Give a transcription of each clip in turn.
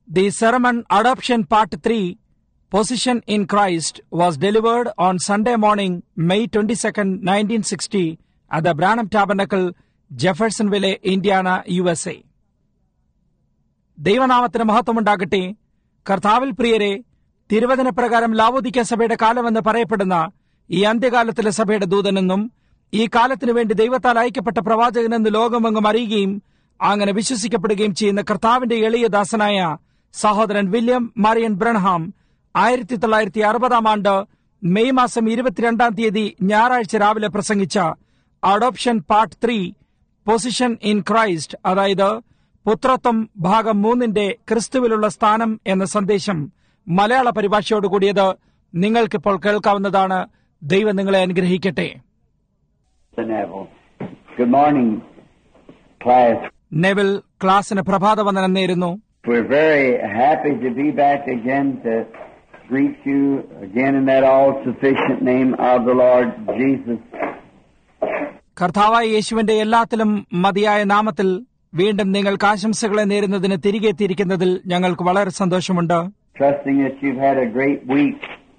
The sermon Adoption Part 3, Position in Christ, was delivered on Sunday morning, May 22, 1960, at the Branham Tabernacle, Jeffersonville, Indiana, USA. ദൈവനാമത്തിന് മഹത്വമുണ്ടാകട്ടെ. കർത്താവിൽ പ്രിയരെ, തിരുവചന പ്രകാരം ലാവോദിക്യ സഭയുടെ കാലമെന്ന് പറയപ്പെടുന്ന ഈ അന്ത്യകാലത്തിലെ സഭയുടെ ദൂതനെന്നും ഈ കാലത്തിനു വേണ്ടി ദൈവത്താൽ അയക്കപ്പെട്ട പ്രവാചകനെന്ന് ലോകമെങ്ങും അറിയുകയും അങ്ങനെ വിശ്വസിക്കപ്പെടുകയും ചെയ്യുന്ന കർത്താവിന്റെ എളിയ ദാസനായ സഹോദരൻ വില്യം മറിയൻ ബ്രൺഹാം 1960 മെയ് മാസം 22 ഞായറാഴ്ച രാവിലെ പ്രസംഗിച്ച adoption part 3 position in Christ, അതായത് പുത്രത്വം ഭാഗം 3 ക്രിസ്തുവിലുള്ള സ്ഥാനം എന്ന സന്ദേശം മലയാള പരിഭാഷയോടുകൂടിയത് നിങ്ങൾക്കിപ്പോൾ കേൾക്കാവുന്നതാണ്. ദൈവം നിങ്ങളെ അനുഗ്രഹിക്കട്ടെ. Good morning, class. നെവിൽ ക്ലാസിന് പ്രഭാതവന്ദനം നേരുന്നു. We're very happy to be back again to greet you again in that all-sufficient name of the Lord Jesus. കർത്താവായ യേശുവിന്റെ എല്ലാത്തിലും മതിയായ നാമത്തിൽ വീണ്ടും നിങ്ങൾക്ക് ആശംസകളെ നേരുന്നതിന് തിരികെ എത്തിയിരിക്കുന്നതിൽ ഞങ്ങൾക്ക് വളരെ സന്തോഷമുണ്ട്. Trusting that you've had a great week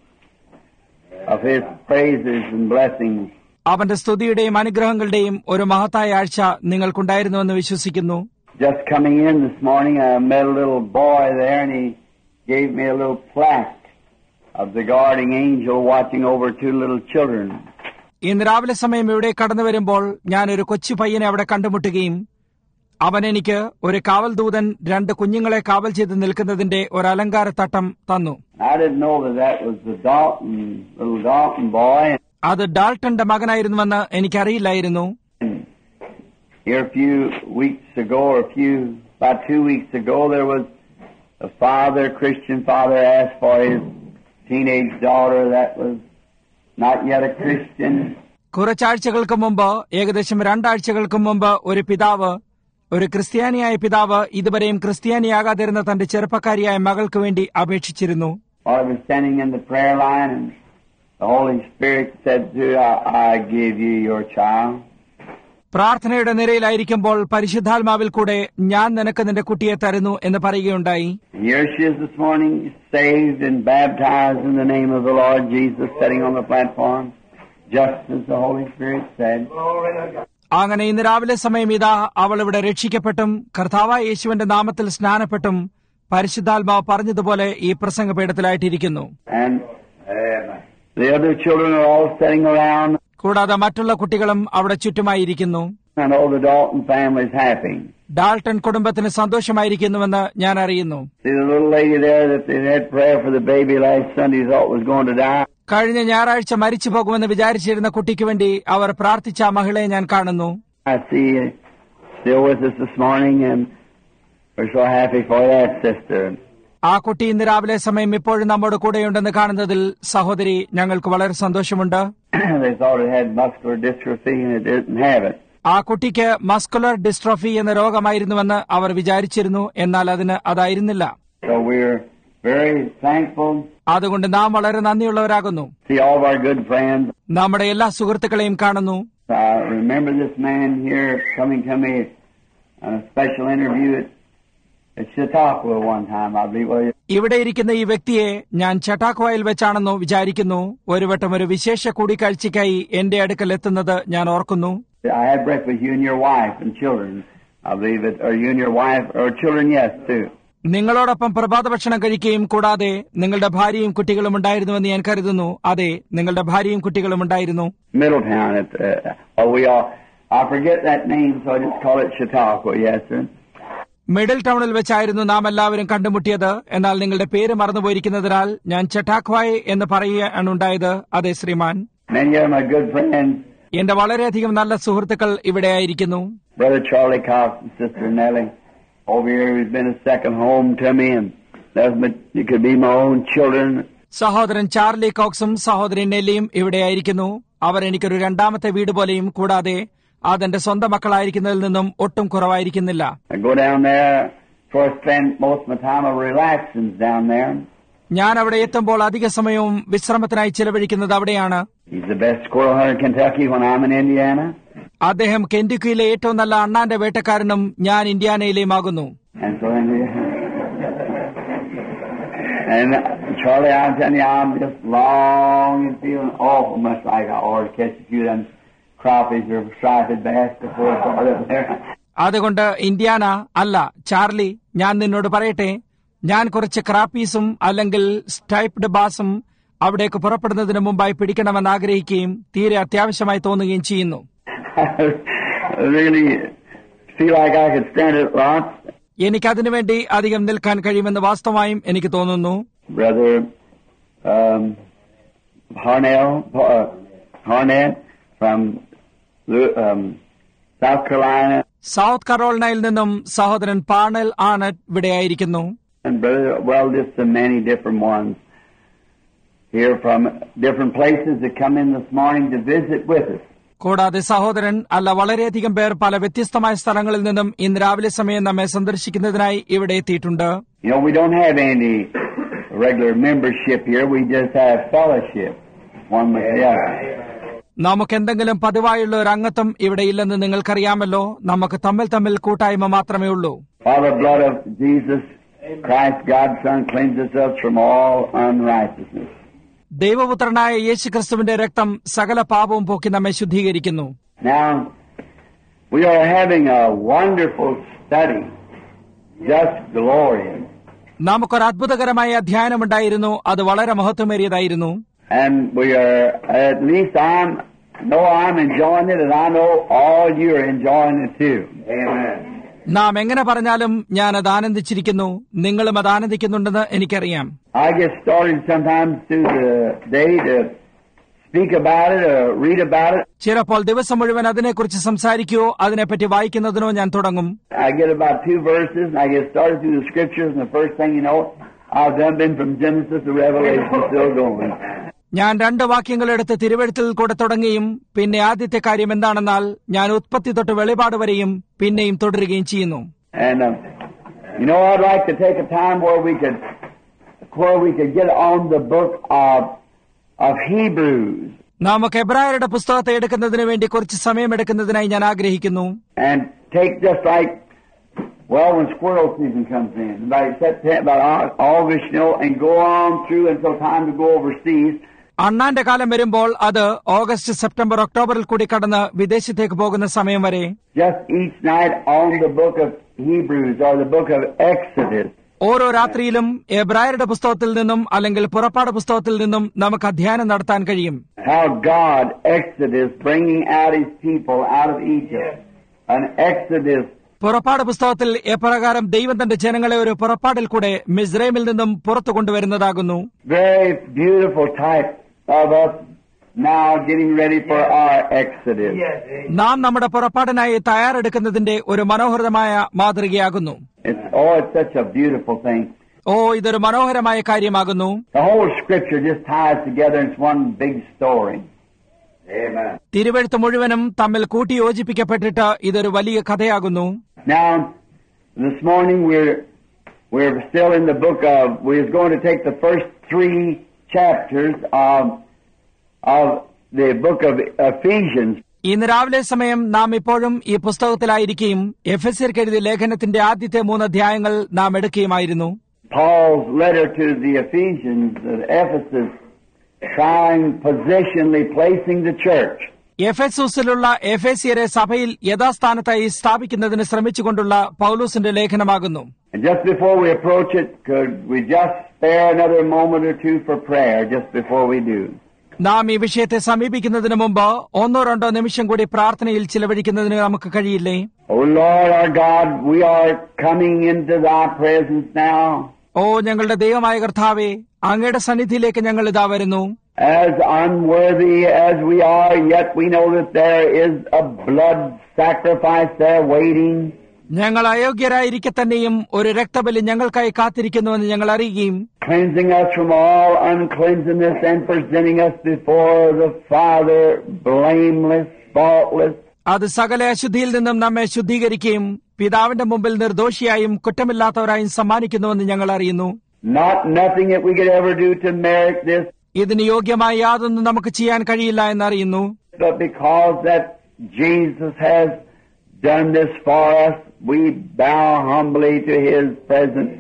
of His praises and blessings. അവന്റെ സ്തുതിയുടെയും അനുഗ്രഹങ്ങളുടെയും ഒരു മഹത്തായ ആഴ്ച നിങ്ങൾക്കുണ്ടായിരുന്നുവെന്ന് വിശ്വസിക്കുന്നു. Just coming in this morning, I met a little boy there, and he gave me a little plaque of the guarding angel watching over 2 little children. ഇന്ന് രാവിലെ സമയം ഇവിടെ കടന്നു വരുമ്പോൾ ഞാൻ ഒരു കൊച്ചു പയ്യനെ അവിടെ കണ്ടുമുട്ടുകയും അവൻ എനിക്ക് ഒരു കാവൽ ദൂതൻ 2 കുഞ്ഞുങ്ങളെ കാവൽ ചെയ്ത് നിൽക്കുന്നതിന്റെ ഒരു അലങ്കാര തട്ടം തന്നു. I didn't know that was the little Dalton boy. അത് ഡാൾട്ടന്റെ മകനായിരുന്നുവെന്ന് എനിക്കറിയില്ലായിരുന്നു. Here a few weeks ago, about 2 weeks ago, there was a Christian father asked for his teenage daughter that was not yet a Christian. കുറച്ചാഴ്ചകൾക്ക് മുമ്പ്, ഏകദേശം 2 ആഴ്ചകൾക്ക് മുമ്പ്, ഒരു ക്രിസ്ത്യാനിയായ പിതാവ് ഇതുവരെയും ക്രിസ്ത്യാനിയാകാതിരുന്ന തന്റെ ചെറുപ്പക്കാരിയായ മകൾക്ക് വേണ്ടി അപേക്ഷിച്ചിരുന്നു. While I was standing in the prayer line, and the Holy Spirit said to her, I give you your child. പ്രാർത്ഥനയുടെ നിരയിലായിരിക്കുമ്പോൾ പരിശുദ്ധാത്മാവിൽ കൂടെ ഞാൻ നിനക്ക് നിന്റെ കുട്ടിയെ തരുന്നു എന്ന് പറയുകയുണ്ടായി. Here she is this morning, saved and baptized in the name of the Lord Jesus, sitting on the platform, just as the Holy Spirit said. അങ്ങനെ ഇന്ന് രാവിലെ സമയം ഇതാ അവൾ ഇവിടെ രക്ഷിക്കപ്പെട്ടും കർത്താവായ യേശുവിന്റെ നാമത്തിൽ സ്നാനപ്പെട്ടും പരിശുദ്ധാത്മാവ് പറഞ്ഞതുപോലെ ഈ പ്രസംഗപീഠത്തിലായിട്ടിരിക്കുന്നു. And the other children are all sitting around. കൂടാതെ മറ്റുള്ള കുട്ടികളും അവിടെ ചുറ്റുമായിരിക്കുന്നു. I know the Dalton family is happy. Dalton കുടുംബത്തിന് സന്തോഷമായിരിക്കുന്നുവെന്ന് ഞാൻ അറിയുന്നു. See the little lady there that they had prayer for the baby last Sunday thought was going to die. കഴിഞ്ഞ ഞായറാഴ്ച മരിച്ചു പോകുമെന്ന് വിചാരിച്ചിരുന്ന കുട്ടിക്ക് വേണ്ടി അവർ പ്രാർത്ഥിച്ച ആ മഹിളയെ ഞാൻ കാണുന്നു. I see you still with us this morning, and we're so happy for that, sister. ആ കുട്ടി ഇന്ന് രാവിലെ സമയം ഇപ്പോഴും നമ്മോട് കൂടെയുണ്ടെന്ന് കാണുന്നതിൽ സഹോദരി ഞങ്ങൾക്ക് വളരെ സന്തോഷമുണ്ട്. They thought it had muscular dystrophy and it didn't have it. ആ കുട്ടിക്ക് മസ്കുലർ ഡിസ്ട്രോഫി എന്ന രോഗമായിരുന്നുവെന്ന് അവർ വിചാരിച്ചിരുന്നു, എന്നാൽ അതായിരുന്നില്ല. So we're very thankful. അതുകൊണ്ട് നാം വളരെ നന്ദിയുള്ളവരാകുന്നു. See all of our good friends. നമ്മുടെ എല്ലാ സുഹൃത്തുക്കളെയും കാണുന്നു. I remember this man here coming to me on a special interview at Chautauqua one time, I believe. ഇവിടെ ഇരിക്കുന്ന ഈ വ്യക്തിയെ ഞാൻ ചട്ടാക്വായിൽ വെച്ചാണെന്നോ വിചാരിക്കുന്നു. ഒരു വട്ടം ഒരു വിശേഷ കൂടിക്കാഴ്ചയ്ക്കായി എന്റെ അടുക്കൽ എത്തുന്നത് ഞാൻ ഓർക്കുന്നു. I had breakfast with you and your wife and children, I believe it, or you and your wife, or children, yes, too. നിങ്ങളോടൊപ്പം പ്രഭാത ഭക്ഷണം കഴിക്കുകയും കൂടാതെ നിങ്ങളുടെ ഭാര്യയും കുട്ടികളും ഉണ്ടായിരുന്നുവെന്ന് ഞാൻ കരുതുന്നു. അതെ, നിങ്ങളുടെ ഭാര്യയും കുട്ടികളും ഉണ്ടായിരുന്നു. Middletown, I forget that name, so I just call it Chautauqua, yes, sir. മിഡിൽ ടൗണിൽ വെച്ചായിരുന്നു നാം എല്ലാവരും കണ്ടുമുട്ടിയത്. എന്നാൽ നിങ്ങളുടെ പേര് മറന്നുപോയിരിക്കുന്നതിനാൽ ഞാൻ ചട്ടാക്വായ് എന്ന് പറയുകയാണുണ്ടായത്. അതെ ശ്രീമാൻ. Many of my good friends. എന്റെ വളരെയധികം നല്ല സുഹൃത്തുക്കൾ ഇവിടെയായിരിക്കുന്നു. Brother Charlie Cox and Sister Nellie over here, who's been a second home to me, and it could be my own children. സഹോദരൻ ചാർലി കോക്സും സഹോദരൻ നെല്ലിയും ഇവിടെയായിരിക്കുന്നു. അവർ എനിക്കൊരു രണ്ടാമത്തെ വീട് പോലെയും കൂടാതെ അതെന്റെ സ്വന്തം മക്കളായിരിക്കുന്നതിൽ നിന്നും ഒട്ടും കുറവായിരിക്കുന്നില്ല. I go down there, so I spend most of my time relaxing down there. ഞാൻ അവിടെ എത്തുമ്പോൾ അധിക സമയവും വിശ്രമത്തിനായി ചിലവഴിക്കുന്നത് അവിടെയാണ്. He's the best squirrel hunter in Kentucky when I'm in Indiana. അദ്ദേഹം കെന്റക്കിയിലെ ഏറ്റവും നല്ല അണ്ണാന്റെ വേട്ടക്കാരനും ഞാൻ ഇന്ത്യാനയിലെയുമാകുന്നു. And so And Charlie, I'm telling you, I'm just long and feeling awful much like I ought to catch a few of them crawfish or striped bass before I got up there. അതുകൊണ്ട് Indiana അല്ല Charlie, ഞാൻ നിന്നോട് പറയട്ടെ, ഞാൻ കുറച്ച് ക്രാപ്പീസും അല്ലെങ്കിൽ സ്റ്റൈപ്ഡ് ബാസും അവിടേക്ക് പുറപ്പെടുന്നതിന് മുമ്പായി പിടിക്കണമെന്ന് ആഗ്രഹിക്കുകയും തീരെ അത്യാവശ്യമായി തോന്നുകയും ചെയ്യുന്നു. എനിക്കതിനുവേണ്ടി അധികം നിൽക്കാൻ കഴിയുമെന്ന് വാസ്തവമായും എനിക്ക് തോന്നുന്നു. സൗത്ത് കരോളിനയിൽ നിന്നും സഹോദരൻ പാർണൽ ആർണറ്റ് ഇവിടെയായിരിക്കുന്നു. കൂടാതെ സഹോദരൻ അല്ല വളരെയധികം പേർ പല വ്യത്യസ്തമായ സ്ഥലങ്ങളിൽ നിന്നും ഇന്ന് രാവിലെ സമയം നമ്മെ സന്ദർശിക്കുന്നതിനായി ഇവിടെ എത്തിയിട്ടുണ്ട്. നമുക്കെന്തെങ്കിലും പതിവായുള്ള ഒരു അംഗത്വം ഇവിടെ ഇല്ലെന്ന് നിങ്ങൾക്കറിയാമല്ലോ. നമുക്ക് തമ്മിൽ തമ്മിൽ കൂട്ടായ്മ മാത്രമേ ഉള്ളൂ. ദൈവപുത്രനായ യേശുക്രിസ്തുവിന്റെ രക്തം സകല പാപവും പോക്കി നമ്മെ ശുദ്ധീകരിക്കുന്നു. Now, we are having a wonderful study, just glorious. നമുക്കൊരു അത്ഭുതകരമായ അധ്യയനമുണ്ടായിരുന്നു. അത് വളരെ മഹത്വമേറിയതായിരുന്നു. And we are, at least I'm enjoying it, and I know all you are enjoying it too. Amen. നാം എങ്ങനെ പറഞ്ഞാലും ഞാൻ അത് ആനന്ദിച്ചിരിക്കുന്നു, നിങ്ങളും അത് ആനന്ദിക്കുന്നുണ്ടെന്ന് എനിക്കറിയാം. I get started sometimes through the day to speak about it or read about it. ചിലപ്പോൾ ദിവസം മുഴുവൻ അതിനെക്കുറിച്ച് സംസാരിക്കുകയോ അതിനെപ്പറ്റി വായിക്കുന്നതിനോ ഞാൻ തുടങ്ങും. I get about 2 verses and I get started through the scriptures, and the first thing you know, I've been from Genesis to Revelation, still going. ഞാൻ 2 വാക്യങ്ങളെടുത്ത് തിരുവെഴുത്തിൽ കൂടെ തുടങ്ങുകയും പിന്നെ ആദ്യത്തെ കാര്യം എന്താണെന്നാൽ ഞാൻ ഉത്പത്തി തൊട്ട് വെളിപാട് വരെയും പിന്നെയും തുടരുകയും ചെയ്യുന്നു. And I'd like to take a time where we could get on the book of Hebrews. നമുക്ക് എബ്രായരുടെ പുസ്തകത്തെ എടുക്കുന്നതിന് വേണ്ടി കുറച്ച് സമയമെടുക്കുന്നതിനായി ഞാൻ ആഗ്രഹിക്കുന്നു. And take just like, when squirrel season comes in, about August, and go on through until time to go overseas. അണ്ണാന്റെ കാലം വരുമ്പോൾ അത് ഓഗസ്റ്റ്, സെപ്റ്റംബർ, ഒക്ടോബറിൽ കൂടി കടന്ന് വിദേശത്തേക്ക് പോകുന്ന സമയം വരെ just each night on the book of Hebrews or the book of Exodus. ഓരോ രാത്രിയിലും എബ്രായരുടെ പുസ്തകത്തിൽ നിന്നും അല്ലെങ്കിൽ പുറപ്പാട് പുസ്തകത്തിൽ നിന്നും നമുക്ക് അധ്യയനം നടത്താൻ കഴിയും. How God, Exodus, bringing out His people out of Egypt. An Exodus. പുറപ്പാട് പുസ്തകത്തിൽ എപ്രകാരം ദൈവം തന്റെ ജനങ്ങളെ ഒരു പുറപ്പാടിൽ കൂടെ മിസ്രൈമിൽ നിന്നും പുറത്തു കൊണ്ടുവരുന്നതാകുന്നു. Very beautiful type of us now getting ready for our Exodus. നാം നമ്മുടെ പുറപ്പാടിനായി തയ്യാറെടുക്കുന്നതിന്റെ ഒരു മനോഹരമായ മാതൃകയാകുന്നു. It's such a beautiful thing. ഇതൊരു മനോഹരമായ കാര്യമാകുന്നു. The whole scripture just ties together in one big story. Amen. തിരുവെഴുത്ത് മുഴുവനും തമ്മിൽ കൂട്ടി യോജിപ്പിക്കപ്പെട്ടിട്ട് ഇതൊരു വലിയ കഥയാകുന്നു. Now, this morning we're still in the book of. We're going to take the first 3 chapters of the book of Ephesians. ഇന്ന് രാവിലെ സമയം നാം ഇപ്പോഴും ഈ പുസ്തകത്തിലായിരിക്കുകയും എഫെസ്യർക്ക് എഴുതിയ ലേഖനത്തിന്റെ ആദ്യത്തെ 3 അധ്യായങ്ങൾ നാം എടുക്കുകയുമായിരുന്നു. Paul's letter to the Ephesians at Ephesus, trying positionally placing the church. എഫെസൂസിലുള്ള എഫേസ്യരെ സഭയിൽ യഥാസ്ഥാനത്തായി സ്ഥാപിക്കുന്നതിന് ശ്രമിച്ചുകൊണ്ടുള്ള പൗലോസിന്റെ ലേഖനമാകുന്നു. And just before we approach it, could we just spare another moment or 2 for prayer just before we do? നാം ഈ വിഷയത്തെ സമീപിക്കുന്നതിന് മുമ്പ് 1-2 നിമിഷം കൂടി പ്രാർത്ഥനയിൽ ചിലവഴിക്കുന്നതിന് നമുക്ക് കഴിയില്ലേ? Oh Lord our God, we are coming into Thy presence now. ഞങ്ങളുടെ ദൈവമായ കർത്താവേ, അങ്ങയുടെ സന്നിധിയിലേക്ക് ഞങ്ങൾ ഇതാ വരുന്നു. As unworthy as we are, yet we know that there is a blood sacrifice there waiting. ഞങ്ങൾ അയോഗ്യരായിരിക്കെ തന്നെയും ഒരു രക്തബലി ഞങ്ങൾക്കായി കാത്തിരിക്കുന്നുവെന്ന് ഞങ്ങൾ അറിയുകയും cleansing us from all uncleanness and presenting us before the Father blameless, faultless. അത് സകല അശുദ്ധിയിൽ നിന്നും നമ്മെ ശുദ്ധീകരിക്കുകയും പിതാവിന്റെ മുമ്പിൽ നിർദോഷിയായും കുറ്റമില്ലാത്തവരായും സമ്മാനിക്കുന്നുവെന്ന് ഞങ്ങൾ അറിയുന്നു. Nothing that we could ever do to merit this. ഇതിന് യോഗ്യമായി യാതൊന്നും നമുക്ക് ചെയ്യാൻ കഴിയില്ല എന്നറിയുന്നു. But because that Jesus has done this for us, we bow humbly to His presence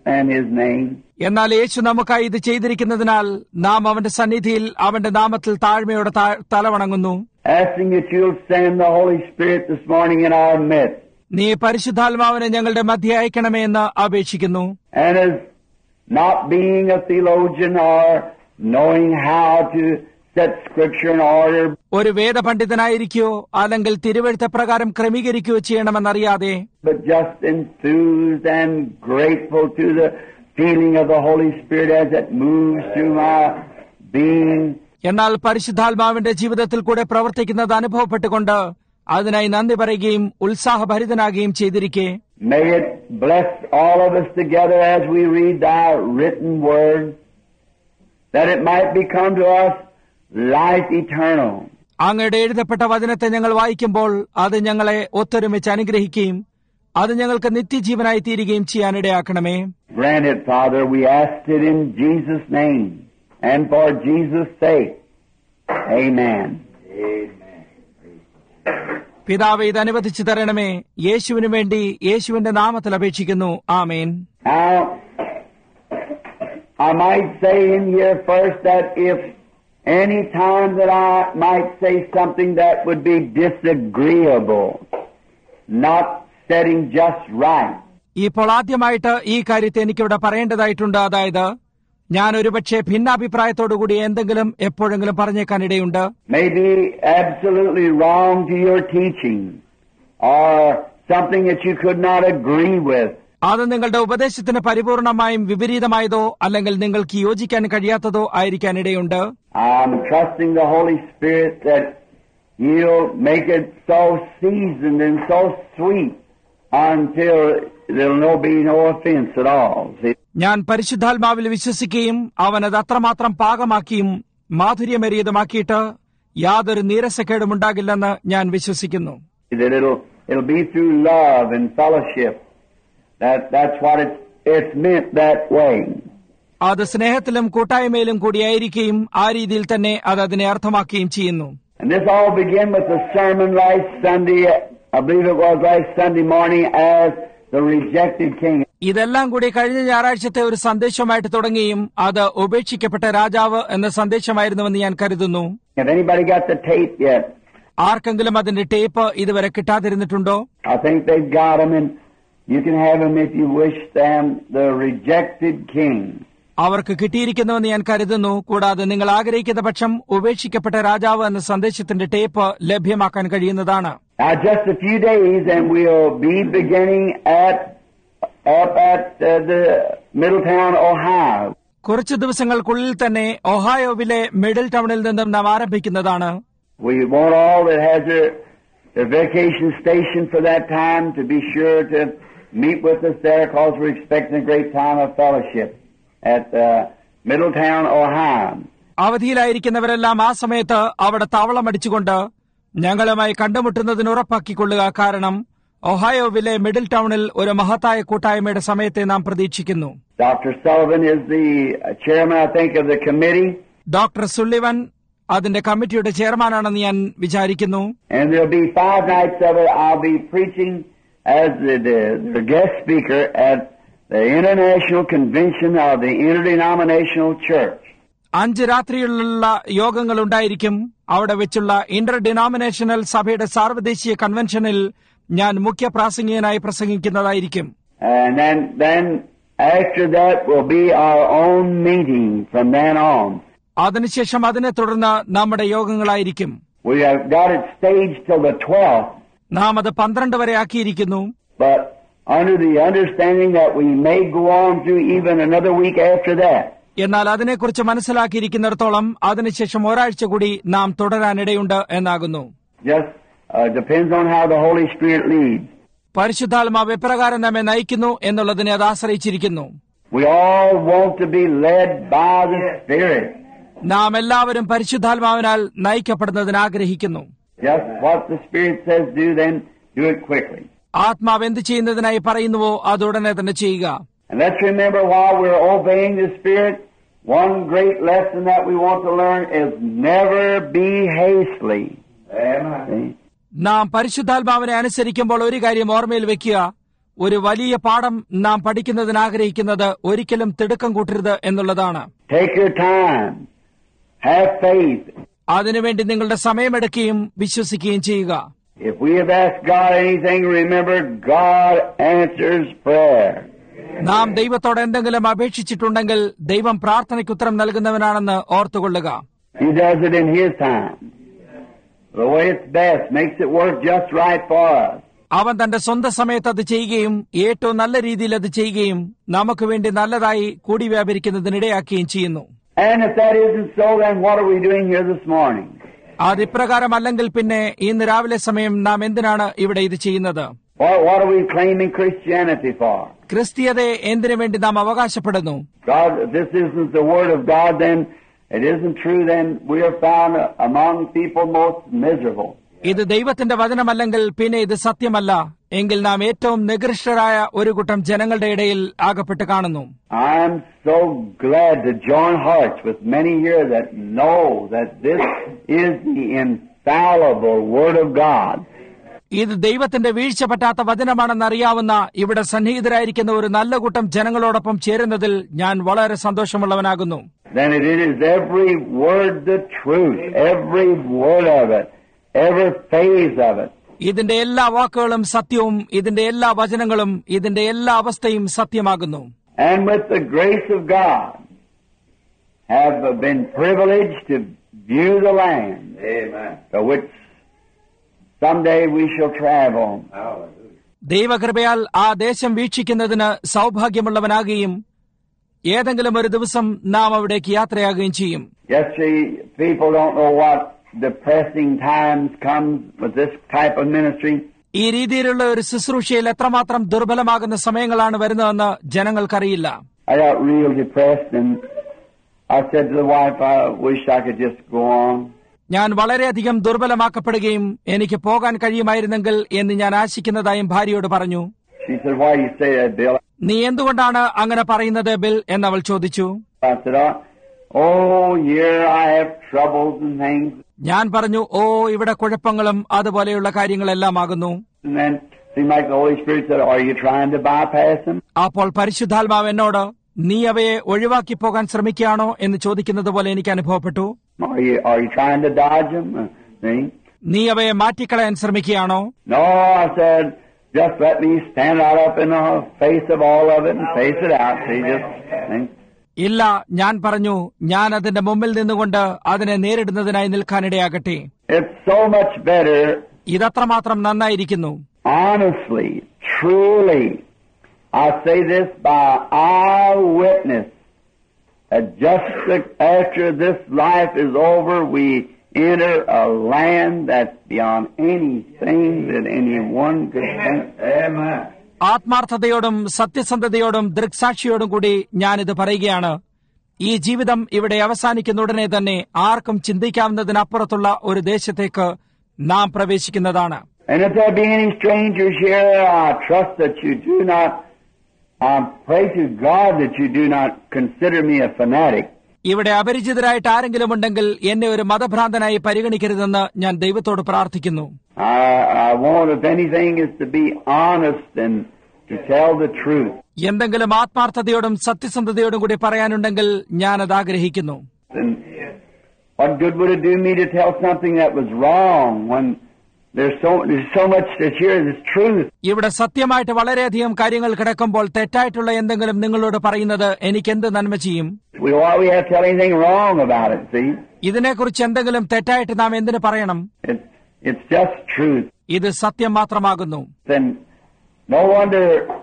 and His name. എന്നാൽ യേശു നമുക്കായി ഇത് ചെയ്തിരിക്കുന്നതിനാൽ നാം അവന്റെ സന്നിധിയിൽ അവന്റെ നാമത്തിൽ താഴ്മയോടെ തലവണങ്ങുന്നു. Asking that you'll send the Holy Spirit this morning in our midst. നീ പരിശുദ്ധാത്മാവിനെ ഞങ്ങളുടെ മധ്യേ അയക്കണമേ എന്ന് അപേക്ഷിക്കുന്നു. And as not being a theologian or knowing how to set Scripture in order, ഒരു വേദപണ്ഡിതനായിരിക്കോ അല്ലെങ്കിൽ തിരുവെഴുത്ത പ്രകാരം ക്രമീകരിക്കുകയോ ചെയ്യണമെന്നറിയാതെ, but just enthused and grateful to the feeling of the Holy Spirit as it moves through my being. എന്നാൽ പരിശുദ്ധാത്മാവിന്റെ ജീവിതത്തിൽ കൂടെ പ്രവർത്തിക്കുന്നത് അനുഭവപ്പെട്ടുകൊണ്ട് അതിനായി നന്ദി പറയുകയും ഉത്സാഹഭരിതനാകുകയും ചെയ്തിരിക്കെ, May it bless all of us together as we read Thy written word, that it might become to us life eternal. അങ്ങയുടെ എഴുതപ്പെട്ട വചനത്തെ ഞങ്ങൾ വായിക്കുമ്പോൾ അത് ഞങ്ങളെ ഒത്തൊരുമിച്ച് അനുഗ്രഹിക്കുകയും അത് ഞങ്ങൾക്ക് നിത്യജീവനായി തീരുകയും ചെയ്യാനിടയാക്കണമേ. Grant it, Father, we ask it in Jesus' name and for Jesus' sake. Amen. പിതാവേ, ഇത് അനുവദിച്ചു തരണമേ. യേശുവിനു വേണ്ടി യേശുവിന്റെ നാമത്തിൽ അപേക്ഷിക്കുന്നു. ആമേൻ. Now, I might say in here first that if any time that I might say something that would be disagreeable, not setting just right. ഇപ്പോൾ ആദ്യമായിട്ട് ഈ കാര്യത്തെ എനിക്കിവിടെ പറയേണ്ടതായിട്ടുണ്ട്. അതായത്, ഞാൻ ഒരുപക്ഷെ ഭിന്നാഭിപ്രായത്തോടുകൂടി എന്തെങ്കിലും എപ്പോഴെങ്കിലും പറഞ്ഞേക്കാനിടയുണ്ട്. Maybe absolutely wrong to your teaching or something that you could not agree with. അത് നിങ്ങളുടെ ഉപദേശത്തിന് പരിപൂർണമായും വിപരീതമായതോ അല്ലെങ്കിൽ നിങ്ങൾക്ക് യോജിക്കാൻ കഴിയാത്തതോ ആയിരിക്കാനിടയുണ്ട്. I'm trusting the Holy Spirit that He'll make it so seasoned and so sweet until there'll be no offense at all. ഞാൻ പരിശുദ്ധാത്മാവിൽ വിശ്വസിക്കുകയും അവനത് അത്രമാത്രം പാകമാക്കിയും മാധുര്യമേറിയതുമാക്കിയിട്ട് യാതൊരു നീരസക്കേടുമുണ്ടാകില്ലെന്ന് ഞാൻ വിശ്വസിക്കുന്നു. That it'll be through love and fellowship. That's what it's meant that way. അത് സ്നേഹത്തിലും കൂട്ടായ്മയിലും കൂടിയായിരിക്കുകയും ആ രീതിയിൽ തന്നെ അത് അതിനെ അർത്ഥമാക്കുകയും ചെയ്യുന്നു. And this all began with the sermon last Sunday, I believe it was last Sunday morning, as the rejected king. ഇതെല്ലാം കൂടി കഴിഞ്ഞ ഞായറാഴ്ചത്തെ ഒരു സന്ദേശമായിട്ട് തുടങ്ങുകയും അത് ഉപേക്ഷിക്കപ്പെട്ട രാജാവ് എന്ന സന്ദേശമായിരുന്നുവെന്ന് ഞാൻ കരുതുന്നു. Have anybody got the tape yet? ആർക്കെങ്കിലും അതിന്റെ ടേപ്പ് ഇതുവരെ കിട്ടാതിരുന്നിട്ടുണ്ടോ? I think they've got them, and you can have them if you wish them. The rejected king. അവർക്ക് കിട്ടിയിരിക്കുന്നുവെന്ന് ഞാൻ കരുതുന്നു. കൂടാതെ നിങ്ങൾ ആഗ്രഹിക്കുന്ന പക്ഷം ഉപേക്ഷിക്കപ്പെട്ട രാജാവ് എന്ന സന്ദേശത്തിന്റെ ടേപ്പ് ലഭ്യമാക്കാൻ കഴിയുന്നതാണ്. Now just a few days and we'll be beginning up at the Middletown, Ohio. കുറച്ചു ദിവസങ്ങൾക്കുള്ളിൽ തന്നെ ഒഹായോവിലെ മിഡിൽ ടൗണിൽ നിന്നും നാം ആരംഭിക്കുന്നതാണ്. We want all that has a vacation station for that time to be sure to meet with us there, because we're expecting a great time of fellowship at Middletown, Ohio. അവധിയിലായിരിക്കുന്നവരെല്ലാം ആ സമയത്ത് അവിടെ താവളമടിച്ചുകൊണ്ട് ഞങ്ങളുമായി കണ്ടുമുട്ടുന്നതിന് ഉറപ്പാക്കിക്കൊള്ളുക. കാരണം ഒഹായോവിലെ middle ടൗണിൽ ഒരു മഹത്തായ കൂട്ടായ്മയുടെ സമയത്തെ നാം പ്രതീക്ഷിക്കുന്നു. Dr. Sullivan is the chairman, I think, of the committee. Doctor Sullivan അതിന്റെ കമ്മിറ്റിയുടെ ചെയർമാനാണെന്ന് ഞാൻ വിചാരിക്കുന്നു. And there'll be 5 nights of it. I'll be preaching as the guest speaker at the International Convention of the Interdenominational Church. 5 രാത്രിയിലുള്ള യോഗങ്ങൾ ഉണ്ടായിരിക്കും. അവിടെ വെച്ചുള്ള Inter denominational സഭയുടെ സാർവദേശീയ കൺവെൻഷനിൽ ഞാൻ മുഖ്യ പ്രാസംഗികനായി പ്രസംഗിക്കുന്നതായിരിക്കും. And then after that will be our own meeting from then on. അതിനുശേഷം അതിനെ തുടർന്ന് നമ്മുടെ യോഗങ്ങളായിരിക്കും. We have got it staged till the 12th. നാം അത് 12 വരെ ആക്കിയിരിക്കുന്നു. But under the understanding that we may go on through even another week after that. എന്നാൽ അതിനെക്കുറിച്ച് മനസ്സിലാക്കിയിരിക്കുന്നിടത്തോളം അതിനുശേഷം ഒരാഴ്ച കൂടി നാം തുടരാനിടയുണ്ട് എന്നാകുന്നു. Just depends on how the Holy Spirit leads. പരിശുദ്ധാത്മാവ് എപ്രകാരം നമ്മെ നയിക്കുന്നു എന്നുള്ളതിനെ അത് ആശ്രയിച്ചിരിക്കുന്നു. We all want to be led by the Spirit. നാം എല്ലാവരും പരിശുദ്ധാത്മാവിനാൽ നയിക്കപ്പെടുന്നതിന് ആഗ്രഹിക്കുന്നു. Just what the Spirit says do, then do it quickly. ആത്മാവ് എന്ത് ചെയ്യുന്നതിനായി പറയുന്നുവോ അത് ഉടനെ തന്നെ ചെയ്യുക. And let's remember, while we're obeying the Spirit, one great lesson that we want to learn is never be hastily. നാം പരിശുദ്ധാത്മാവിനെ അനുസരിക്കുമ്പോൾ ഒരു കാര്യം ഓർമ്മയിൽ വെക്കുക. ഒരു വലിയ പാഠം നാം പഠിക്കുന്നതിനാഗ്രഹിക്കുന്നത് ഒരിക്കലും തിടുക്കം കൂട്ടരുത് എന്നുള്ളതാണ്. Take your time. Have faith. അതിനുവേണ്ടി നിങ്ങളുടെ സമയമെടുക്കുകയും വിശ്വസിക്കുകയും ചെയ്യുക. If we have asked God anything, remember, God answers prayer. നാം ദൈവത്തോട് എന്തെങ്കിലും അപേക്ഷിച്ചിട്ടുണ്ടെങ്കിൽ ദൈവം പ്രാർത്ഥനയ്ക്ക് ഉത്തരം നൽകുന്നവനാണെന്ന് ഓർത്തുകൊള്ളുക. He does it in His time. The way it's best, makes it work just right for us. അവൻ തന്റെ സ്വന്തം സമയത്ത് അത് ചെയ്യുകയും ഏറ്റവും നല്ല രീതിയിൽ അത് ചെയ്യുകയും നമുക്ക് വേണ്ടി നല്ലതായി കൂടി വ്യാപരിക്കുന്നതിനിടയാക്കുകയും ചെയ്യുന്നു. And if that isn't so, then what are we doing here this morning? അത് ഇപ്രകാരമല്ലെങ്കിൽ പിന്നെ ഇന്ന് രാവിലെ സമയം നാം എന്തിനാണ് ഇവിടെ ഇത് ചെയ്യുന്നത്? What are we claiming Christianity for? ക്രിസ്തീയതയെ എന്തിനു വേണ്ടി നാം അവകാശപ്പെടുന്നു? God, if this isn't the Word of God, then it isn't true, then we are found among people most miserable. ഇത് ദൈവത്തിന്റെ വചനമല്ലെങ്കിൽ പിന്നെ ഇത് സത്യമല്ല എങ്കിൽ നാം ഏറ്റവും നികൃഷ്ടരായ ഒരു കൂട്ടം ജനങ്ങളുടെ ഇടയിൽ ആകപ്പെട്ട് കാണുന്നു. I am so glad to join hearts with many here that know that this is the infallible Word of God. ഇത് ദൈവത്തിന്റെ വീഴ്ച പറ്റാത്ത വചനമാണെന്നറിയാവുന്ന ഇവിടെ സന്നിഹിതരായിരിക്കുന്ന ഒരു നല്ല കൂട്ടം ജനങ്ങളോടൊപ്പം ചേരുന്നതിൽ ഞാൻ വളരെ സന്തോഷമുള്ളവനാകുന്നു. Then it is every word the truth, every word of it, every phase of it. ഇതിന്റെ എല്ലാ വാക്കുകളും സത്യവും, ഇതിന്റെ എല്ലാ വചനങ്ങളും, ഇതിന്റെ എല്ലാ അവസ്ഥയും സത്യമാകുന്നു. And with the grace of God have been privileged to view the land. Amen. To which someday we shall travel. ദൈവകൃപയാൽ ആ ദേശം വീക്ഷിക്കുന്നതിന് സൗഭാഗ്യമുള്ളവനാകുകയും ഏതെങ്കിലും ഒരു ദിവസം നാം അവിടേക്ക് യാത്രയാകുകയും ചെയ്യും. Yesterday, people don't know what depressing times comes with this type of ministry. ഈ രീതിയിലുള്ള ഒരു ശുശ്രൂഷയിൽ എത്രമാത്രം ദുർബലമാകുന്ന സമയങ്ങളാണ് വരുന്നതെന്ന് ജനങ്ങൾക്കറിയില്ല. I got real depressed and I said to the wife, I wish I could just go on. ഞാൻ വളരെയധികം ദുർബലമാക്കപ്പെടുകയും എനിക്ക് പോകാൻ കഴിയുമായിരുന്നെങ്കിൽ എന്ന് ഞാൻ ആശിക്കുന്നതായും ഭാര്യയോട് പറഞ്ഞു. She said, why do you say that, Bill? നീ എന്തുകൊണ്ടാണ് അങ്ങനെ പറയുന്നത് ബിൽ എന്നവൾ ചോദിച്ചു. I said, oh, here I have troubles and things. ഞാൻ പറഞ്ഞു, ഓ ഇവിടെ കുഴപ്പങ്ങളും അതുപോലെയുള്ള കാര്യങ്ങളെല്ലാം ആകുന്നു. And then it seemed like the Holy Spirit said, are you trying to bypass them? അപ്പോൾ പരിശുദ്ധാത്മാവ് എന്നോട് നീ അവയെ ഒഴിവാക്കി പോകാൻ ശ്രമിക്കുകയാണോ എന്ന് ചോദിക്കുന്നത് പോലെ എനിക്ക് അനുഭവപ്പെട്ടു. Are you trying to dodge them? See? നീ അവയെ മാറ്റിക്കളയാൻ ശ്രമിക്കുകയാണോ? No, I said, just let me stand right up in the face of all of it and face it out. See, just think. ഇല്ല, ഞാൻ പറഞ്ഞു, ഞാൻ അതിന്റെ മുമ്പിൽ നിന്നുകൊണ്ട് അതിനെ നേരിടുന്നതിനായി നിൽക്കാനിടയാകട്ടെ. It's so much better. ഇതത്രമാത്രം നന്നായിരിക്കുന്നു. Honestly, truly, I say this by eyewitness, that just after this life is over, we enter a land that's beyond anything that anyone could think. Amen. ആത്മാർത്ഥതയോടും സത്യസന്ധതയോടും ദൃക്സാക്ഷിയോടും കൂടി ഞാനിത് പറയുകയാണ്. ഈ ജീവിതം ഇവിടെ അവസാനിക്കുന്ന ഉടനെ തന്നെ ആർക്കും ചിന്തിക്കാവുന്നതിനപ്പുറത്തുള്ള ഒരു ദേശത്തേക്ക് നാം പ്രവേശിക്കുന്നതാണ്. And if there be any strangers here, I trust that you do not, I pray to God that you do not consider me a fanatic. ഇവിടെ അപരിചിതരായിട്ട് ആരെങ്കിലും ഉണ്ടെങ്കിൽ എന്നെ ഒരു മതഭ്രാന്തനായി പരിഗണിക്കരുതെന്ന് ഞാൻ ദൈവത്തോട് പ്രാർത്ഥിക്കുന്നു. I want, if anything, is to be honest and to tell the truth. എന്തെങ്കിലും ആത്മാർത്ഥതയോടും സത്യസന്ധതയോടും കൂടി പറയാനുണ്ടെങ്കിൽ ഞാനത് ആഗ്രഹിക്കുന്നു. And what good would it do me to tell something that was wrong when there's so much that's here is truth? ഇവിടെ സത്യമായിട്ട് വളരെയധികം കാര്യങ്ങൾ കിടക്കുമ്പോൾ തെറ്റായിട്ടുള്ള എന്തെങ്കിലും നിങ്ങളോട് പറയുന്നത് എനിക്കെന്ത് നന്മ ചെയ്യും? Why we have to tell anything wrong about it, see? ഇതിനെക്കുറിച്ച് എന്തെങ്കിലും തെറ്റായിട്ട് നാം എന്തിനു പറയണം? It's just truth. ഇത് സത്യം മാത്രമാകുന്നു. Then no wonder,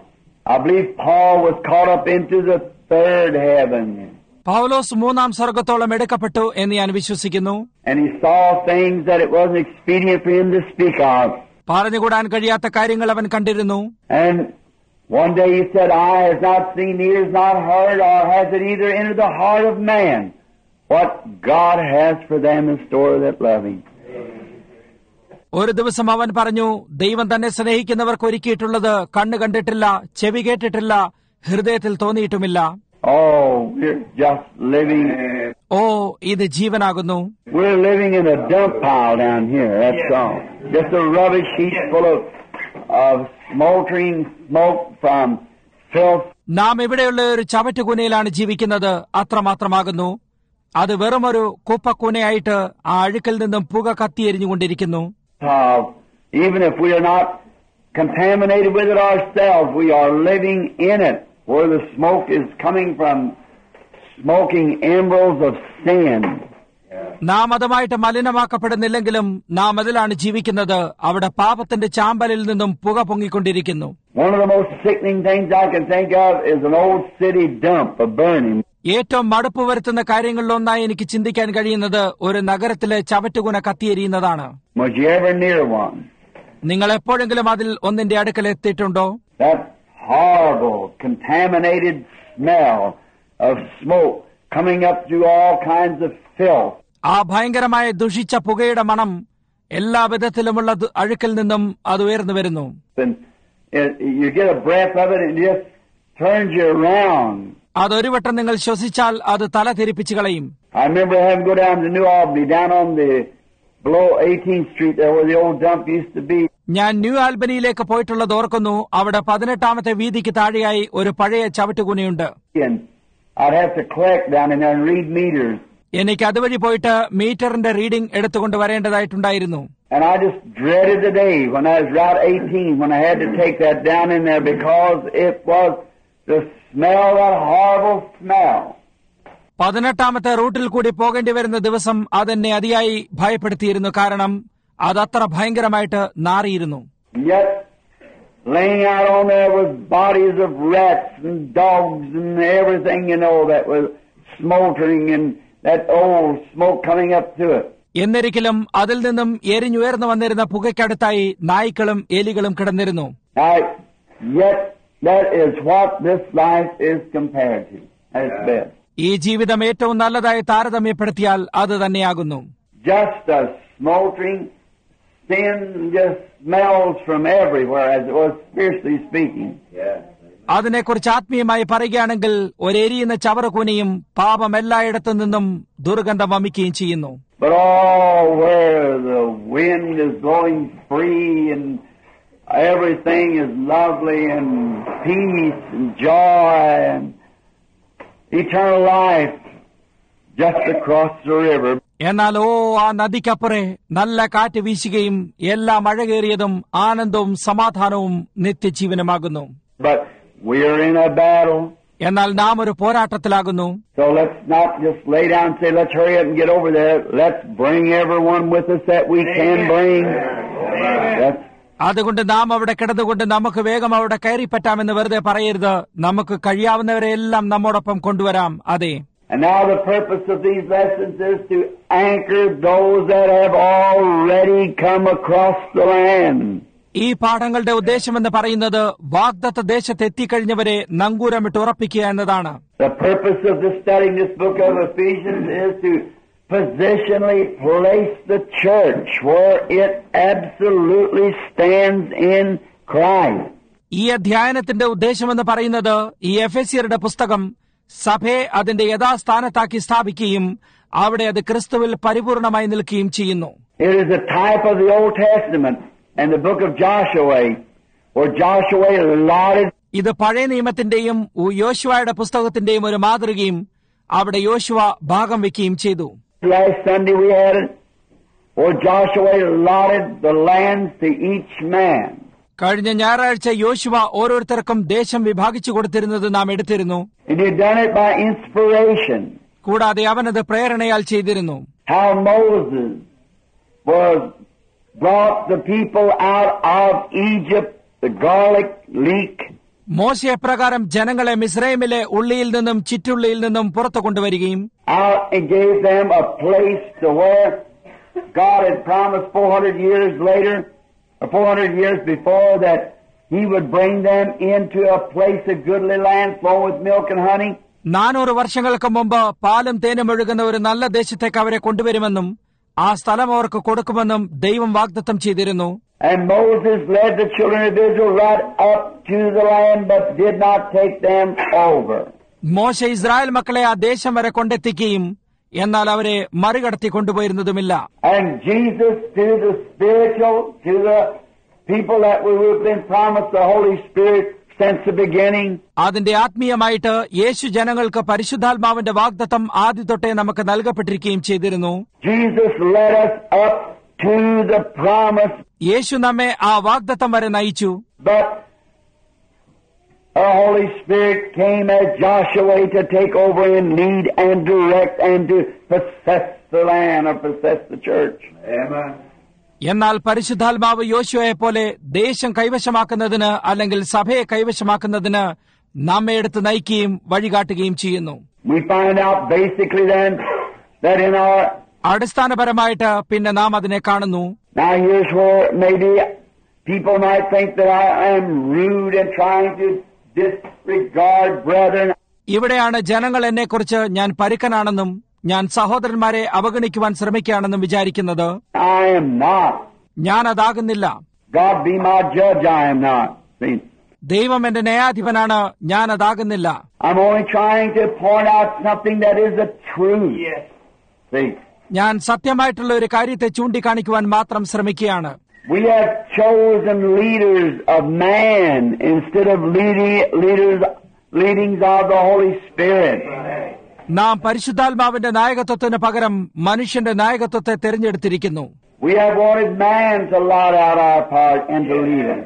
I believe Paul was caught up into the third heaven. പൗലോസ് മൂന്നാം സ്വർഗത്തോളം എടുക്കപ്പെട്ടു എന്ന് ഞാൻ വിശ്വസിക്കുന്നു. And he saw things that it wasn't expedient for him to speak of. പറഞ്ഞുകൂടാൻ കഴിയാത്ത കാര്യങ്ങൾ അവൻ കണ്ടിരുന്നു. And one day he said, eye has not seen, ear has not heard, or has it either entered the heart of man what God has for them in store that love him. ഒരു ദിവസം അവൻ പറഞ്ഞു, ദൈവം തന്നെ സ്നേഹിക്കുന്നവർക്ക് ഒരുക്കിയിട്ടുള്ളത് കണ്ണ് കണ്ടിട്ടില്ല, ചെവി കേട്ടിട്ടില്ല, ഹൃദയത്തിൽ തോന്നിയിട്ടുമില്ല. Oh, we're just living. ഓ, ഇത് ജീവനാകുന്നു. We're living in a dump pile down here, that's all. Just a rubbish heap full of of smoldering smoke from filth. നാം ഇവിടെയുള്ള ഒരു ചവറ്റുകൂനയിലാണ് ജീവിക്കുന്നത്. അത്രമാത്രമാകുന്നു. അത് വെറുമൊരു കുപ്പക്കൂനയായിട്ട് ആ അഴുക്കിൽ നിന്നും പുക കത്തിയെരിഞ്ഞുകൊണ്ടിരിക്കുന്നു. Even if we are not contaminated with it ourselves, we are living in it, where the smoke is coming from smoking embers of sin. നാം അതുമായിട്ട് മലിനമാക്കപ്പെടുന്നില്ലെങ്കിലും നാം അതിലാണ് ജീവിക്കുന്നത്. അവിടെ പാപത്തിന്റെ ചാമ്പലിൽ നിന്നും പുക പൊങ്ങിക്കൊണ്ടിരിക്കുന്നു. One of the most sickening things I can think of is an old city dump, a burning. ഏറ്റവും മടുപ്പ് വരുത്തുന്ന കാര്യങ്ങളിലൊന്നായി എനിക്ക് ചിന്തിക്കാൻ കഴിയുന്നത് ഒരു നഗരത്തിലെ ചവറ്റുകുന കത്തിയെരിയുന്നതാണ്. Was you ever near one? നിങ്ങൾ എപ്പോഴെങ്കിലും അതിൽ ഒന്നിന്റെ അടുക്കൽ എത്തിയിട്ടുണ്ടോ? That horrible, contaminated smell of smoke coming up through all kinds of filth. ആ ഭയങ്കരമായ ദുഷിച്ച പുകയുടെ മണം എല്ലാ വിധത്തിലുമുള്ള അഴുക്കിൽ നിന്നും അത് ഉയർന്നു വരുന്നു. You get a breath of it and it just turns you around. അതൊരു വട്ടം നിങ്ങൾ ശ്വസിച്ചാൽ അത് തല തിരിപ്പിച്ചു കളയും. I remember having to go down to New Albany, down on the below 18th Street there where the old dump used to be. ഞാൻ ന്യൂ ആൽബനിയിലേക്ക് പോയിട്ടുള്ളത് ഓർക്കുന്നു. അവിടെ 18ാമത്തെ വീതിക്ക് താഴെയായി ഒരു പഴയ ചവറ്റുകുനയുണ്ട്. And I'd have to collect down in there and read meters. എനിക്ക് അതുവഴി പോയിട്ട് മീറ്ററിന്റെ റീഡിംഗ് എടുത്തുകൊണ്ട് വരേണ്ടതായിട്ടുണ്ടായിരുന്നു. And I just dreaded the day when I was around 18 when I had to take that down in there because it was the smell, that horrible smell. 18ാമത്തെ റൂട്ടിൽ കൂടി പോകേണ്ടി വരുന്ന ദിവസം അതെന്നെ അതിയായി ഭയപ്പെടുത്തിയിരുന്നു. കാരണം അതത്ര ഭയങ്കരമായിട്ട് നാറിയിരുന്നു. Yet laying out on there was bodies of rats and dogs and everything, that was smoldering and that old smoke coming up to it. എന്നിരിക്കലും അതിൽ നിന്നും എരിഞ്ഞുയർന്നു വന്നിരുന്ന പുകയ്ക്കടുത്തായി നായ്ക്കളും എലികളും കിടന്നിരുന്നു. Yet that is what this life is compared to at its best. ഈ ജീവിതം ഏറ്റവും നല്ലതായി താരതമ്യപ്പെടുത്തിയാൽ അത് തന്നെയാകുന്നു. Just a smoldering sin just smells from everywhere, as it was spiritually speaking. അതിനെക്കുറിച്ച് ആത്മീയമായി പറയുകയാണെങ്കിൽ ഒരെരിയുന്ന ചവറുകൂനയും പാപം എല്ലായിടത്തു നിന്നും ദുർഗന്ധം വമിക്കുകയും ചെയ്യുന്നു. But all where the wind is blowing free and everything is lovely and peace and joy and eternal life just across the river. എന്നാൽ ആ നദിക്കപ്പുറേ നല്ല കാറ്റ് വീശുകയും എല്ലാം അഴകേറിയതും ആനന്ദവും സമാധാനവും നിത്യജീവനുമാകുന്നു. But we are in a battle. എന്നാൽ നാം ഒരു പോരാട്ടത്തിലാകുന്നു. So let's not just lay down and say, let's hurry up and get over there. Let's bring everyone with us that we can bring. അതുകൊണ്ട് നാം അവിടെ കിടന്നുകൊണ്ട് നമുക്ക് വേഗം അവിടെ കയറിപ്പറ്റാമെന്ന് വെറുതെ പറയരുത്. നമുക്ക് കഴിയാവുന്നവരെ എല്ലാം നമ്മോടൊപ്പം കൊണ്ടുവരാം. അതെ. And now the purpose of these lessons is to anchor those that have already come across the land. ഈ പാഠങ്ങളുടെ ഉദ്ദേശമെന്ന് പറയുന്നത് വാഗ്ദത്ത ദേശത്ത് എത്തിക്കഴിഞ്ഞവരെ നങ്കൂരമിട്ട് ഉറപ്പിക്കുക എന്നതാണ്. The purpose of this studying this book of Ephesians is to positionally place the church where it absolutely stands in Christ. ഈ അധ്യയനത്തിന്റെ ഉദ്ദേശമെന്ന് പറയുന്നത് ഈ എഫെസ്യരുടെ പുസ്തകം സഭയെ അതിന്റെ യഥാസ്ഥാനത്താക്കി സ്ഥാപിക്കുകയും അവിടെ അത് ക്രിസ്തുവിൽ പരിപൂർണമായി നിൽക്കുകയും ചെയ്യുന്നു. It is a type of the Old Testament and the book of Joshua, where Joshua allotted. ഇത് പഴയ നിയമത്തിന്റെയും യോശുവയുടെ പുസ്തകത്തിന്റെയും ഒരു മാതൃകയും അവിടെ യോശുവ ഭാഗം വെക്കുകയും ചെയ്തു. Last Sunday we had it, where Joshua allotted the lands to each man. കഴിഞ്ഞ ഞായറാഴ്ച യോശുവ ഓരോരുത്തർക്കും ദേശം വിഭാഗിച്ചു കൊടുത്തിരുന്നത് നാം എടുത്തിരുന്നു. And he done it by inspiration. കൂടാതെ അവനത് പ്രേരണയാൽ ചെയ്തിരുന്നു. How Moses was brought the people out of Egypt, the garlic leak. മോശെ എപ്രകാരം ജനങ്ങളെ മിസ്രൈമിലെ ഉള്ളിയിൽ നിന്നും ചിറ്റുള്ളിയിൽ നിന്നും പുറത്തു കൊണ്ടുവരികയും out and gave them a place to where God had promised 400 years later, or 400 years before, that He would bring them into a place of goodly land flowing with milk and honey. 400 വർഷങ്ങൾക്ക് മുമ്പ് പാലും തേനും ഒഴുകുന്ന ഒരു നല്ല ദേശത്തേക്ക് അവരെ കൊണ്ടുവരുമെന്നും ആ സ്ഥലം അവർക്ക് കൊടുക്കുമെന്നും ദൈവം വാഗ്ദത്തം ചെയ്തിരുന്നു. And Moses led the children of Israel right up to the land, but did not take them over. മോശെ ഇസ്രായേൽ മക്കളെ ആ ദേശം വരെ കൊണ്ടെത്തിക്കുകയും എന്നാൽ അവരെ മറികടത്തി കൊണ്ടുപോയിരുന്നതുമില്ല. And Jesus, to the spiritual, to the people that we have been promised the Holy Spirit since the beginning. അതിന്റെ ആത്മീയമായിട്ട് യേശു ജനങ്ങൾക്ക് പരിശുദ്ധാത്മാവിന്റെ വാഗ്ദത്തം ആദ്യ തൊട്ടേ നമുക്ക് നൽകപ്പെട്ടിരിക്കുകയും ചെയ്തിരുന്നു. Jesus led us up to the promise. യേശു നമ്മെ ആ വാഗ്ദത്തം വരെ നയിച്ചു. But our Holy Spirit came as Joshua to take over and lead and direct and to possess the land or possess the church. Amen. എന്നാൽ പരിശുദ്ധാത്മാവ് യോശുവയെ പോലെ ദേശം കൈവശമാക്കുന്നതിന് അല്ലെങ്കിൽ സഭയെ കൈവശമാക്കുന്നതിന് നമ്മെ എടുത്ത് നയിക്കുകയും വഴികാട്ടുകയും ചെയ്യുന്നു. We find out basically then that in our അടിസ്ഥാനപരമായിട്ട് പിന്നെ നാം അതിനെ കാണുന്നു. Now here's where maybe people might think that I am rude and trying to disregard brethren. ഇവിടെയാണ് ജനങ്ങൾ എന്നെക്കുറിച്ച് ഞാൻ പരുക്കനാണെന്നും ഞാൻ സഹോദരന്മാരെ അവഗണിക്കുവാൻ ശ്രമിക്കുകയാണെന്നും വിചാരിക്കുന്നത്. I am not. ഞാൻ അതാകുന്നില്ല. God be my judge, I am not. See? ദൈവം എന്റെ ന്യായാധിപനാണ്, ഞാൻ അതാകുന്നില്ല. I'm only trying to point out something that is a truth. Yes. See? ഞാൻ സത്യമായിട്ടുള്ള ഒരു കാര്യത്തെ ചൂണ്ടിക്കാണിക്കുവാൻ മാത്രം ശ്രമിക്കുകയാണ്. We have chosen leaders of man instead of leadings of the Holy Spirit. നാം പരിശുദ്ധാത്മാവിന്റെ നായകത്വത്തിന് പകരം മനുഷ്യന്റെ നായകത്വത്തെ തിരഞ്ഞെടുത്തിരിക്കുന്നു. We have wanted man to lot out our part and to lead us.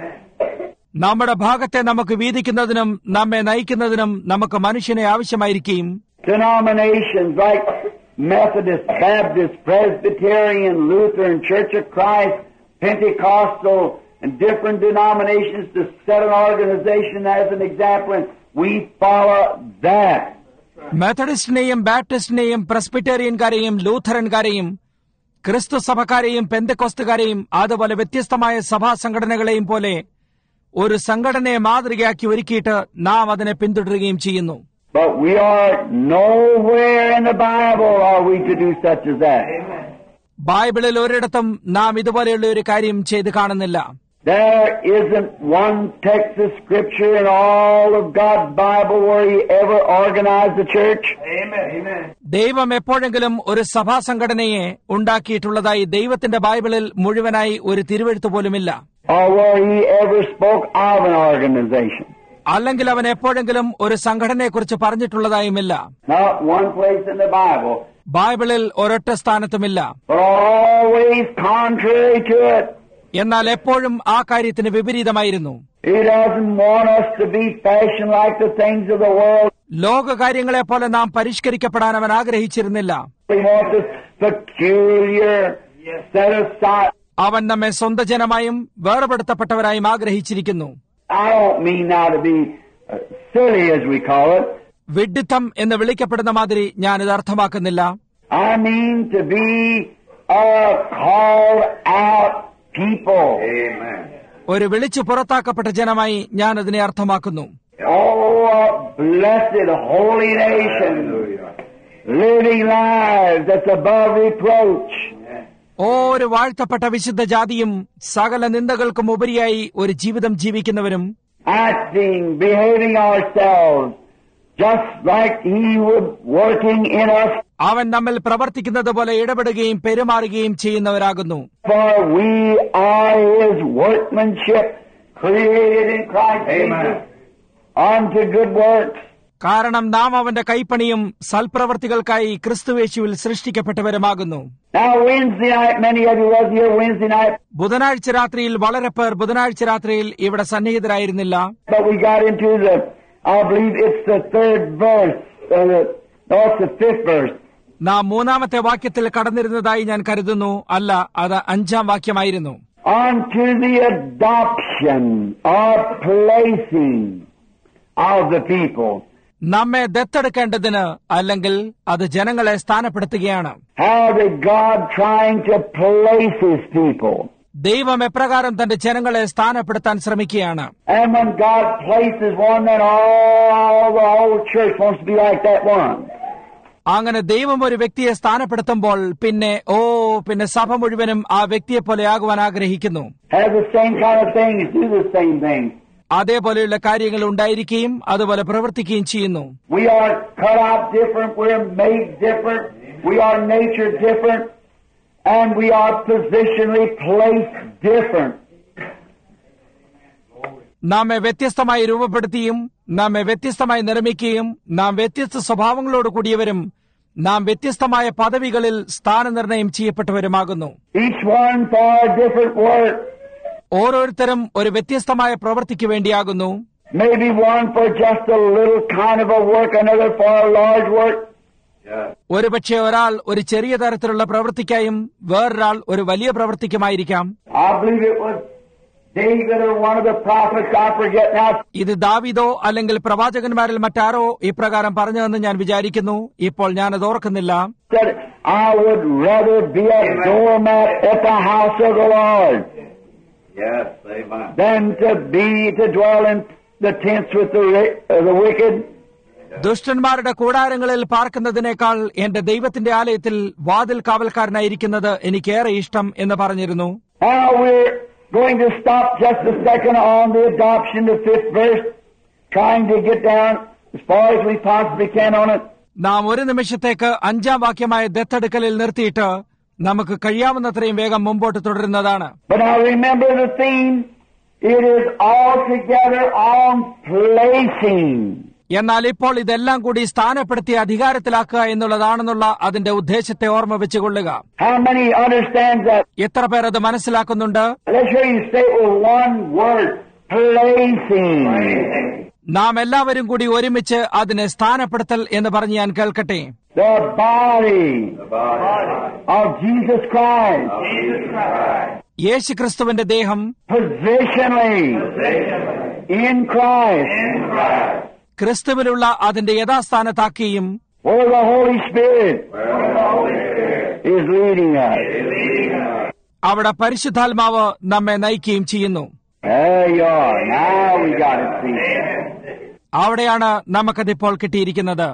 നമ്മുടെ ഭാഗത്തെ നമുക്ക് വീതിക്കുന്നതിനും നമ്മെ നയിക്കുന്നതിനും നമുക്ക് മനുഷ്യനെ ആവശ്യമായിരിക്കും. Denominations like Methodist, Baptist, Presbyterian, Lutheran, Church of Christ, Pentecostal, and different denominations to set an organization as an example, and we follow that. മെത്തഡിസ്റ്റിനെയും ബാപ്റ്റിസ്റ്റിനെയും പ്രസ്ബിറ്റേറിയൻകാരെയും ലൂഥറൻകാരെയും ക്രിസ്തു സഭക്കാരെയും പെന്തക്കോസ്തുകാരെയും അതുപോലെ വ്യത്യസ്തമായ സഭാ സംഘടനകളെയും പോലെ ഒരു സംഘടനയെ മാതൃകയാക്കി ഒരുക്കിയിട്ട് നാം അതിനെ പിന്തുടരുകയും ചെയ്യുന്നു. But we are nowhere in the Bible are we to do such as that. ബൈബിളിൽ ഒരിടത്തും നാം ഇതുപോലെയുള്ള ഒരു കാര്യം ചെയ്ത് കാണുന്നില്ല. There isn't one text of Scripture in all of God's Bible where He ever organized the church. Amen. ദൈവം എപ്പോഴെങ്കിലും ഒരു സഭാ സംഘടനയെ ഉണ്ടാക്കിയിട്ടുള്ളതായി ദൈവത്തിന്റെ ബൈബിളിൽ മുഴുവനായി ഒരു തിരുവെഴുത്ത് പോലുമില്ല. Or where He ever spoke of an organization. അല്ലെങ്കിൽ അവൻ എപ്പോഴെങ്കിലും ഒരു സംഘടനയെക്കുറിച്ച് പറഞ്ഞിട്ടുള്ളതായുമില്ല. Not one place in the Bible. ബൈബിളിൽ ഒരൊറ്റ സ്ഥാനത്തുമില്ല. But always contrary to it. എന്നാൽ എപ്പോഴും ആ കാര്യത്തിന് വിപരീതമായിരുന്നു. He doesn't want us to be fashioned like the things of the world. ലോക കാര്യങ്ങളെ പോലെ നാം പരിഷ്കരിക്കപ്പെടാൻ അവൻ ആഗ്രഹിച്ചിരുന്നില്ല. He wants us peculiar, set aside. അവൻ നമ്മെ സ്വന്തം ജനമായും വേർപെടുത്തപ്പെട്ടവരായും ആഗ്രഹിച്ചിരിക്കുന്നു. I don't mean now to be silly as we call it. വിഡ്ഢിത്തം എന്ന് വിളിക്കപ്പെടുന്ന മാതിരി ഞാനിത് അർത്ഥമാക്കുന്നില്ല. I mean to be a called out people. Amen. ഒരു വിളിച്ചു പുറത്താക്കപ്പെട്ട ജനമായി ഞാൻ അതിനെ അർത്ഥമാക്കുന്നു. Oh, a blessed holy nation, living lives that's above reproach. ഒരു വാഴ്ത്തപ്പെട്ട വിശുദ്ധ ജാതിയും സകല നിന്ദകൾക്കും ഉപരിയായി ഒരു ജീവിതം ജീവിക്കുന്നവരും Acting, behaving ourselves just like He was working in us. അവൻ നമ്മിൽ പ്രവർത്തിക്കുന്നത് പോലെ ഇടപെടുകയും പെരുമാറുകയും ചെയ്യുന്നവരാകുന്നു. For we are His workmanship, created in Christ Jesus unto good works. കാരണം നാം അവന്റെ കൈപ്പണിയും സൽപ്രവർത്തികൾക്കായി ക്രിസ്തുയേശുവിൽ സൃഷ്ടിക്കപ്പെട്ടവരുമാകുന്നു. Now Wednesday night, many of you was here Wednesday night. ബുധനാഴ്ച രാത്രിയിൽ വളരെ പേർ ബുധനാഴ്ച രാത്രിയിൽ ഇവിടെ സന്നിഹിതരായിരുന്നില്ല. But we got into I believe it's the third verse, no, it's the fifth verse. നാം മൂന്നാമത്തെ വാക്യത്തിൽ കടന്നിരുന്നതായി ഞാൻ കരുതുന്നു. അല്ല, അത് 5-ാം വാക്യമായിരുന്നു. Unto the adoption or placing of the people. നമ്മെ ദത്തെടുക്കേണ്ടതിന് അല്ലെങ്കിൽ അത് ജനങ്ങളെ സ്ഥാനപ്പെടുത്തുകയാണ്. How did God trying to place His people? ദൈവം എപ്രകാരം തന്റെ ജനങ്ങളെ സ്ഥാനപ്പെടുത്താൻ ശ്രമിക്കുകയാണ്. And when God places one, then all the whole church wants to be like that one. അങ്ങനെ ദൈവം ഒരു വ്യക്തിയെ സ്ഥാനപ്പെടുത്തുമ്പോൾ പിന്നെ സഭ മുഴുവനും ആ വ്യക്തിയെ പോലെ ആകുവാൻ ആഗ്രഹിക്കുന്നു. Have the same kind of things, do the same things. അതേപോലെയുള്ള കാര്യങ്ങൾ ഉണ്ടായിരിക്കുകയും അതുപോലെ പ്രവർത്തിക്കുകയും ചെയ്യുന്നു. We are cut out different, we are made different, we are nature different, and we are positionally placed different. നമ്മെ വ്യത്യസ്തമായി രൂപപ്പെടുത്തിയും നമ്മെ വ്യത്യസ്തമായി നിർമ്മിക്കുകയും നാം വ്യത്യസ്ത സ്വഭാവങ്ങളോട് കൂടിയവരും നാം വ്യത്യസ്തമായ പദവികളിൽ സ്ഥാനനിർണയം ചെയ്യപ്പെട്ടവരുമാകുന്നു. ഓരോരുത്തരും ഒരു വ്യത്യസ്തമായ പ്രവൃത്തിക്ക് വേണ്ടിയാകുന്നു. ഒരുപക്ഷെ ഒരാൾ ഒരു ചെറിയ തരത്തിലുള്ള പ്രവൃത്തിക്കായും വേറൊരാൾ ഒരു വലിയ പ്രവൃത്തിക്കുമായിരിക്കാം. ഇത് ദാവീദോ അല്ലെങ്കിൽ പ്രവാചകന്മാരിൽ മറ്റാരോ ഇപ്രകാരം പറഞ്ഞതെന്ന് ഞാൻ വിചാരിക്കുന്നു. ഇപ്പോൾ ഞാനത് ഓർക്കുന്നില്ല. ദുഷ്ടന്മാരുടെ കൂടാരങ്ങളിൽ പാർക്കുന്നതിനേക്കാൾ എന്റെ ദൈവത്തിന്റെ ആലയത്തിൽ വാതിൽ കാവൽക്കാരനായിരിക്കുന്നത് എനിക്കേറെ ഇഷ്ടം എന്ന് പറഞ്ഞിരുന്നു. Going to stop just a second on the adoption, the 5th verse, trying to get down as far as we possibly can on it. നാം ഒരു നിമിഷത്തേക്ക് 5-ാം വാക്യമായ ദത്തെടുക്കലിൽ നിർത്തിയിട്ട് നമുക്ക് കഴിയാവുന്നത്രയും വേഗം മുമ്പോട്ട് തുടരുന്നതാണ്. But now remember the theme. It is altogether on placing. എന്നാൽ ഇപ്പോൾ ഇതെല്ലാം കൂടി സ്ഥാനപ്പെടുത്തി അധികാരത്തിലാക്കുക എന്നുള്ളതാണെന്നുള്ള അതിന്റെ ഉദ്ദേശത്തെ ഓർമ്മ വെച്ചുകൊള്ളുക. എത്ര പേർ അത് മനസ്സിലാക്കുന്നുണ്ട്? നാം എല്ലാവരും കൂടി ഒരുമിച്ച് അതിനെ സ്ഥാനപ്പെടുത്തൽ എന്ന് പറഞ്ഞ് ഞാൻ കേൾക്കട്ടെ. യേശുക്രിസ്തുവിന്റെ ദേഹം ക്രിസ്തുവിലുള്ള അതിന്റെ യഥാസ്ഥാനത്താക്കിയും അവിടെ പരിശുദ്ധാത്മാവ് നമ്മെ നയിക്കുകയും ചെയ്യുന്നു. അവിടെയാണ് നമുക്കതിപ്പോൾ കിട്ടിയിരിക്കുന്നത്.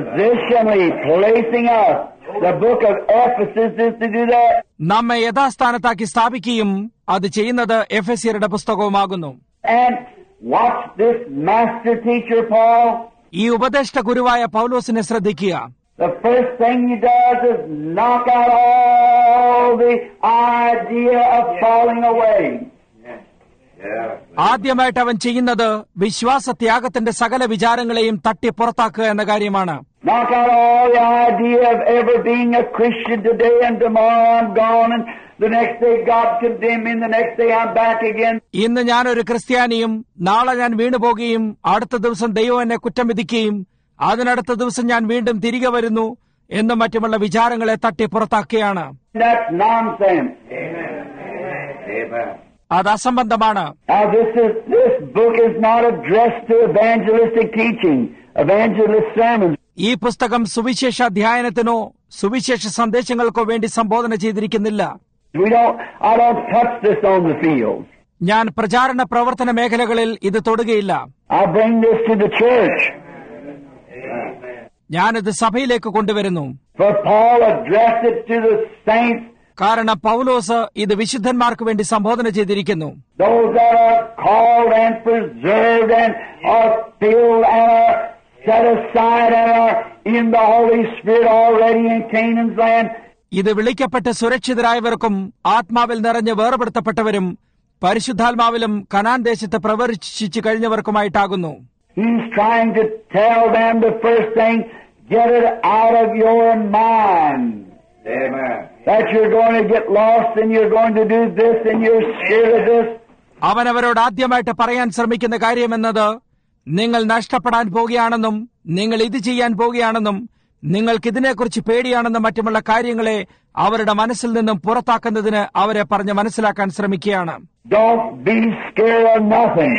നമ്മെ യഥാസ്ഥാനത്താക്കി സ്ഥാപിക്കുകയും അത് ചെയ്യുന്നത് എഫെസ്യരുടെ പുസ്തകവുമാകുന്നു. Watch this master teacher Paul. ഈ ഉപദേഷ്ട ഗുരുവായ പൗലോസിനെ ശ്രദ്ധിക്കുക. The first thing he does is knock out all the idea of falling away. ആദ്യമായിട്ട് അവൻ ചെയ്യുന്നത് വിശ്വാസത്യാഗത്തിന്റെ സകല വിചാരങ്ങളെയും തട്ടി പുറത്താക്കുക എന്ന കാര്യമാണ്. Knock out all the idea of ever being a Christian today and tomorrow I'm gone and the next day God condemn me, the next day I'm back again. ഇന്ന് ഞാനൊരു ക്രിസ്ത്യാനിയും നാളെ ഞാൻ വീണുപോകുകയും അടുത്ത ദിവസം ദൈവം എന്നെ കുറ്റം വിധിക്കുകയും അതിനടുത്ത ദിവസം ഞാൻ വീണ്ടും തിരികെ വരുന്നു എന്നും മറ്റുമുള്ള വിചാരങ്ങളെ തട്ടി പുറത്താക്കുകയാണ്. That's nonsense. അത് അസംബന്ധമാണ്. Now this book is not addressed to evangelistic teaching, evangelist sermons. ഈ പുസ്തകം സുവിശേഷ അധ്യയനത്തിനോ സുവിശേഷ സന്ദേശങ്ങൾക്കോ വേണ്ടി സംബോധന ചെയ്തിരിക്കുന്നില്ല. I don't touch this on the field. ഞാൻ പ്രചാരണ പ്രവർത്തന മേഖലകളിൽ ഇത് തൊടുകയില്ല. I bring this to the church. ഞാനിത് സഭയിലേക്ക് കൊണ്ടുവരുന്നു. For Paul addressed it to the saints. കാരണം പൗലോസ് ഇത് വിശുദ്ധന്മാർക്ക് വേണ്ടി സംബോധന ചെയ്തിരിക്കുന്നു. Those that are called and preserved and are filled and are set aside and are in the Holy Spirit already in Canaan's land. ഇത് വിളിക്കപ്പെട്ട് സുരക്ഷിതരായവർക്കും ആത്മാവിൽ നിറഞ്ഞ് വേർപെടുത്തപ്പെട്ടവരും പരിശുദ്ധാത്മാവിലും കനാൻ ദേശത്ത് പ്രവർത്തിച്ചു കഴിഞ്ഞവർക്കുമായിട്ടാകുന്നു. He's trying to tell them the first thing, get it out of your mind. Amen. That you're going to get lost and you're going to do this and you're scared of this. അവനവരോട് ആദ്യമായിട്ട് പറയാൻ ശ്രമിക്കുന്ന കാര്യമെന്നത് നിങ്ങൾ നഷ്ടപ്പെടാൻ പോകുകയാണെന്നും നിങ്ങൾ ഇത് ചെയ്യാൻ പോകുകയാണെന്നും നിങ്ങൾക്കിതിനെക്കുറിച്ച് പേടിയാണെന്നും മറ്റുമുള്ള കാര്യങ്ങളെ അവരുടെ മനസ്സിൽ നിന്നും പുറത്താക്കുന്നതിന് അവരെ പറഞ്ഞ് മനസ്സിലാക്കാൻ ശ്രമിക്കുകയാണ്. Don't be scared of nothing.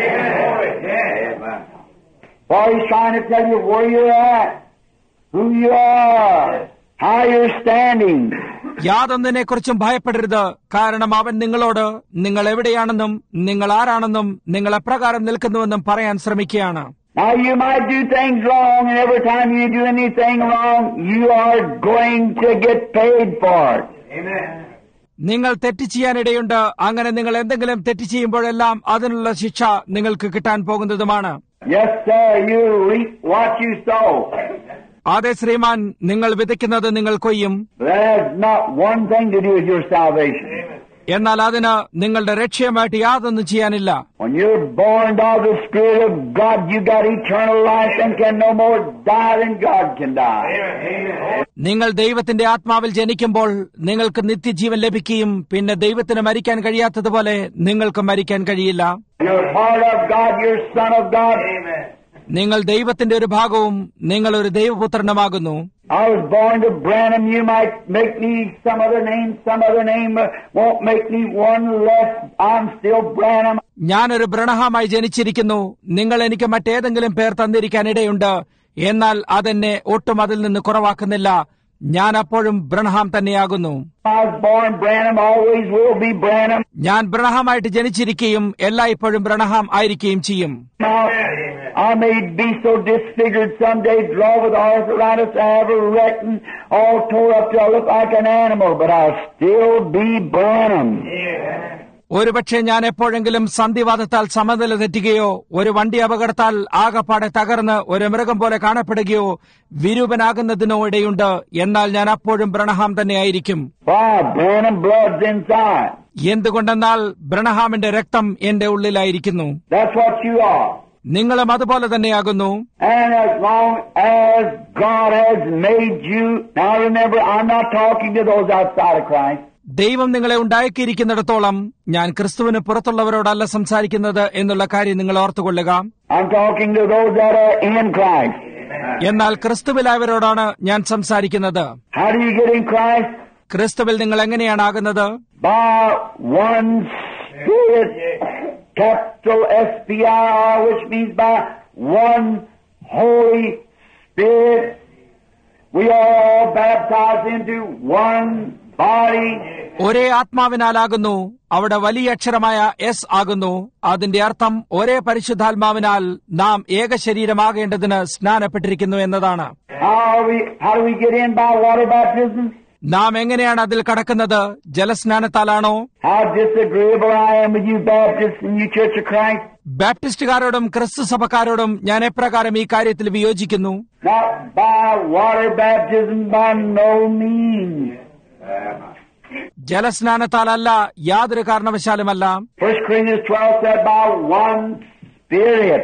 For he's trying to tell you where you're at, who you are, how you're standing. യാതൊന്നിനെക്കുറിച്ചും ഭയപ്പെടരുത്. കാരണം അവൻ നിങ്ങളോട് നിങ്ങൾ എവിടെയാണെന്നും നിങ്ങൾ ആരാണെന്നും നിങ്ങൾ എപ്രകാരം നിൽക്കുന്നുവെന്നും പറയാൻ ശ്രമിക്കുകയാണ്. Now you might do things wrong, and every time you do anything wrong, you are going to get paid for it. Amen. നിങ്ങൾ തെറ്റ് ചെയ്യാനിടയുണ്ട്. അങ്ങനെ നിങ്ങൾ എന്തെങ്കിലും തെറ്റ് ചെയ്യുമ്പോഴെല്ലാം അതിനുള്ള ശിക്ഷ നിങ്ങൾക്ക് കിട്ടാൻ പോകുന്നതുമാണ്. Yes, sir, you reap what you sow. അതെ ശ്രീമാൻ, നിങ്ങൾ വിതയ്ക്കുന്നത് നിങ്ങൾ കൊയ്യും. That has not one thing to do with your salvation. എന്നാൽ അതിന് നിങ്ങളുടെ രക്ഷയുമായിട്ട് യാതൊന്നും ചെയ്യാനില്ല. When you're born of the Spirit of God, you got eternal life and can no more die than God can die. നിങ്ങൾ ദൈവത്തിന്റെ ആത്മാവിൽ ജനിക്കുമ്പോൾ നിങ്ങൾക്ക് നിത്യജീവൻ ലഭിക്കുകയും പിന്നെ ദൈവത്തിന് മരിക്കാൻ കഴിയാത്തതുപോലെ നിങ്ങൾക്ക് മരിക്കാൻ കഴിയില്ല. You're part of God, you're son of God. നിങ്ങൾ ദൈവത്തിന്റെ ഒരു ഭാഗവും നിങ്ങൾ ഒരു ദൈവപുത്രനുമാകുന്നു. I was born to Branham. You might make me some other name won't make me one less. I'm still Branham. ഞാനൊരു ബ്രണഹാമായി ജനിച്ചിരിക്കുന്നു. നിങ്ങൾ എനിക്ക് മറ്റേതെങ്കിലും പേർ തന്നിരിക്കാനിടയുണ്ട്. എന്നാൽ അതെന്നെ ഒട്ടും അതിൽ നിന്ന് കുറവാക്കുന്നില്ല. ഞാൻ അപ്പോഴും ബ്രണഹാം തന്നെയാകുന്നു. I was born Branham, always will be Branham. ഞാൻ ബ്രണഹാമായിട്ട് ജനിച്ചിരിക്കുകയും എല്ലായ്പ്പോഴും ബ്രണഹാം ആയിരിക്കുകയും ചെയ്യും. I may be so disfigured someday, draw with arthritis, have a wreck, all tore up till I look like an animal, but I'll still be Branham. ഒരുപക്ഷെ ഞാൻ എപ്പോഴെങ്കിലും സന്ധിവാദത്താൽ സമനില തെറ്റുകയോ ഒരു വണ്ടി അപകടത്താൽ ആകപ്പാടെ തകർന്ന് ഒരു മൃഗം പോലെ കാണപ്പെടുകയോ വിരൂപനാകുന്നതിനോ ഇടയുണ്ട്. എന്നാൽ ഞാൻ അപ്പോഴും ബ്രണഹാം തന്നെയായിരിക്കും. Branham blood's inside. എന്തുകൊണ്ടെന്നാൽ ബ്രണഹാമിന്റെ രക്തം എന്റെ ഉള്ളിലായിരിക്കുന്നു. That's what you are. നിങ്ങളും അതുപോലെ തന്നെയാകുന്നു. And as long as God has made you, now remember, I'm not talking to those outside of Christ. ദൈവം നിങ്ങളെ ഉണ്ടാക്കിയിരിക്കുന്നിടത്തോളം ഞാൻ ക്രിസ്തുവിന് പുറത്തുള്ളവരോടല്ല സംസാരിക്കുന്നത് എന്നുള്ള കാര്യം നിങ്ങൾ ഓർത്തുകൊള്ളുക. I'm talking to those that are in Christ. എന്നാൽ ക്രിസ്തുവിലായവരോടാണ് ഞാൻ സംസാരിക്കുന്നത്. How do you get in Christ? ക്രിസ്തുവിൽ നിങ്ങൾ എങ്ങനെയാണ് ആകുന്നത്? By one Spirit, capital S-P-I-R, which means by one Holy Spirit. We are all baptized into one body. ഒരേ ആത്മാവിനാലാകുന്നു. അവിടെ വലിയ അക്ഷരമായ എസ് ആകുന്നു. അതിന്റെ അർത്ഥം ഒരേ പരിശുദ്ധാത്മാവിനാൽ നാം ഏക ശരീരമാകേണ്ടതിന് സ്നാനപ്പെട്ടിരിക്കുന്നു എന്നതാണ്. How do we get in? By water baptism? നാം എങ്ങനെയാണ് അതിൽ കടക്കുന്നത്? ജലസ്നാനത്താലാണോ? How disagreeable I am with you Baptists and you Church of Christ. ബാപ്റ്റിസ്റ്റുകാരോടും ക്രിസ്തു സഭക്കാരോടും ഞാൻ എപ്രകാരം ഈ കാര്യത്തിൽ വിയോജിക്കുന്നു. Not by water baptism, by no means. ജലസ്നാനത്താലല്ല, യാതൊരു കാരണവശാലുമല്ല. 1 Corinthians 12 said by one Spirit,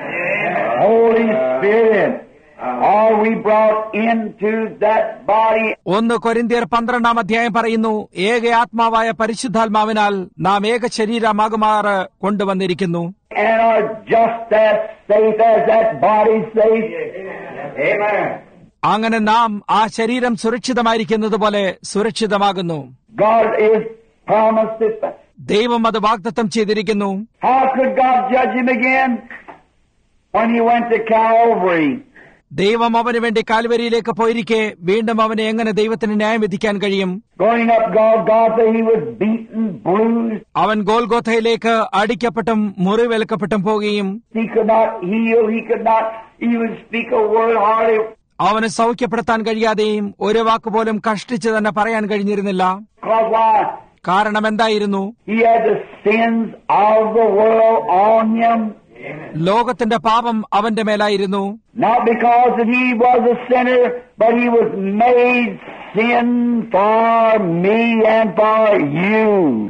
Holy Spirit, are we brought into that body. 1 കൊരിന്ത്യർ 12 അധ്യായം പറയുന്നു, ഏക ആത്മാവായ പരിശുദ്ധാത്മാവിനാൽ നാം ഏക ശരീരമാകുമാറ് കൊണ്ടുവന്നിരിക്കുന്നു. And are just as safe as that body safe. Amen. അങ്ങനെ നാം ആ ശരീരം സുരക്ഷിതമായിരിക്കുന്നത് പോലെ സുരക്ഷിതമാകുന്നു. God is promised it. ദൈവം അത് വാഗ്ദത്തം ചെയ്തിരിക്കുന്നു. How could God judge him again when he went to Calvary? ദൈവം അവന് വേണ്ടി കാൽവരിയിലേക്ക് പോയിരിക്കെ വീണ്ടും അവനെ എങ്ങനെ ദൈവത്തിന് ന്യായം വിധിക്കാൻ കഴിയും? Going up Golgotha, he was beaten, bruised. അവൻ ഗോൽഗോഥയിലേക്ക് അടിക്കപ്പെട്ടും മുറിവേൽക്കപ്പെട്ടും പോകുകയും He could not heal. He could not even speak a word hardly. അവന് സൗഖ്യപ്പെടുത്താൻ കഴിയാതെയും ഒരു വാക്കുപോലും കഷ്ടിച്ച് തന്നെ പറയാൻ കഴിഞ്ഞിരുന്നില്ല. Because why? കാരണം എന്തായിരുന്നു? He had the sins of the world on him. ലോകത്തിന്റെ പാപം അവന്റെ മേലായിരുന്നു. Not because that he was a sinner, but he was made sin for me and for you.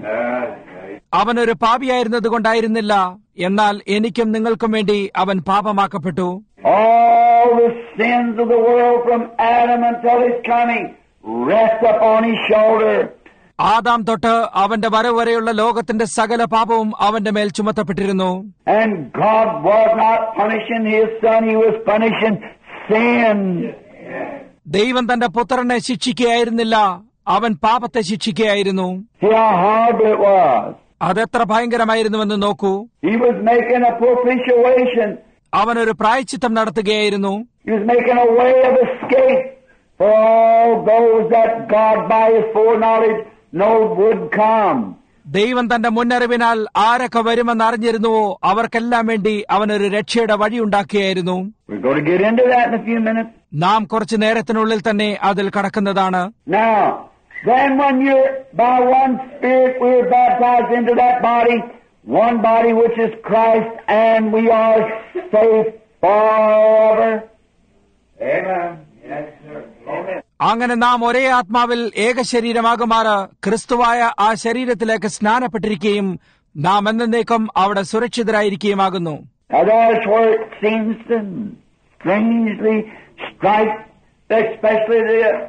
അവനൊരു പാപിയായിരുന്നത് കൊണ്ടായിരുന്നില്ല, എന്നാൽ എനിക്കും നിങ്ങൾക്കും വേണ്ടി അവൻ പാപമാക്കപ്പെട്ടു. All the sins of the world from Adam until his coming rest upon his shoulder. Adam തൊട്ട് അവന്റെ വരവ് വരെയുള്ള ലോകത്തിന്റെ സകല പാപവും അവന്റെ മേൽ ചുമത്തപ്പെട്ടിരുന്നു. And God was not punishing his son, he was punishing sin. ദൈവം തന്റെ പുത്രനെ ശിക്ഷിക്കുകയായിരുന്നില്ല, അവൻ പാപത്തെ ശിക്ഷിക്കുകയായിരുന്നു. See how horrible it was. അതെത്ര ഭയങ്കരമായിരുന്നുവെന്ന് നോക്കൂ. He was making a propitiation. അവനൊരു പ്രായശ്ചിത്തം നടത്തുകയായിരുന്നു. He was making a way of escape for all those that God by his foreknowledge know would come. ദൈവം തന്റെ മുന്നറിവിനാൽ ആരൊക്കെ വരുമെന്ന് അറിഞ്ഞിരുന്നുവോ അവർക്കെല്ലാം വേണ്ടി അവനൊരു രക്ഷയുടെ വഴിയുണ്ടാക്കുകയായിരുന്നു. We're going to get into that in a few minutes. നാം കുറച്ചു നേരത്തിനുള്ളിൽ തന്നെ അതിൽ കടക്കുന്നതാണ്. Now, then when you're by one Spirit we're baptized into that body, one body which is Christ, and we are saved forever. Amen. Yes, sir. Amen. അങ്ങനെ നാം ഒരേ ആത്മാവിൽ ഏക ശരീരമാകുമാറ് ക്രിസ്തുവായ ആ ശരീരത്തിലേക്ക് സ്നാനപ്പെട്ടിരിക്കുകയും നാം എന്നേക്കും അവിടെ സുരക്ഷിതരായിരിക്കുകയുമാകുന്നു. That's where it seems to strangely strike, especially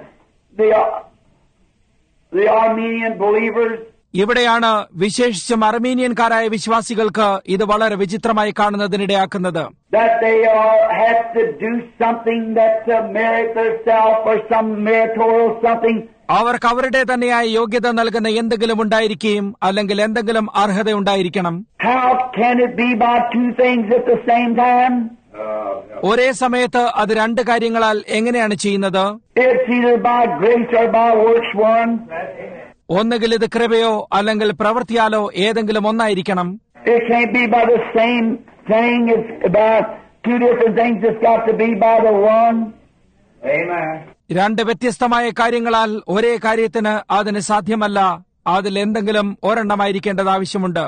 the Armenian believers. ഇവിടെയാണ് വിശേഷിച്ചും അർമീനിയൻകാരായ വിശ്വാസികൾക്ക് ഇത് വളരെ വിചിത്രമായി കാണുന്നതിനിടയാക്കുന്നത്. That they have to do something that to merit themselves or some meritorial something. അവർക്ക് അവരുടെ തന്നെയായ യോഗ്യത നൽകുന്ന എന്തെങ്കിലും ഉണ്ടായിരിക്കുകയും അല്ലെങ്കിൽ എന്തെങ്കിലും അർഹത ഉണ്ടായിരിക്കണം. How can it be by two things at the same time? ഒരേ സമയത്ത് അത് രണ്ട് കാര്യങ്ങളാൽ എങ്ങനെയാണ് ചെയ്യുന്നത്? It's either by grace or by works one. ഒന്നുകിൽ ഇത് കൃപയോ അല്ലെങ്കിൽ പ്രവൃത്തിയാലോ ഏതെങ്കിലും ഒന്നായിരിക്കണം. It can't be by the same thing. It's about two different things. It's got to be by the one. Amen. രണ്ട് വ്യത്യസ്തമായ കാര്യങ്ങളാൽ ഒരേ കാര്യത്തിന് അതിന് സാധ്യമല്ല. അതിൽ എന്തെങ്കിലും ഒരെണ്ണമായിരിക്കേണ്ടത് ആവശ്യമുണ്ട്.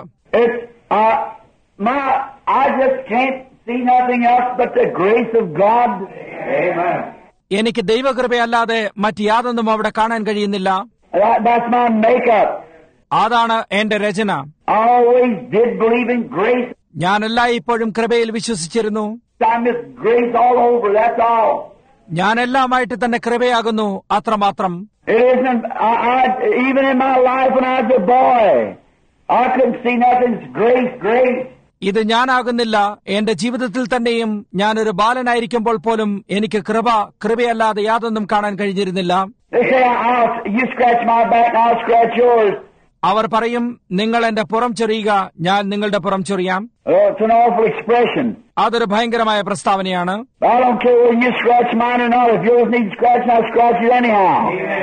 I just can't see nothing else but the grace of God. Amen. എനിക്ക് ദൈവകൃപയല്ലാതെ മറ്റ് യാതൊന്നും അവിടെ കാണാൻ കഴിയുന്നില്ല. That's my makeup. അതാണ് എന്റെ രചന. I always did believe in grace. ഞാൻ എല്ലായ്പ്പോഴും കൃപയിൽ വിശ്വസിച്ചിരുന്നു. I miss grace all over. That's all. ഞാൻ എല്ലാമായിട്ട് തന്നെ കൃപയാകുന്നു, അത്രമാത്രം. It isn't. Even in my life when I was a boy, I couldn't see nothing. Grace. ഇത് ഞാനാകുന്നില്ല. എന്റെ ജീവിതത്തിൽ തന്നെയും ഞാനൊരു ബാലനായിരിക്കുമ്പോൾ പോലും എനിക്ക് കൃപയല്ലാതെ യാതൊന്നും കാണാൻ കഴിഞ്ഞിരുന്നില്ല. They say, you scratch my back, I'll scratch yours. അവർ പറയും, നിങ്ങൾ എന്റെ പുറം ചൊറിയുക, ഞാൻ നിങ്ങളുടെ പുറം ചൊറിയാം. It's an awful expression. അതൊരു ഭയങ്കരമായ പ്രസ്താവനയാണ്. I don't care whether you scratch mine or not. If yours needs scratching, I'll scratch it anyhow.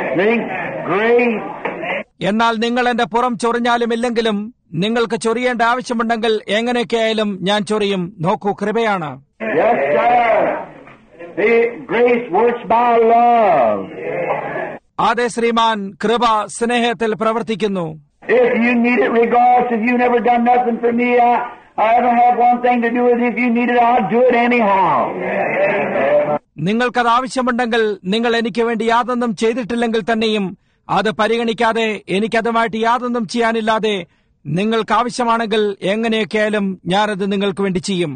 Grace. എന്നാൽ നിങ്ങൾ എന്റെ പുറം ചൊറിഞ്ഞാലും ഇല്ലെങ്കിലും നിങ്ങൾക്ക് ചൊറിയേണ്ട ആവശ്യമുണ്ടെങ്കിൽ എങ്ങനെയൊക്കെയായാലും ഞാൻ ചൊറിയും. നോക്കൂ, കൃപയാണ്. Yes, sir. The grace works by love. അതെ ശ്രീമാൻ, കൃപ സ്നേഹത്തിൽ പ്രവർത്തിക്കുന്നു. If you need it, regardless if you've never done nothing for me, I don't have one thing to do with it. If you need it, I'll do it anyhow. നിങ്ങൾക്കത് ആവശ്യമുണ്ടെങ്കിൽ നിങ്ങൾ എനിക്ക് വേണ്ടി യാതൊന്നും ചെയ്തിട്ടില്ലെങ്കിൽ തന്നെയും അത് പരിഗണിക്കാതെ എനിക്കതുമായിട്ട് യാതൊന്നും ചെയ്യാനില്ലാതെ നിങ്ങൾക്ക് ആവശ്യമാണെങ്കിൽ എങ്ങനെയൊക്കെയായാലും ഞാനത് നിങ്ങൾക്ക് വേണ്ടി ചെയ്യും.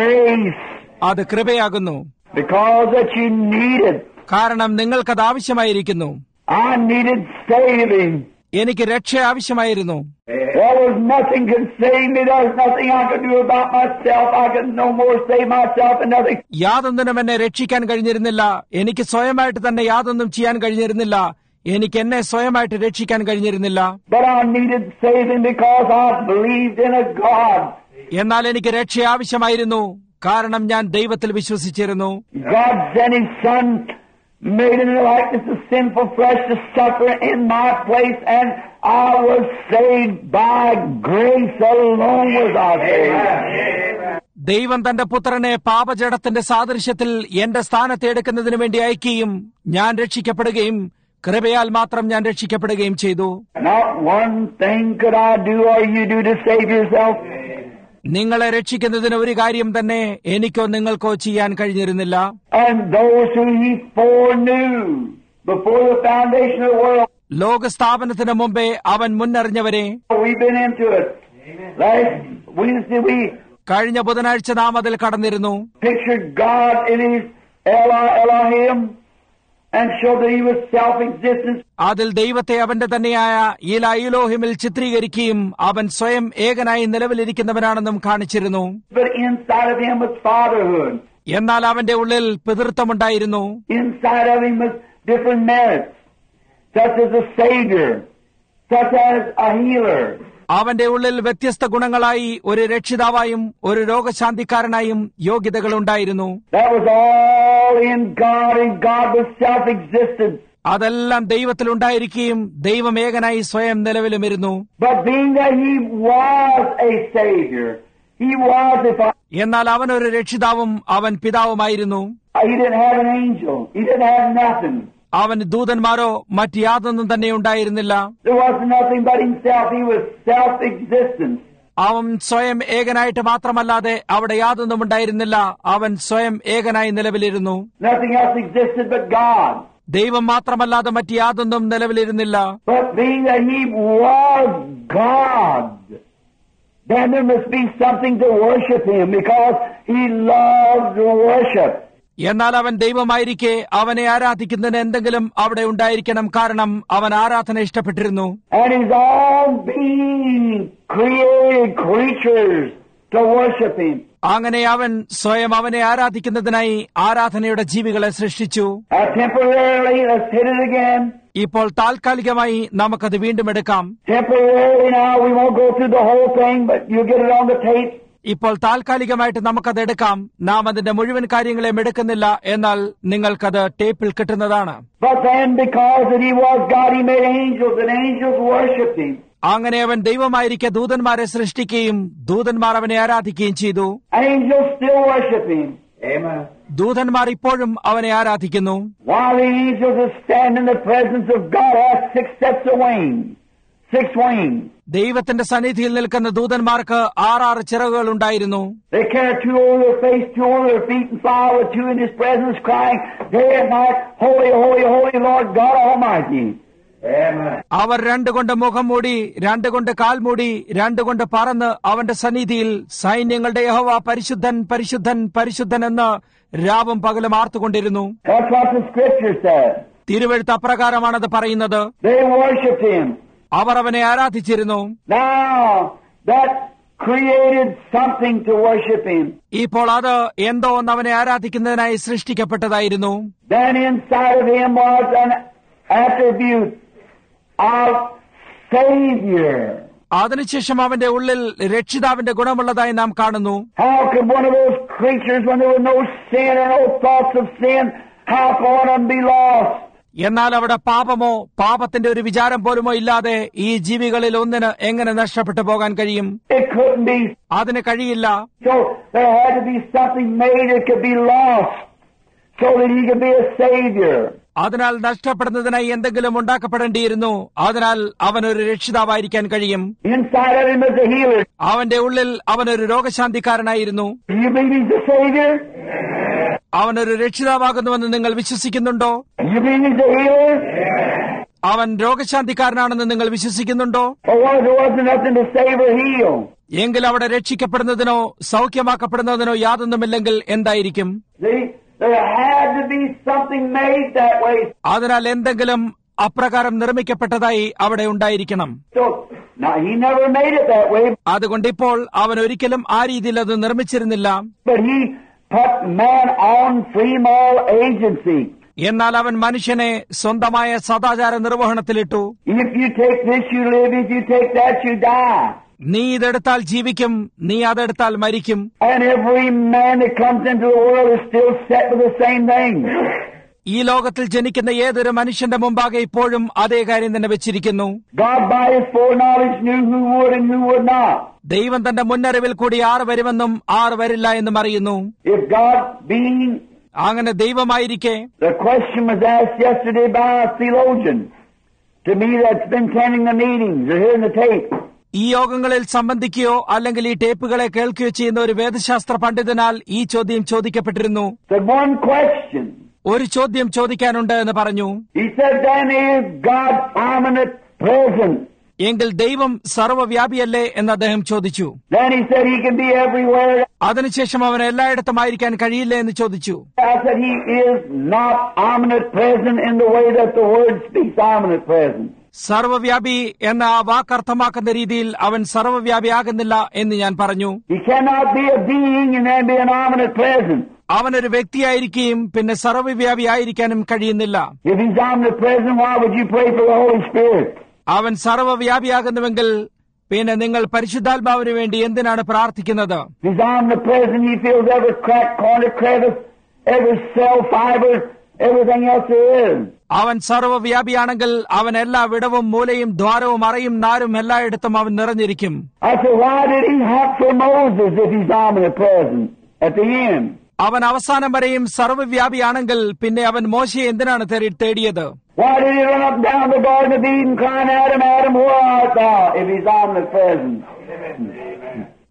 അത് കൃപയാകുന്നു. Because that you need it. കാരണം നിങ്ങൾക്കത് ആവശ്യമായിരിക്കുന്നു. I needed saving. എനിക്ക് രക്ഷ ആവശ്യമായിരുന്നു. There was nothing could save me. There was nothing I could do about myself. I could no more save myself and nothing. യാതൊന്നിനും എന്നെ രക്ഷിക്കാൻ കഴിഞ്ഞിരുന്നില്ല. എനിക്ക് സ്വയമായിട്ട് തന്നെ യാതൊന്നും ചെയ്യാൻ കഴിഞ്ഞിരുന്നില്ല. എനിക്ക് എന്നെ സ്വയമായിട്ട് രക്ഷിക്കാൻ കഴിഞ്ഞിരുന്നില്ല. But I needed saving because I believed in a God. എന്നാൽ എനിക്ക് രക്ഷ ആവശ്യമായിരുന്നു, കാരണം ഞാൻ ദൈവത്തിൽ വിശ്വസിച്ചിരുന്നു. God sent His Son, made in the likeness of sinful flesh, to suffer in my place, and I was saved by grace alone. Was I saved? ദൈവം തന്റെ പുത്രനെ പാപജഡത്തിന്റെ സാദൃശ്യത്തിൽ എന്റെ സ്ഥാനത്ത് എടുക്കുന്നതിന് വേണ്ടി അയക്കുകയും ഞാൻ രക്ഷിക്കപ്പെടുകയും കൃപയാൽ മാത്രം ഞാൻ രക്ഷിക്കപ്പെടുകയും ചെയ്തു. Not one thing could I do or you do to save yourself. നിങ്ങളെ രക്ഷിക്കുന്നതിന് ഒരു കാര്യം തന്നെ എനിക്കോ നിങ്ങൾക്കോ ചെയ്യാൻ കഴിഞ്ഞിരുന്നില്ല. And those who He foreknew before the foundation of the world. ലോകസ്ഥാപനത്തിന് മുമ്പേ അവൻ മുന്നറിഞ്ഞവരെ. We've been into it. Last Wednesday we കഴിഞ്ഞ ബുധനാഴ്ച നാം അതിൽ കടന്നിരുന്നു. pictured God in His Elohim and showed that He was self-existent. അതിൽ ദൈവത്തെ അവന്റെ തന്നെയായ ഇലോഹിമിൽ ചിത്രീകരിക്കുകയും അവൻ സ്വയം ഏകനായി നിലവിലിരിക്കുന്നവനാണെന്നും കാണിച്ചിരുന്നു. But inside of Him was fatherhood. എന്നാൽ അവന്റെ ഉള്ളിൽ പിതൃത്വമുണ്ടായിരുന്നു. Inside of Him was different merits, such as a Savior, such as a healer. അവന്റെ ഉള്ളിൽ വ്യത്യസ്ത ഗുണങ്ങളായി ഒരു രക്ഷിതാവായും ഒരു രോഗശാന്തിക്കാരനായും യോഗ്യതകളുണ്ടായിരുന്നു. That was all in God, and God was self-existent. അതെല്ലാം ദൈവത്തിലുണ്ടായിരിക്കുകയും ദൈവം ഏകനായി സ്വയം നിലവിലുമിരുന്നു. But being that He was a Savior, He was എന്നാൽ അവനൊരു രക്ഷിതാവും അവൻ പിതാവുമായിരുന്നു. He didn't have an angel. He didn't have nothing. അവന് ദൂതന്മാരോ മറ്റ് യാതൊന്നും തന്നെ ഉണ്ടായിരുന്നില്ല. There was nothing but Himself. He was self-existent. അവൻ സ്വയം ഏകനായിട്ട് മാത്രമല്ലാതെ അവിടെ യാതൊന്നും ഉണ്ടായിരുന്നില്ല. അവൻ സ്വയം ഏകനായി നിലവിലിരുന്നു. Nothing else existed but God. ദൈവം മാത്രമല്ലാതെ മറ്റ് യാതൊന്നും നിലവിലിരുന്നില്ല. But being that he was God, then there must be something to worship him because he loved to worship. എന്നാൽ അവൻ ദൈവമായിരിക്കെ അവനെ ആരാധിക്കുന്നതിന് എന്തെങ്കിലും അവിടെ ഉണ്ടായിരിക്കണം, കാരണം അവൻ ആരാധന ഇഷ്ടപ്പെട്ടിരുന്നു. And his own being created creatures to worship him. അങ്ങനെ അവൻ സ്വയം അവനെ ആരാധിക്കുന്നതിനായി ആരാധനയുടെ ജീവികളെ സൃഷ്ടിച്ചു. Temporarily, let's hit it again. ഇപ്പോൾ താൽക്കാലികമായി നമുക്കത് വീണ്ടും എടുക്കാം. Temporarily now, we won't go through the whole thing, but you get it on the tape. ഇപ്പോൾ താൽക്കാലികമായിട്ട് നമുക്കത് എടുക്കാം. നാം അതിന്റെ മുഴുവൻ കാര്യങ്ങളെയും എടുക്കുന്നില്ല, എന്നാൽ നിങ്ങൾക്കത് ടേപ്പിൽ കിട്ടുന്നതാണ്. But then, because that he was God, he made angels, and angels worshipped him. അങ്ങനെ അവൻ ദൈവമായിരിക്കെ ദൂതന്മാരെ സൃഷ്ടിക്കുകയും ദൂതന്മാർ അവനെ ആരാധിക്കുകയും ചെയ്തു. Angels still worship him. Amen. ദൂതന്മാർ ഇപ്പോഴും അവനെ ആരാധിക്കുന്നു. While the angels that stand in the presence of God have 6 sets of wings. 6 wings. ദൈവത്തിന്റെ സന്നിധിയിൽ നിൽക്കുന്ന ദൂതന്മാർക്ക് 6 ചിറകുകൾ ഉണ്ടായിരുന്നു. They carry 2 over their face, 2 over their feet, and fly with 2 in his presence, crying day and night, Holy, holy, holy Lord God Almighty. Amen. അവർ 2 കൊണ്ട് മുഖം മൂടി, 2 കൊണ്ട് കാൽ മൂടി, 2 കൊണ്ട് പറന്ന് അവന്റെ സന്നിധിയിൽ സൈന്യങ്ങളുടെ യഹോവ പരിശുദ്ധൻ പരിശുദ്ധൻ പരിശുദ്ധൻ എന്ന് രാവും പകലും ആർത്തുകൊണ്ടിരുന്നു. That's what the scripture says. തിരുവെഴുത്ത് അപ്രകാരമാണത് പറയുന്നത്. They worshipped him. അവർ അവനെ ആരാധിച്ചിരുന്നു. Now, that created something to worship him. ഇപ്പോൾ അത് എന്തോ ഒന്ന് അവനെ ആരാധിക്കുന്നതിനായി സൃഷ്ടിക്കപ്പെട്ടതായിരുന്നു. Then inside of him was an attribute of Savior. അതിനുശേഷം അവന്റെ ഉള്ളിൽ രക്ഷിതാവിന്റെ ഗുണമുള്ളതായി നാം കാണുന്നു. How could one of those creatures, when there was no sin or no thoughts of sin, how could one of them be lost? എന്നാൽ അവിടെ പാപമോ പാപത്തിന്റെ ഒരു വിചാരം പോലുമോ ഇല്ലാതെ ഈ ജീവികളിൽ ഒന്നിന് എങ്ങനെ നഷ്ടപ്പെട്ടു പോകാൻ കഴിയും? It couldn't be. അതിന് കഴിയില്ല. So there had to be something made that could be lost so that he could be a Savior. അതിനാൽ നഷ്ടപ്പെടുന്നതിനായി എന്തെങ്കിലും ഉണ്ടാക്കപ്പെടേണ്ടിയിരുന്നു. അതിനാൽ അവനൊരു രക്ഷിതാവായിരിക്കാൻ കഴിയും. Inside of him is a healer. അവന്റെ ഉള്ളിൽ അവനൊരു രോഗശാന്തിക്കാരനായിരുന്നു. Do you believe he's a Savior? അവനൊരു രക്ഷിതാവാകുന്നുവെന്ന് നിങ്ങൾ വിശ്വസിക്കുന്നുണ്ടോ? You believe he's a healer? അവൻ രോഗശാന്തിക്കാരനാണെന്ന് നിങ്ങൾ വിശ്വസിക്കുന്നുണ്ടോ? Or was there wasn't nothing to save or heal? എങ്കിൽ അവിടെ രക്ഷിക്കപ്പെടുന്നതിനോ സൗഖ്യമാക്കപ്പെടുന്നതിനോ യാതൊന്നുമില്ലെങ്കിൽ എന്തായിരിക്കും? There had to be something made that way. അതിനാൽ എന്തെങ്കിലും അപ്രകാരം നിർമ്മിക്കപ്പെട്ടതായി അവിടെ ഉണ്ടായിരിക്കണം. So now he never made it that way. അതുകൊണ്ട് ഇപ്പോൾ അവൻ ഒരിക്കലും ആ രീതിയിൽ അത് നിർമ്മിച്ചിരുന്നില്ല. But he put man on free moral agency. എന്നാൽ അവൻ മനുഷ്യനെ സ്വന്തമായ സദാചാര നിർവഹണത്തിലിട്ടു. If you take this, you live. If you take that, you die. നീ ഇതെടുത്താൽ ജീവിക്കും, നീ അതെടുത്താൽ മരിക്കും. And every man that comes into the world is still set with the same thing. ഈ ലോകത്തിൽ ജനിക്കുന്ന ഏതൊരു മനുഷ്യന്റെ മുമ്പാകെ ഇപ്പോഴും അതേ കാര്യം തന്നെ വെച്ചിരിക്കുന്നു. God by his foreknowledge knew who would and who would not. ദൈവം തന്റെ മുന്നറിവിൽ കൂടി 6 വരുമെന്നും 6 വരില്ല എന്നും അറിയുന്നു. If God being, അങ്ങനെ ദൈവമായിരിക്കെ, the question was asked yesterday by a theologian to me that's been attending the meetings or hearing the tape. ഈ യോഗങ്ങളിൽ സംബന്ധിക്കുകയോ അല്ലെങ്കിൽ ഈ ടേപ്പുകളെ കേൾക്കുകയോ ചെയ്യുന്ന ഒരു വേദശാസ്ത്ര പണ്ഡിതനാൽ ഈ ചോദ്യം ചോദിക്കപ്പെട്ടിരുന്നു. One question. ഒരു ചോദ്യം ചോദിക്കാനുണ്ട് എന്ന് പറഞ്ഞു. He said, then is God omnipresent? എങ്കിൽ ദൈവം സർവ്വവ്യാപിയല്ലേ എന്ന് അദ്ദേഹം ചോദിച്ചു. Then he said he can be everywhere. അതിനുശേഷം അവൻ എല്ലായിടത്തും ആയിരിക്കാൻ കഴിയില്ലേ എന്ന് ചോദിച്ചു. I said he is not omnipresent in the way that the word speaks omnipresent. സർവ്വവ്യാപി എന്ന ആ വാക്കർത്ഥമാക്കുന്ന രീതിയിൽ അവൻ സർവ്വവ്യാപിയാകുന്നില്ല എന്ന് ഞാൻ പറഞ്ഞു. He cannot be a being and then be an omnipresent. അവനൊരു വ്യക്തിയായിരിക്കുകയും പിന്നെ സർവ്വവ്യാപിയായിരിക്കാനും കഴിയുന്നില്ല. If he's omnipresent, why would you pray for the Holy Spirit? അവൻ സർവ്വവ്യാപിയാകുന്നുവെങ്കിൽ പിന്നെ നിങ്ങൾ പരിശുദ്ധാത്മാവിന് വേണ്ടി എന്തിനാണ് പ്രാർത്ഥിക്കുന്നത്? He's omnipresent. He feels every crack, corner, crevice, every cell fiber, everything else there is. അവൻ സർവ്വവ്യാപിയാണെങ്കിൽ അവൻ എല്ലാ വിടവും മൂലയും ദ്വാരവും അറയും നാരും എല്ലായിടത്തും അവൻ നിറഞ്ഞിരിക്കും. I said, why did he hunt for Moses if he's omnipresent at the end? അവൻ അവസാനം വരെയും സർവ്വവ്യാപിയാണെങ്കിൽ പിന്നെ അവൻ മോശയെ എന്തിനാണ് തേടിയത്? Why did he run up and down the Garden of Eden crying, Adam, Adam, where art thou, if he's omnipresent?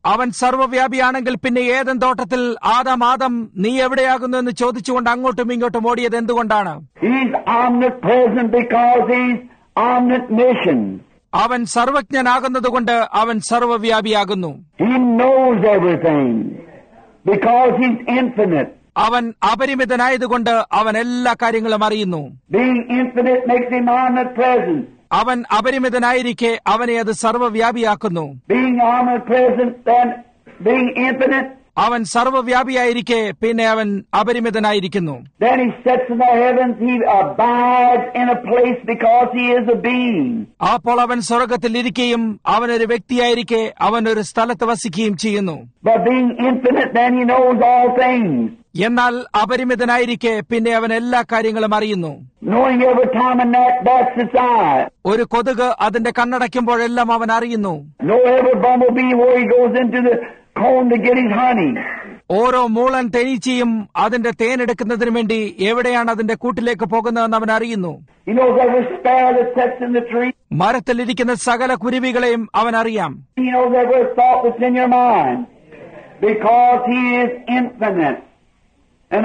അവൻ സർവ്വവ്യാപിയാണെങ്കിൽ പിന്നെ ഏദൻ തോട്ടത്തിൽ ആദം നീ എവിടെയാകുന്നു എന്ന് ചോദിച്ചുകൊണ്ട് അങ്ങോട്ടും ഇങ്ങോട്ടും ഓടിയത് എന്തുകൊണ്ടാണ്? He's omnipresent because he's omniscient. അവൻ സർവജ്ഞനാകുന്നതുകൊണ്ട് അവൻ സർവ്വവ്യാപിയാകുന്നു. He knows everything because he's infinite. അവൻ അപരിമിതനായതുകൊണ്ട് അവൻ എല്ലാ കാര്യങ്ങളും അറിയുന്നു. Being infinite makes him omnipresent. അവൻ അപരിമിതനായിരിക്കെ അവനെ അത് സർവ്വവ്യാപിയാക്കുന്നു. Being omnipresent and being infinite, അവൻ സർവ്വവ്യാപിയായിരിക്കെ പിന്നെ അവൻ അപരിമിതനായിരിക്കുന്നു. then he sits in the heavens, he abides in a place because he is a being. അപ്പോൾ അവൻ സ്വർഗ്ഗത്തിൽ ഇരിക്കുകയും അവനൊരു വ്യക്തിയായിരിക്കെ അവൻ ഒരു സ്ഥലത്ത് വസിക്കുകയും ചെയ്യുന്നു. But being infinite, then he knows all things. എന്നാൽ അപരിമിതനായിരിക്കെ പിന്നെ അവൻ എല്ലാ കാര്യങ്ങളും അറിയുന്നു. Knowing every time a gnat bats its eye. ഒരു കൊതുക് അതിന്റെ കണ്ണടയ്ക്കുമ്പോഴെല്ലാം അവൻ അറിയുന്നു. Know every bumblebee where he goes into the comb to get his honey. ഓരോ മൂളൻ തേനീച്ചയും അതിന്റെ തേനെടുക്കുന്നതിനു വേണ്ടി എവിടെയാണ് അതിന്റെ കൂട്ടിലേക്ക് പോകുന്നതെന്ന് അവൻ അറിയുന്നു. He knows every sparrow that sits in the tree. മരത്തിലിരിക്കുന്ന സകല കുരുവികളെയും അവൻ അറിയാം. He knows every thought that's in your mind because he is infinite and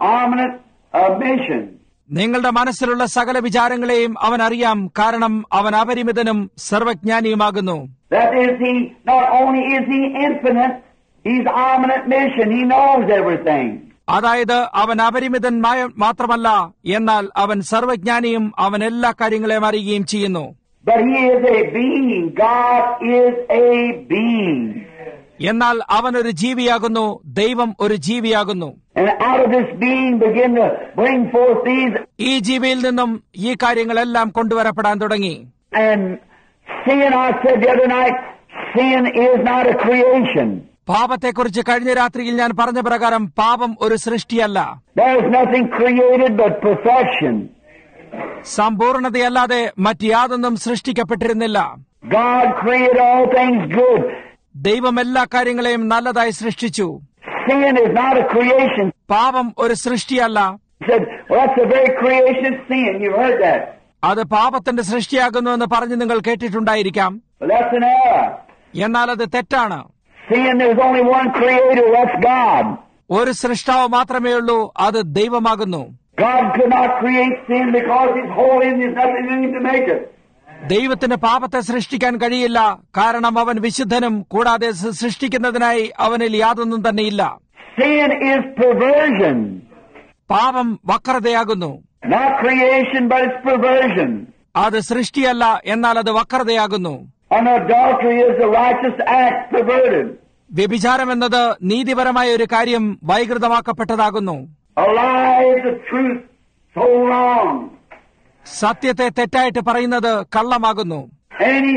omniscient. നിങ്ങളുടെ മനസ്സിലുള്ള സകല വിചാരങ്ങളെയും അവൻ അറിയാം, കാരണം അവൻ അപരിമിതനും സർവജ്ഞാനിയുമാകുന്നു. That is, he not only is he infinite, he's omniscient. He knows everything. അതായത് അവൻ അപരിമിതൻ മാത്രമല്ല, എന്നാൽ അവൻ സർവജ്ഞാനിയും അവൻ എല്ലാ കാര്യങ്ങളെയും അറിയുകയും ചെയ്യുന്നു. But he is a being. God is a being. എന്നാൽ അവൻ ഒരു ജീവിയാകുന്നു, ദൈവം ഒരു ജീവിയാകുന്നു. And out of this being begin to bring forth these. ഈ ജീവിയിൽ നിന്നും ഈ കാര്യങ്ങളെല്ലാം കൊണ്ടുവരപ്പെടാൻ തുടങ്ങി. And sin, I said the other night, sin is not a creation. പാപത്തെക്കുറിച്ച് കഴിഞ്ഞ രാത്രിയിൽ ഞാൻ പറഞ്ഞ പ്രകാരം പാപം ഒരു സൃഷ്ടിയല്ല. There is nothing created but perfection. സമ്പൂർണതയല്ലാതെ മറ്റ് യാതൊന്നും സൃഷ്ടിക്കപ്പെട്ടിരുന്നില്ല. God created all things good. ദൈവം എല്ലാ കാര്യങ്ങളെയും നല്ലതായി സൃഷ്ടിച്ചു. Sin is not a creation. പാപം ഒരു സൃഷ്ടിയല്ല. He said, well, that's the very creation of sin. You've heard that. അത് പാപത്തിന്റെ സൃഷ്ടിയാകുന്നു എന്ന് പറഞ്ഞ് നിങ്ങൾ കേട്ടിട്ടുണ്ടായിരിക്കാം. But that's an error. എന്നാൽ അത് തെറ്റാണ്. Sin, there's only one creator, that's God. ഒരു സൃഷ്ടാവ് മാത്രമേ ഉള്ളൂ, അത് ദൈവമാകുന്നു. God could not create sin because He's holy and there's nothing in Him to make it. ദൈവത്തിന് പാപത്തെ സൃഷ്ടിക്കാൻ കഴിയില്ല, കാരണം അവൻ വിശുദ്ധനും കൂടാതെ സൃഷ്ടിക്കുന്നതിനായി അവനിൽ യാതൊന്നും തന്നെയില്ല. Sin is perversion. പാപം വക്രതയാകുന്നു. Not creation, but it's perversion. അത് സൃഷ്ടിയല്ല, എന്നാൽ അത് വക്രതയാകുന്നു. An adultery is a righteous act perverted. വ്യഭിചാരം എന്നത് നീതിപരമായ ഒരു കാര്യം വൈകൃതമാക്കപ്പെട്ടതാകുന്നു. A lie is the truth so wrong. സത്യത്തെ തെറ്റായിട്ട് പറയുന്നത് കള്ളമാകുന്നു. Any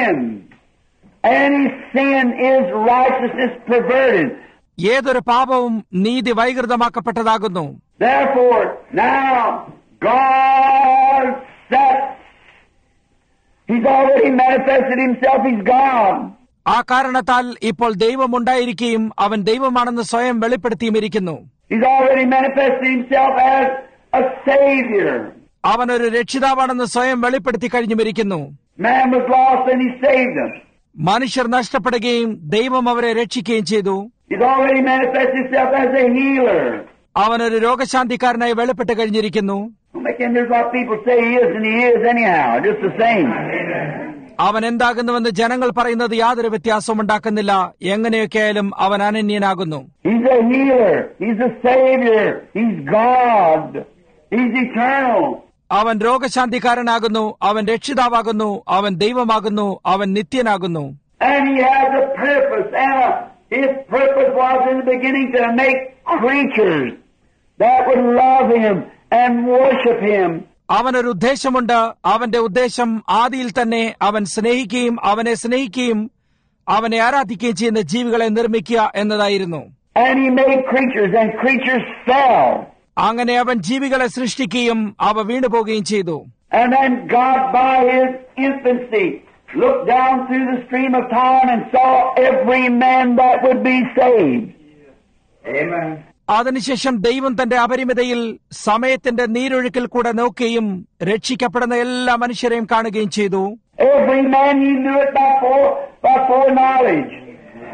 sin is righteousness perverted. ഏതൊരു പാപവും നീതി വൈകൃതമാക്കപ്പെട്ടതാകുന്നു. Therefore, now God sets. He's already manifested Himself. He's God. ആ കാരണത്താൽ ഇപ്പോൾ ദൈവമുണ്ടായിരിക്കുകയും അവൻ ദൈവമാണെന്ന് സ്വയം വെളിപ്പെടുത്തിയുമിരിക്കുന്നു. He's already manifested Himself as a Savior. അവൻ ഒരു രക്ഷിതാവാണെന്ന് സ്വയം വെളിപ്പെടുത്തി കഴിഞ്ഞുമിരിക്കുന്നു. Man was lost and He saved him. മനുഷ്യർ നഷ്ടപ്പെടുകയും ദൈവം അവരെ രക്ഷിക്കുകയും ചെയ്തു. He's already manifested Himself as a healer. അവൻ ഒരു രോഗശാന്തിക്കാരനായി വെളിപ്പെട്ട് കഴിഞ്ഞിരിക്കുന്നു. There's what people say He is, and He is anyhow, just the same. അവൻ എന്താകുന്നുവെന്ന് ജനങ്ങൾ പറയുന്നത് യാതൊരു വ്യത്യാസവും ഉണ്ടാക്കുന്നില്ല. എങ്ങനെയൊക്കെയായാലും അവൻ അനന്യനാകുന്നു. He's a healer. He's a Savior. He's God. He's eternal. അവൻ രോഗശാന്തിക്കാരനാകുന്നു, അവൻ രക്ഷിതാവാകുന്നു, അവൻ ദൈവമാകുന്നു, അവൻ നിത്യനാകുന്നു. And He has a purpose, and His purpose was in the beginning to make creatures that would love Him and worship Him. അവനൊരു ഉദ്ദേശമുണ്ട്. അവന്റെ ഉദ്ദേശം ആദിയിൽ തന്നെ അവൻ സ്നേഹിക്കുകയും അവനെ സ്നേഹിക്കുകയും അവനെ ആരാധിക്കുകയും ചെയ്യുന്ന ജീവികളെ നിർമ്മിക്കുക എന്നതായിരുന്നു. And He made creatures, and creatures fell. അങ്ങനെ അവൻ ജീവികളെ സൃഷ്ടിക്കുകയും അവ വീണുപോകുകയും ചെയ്തു. And then God, by His infancy, looked down through the stream of time and saw every man that would be saved. Amen. അതിനുശേഷം ദൈവം തന്റെ അപരിമിതയിൽ സമയത്തിന്റെ നീരൊഴുക്കിൽ കൂടെ നോക്കുകയും രക്ഷിക്കപ്പെടുന്ന എല്ലാ മനുഷ്യരെയും കാണുകയും ചെയ്തു. Every man, He knew it by foreknowledge.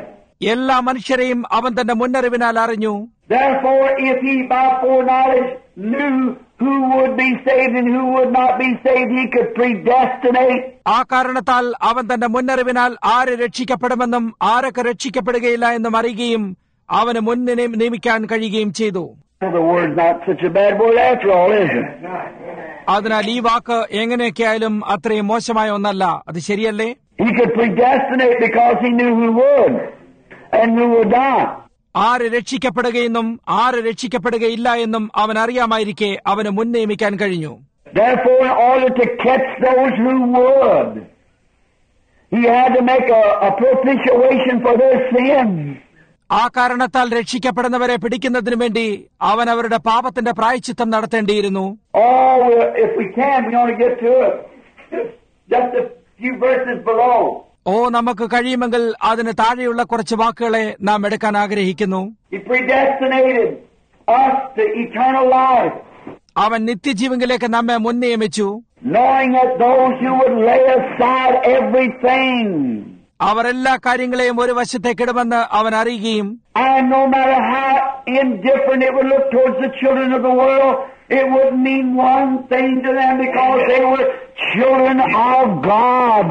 എല്ലാ മനുഷ്യരെയും അവൻ തന്റെ മുന്നറിവിനാൽ അറിഞ്ഞു. Therefore, if he by foreknowledge knew who would be saved and who would not be saved, he could predestinate. ആ കാരണത്താൽ അവൻ തന്റെ മുന്നറിവിനാൽ ആര് രക്ഷിക്കപ്പെടുമെന്നും ആരൊക്കെ രക്ഷിക്കപ്പെടുകയില്ല എന്നും അറിയുകയും അവന് മുന്നിനെ നിയമിക്കാൻ കഴിയുകയും ചെയ്തു. The word's not such a bad word after all, is it? അതിനാൽ ഈ വാക്ക് എങ്ങനെയൊക്കെയായാലും അത്രയും മോശമായ ഒന്നല്ല. അത് ശരിയല്ലേ? He could predestinate because he knew who would and who would not. ആര് രക്ഷിക്കപ്പെടുകയെന്നും ആര് രക്ഷിക്കപ്പെടുകയില്ല എന്നും അവൻ അറിയാമായിരിക്കെ അവന് മുൻ നിയമിക്കാൻ കഴിഞ്ഞു. Therefore, in order to catch those who would, he had to make a propitiation for their sins. ആ കാരണത്താൽ രക്ഷിക്കപ്പെടുന്നവരെ പിടിക്കുന്നതിനു വേണ്ടി അവൻ അവരുടെ പാപത്തിന്റെ പ്രായശ്ചിത്തം നടത്തേണ്ടിയിരുന്നു. Oh, if we can, we want to get to it. Just a few verses below. നമുക്ക് കഴിയുമെങ്കിൽ അതിന് താഴെയുള്ള കുറച്ച് വാക്കുകളെ നാം എടുക്കാൻ ആഗ്രഹിക്കുന്നു. He predestinated us to eternal life, അവൻ നിത്യജീവനിലേക്ക് നമ്മെ മുൻ നിയമിച്ചു. knowing that those who would lay aside everything, അവർ എല്ലാ കാര്യങ്ങളെയും ഒരു വശത്തേക്കിടുമെന്ന് അവൻ അറിയുകയും, and no matter how indifferent it would look towards the children of the world, it would mean one thing to them because they were children of God.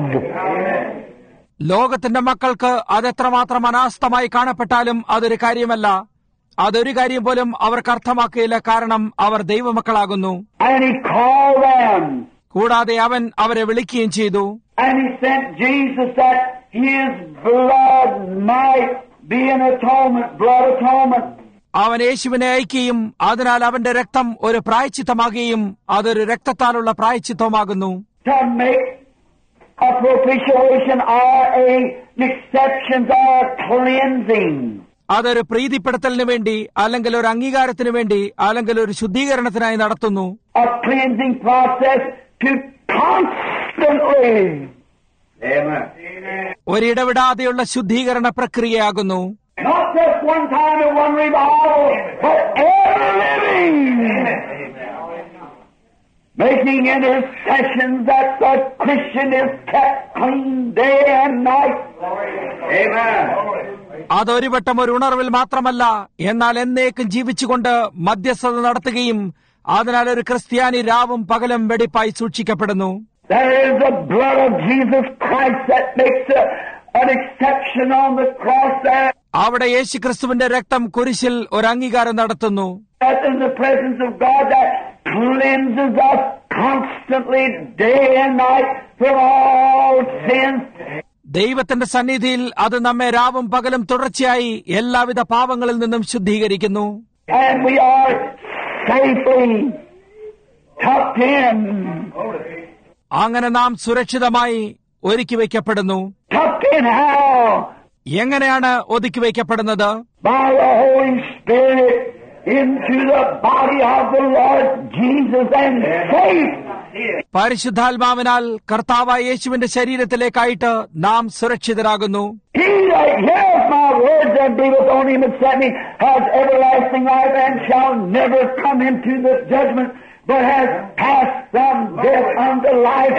ലോകത്തിന്റെ മക്കൾക്ക് അതെത്രമാത്രം അനാസ്ഥമായി കാണപ്പെട്ടാലും അതൊരു കാര്യമല്ല. അതൊരു കാര്യം പോലും അവർക്ക് അർത്ഥമാക്കുകയില്ല, കാരണം അവർ ദൈവമക്കളാകുന്നു. And he called them. കൂടാതെ അവൻ അവരെ വിളിക്കുകയും ചെയ്തു. And he sent Jesus that his blood might be an atonement, blood atonement. അവൻ യേശുവിനെ അയക്കുകയും അതിനാൽ അവന്റെ രക്തം ഒരു പ്രായശ്ചിത്തമാകുകയും അതൊരു രക്തത്താലുള്ള പ്രായശ്ചിത്തമാകുന്നു. To make a propitiation or an exception or cleansing. അതൊരു പ്രീതിപ്പെടുത്തലിന് വേണ്ടി അല്ലെങ്കിൽ ഒരു അംഗീകാരത്തിന് വേണ്ടി അല്ലെങ്കിൽ ഒരു ശുദ്ധീകരണത്തിനായി നടത്തുന്നു. A cleansing process to constantly. Amen. ഒരിടവിടാതെയുള്ള ശുദ്ധീകരണ പ്രക്രിയയാകുന്നു. Not just one time in one revival, but ever living. Making intercessions that the Christian is kept clean day and night. Amen. അതൊരു വട്ടം ഒരു ഉണർവിൽ മാത്രമല്ല, എന്നാൽ എന്നേക്കും ജീവിച്ചുകൊണ്ട് മധ്യസ്ഥത നടത്തുകയും അതിനാൽ ഒരു ക്രിസ്ത്യാനി രാവും പകലും വെടിപ്പായി സൂക്ഷിക്കപ്പെടുന്നു. There is the blood of Jesus Christ that makes an exception on the cross there. അവിടെ യേശു ക്രിസ്തുവിന്റെ രക്തം കുരിശിൽ ഒരു അംഗീകാരം നടത്തുന്നു. That in the presence of God that cleanses us constantly day and night from all sins. ദൈവത്തിന്റെ സന്നിധിയിൽ അത് നമ്മെ രാവും പകലും തുടർച്ചയായി എല്ലാവിധ പാപങ്ങളിൽ നിന്നും ശുദ്ധീകരിക്കുന്നു. And we are safely tucked in. അങ്ങനെ നാം സുരക്ഷിതമായി ഒരുക്കി വയ്ക്കപ്പെടുന്നു. Tucked in how? എങ്ങനെയാണ് ഒതുക്കി വയ്ക്കപ്പെടുന്നത്? By the Holy Spirit into the body of the Lord Jesus and safe. പരിശുദ്ധാത്മാവിനാൽ കർത്താവായ യേശുവിന്റെ ശരീരത്തിലേക്കായിട്ട് നാം സുരക്ഷിതരാകുന്നു. He that heareth my words and believeth on him that sent me has everlasting life and shall never come into the judgment, but has passed from death unto life.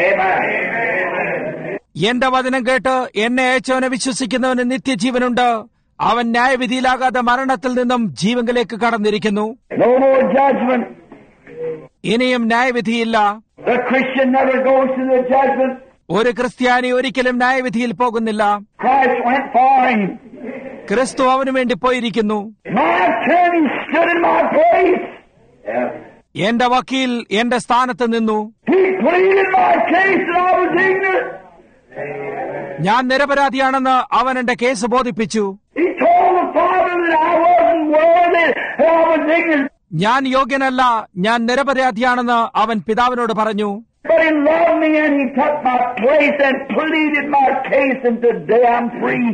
Amen. എന്റെ വചനം കേട്ട് എന്നെ അയച്ചവനെ വിശ്വസിക്കുന്നവന് നിത്യജീവനുണ്ട്. അവൻ ന്യായവിധിയിലാകാതെ മരണത്തിൽ നിന്നും ജീവനിലേക്ക് കടന്നിരിക്കുന്നു. No more judgment. ഇനിയും ന്യായവിധിയില്ല. The Christian never goes to the judgment. ഒരു ക്രിസ്ത്യാനി ഒരിക്കലും ന്യായവിധിയിൽ പോകുന്നില്ല. Christ went for him. ക്രിസ്തു അവനു വേണ്ടി പോയിരിക്കുന്നു. My attorney stood in my place. എന്റെ വക്കീൽ എന്റെ സ്ഥാനത്ത് നിന്നു. He pleaded my case and I was ignorant. ഞാൻ നിരപരാധിയാണെന്ന് അവൻ എന്റെ കേസ് ബോധിപ്പിച്ചു. He told the Father that I wasn't worthy and I was ignorant. ഞാൻ യോഗ്യനല്ല, ഞാൻ നിരപരാധിയാണെന്ന് അവൻ പിതാവിനോട് പറഞ്ഞു. But he loved me and he took my place and pleaded my case, and today I'm free.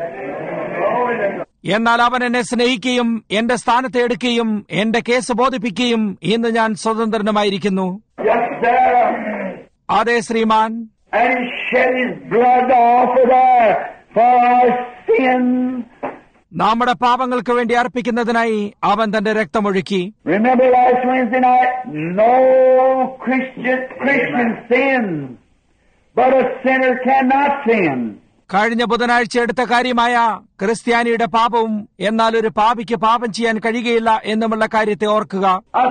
എന്നാൽ അവൻ എന്നെ സ്നേഹിക്കുകയും എന്റെ സ്ഥാനത്ത് എടുക്കുകയും എന്റെ കേസ് ബോധിപ്പിക്കുകയും ഇന്ന് ഞാൻ സ്വതന്ത്രനുമായിരിക്കുന്നു. Yes, sir. അതെ ശ്രീമാൻ. And he shed his blood to offer there for our sins. നമ്മുടെ പാപങ്ങൾക്ക് വേണ്ടി അർപ്പിക്കുന്നതിനായി അവൻ തന്റെ രക്തമൊഴുക്കി. Remember last Wednesday night? No Christian sins, but a sinner cannot sin. കഴിഞ്ഞ ബുധനാഴ്ച എടുത്ത കാര്യമായ ക്രിസ്ത്യാനിയുടെ പാപവും എന്നാൽ ഒരു പാപിക്ക് പാപം ചെയ്യാൻ കഴിയുകയില്ല എന്നുമുള്ള കാര്യത്തെ ഓർക്കുക.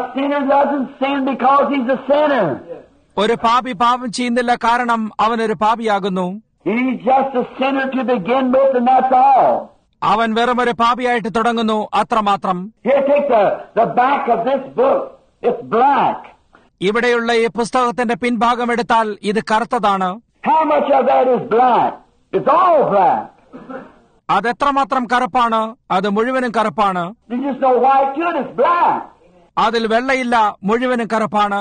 ഒരു പാപി പാപം ചെയ്യുന്നില്ല, കാരണം അവനൊരു പാപിയാകുന്നു. അവൻ വെറും ഒരു പാപിയായിട്ട് തുടങ്ങുന്നു, അത്രമാത്രം. ഇവിടെയുള്ള ഈ പുസ്തകത്തിന്റെ പിൻഭാഗം എടുത്താൽ ഇത് കറുത്തതാണ്. അതെത്രമാത്രം കറുപ്പാണ്? അത് മുഴുവനും കറുപ്പാണ്. അതിൽ വെള്ളയില്ല, മുഴുവനും കറുപ്പാണ്.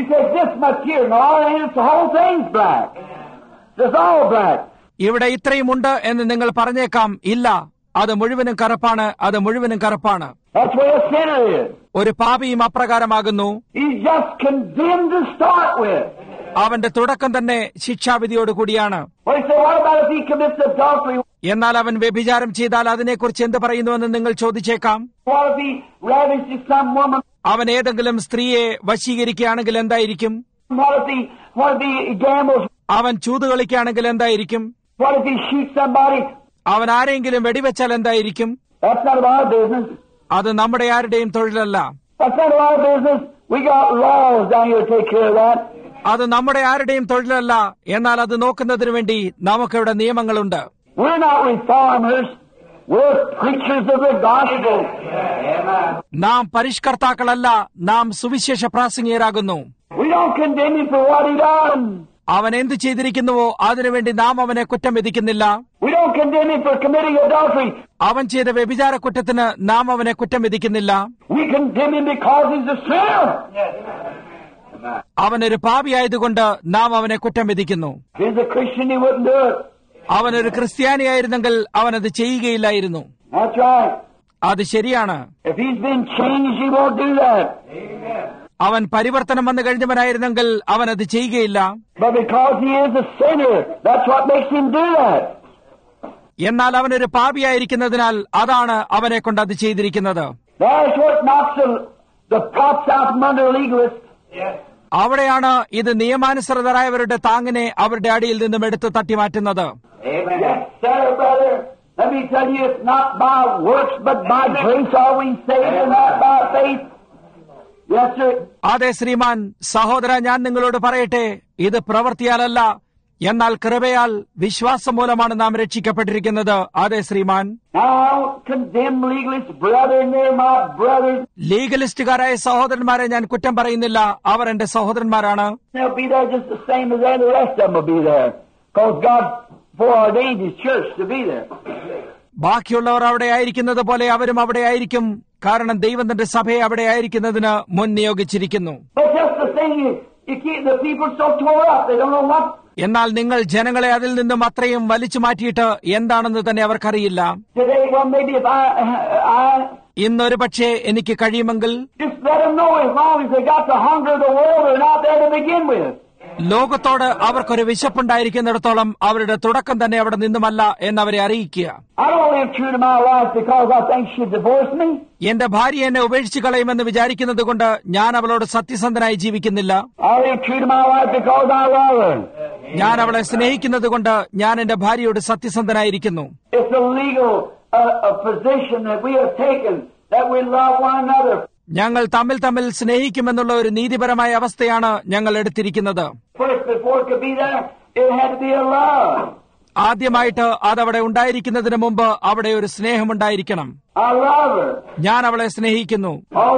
ഇവിടെ ഇത്രയുമുണ്ട് എന്ന് നിങ്ങൾ പറഞ്ഞേക്കാം. ഇല്ല, അത് മുഴുവനും കറുപ്പാണ്, അത് മുഴുവനും കറുപ്പാണ്. ഒരു പാപിയും അപ്രകാരമാകുന്നു. അവന്റെ തുടക്കം തന്നെ ശിക്ഷാവിധിയോടുകൂടിയാണ്. എന്നാൽ അവൻ വ്യഭിചാരം ചെയ്താൽ അതിനെക്കുറിച്ച് എന്ത് പറയുന്നുവെന്ന് നിങ്ങൾ ചോദിച്ചേക്കാം. അവൻ ഏതെങ്കിലും സ്ത്രീയെ വശീകരിക്കുകയാണെങ്കിൽ എന്തായിരിക്കും? അവൻ ചൂത് കളിക്കുകയാണെങ്കിൽ എന്തായിരിക്കും? അവൻ ആരെങ്കിലും വെടിവെച്ചാൽ എന്തായിരിക്കും? അത് നമ്മുടെ ആരുടെയും തൊഴിലല്ല. അത് നമ്മുടെ ആരുടെയും തൊഴിലല്ല. എന്നാൽ അത് നോക്കുന്നതിനു വേണ്ടി നമുക്കിവിടെ നിയമങ്ങളുണ്ട്. നാം പരിഷ്കർത്താക്കളല്ല, നാം സുവിശേഷ പ്രാസംഗികരാകുന്നു. അവൻ എന്ത് ചെയ്തിരിക്കുന്നുവോ അതിനുവേണ്ടി നാം അവനെ കുറ്റം വിധിക്കുന്നില്ല. അവൻ ചെയ്ത വ്യഭിചാര കുറ്റത്തിന് നാം അവനെ കുറ്റം വിധിക്കുന്നില്ല. അവനൊരു പാപിയായതുകൊണ്ട് നാം അവനെ കുറ്റം വിധിക്കുന്നു. അവനൊരു ക്രിസ്ത്യാനിയായിരുന്നെങ്കിൽ അവനത് ചെയ്യുകയില്ലായിരുന്നു. അത് ശരിയാണ്. അവൻ പരിവർത്തനം വന്നു കഴിഞ്ഞവനായിരുന്നെങ്കിൽ അവനത് ചെയ്യുകയില്ല. എന്നാൽ അവനൊരു പാപിയായിരിക്കുന്നതിനാൽ അതാണ് അവനെ കൊണ്ട് അത് ചെയ്തിരിക്കുന്നത്. അവിടെയാണ് ഇത് നിയമാനുസൃതരായവരുടെ താങ്ങിനെ അവരുടെ അടിയിൽ നിന്നും എടുത്ത് തട്ടിമാറ്റുന്നത്. അതെ ശ്രീമാൻ, സഹോദര, ഞാൻ നിങ്ങളോട് പറയട്ടെ, ഇത് പ്രവൃത്തിയാലല്ല, എന്നാൽ കൃപയാൽ വിശ്വാസം മൂലമാണ് നാം രക്ഷിക്കപ്പെട്ടിരിക്കുന്നത്. അതെ ശ്രീമാൻ. ലീഗലിസ്റ്റുകാരായ സഹോദരന്മാരെ ഞാൻ കുറ്റം പറയുന്നില്ല, അവർ എന്റെ സഹോദരന്മാരാണ്. ബാക്കിയുള്ളവർ അവിടെ ആയിരിക്കുന്നത് പോലെ അവരും അവിടെ ആയിരിക്കും, കാരണം ദൈവം തന്റെ സഭയെ അവിടെ ആയിരിക്കുന്നതിന് മുൻ നിയോഗിച്ചിരിക്കുന്നു. എന്നാൽ നിങ്ങൾ ജനങ്ങളെ അതിൽ നിന്നും അത്രയും വലിച്ചു മാറ്റിയിട്ട് എന്താണെന്ന് തന്നെ അവർക്കറിയില്ല. ഇന്നൊരു പക്ഷേ എനിക്ക് കഴിയുമെങ്കിൽ ലോകത്തോട് അവർക്കൊരു വിശപ്പുണ്ടായിരിക്കുന്നിടത്തോളം അവരുടെ തുടക്കം തന്നെ അവിടെ നിന്നുമല്ല എന്നവരെ അറിയിക്കുക. എന്റെ ഭാര്യ എന്നെ ഉപേക്ഷിച്ചു കളയുമെന്ന് വിചാരിക്കുന്നത് കൊണ്ട് ഞാൻ അവളോട് സത്യസന്ധനായി ജീവിക്കുന്നില്ല. ഞാൻ അവളെ സ്നേഹിക്കുന്നത് കൊണ്ട് ഞാൻ എന്റെ ഭാര്യയോട് സത്യസന്ധനായിരിക്കുന്നു. ഞങ്ങൾ തമ്മിൽ തമ്മിൽ സ്നേഹിക്കുമെന്നുള്ള ഒരു നീതിപരമായ അവസ്ഥയാണ് ഞങ്ങൾ എടുത്തിരിക്കുന്നത്. ആദ്യമായിട്ട് അതവിടെ ഉണ്ടായിരിക്കുന്നതിന് മുമ്പ് അവിടെ ഒരു സ്നേഹമുണ്ടായിരിക്കണം. ഞാൻ അവളെ സ്നേഹിക്കുന്നു.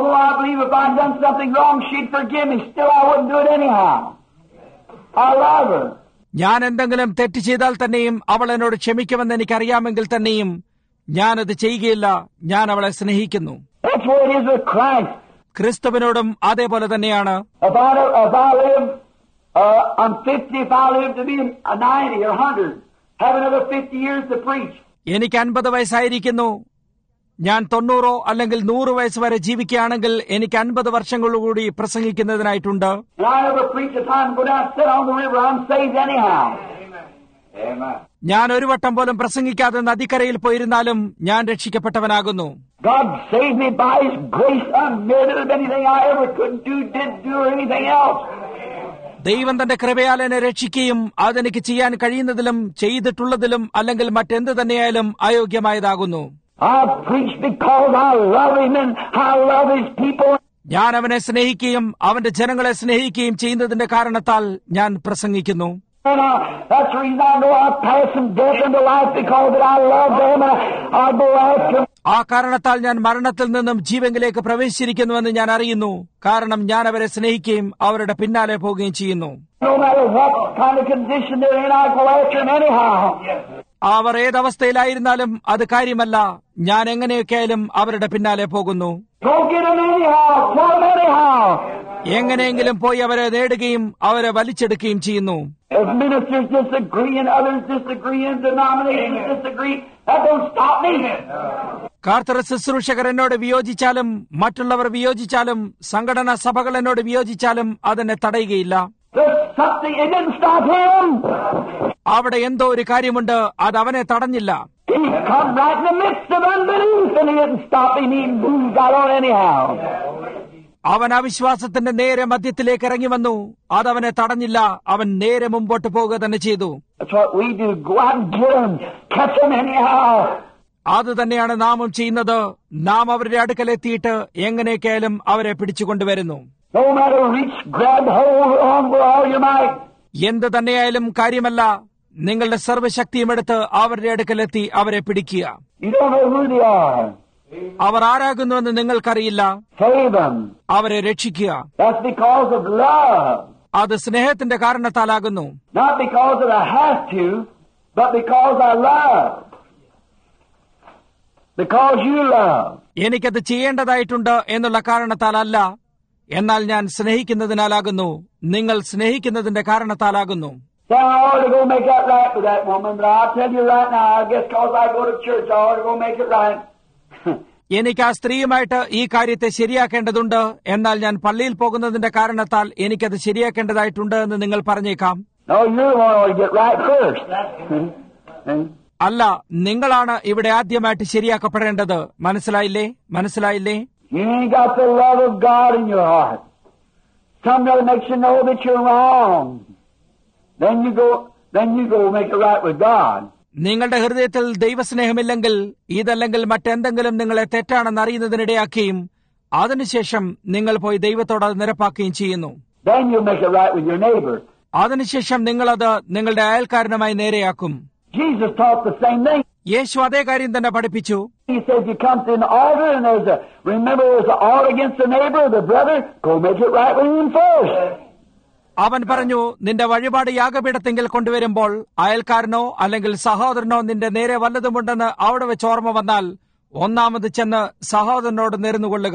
ഞാൻ എന്തെങ്കിലും തെറ്റ് ചെയ്താൽ തന്നെയും അവൾ എന്നോട് ക്ഷമിക്കുമെന്ന് എനിക്കറിയാമെങ്കിൽ തന്നെയും ഞാനത് ചെയ്യുകയില്ല. ഞാൻ അവളെ സ്നേഹിക്കുന്നു. ക്രിസ്തുവിനോടും അതേപോലെ തന്നെയാണ്. എനിക്ക് 50 വയസ്സായിരിക്കുന്നു. ഞാൻ 90 അല്ലെങ്കിൽ 100 വയസ്സ് വരെ ജീവിക്കുകയാണെങ്കിൽ എനിക്ക് 50 വർഷങ്ങളുകൂടി പ്രസംഗിക്കുന്നതിനായിട്ടുണ്ട്. ഞാൻ ഒരു വട്ടം പോലും പ്രസംഗിക്കാതെ നദിക്കരയിൽ പോയിരുന്നാലും ഞാൻ രക്ഷിക്കപ്പെട്ടവനാകുന്നു. ദൈവം തന്റെ കൃപയാൽ എന്നെ രക്ഷിക്കുകയും അതെനിക്ക് ചെയ്യാൻ കഴിയുന്നതിലും ചെയ്തിട്ടുള്ളതിലും അല്ലെങ്കിൽ മറ്റെന്ത് തന്നെയായാലും അയോഗ്യമായതാകുന്നു. I preach because I love Him and I love His people. ഞാൻ അവനെ സ്നേഹിക്കുകയും അവന്റെ ജനങ്ങളെ സ്നേഹിക്കുകയും ചെയ്യുന്നതിന്റെ കാരണത്താൽ ഞാൻ പ്രസംഗിക്കുന്നു. And that's the reason I know I pass from death into life because that I love them and I go after them. ആ കാരണത്താൽ ഞാൻ മരണത്തിൽ നിന്നും ജീവങ്കിലേക്ക് പ്രവേശിച്ചിരിക്കുന്നുവെന്ന് ഞാൻ അറിയുന്നു. കാരണം ഞാൻ അവരെ സ്നേഹിക്കുകയും അവരുടെ പിന്നാലെ പോവുകയും ചെയ്യുന്നു. No matter what kind of condition they're in, I go after them anyhow. അവർ ഏതവസ്ഥയിലായിരുന്നാലും അത് കാര്യമല്ല, ഞാൻ എങ്ങനെയൊക്കെയായാലും അവരുടെ പിന്നാലെ പോകുന്നു. Go get them anyhow, for them anyhow. എങ്ങനെയെങ്കിലും പോയി അവരെ നേടുകയും അവരെ വലിച്ചെടുക്കുകയും ചെയ്യുന്നു. If ministers disagree and others disagree and denominations disagree, that don't stop me. കാർത്തറ ശുശ്രൂഷകർ എന്നോട് വിയോജിച്ചാലും മറ്റുള്ളവർ വിയോജിച്ചാലും സംഘടനാ സഭകൾ എന്നോട് വിയോജിച്ചാലും അതെന്നെ തടയുകയില്ല. There's something, it didn't stop him. അവിടെ എന്തോ ഒരു കാര്യമുണ്ട്, അത് അവനെ തടഞ്ഞില്ല. He come right in the midst of unbelief and he didn't stop him. He moved out on anyhow. അവൻ അവിശ്വാസത്തിന്റെ നേരെ മധ്യത്തിലേക്ക് ഇറങ്ങി വന്നു. അതവനെ തടഞ്ഞില്ല. അവൻ നേരെ മുമ്പോട്ട് പോവുക തന്നെ ചെയ്തു. That's what we do. Go out and get them. Catch them anyhow. അത് തന്നെയാണ് നാമും ചെയ്യുന്നത്. നാം അവരുടെ അടുക്കലെത്തിയിട്ട് എങ്ങനെയൊക്കെയായാലും അവരെ പിടിച്ചുകൊണ്ടുവരുന്നു. No matter reach, grab hold on with all your might. എന്ത് തന്നെയായാലും കാര്യമല്ല, നിങ്ങളുടെ സർവ്വശക്തിയും എടുത്ത് അവരുടെ അടുക്കലെത്തി അവരെ പിടിക്കുക. You don't know who they are. അവർ ആരാകുന്നുവെന്ന് നിങ്ങൾക്കറിയില്ല. Save them. അവരെ രക്ഷിക്കുക. That's because of love. അത് സ്നേഹത്തിന്റെ കാരണത്താലാകുന്നു. Not because that I have to, but because I love. Because you love. എനിക്കത് ചെയ്യേണ്ടതായിട്ടുണ്ട് എന്നുള്ള കാരണത്താലല്ല, എന്നാൽ ഞാൻ സ്നേഹിക്കുന്നതിനാലാകുന്നു. നിങ്ങൾ സ്നേഹിക്കുന്നതിന്റെ കാരണത്താലാകുന്നു. Then I ought to go make that right with that woman, but I'll tell you right now, I guess because I go to church, I ought to go make it right. എനിക്ക് ആ സ്ത്രീയുമായിട്ട് ഈ കാര്യത്തെ ശരിയാക്കേണ്ടതുണ്ട്, എന്നാൽ ഞാൻ പള്ളിയിൽ പോകുന്നതിന്റെ കാരണത്താൽ എനിക്കത് ശരിയാക്കേണ്ടതായിട്ടുണ്ട് എന്ന് നിങ്ങൾ പറഞ്ഞേക്കാം. No, you're the one who ought to get right first. അല്ല, നിങ്ങളാണ് ഇവിടെ ആദ്യമായിട്ട് ശരിയാക്കപ്പെടേണ്ടത്. മനസ്സിലായില്ലേ? You ain't got the love of God in your heart. Somebody makes you know that you're wrong. Then you go make it right with God. നിങ്ങളുടെ ഹൃദയത്തിൽ ദൈവസ്നേഹമില്ലെങ്കിൽ, ഇതല്ലെങ്കിൽ മറ്റെന്തെങ്കിലും നിങ്ങളെ തെറ്റാണെന്ന് അറിയുന്നതിനിടയാക്കുകയും അതിനുശേഷം നിങ്ങൾ പോയി ദൈവത്തോട് അത് നിരപ്പാക്കുകയും ചെയ്യുന്നു. Then you make it right with your neighbor. അതിനുശേഷം നിങ്ങളത് നിങ്ങളുടെ അയൽക്കാരനുമായി നേരെയാക്കും. Jesus taught the same thing. യേശു അതേ കാര്യം തന്നെ പഠിപ്പിച്ചു. He said you come to an altar and there's an altar against the neighbor or the brother, go make it right with him first. അവൻ പറഞ്ഞു, നിന്റെ വഴിപാട് യാഗപീഠത്തെങ്കിൽ കൊണ്ടുവരുമ്പോൾ അയൽക്കാരനോ അല്ലെങ്കിൽ സഹോദരനോ നിന്റെ നേരെ വല്ലതുമുണ്ടെന്ന് അവിടെ വെച്ച് ഓർമ്മ വന്നാൽ ഒന്നാമത് ചെന്ന് സഹോദരനോട് നേർന്നുകൊള്ളുക.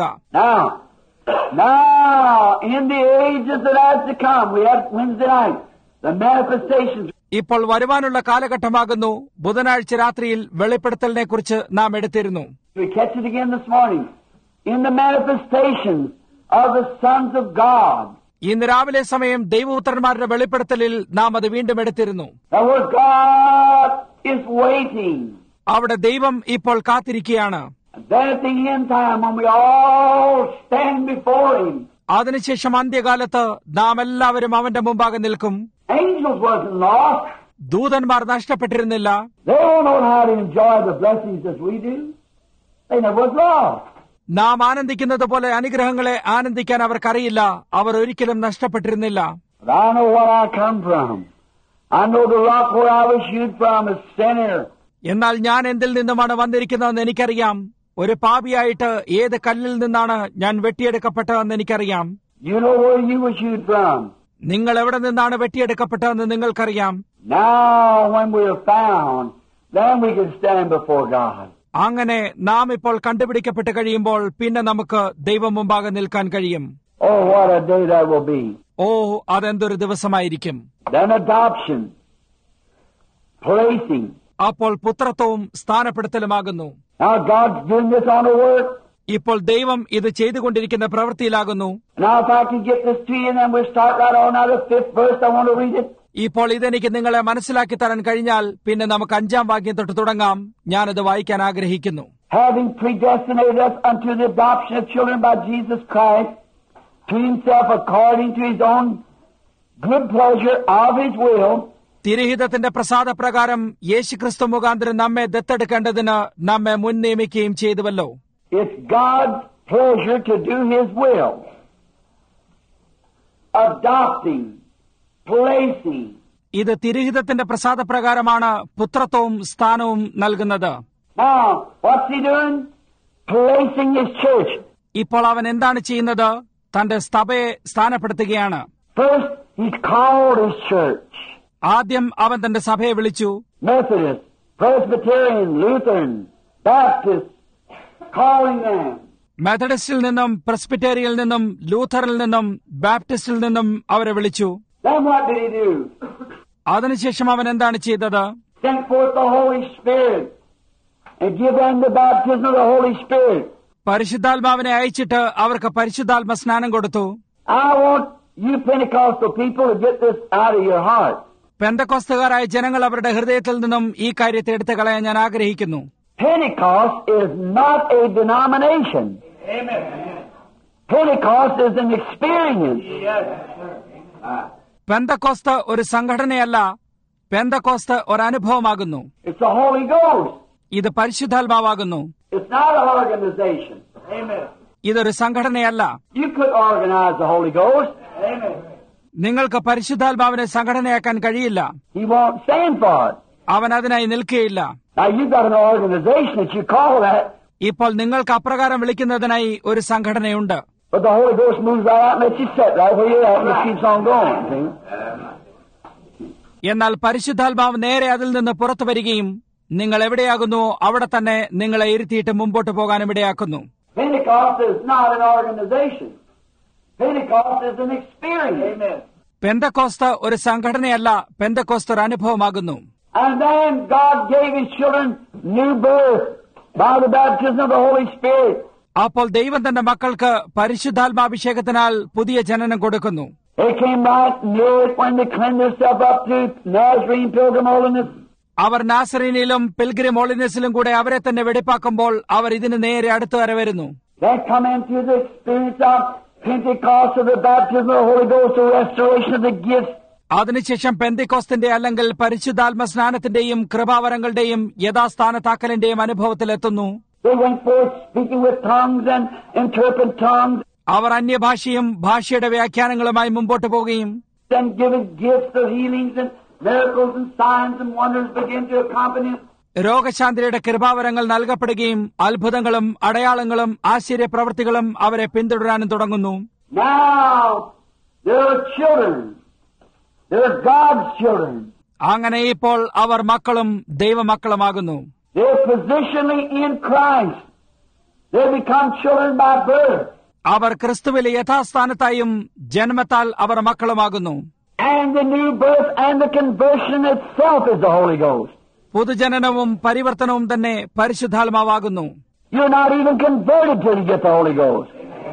Now, in the ages that are to come, we had Wednesday night, the manifestations. ഇപ്പോൾ വരുവാനുള്ള കാലഘട്ടമാകുന്നു. ബുധനാഴ്ച രാത്രിയിൽ വെളിപ്പെടുത്തലിനെ കുറിച്ച് നാം എടുത്തിരുന്നു. We catch it again this morning. In the manifestations of the sons of God. ഇന്ന് രാവിലെ സമയം ദൈവപുത്രന്മാരുടെ വെളിപ്പെടുത്തലിൽ നാം അത് വീണ്ടും എടുത്തിരുന്നു. God is waiting. അവിടെ ദൈവം ഇപ്പോൾ കാത്തിരിക്കുകയാണ്. Then at the end time, when we all stand before Him, അതിനുശേഷം അന്ത്യകാലത്ത് നാം എല്ലാവരും അവന്റെ മുമ്പാകെ നിൽക്കും. angels wasn't lost. ദൂതന്മാർ നഷ്ടപ്പെട്ടിരുന്നില്ല. They don't know how to enjoy the blessings as we do. They never was lost. നാം ആനന്ദിക്കുന്നത് പോലെ അനുഗ്രഹങ്ങളെ ആനന്ദിക്കാൻ അവർക്കറിയില്ല. അവർ ഒരിക്കലും നഷ്ടപ്പെട്ടിരുന്നില്ല. But I know where I come from. I know the rock where I was hewed from is sinner. എന്നാൽ ഞാൻ എന്തിൽ നിന്നുമാണ് വന്നിരിക്കുന്നതെന്ന് എനിക്കറിയാം. ഒരു പാപിയായിട്ട് ഏത് കല്ലിൽ നിന്നാണ് ഞാൻ വെട്ടിയെടുക്കപ്പെട്ടതെന്ന് എനിക്കറിയാം. You know where you was hewed from. നിങ്ങൾ എവിടെ നിന്നാണ് വെട്ടിയെടുക്കപ്പെട്ടതെന്ന് നിങ്ങൾക്കറിയാം. Now when we are found, then we can stand before God. അങ്ങനെ നാം ഇപ്പോൾ കണ്ടുപിടിക്കപ്പെട്ട് കഴിയുമ്പോൾ പിന്നെ നമുക്ക് ദൈവം മുമ്പാകെ നിൽക്കാൻ കഴിയും. Oh, what a day that will be. അതെന്തൊരു ദിവസമായിരിക്കും. Then adoption, placing. അപ്പോൾ പുത്രത്വവും സ്ഥാനപ്പെടുത്തലുമാകുന്നു. Now God's doing this on the work. ഇപ്പോൾ ദൈവം ഇത് ചെയ്തുകൊണ്ടിരിക്കുന്ന പ്രവൃത്തിയിലാകുന്നു. Now if I can get this to you, then we'll start right on out of the 5th verse. I want to read it. ഇപ്പോൾ ഇതെനിക്ക് നിങ്ങളെ മനസ്സിലാക്കി തരാൻ കഴിഞ്ഞാൽ പിന്നെ നമുക്ക് 5-ാം വാക്യം തൊട്ട് തുടങ്ങാം. ഞാനത് വായിക്കാൻ ആഗ്രഹിക്കുന്നു. Having predestinated us unto the adoption of children by Jesus Christ to Himself according to His own good pleasure of His will, തിരുഹിതത്തിന്റെ പ്രസാദപ്രകാരം യേശുക്രിസ്തു മുഖാന്തരം നമ്മെ ദത്തെടുക്കേണ്ടതിന് നമ്മെ മുൻ നിയമിക്കുകയും ചെയ്തുവല്ലോ. it's God's pleasure to do His will. Adopting, placing. ഇത് തിരുഹിതത്തിന്റെ പ്രസാദപ്രകാരമാണ് പുത്രത്വവും സ്ഥാനവും നൽകുന്നത്. Now, what's He doing? Placing His church. ഇപ്പോൾ അവൻ എന്താണ് ചെയ്യുന്നത്? തന്റെ സഭയെ സ്ഥാനപ്പെടുത്തുകയാണ്. First, He's called His church. ആദ്യം അവൻ തന്റെ സഭയെ വിളിച്ചു. Methodist, Presbyterian, Lutheran, Baptist, calling them. മെത്തഡിസ്റ്റിൽ നിന്നും പ്രസ്ബിറ്റേറിയനിൽ നിന്നും ലൂഥറിൽ നിന്നും ബാപ്റ്റിസ്റ്റിൽ നിന്നും അവരെ വിളിച്ചു. Then what did He do? അതിനുശേഷം അവൻ എന്താണ് ചെയ്തത്? Sent forth the Holy Spirit and give them the baptism of the Holy Spirit. പരിശുദ്ധാത്മാവിനെ അയച്ചിട്ട് അവർക്ക് പരിശുദ്ധാത്മ സ്നാനം കൊടുത്തു. I want you Pentecostal people to get this out of your heart. പെന്തക്കോസ്തുകാരായ ജനങ്ങൾ അവരുടെ ഹൃദയത്തിൽ നിന്നും ഈ കാര്യത്തെ എടുത്തു കളയാൻ ഞാൻ ആഗ്രഹിക്കുന്നു. Pentecost is not a denomination. Amen. Pentecost is an experience. Pentecost ഒരു സംഘടനയല്ല, പെന്തക്കോസ്ത് ഒരു അനുഭവമാകുന്നു. It's the Holy Ghost. ഇത് പരിശുദ്ധാത്മാവാകുന്നു. It's not an organization. Amen. ഇതൊരു സംഘടനയല്ല. You could organize the Holy Ghost. Amen. നിങ്ങൾക്ക് പരിശുദ്ധാത്മാവിനെ സംഘടനയാക്കാൻ കഴിയില്ല. He won't stand for it. അവൻ അതിനായി നിൽക്കുകയില്ല. Now you've got an organization that you call that. ഇപ്പോൾ നിങ്ങൾക്ക് അപ്രകാരം വിളിക്കുന്നതിനായി ഒരു സംഘടനയുണ്ട്. But the Holy Ghost moves right out and lets you sit right where you're at and it keeps on going. See? എന്നാൽ പരിശുദ്ധാത്മാവ് നേരെ അതിൽ നിന്ന് പുറത്തു വരികയും നിങ്ങൾ എവിടെയാകുന്നുവോ അവിടെ തന്നെ നിങ്ങളെ ഇരുത്തിയിട്ട് മുമ്പോട്ട് പോകാനും ഇടയാക്കുന്നു. Pentecost is not an organization. Pentecost is an experience. Amen. Pentecost ഒരു സംഘടനയല്ല, പെന്തക്കോസ്ത് ഒരു അനുഭവമാകുന്നു. And then God gave His children new birth by the baptism of the Holy Spirit. അപ്പോൾ ദൈവം തന്റെ മക്കൾക്ക് പരിശുദ്ധാത്മാഭിഷേകത്തിനാൽ പുതിയ ജനനം കൊടുക്കുന്നു. They came right near it when they cleansed themselves up to Nazarene pilgrim holiness. അവർ നാസറീനിലും പിൽഗ്രിം ഹോളിനെസിലും കൂടെ അവരെ തന്നെ വെടിപ്പാക്കുമ്പോൾ അവർ ഇതിന് നേരെ അടുത്തു വരെ വരുന്നു. They come into the experience of Pentecost, of the baptism of the Holy Ghost, the restoration of the gifts. അതിനുശേഷം പെന്തിക്കോസ്തിന്റെ അല്ലെങ്കിൽ പരിശുദ്ധാത്മ സ്നാനത്തിന്റെയും കൃപാവരങ്ങളുടെയും യഥാസ്ഥാനത്താക്കലിന്റെയും അനുഭവത്തിലെത്തുന്നു. They went forth speaking with tongues and interpret tongues. അവർ അന്യഭാഷയും ഭാഷയുടെ വ്യാഖ്യാനങ്ങളുമായി മുമ്പോട്ട് പോവുകയും Then giving gifts of healings and miracles and signs and wonders begin to accompany them. രോഗശാന്തിയുടെ കൃപാവരങ്ങൾ നൽകപ്പെടുകയും അത്ഭുതങ്ങളും അടയാളങ്ങളും ആശ്ചര്യപ്രവൃത്തികളും അവരെ പിന്തുടരാനും തുടങ്ങുന്നു. Now there are children. They are God's children. അങ്ങനെ ഇപ്പോൾ അവർ മക്കളും ദൈവമക്കളുമാകുന്നു. They are positionally in Christ. They become children by birth. Our ക്രിസ്തുവിലെ യഥാസ്ഥാനത്തായും ജന്മത്താൽ our മക്കളുമാകുന്നു. And the new birth and the conversion itself is the Holy Ghost. പുതുജനനവും പരിവർത്തനവും തന്നെ പരിശുദ്ധാത്മാവാകുന്നു. You're not even converted till you get the Holy Ghost.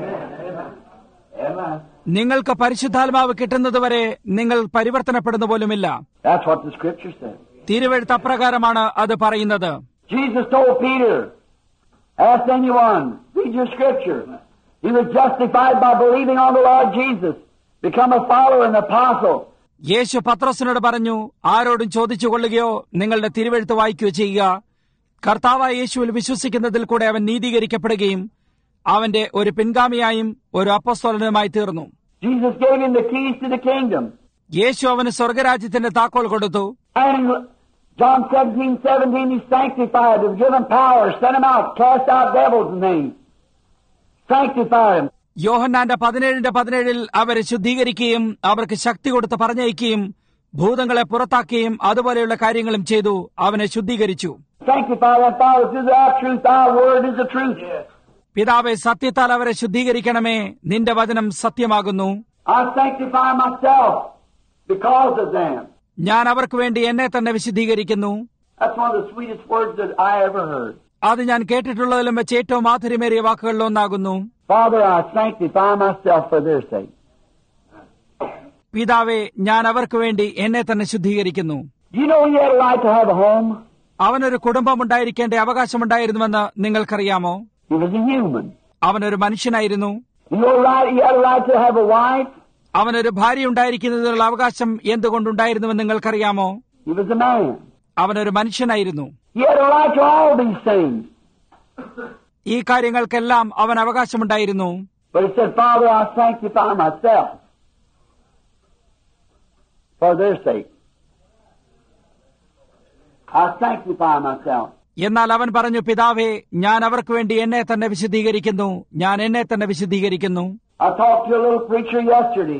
Amen. നിങ്ങൾക്ക് പരിശുദ്ധാത്മാവ് കിട്ടുന്നതുവരെ നിങ്ങൾ പരിവർത്തനപ്പെടുന്ന പോലുമില്ല. That's what the Scripture says. തിരുവെഴുത്ത് അപ്രകാരമാണ് അത് പറയുന്നത്. Jesus told Peter, ask anyone, read your Scripture. He was justified by believing on the Lord Jesus, become a follower and apostle. യേശു പത്രോസിനോട് പറഞ്ഞു, ആരോടും ചോദിച്ചു കൊള്ളുകയോ നിങ്ങളുടെ തിരുവെഴുത്ത് വായിക്കുകയോ ചെയ്യുക. കർത്താവായ യേശുവിൽ വിശ്വസിക്കുന്നതിൽ കൂടെ അവൻ നീതീകരിക്കപ്പെടുകയും അവന്റെ ഒരു പിൻഗാമിയായും ഒരു അപ്പോസ്തലനുമായി തീർന്നു. Jesus gave him the keys to the kingdom. യേശു അവന് സ്വർഗരാജ്യത്തിന്റെ താക്കോൽ കൊടുത്തു. And John 17:17, he sanctified them, given him power, sent him out, cast out devils and things. Sanctified him. യോഹന്നാന്റെ 17:17 അവരെ ശുദ്ധീകരിക്കുകയും അവർക്ക് ശക്തി കൊടുത്ത് പറഞ്ഞയക്കുകയും ഭൂതങ്ങളെ പുറത്താക്കുകയും അതുപോലെയുള്ള കാര്യങ്ങളും ചെയ്തു. അവനെ ശുദ്ധീകരിച്ചു. Sanctify them, Father, through thy truth. Thy word is the truth. പിതാവെ, സത്യത്താൽ അവരെ ശുദ്ധീകരിക്കണമേ, നിന്റെ വചനം സത്യമാകുന്നു. I sanctify myself because of them. ഞാൻ അവർക്ക് വേണ്ടി എന്നെ തന്നെ വിശുദ്ധീകരിക്കുന്നു. That's one of the sweetest words that I ever heard. അത് ഞാൻ കേട്ടിട്ടുള്ളതിലും വെച്ച് ഏറ്റവും മാധുര്യമേറിയ വാക്കുകളിലൊന്നാകുന്നു. Father, I sanctify myself for their sake. പിതാവെ, ഞാൻ അവർക്ക് വേണ്ടി എന്നെ തന്നെ ശുദ്ധീകരിക്കുന്നു. You know he had a right to have a home. അവനൊരു കുടുംബമുണ്ടായിരിക്കേണ്ട അവകാശമുണ്ടായിരുന്നുവെന്ന് നിങ്ങൾക്കറിയാമോ? He was a human. അവനൊരു മനുഷ്യനായിരുന്നു. You know he had a right to have a wife. അവനൊരു ഭാര്യ ഉണ്ടായിരിക്കുന്നതിനുള്ള അവകാശം എന്തുകൊണ്ടുണ്ടായിരുന്നുവെന്ന് നിങ്ങൾക്കറിയാമോ? He was a man. അവനൊരു മനുഷ്യനായിരുന്നു. He had a right to all these things. ഈ കാര്യങ്ങൾക്കെല്ലാം അവൻ അവകാശമുണ്ടായിരുന്നു. But he said, Father, I sanctify myself for their sake. I sanctify myself. എന്നാൽ അവൻ പറഞ്ഞു, പിതാവേ, ഞാൻ അവർക്ക് വേണ്ടി എന്നെ തന്നെ വിശുദ്ധീകരിക്കുന്നു, ഞാൻ എന്നെ തന്നെ വിശുദ്ധീകരിക്കുന്നു. I talked to a little preacher yesterday.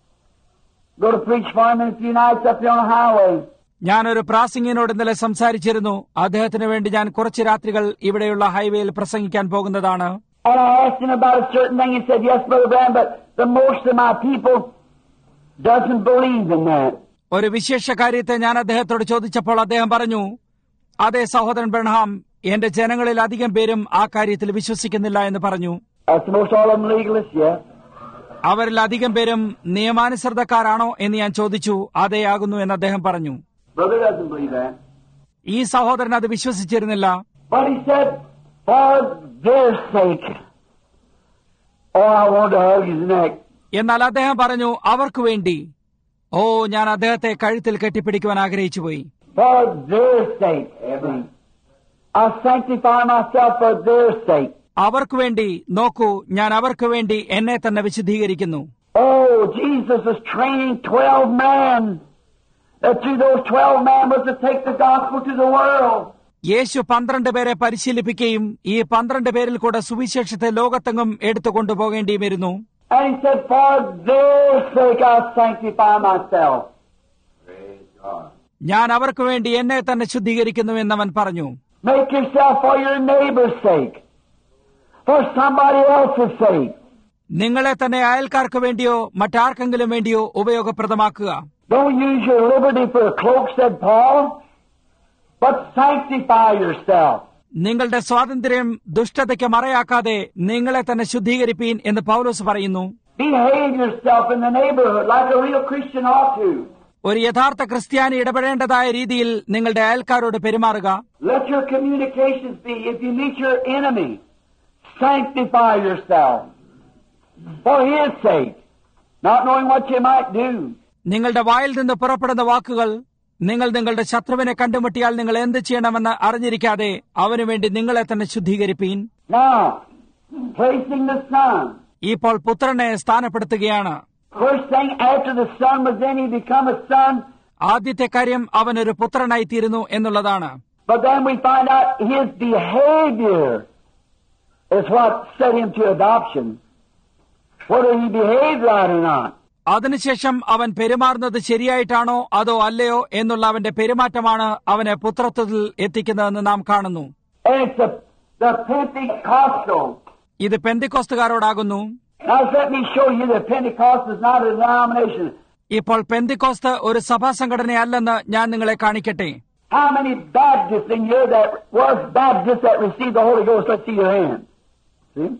Go to preach for him in a few nights up here on the highway. ഞാനൊരു പ്രാസംഗികനോട് ഇന്നലെ സംസാരിച്ചിരുന്നു. അദ്ദേഹത്തിന് വേണ്ടി ഞാൻ കുറച്ച് രാത്രികൾ ഇവിടെയുള്ള ഹൈവേയിൽ പ്രസംഗിക്കാൻ പോകുന്നതാണ്. And I asked him about a certain thing. He said, yes, Brother Branham, but the most of my people doesn't believe in that. ഒരു വിശേഷ കാര്യത്തെ ഞാൻ അദ്ദേഹത്തോട് ചോദിച്ചപ്പോൾ അദ്ദേഹം പറഞ്ഞു, അതെ സഹോദരൻ ബ്രഹാം, എന്റെ ജനങ്ങളിൽ അധികം പേരും ആ കാര്യത്തിൽ വിശ്വസിക്കുന്നില്ല എന്ന് പറഞ്ഞു. That's the most all of them legalists, yes. അവരിൽ അധികം പേരും നിയമാനുസൃതക്കാരാണോ എന്ന് ഞാൻ ചോദിച്ചു. അതേ ആകുന്നു എന്ന് അദ്ദേഹം പറഞ്ഞു. Brother doesn't believe that. ഈ സഹോദരൻ അത് വിശ്വസിച്ചിരുന്നില്ല. But he said, for their sake. Oh, I wanted to hug his neck. എന്നാൽ അദ്ദേഹം പറഞ്ഞു, അവർക്ക് വേണ്ടി. ഓ, ഞാൻ അദ്ദേഹത്തെ കഴുത്തിൽ കെട്ടിപ്പിടിക്കുവാൻ ആഗ്രഹിച്ചു പോയി. For their sake. I sanctify myself for their sake. അവർക്ക് വേണ്ടി. നോക്കൂ, ഞാൻ അവർക്ക് വേണ്ടി എന്നെ തന്നെ വിശുദ്ധീകരിക്കുന്നു. Oh, Jesus was training 12 men. That through those 12 men was to take the gospel to the world. യേശു 12 പേരെ പരിശീലിപ്പിക്കുകയും ഈ 12 പേരിൽ കൂടെ സുവിശേഷത്തെ ലോകത്തെങ്ങും എടുത്തുകൊണ്ടുപോകേണ്ടിയുമിരുന്നു. And he said, for their sake I sanctify myself. Praise God. ഞാൻ അവർക്ക് വേണ്ടി എന്നെ തന്നെ ശുദ്ധീകരിക്കുന്നു എന്നവൻ പറഞ്ഞു. Make yourself for your neighbor's sake. For somebody else's sake. നിങ്ങളെ തന്നെ അയൽക്കാർക്ക് വേണ്ടിയോ മറ്റാർക്കെങ്കിലും വേണ്ടിയോ ഉപയോഗപ്രദമാക്കുക. Don't use your liberty for a cloak, said Paul, but sanctify yourself. നിങ്ങളുടെ സ്വാതന്ത്ര്യം ദുഷ്ടതയ്ക്ക് മറയാക്കാതെ നിങ്ങളെ തന്നെ ശുദ്ധീകരിപ്പീൻ എന്ന് പൗലോസ് പറയുന്നു. Behave yourself in the neighborhood like a real Christian ought to. ഒരു യഥാർത്ഥ ക്രിസ്ത്യാനി ഇടപെടേണ്ടതായ രീതിയിൽ നിങ്ങളുടെ അയൽക്കാരോട് പെരുമാറുക. Let your communications be, if you meet your enemy, sanctify yourself for his sake, not knowing what you might do. നിങ്ങളുടെ വായിൽ നിന്ന് പുറപ്പെടുന്ന വാക്കുകൾ, നിങ്ങൾ നിങ്ങളുടെ ശത്രുവിനെ കണ്ടുമുട്ടിയാൽ നിങ്ങൾ എന്ത് ചെയ്യണമെന്ന് അറിഞ്ഞിരിക്കാതെ അവനു വേണ്ടി നിങ്ങളെ തന്നെ ശുദ്ധീകരിപ്പീൻ. Now, placing the Son. ഇപ്പോൾ പുത്രനെ സ്ഥാനപ്പെടുത്തുകയാണ്. First thing, after the Son was in, he become a son. ആദ്യത്തെ കാര്യം അവനൊരു പുത്രനായി തീരുന്നു എന്നുള്ളതാണ്. But then we find out his behavior is what set him to adoption. Whether he behaved right or not. അതിനുശേഷം അവൻ പെരുമാറുന്നത് ശരിയായിട്ടാണോ അതോ അല്ലയോ എന്നുള്ള അവന്റെ പെരുമാറ്റമാണ് അവനെ പുത്രത്വത്തിൽ എത്തിക്കുന്നതെന്ന് നാം കാണുന്നു. And it's the Pentecostal. ഇത് പെന്തിക്കോസ്തുകാരോടാകുന്നു. Now let me show you that Pentecost is not a denomination. ഇപ്പോൾ പെന്തിക്കോസ്ത് ഒരു സഭാ സംഘടനയല്ലെന്ന് ഞാൻ നിങ്ങളെ കാണിക്കട്ടെ. How many Baptists in here that was Baptists that received the Holy Ghost? Let's see your hand. See?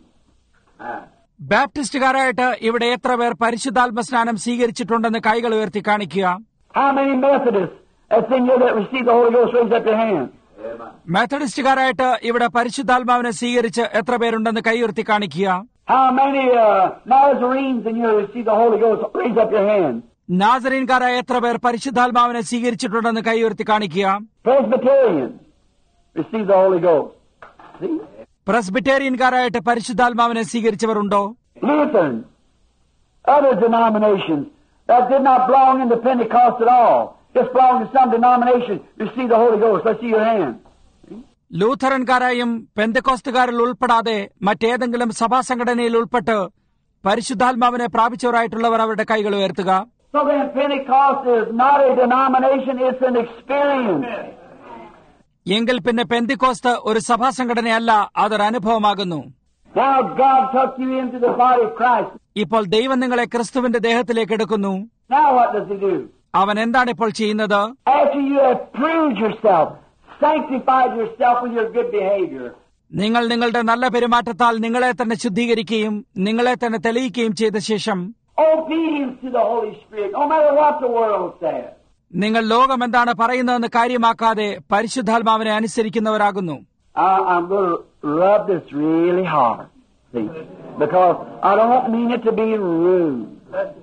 ബാപ്റ്റിസ്റ്റുകാരായിട്ട് ഇവിടെ എത്ര പേർ പരിശുദ്ധാത്മ സ്നാനം സ്വീകരിച്ചിട്ടുണ്ടെന്ന് കൈകൾ ഉയർത്തി കാണിക്കുക. How many Methodists that's in here that received the Holy Ghost? Raise up your hand. മെത്തഡിസ്റ്റുകാരായിട്ട് ഇവിടെ പരിശുദ്ധാത്മാവിനെ സ്വീകരിച്ച് എത്ര പേരുണ്ടെന്ന് കൈ ഉയർത്തി കാണിക്കുക. How many Nazarenes in here received the Holy Ghost? Raise up your hand. നാസറീൻകാരായ എത്ര പേർ പരിശുദ്ധാത്മാവിനെ സ്വീകരിച്ചിട്ടുണ്ടെന്ന് കൈ ഉയർത്തി കാണിക്കുക. Presbyterians received the Holy Ghost. See? പ്രസ്ബിറ്റേറിയൻകാരായിട്ട് പരിശുദ്ധാത്മാവിനെ സ്വീകരിച്ചവരുണ്ടോ? Lutheran, other denominations that did not belong into Pentecost at all, just belong to some denomination, received the Holy Ghost. Let's see your hand. ലൂഥറൻകാരായും പെന്തക്കോസ്തുകാരിൽ ഉൾപ്പെടാതെ മറ്റേതെങ്കിലും സഭാ സംഘടനയിൽ ഉൾപ്പെട്ട് പരിശുദ്ധാത്മാവിനെ പ്രാപിച്ചവരായിട്ടുള്ളവർ അവരുടെ കൈകൾ ഉയർത്തുക. So then Pentecost is not a denomination, it's an experience. എങ്കിൽ പിന്നെ പെന്തിക്കോസ്ത് ഒരു സഭാ സംഘടനയല്ല, അതൊരു അനുഭവമാകുന്നു. Now God took you into the body of Christ. ഇപ്പോൾ ദൈവം നിങ്ങളെ ക്രിസ്തുവിന്റെ ദേഹത്തിലേക്ക് എടുക്കുന്നു. Now what does he do? അവൻ എന്താണ് ഇപ്പോൾ ചെയ്യുന്നത്? After you have proved yourself, sanctified yourself with your good behavior. നിങ്ങൾ നിങ്ങളുടെ നല്ല പെരുമാറ്റത്താൽ നിങ്ങളെ തന്നെ ശുദ്ധീകരിക്കുകയും നിങ്ങളെ തന്നെ തെളിയിക്കുകയും ചെയ്ത ശേഷം Obedience to the Holy Spirit, no matter what the world says. നിങ്ങൾ ലോകം എന്താണ് പറയുന്നതെന്ന് കാര്യമാക്കാതെ പരിശുദ്ധാത്മാവിനെ അനുസരിക്കുന്നവരാകുന്നു. I'm going to rub this really hard, see, because I don't mean it to be rude.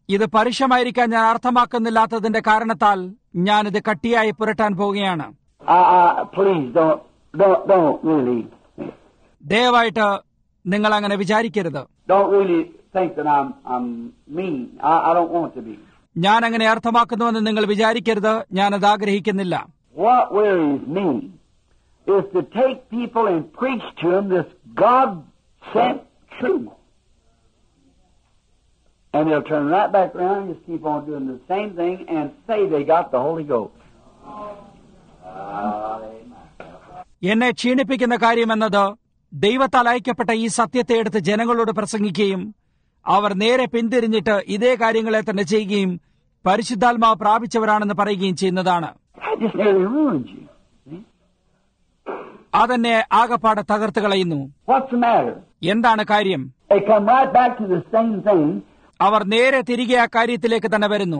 ഇത് പരുഷമായിരിക്കാൻ ഞാൻ അർത്ഥമാക്കുന്നില്ലാത്തതിന്റെ കാരണത്താൽ ഞാനിത് കട്ടിയായി പുരട്ടാൻ പോവുകയാണ്. Please don't really. ദയവായിട്ട് നിങ്ങൾ അങ്ങനെ വിചാരിക്കരുത്. Don't really think that I'm mean. I don't want to be. ഞാൻ അങ്ങനെ അർത്ഥമാക്കുന്നുവെന്ന് നിങ്ങൾ വിചാരിക്കരുത്. ഞാനത് ആഗ്രഹിക്കുന്നില്ല. What worries me is to take people and preach to them this God-sent truth. And they'll turn right back around and just keep on doing the same thing and say they got the Holy Ghost. എന്നെ ക്ഷീണിപ്പിക്കുന്ന കാര്യമെന്നത് ദൈവത്താൽ അയക്കപ്പെട്ട ഈ സത്യത്തെ എടുത്ത് ജനങ്ങളോട് പ്രസംഗിക്കുകയും അവർ നേരെ പിന്തിരിഞ്ഞിട്ട് ഇതേ കാര്യങ്ങളെ തന്നെ ചെയ്യുകയും പരിശുദ്ധാത്മാവ് പ്രാപിച്ചവരാണെന്ന് പറയുകയും ചെയ്യുന്നതാണ്. അതെന്നെ ആകപ്പാടെ തകർത്ത് കളയുന്നു. എന്താണ് കാര്യം? അവർ നേരെ തിരികെ ആ കാര്യത്തിലേക്ക് തന്നെ വരുന്നു.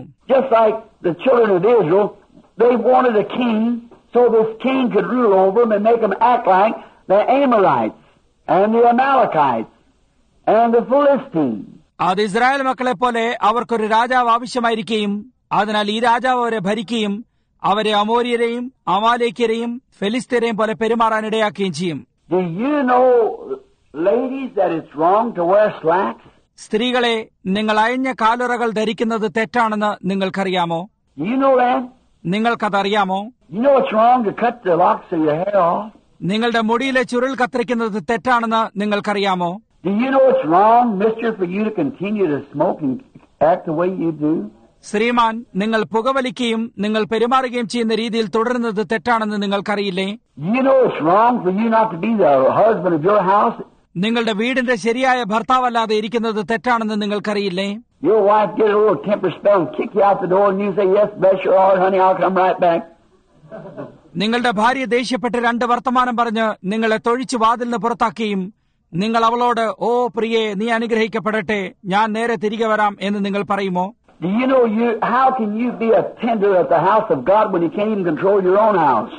They wanted a king so this king could rule over them and make them act like the Amorites and the Amalekites and the Philistines. അത് ഇസ്രായേൽ മക്കളെ പോലെ അവർക്കൊരു രാജാവ് ആവശ്യമായിരിക്കുകയും അതിനാൽ ഈ രാജാവ് അവരെ ഭരിക്കുകയും അവരെ അമോര്യരെയും അമാലേക്യരെയും ഫെലിസ്ത്യരെയും പോലെ പെരുമാറാനിടയാക്കുകയും ചെയ്യും. Do you know, ladies, that it's wrong to wear slacks? സ്ത്രീകളെ, നിങ്ങൾ അയഞ്ഞ കാലുറകൾ ധരിക്കുന്നത് തെറ്റാണെന്ന് നിങ്ങൾക്കറിയാമോ? Do you know that? നിങ്ങൾക്കതറിയാമോ? You know it's wrong to cut the locks of your hair off? നിങ്ങളുടെ മുടിയിലെ ചുരുൾ കത്തിരിക്കുന്നത് തെറ്റാണെന്ന് നിങ്ങൾക്കറിയാമോ? Do you know it's wrong, mister, for you to continue to smoke and act the way you do? ശ്രീമാൻ, നിങ്ങൾ പുകവലിക്കുകയും നിങ്ങൾ പെരുമാറുകയും ചെയ്യുന്ന രീതിയിൽ തുടരുന്നത് തെറ്റാണെന്ന് നിങ്ങൾക്കറിയില്ലേ? You know it's wrong for you not to be the husband of your house? നിങ്ങളുടെ വീടിന്റെ ശരിയായ ഭർത്താവല്ലാതെ ഇരിക്കുന്നത് തെറ്റാണെന്ന് നിങ്ങൾക്കറിയില്ലേ? Your wife get a little temper spell and kick you out the door and you say, yes, bless your heart, honey, I'll come right back. നിങ്ങളുടെ ഭാര്യ ദേഷ്യപ്പെട്ട് രണ്ട് വർത്തമാനം പറഞ്ഞ് നിങ്ങളെ തൊഴിച്ച് വാതിലിന് പുറത്താക്കുകയും നിങ്ങൾ അവളോട്, ഓ പ്രിയേ, നീ അനുഗ്രഹിക്കപ്പെടട്ടെ, ഞാൻ നേരെ തിരികെ വരാം എന്ന് നിങ്ങൾ പറയുമോ? Do you know how can you be a tender at the house of God when you can't even control your own house?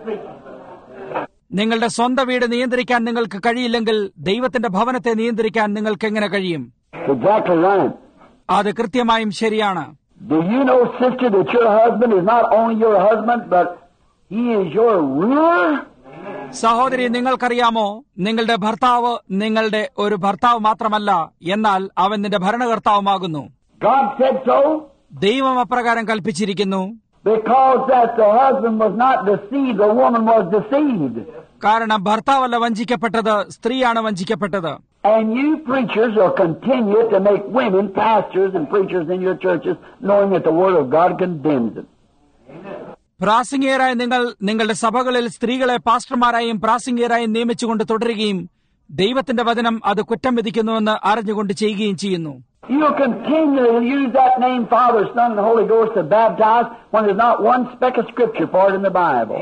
നിങ്ങളുടെ സ്വന്തം വീട് നിയന്ത്രിക്കാൻ നിങ്ങൾക്ക് കഴിയില്ലെങ്കിൽ ദൈവത്തിന്റെ ഭവനത്തെ നിയന്ത്രിക്കാൻ നിങ്ങൾക്ക് എങ്ങനെ കഴിയും? Exactly right. അത് കൃത്യമായും ശരിയാണ്. Do you know, sister, that your husband is not only your husband, but he is your ruler? സഹോദരി, നിങ്ങൾക്കറിയാമോ, നിങ്ങളുടെ ഭർത്താവ് നിങ്ങളുടെ ഒരു ഭർത്താവ് മാത്രമല്ല, എന്നാൽ അവൻ നിന്റെ ഭരണകർത്താവുമാകുന്നു. God said so. ദൈവം അപ്രകാരം കൽപ്പിച്ചിരിക്കുന്നു. Because that the husband was not deceived, the woman was deceived. കാരണം ഭർത്താവല്ല വഞ്ചിക്കപ്പെട്ടത്, സ്ത്രീയാണ് വഞ്ചിക്കപ്പെട്ടത്. And you preachers will continue to make women pastors and preachers in your churches, knowing that the Word of God condemns them. പ്രാസംഗികരായ നിങ്ങൾ നിങ്ങളുടെ സഭകളിൽ സ്ത്രീകളെ പാസ്റ്റർമാരായും പ്രാസംഗികരായും നിയമിച്ചുകൊണ്ട് തുടരുകയും ദൈവത്തിന്റെ വചനം അത് കുറ്റം വിധിക്കുന്നുവെന്ന് അറിഞ്ഞുകൊണ്ട് ചെയ്യുകയും ചെയ്യുന്നു. You'll continually use that name, Father, Son, and Holy Ghost to baptize when there's not one speck of Scripture for it in the Bible.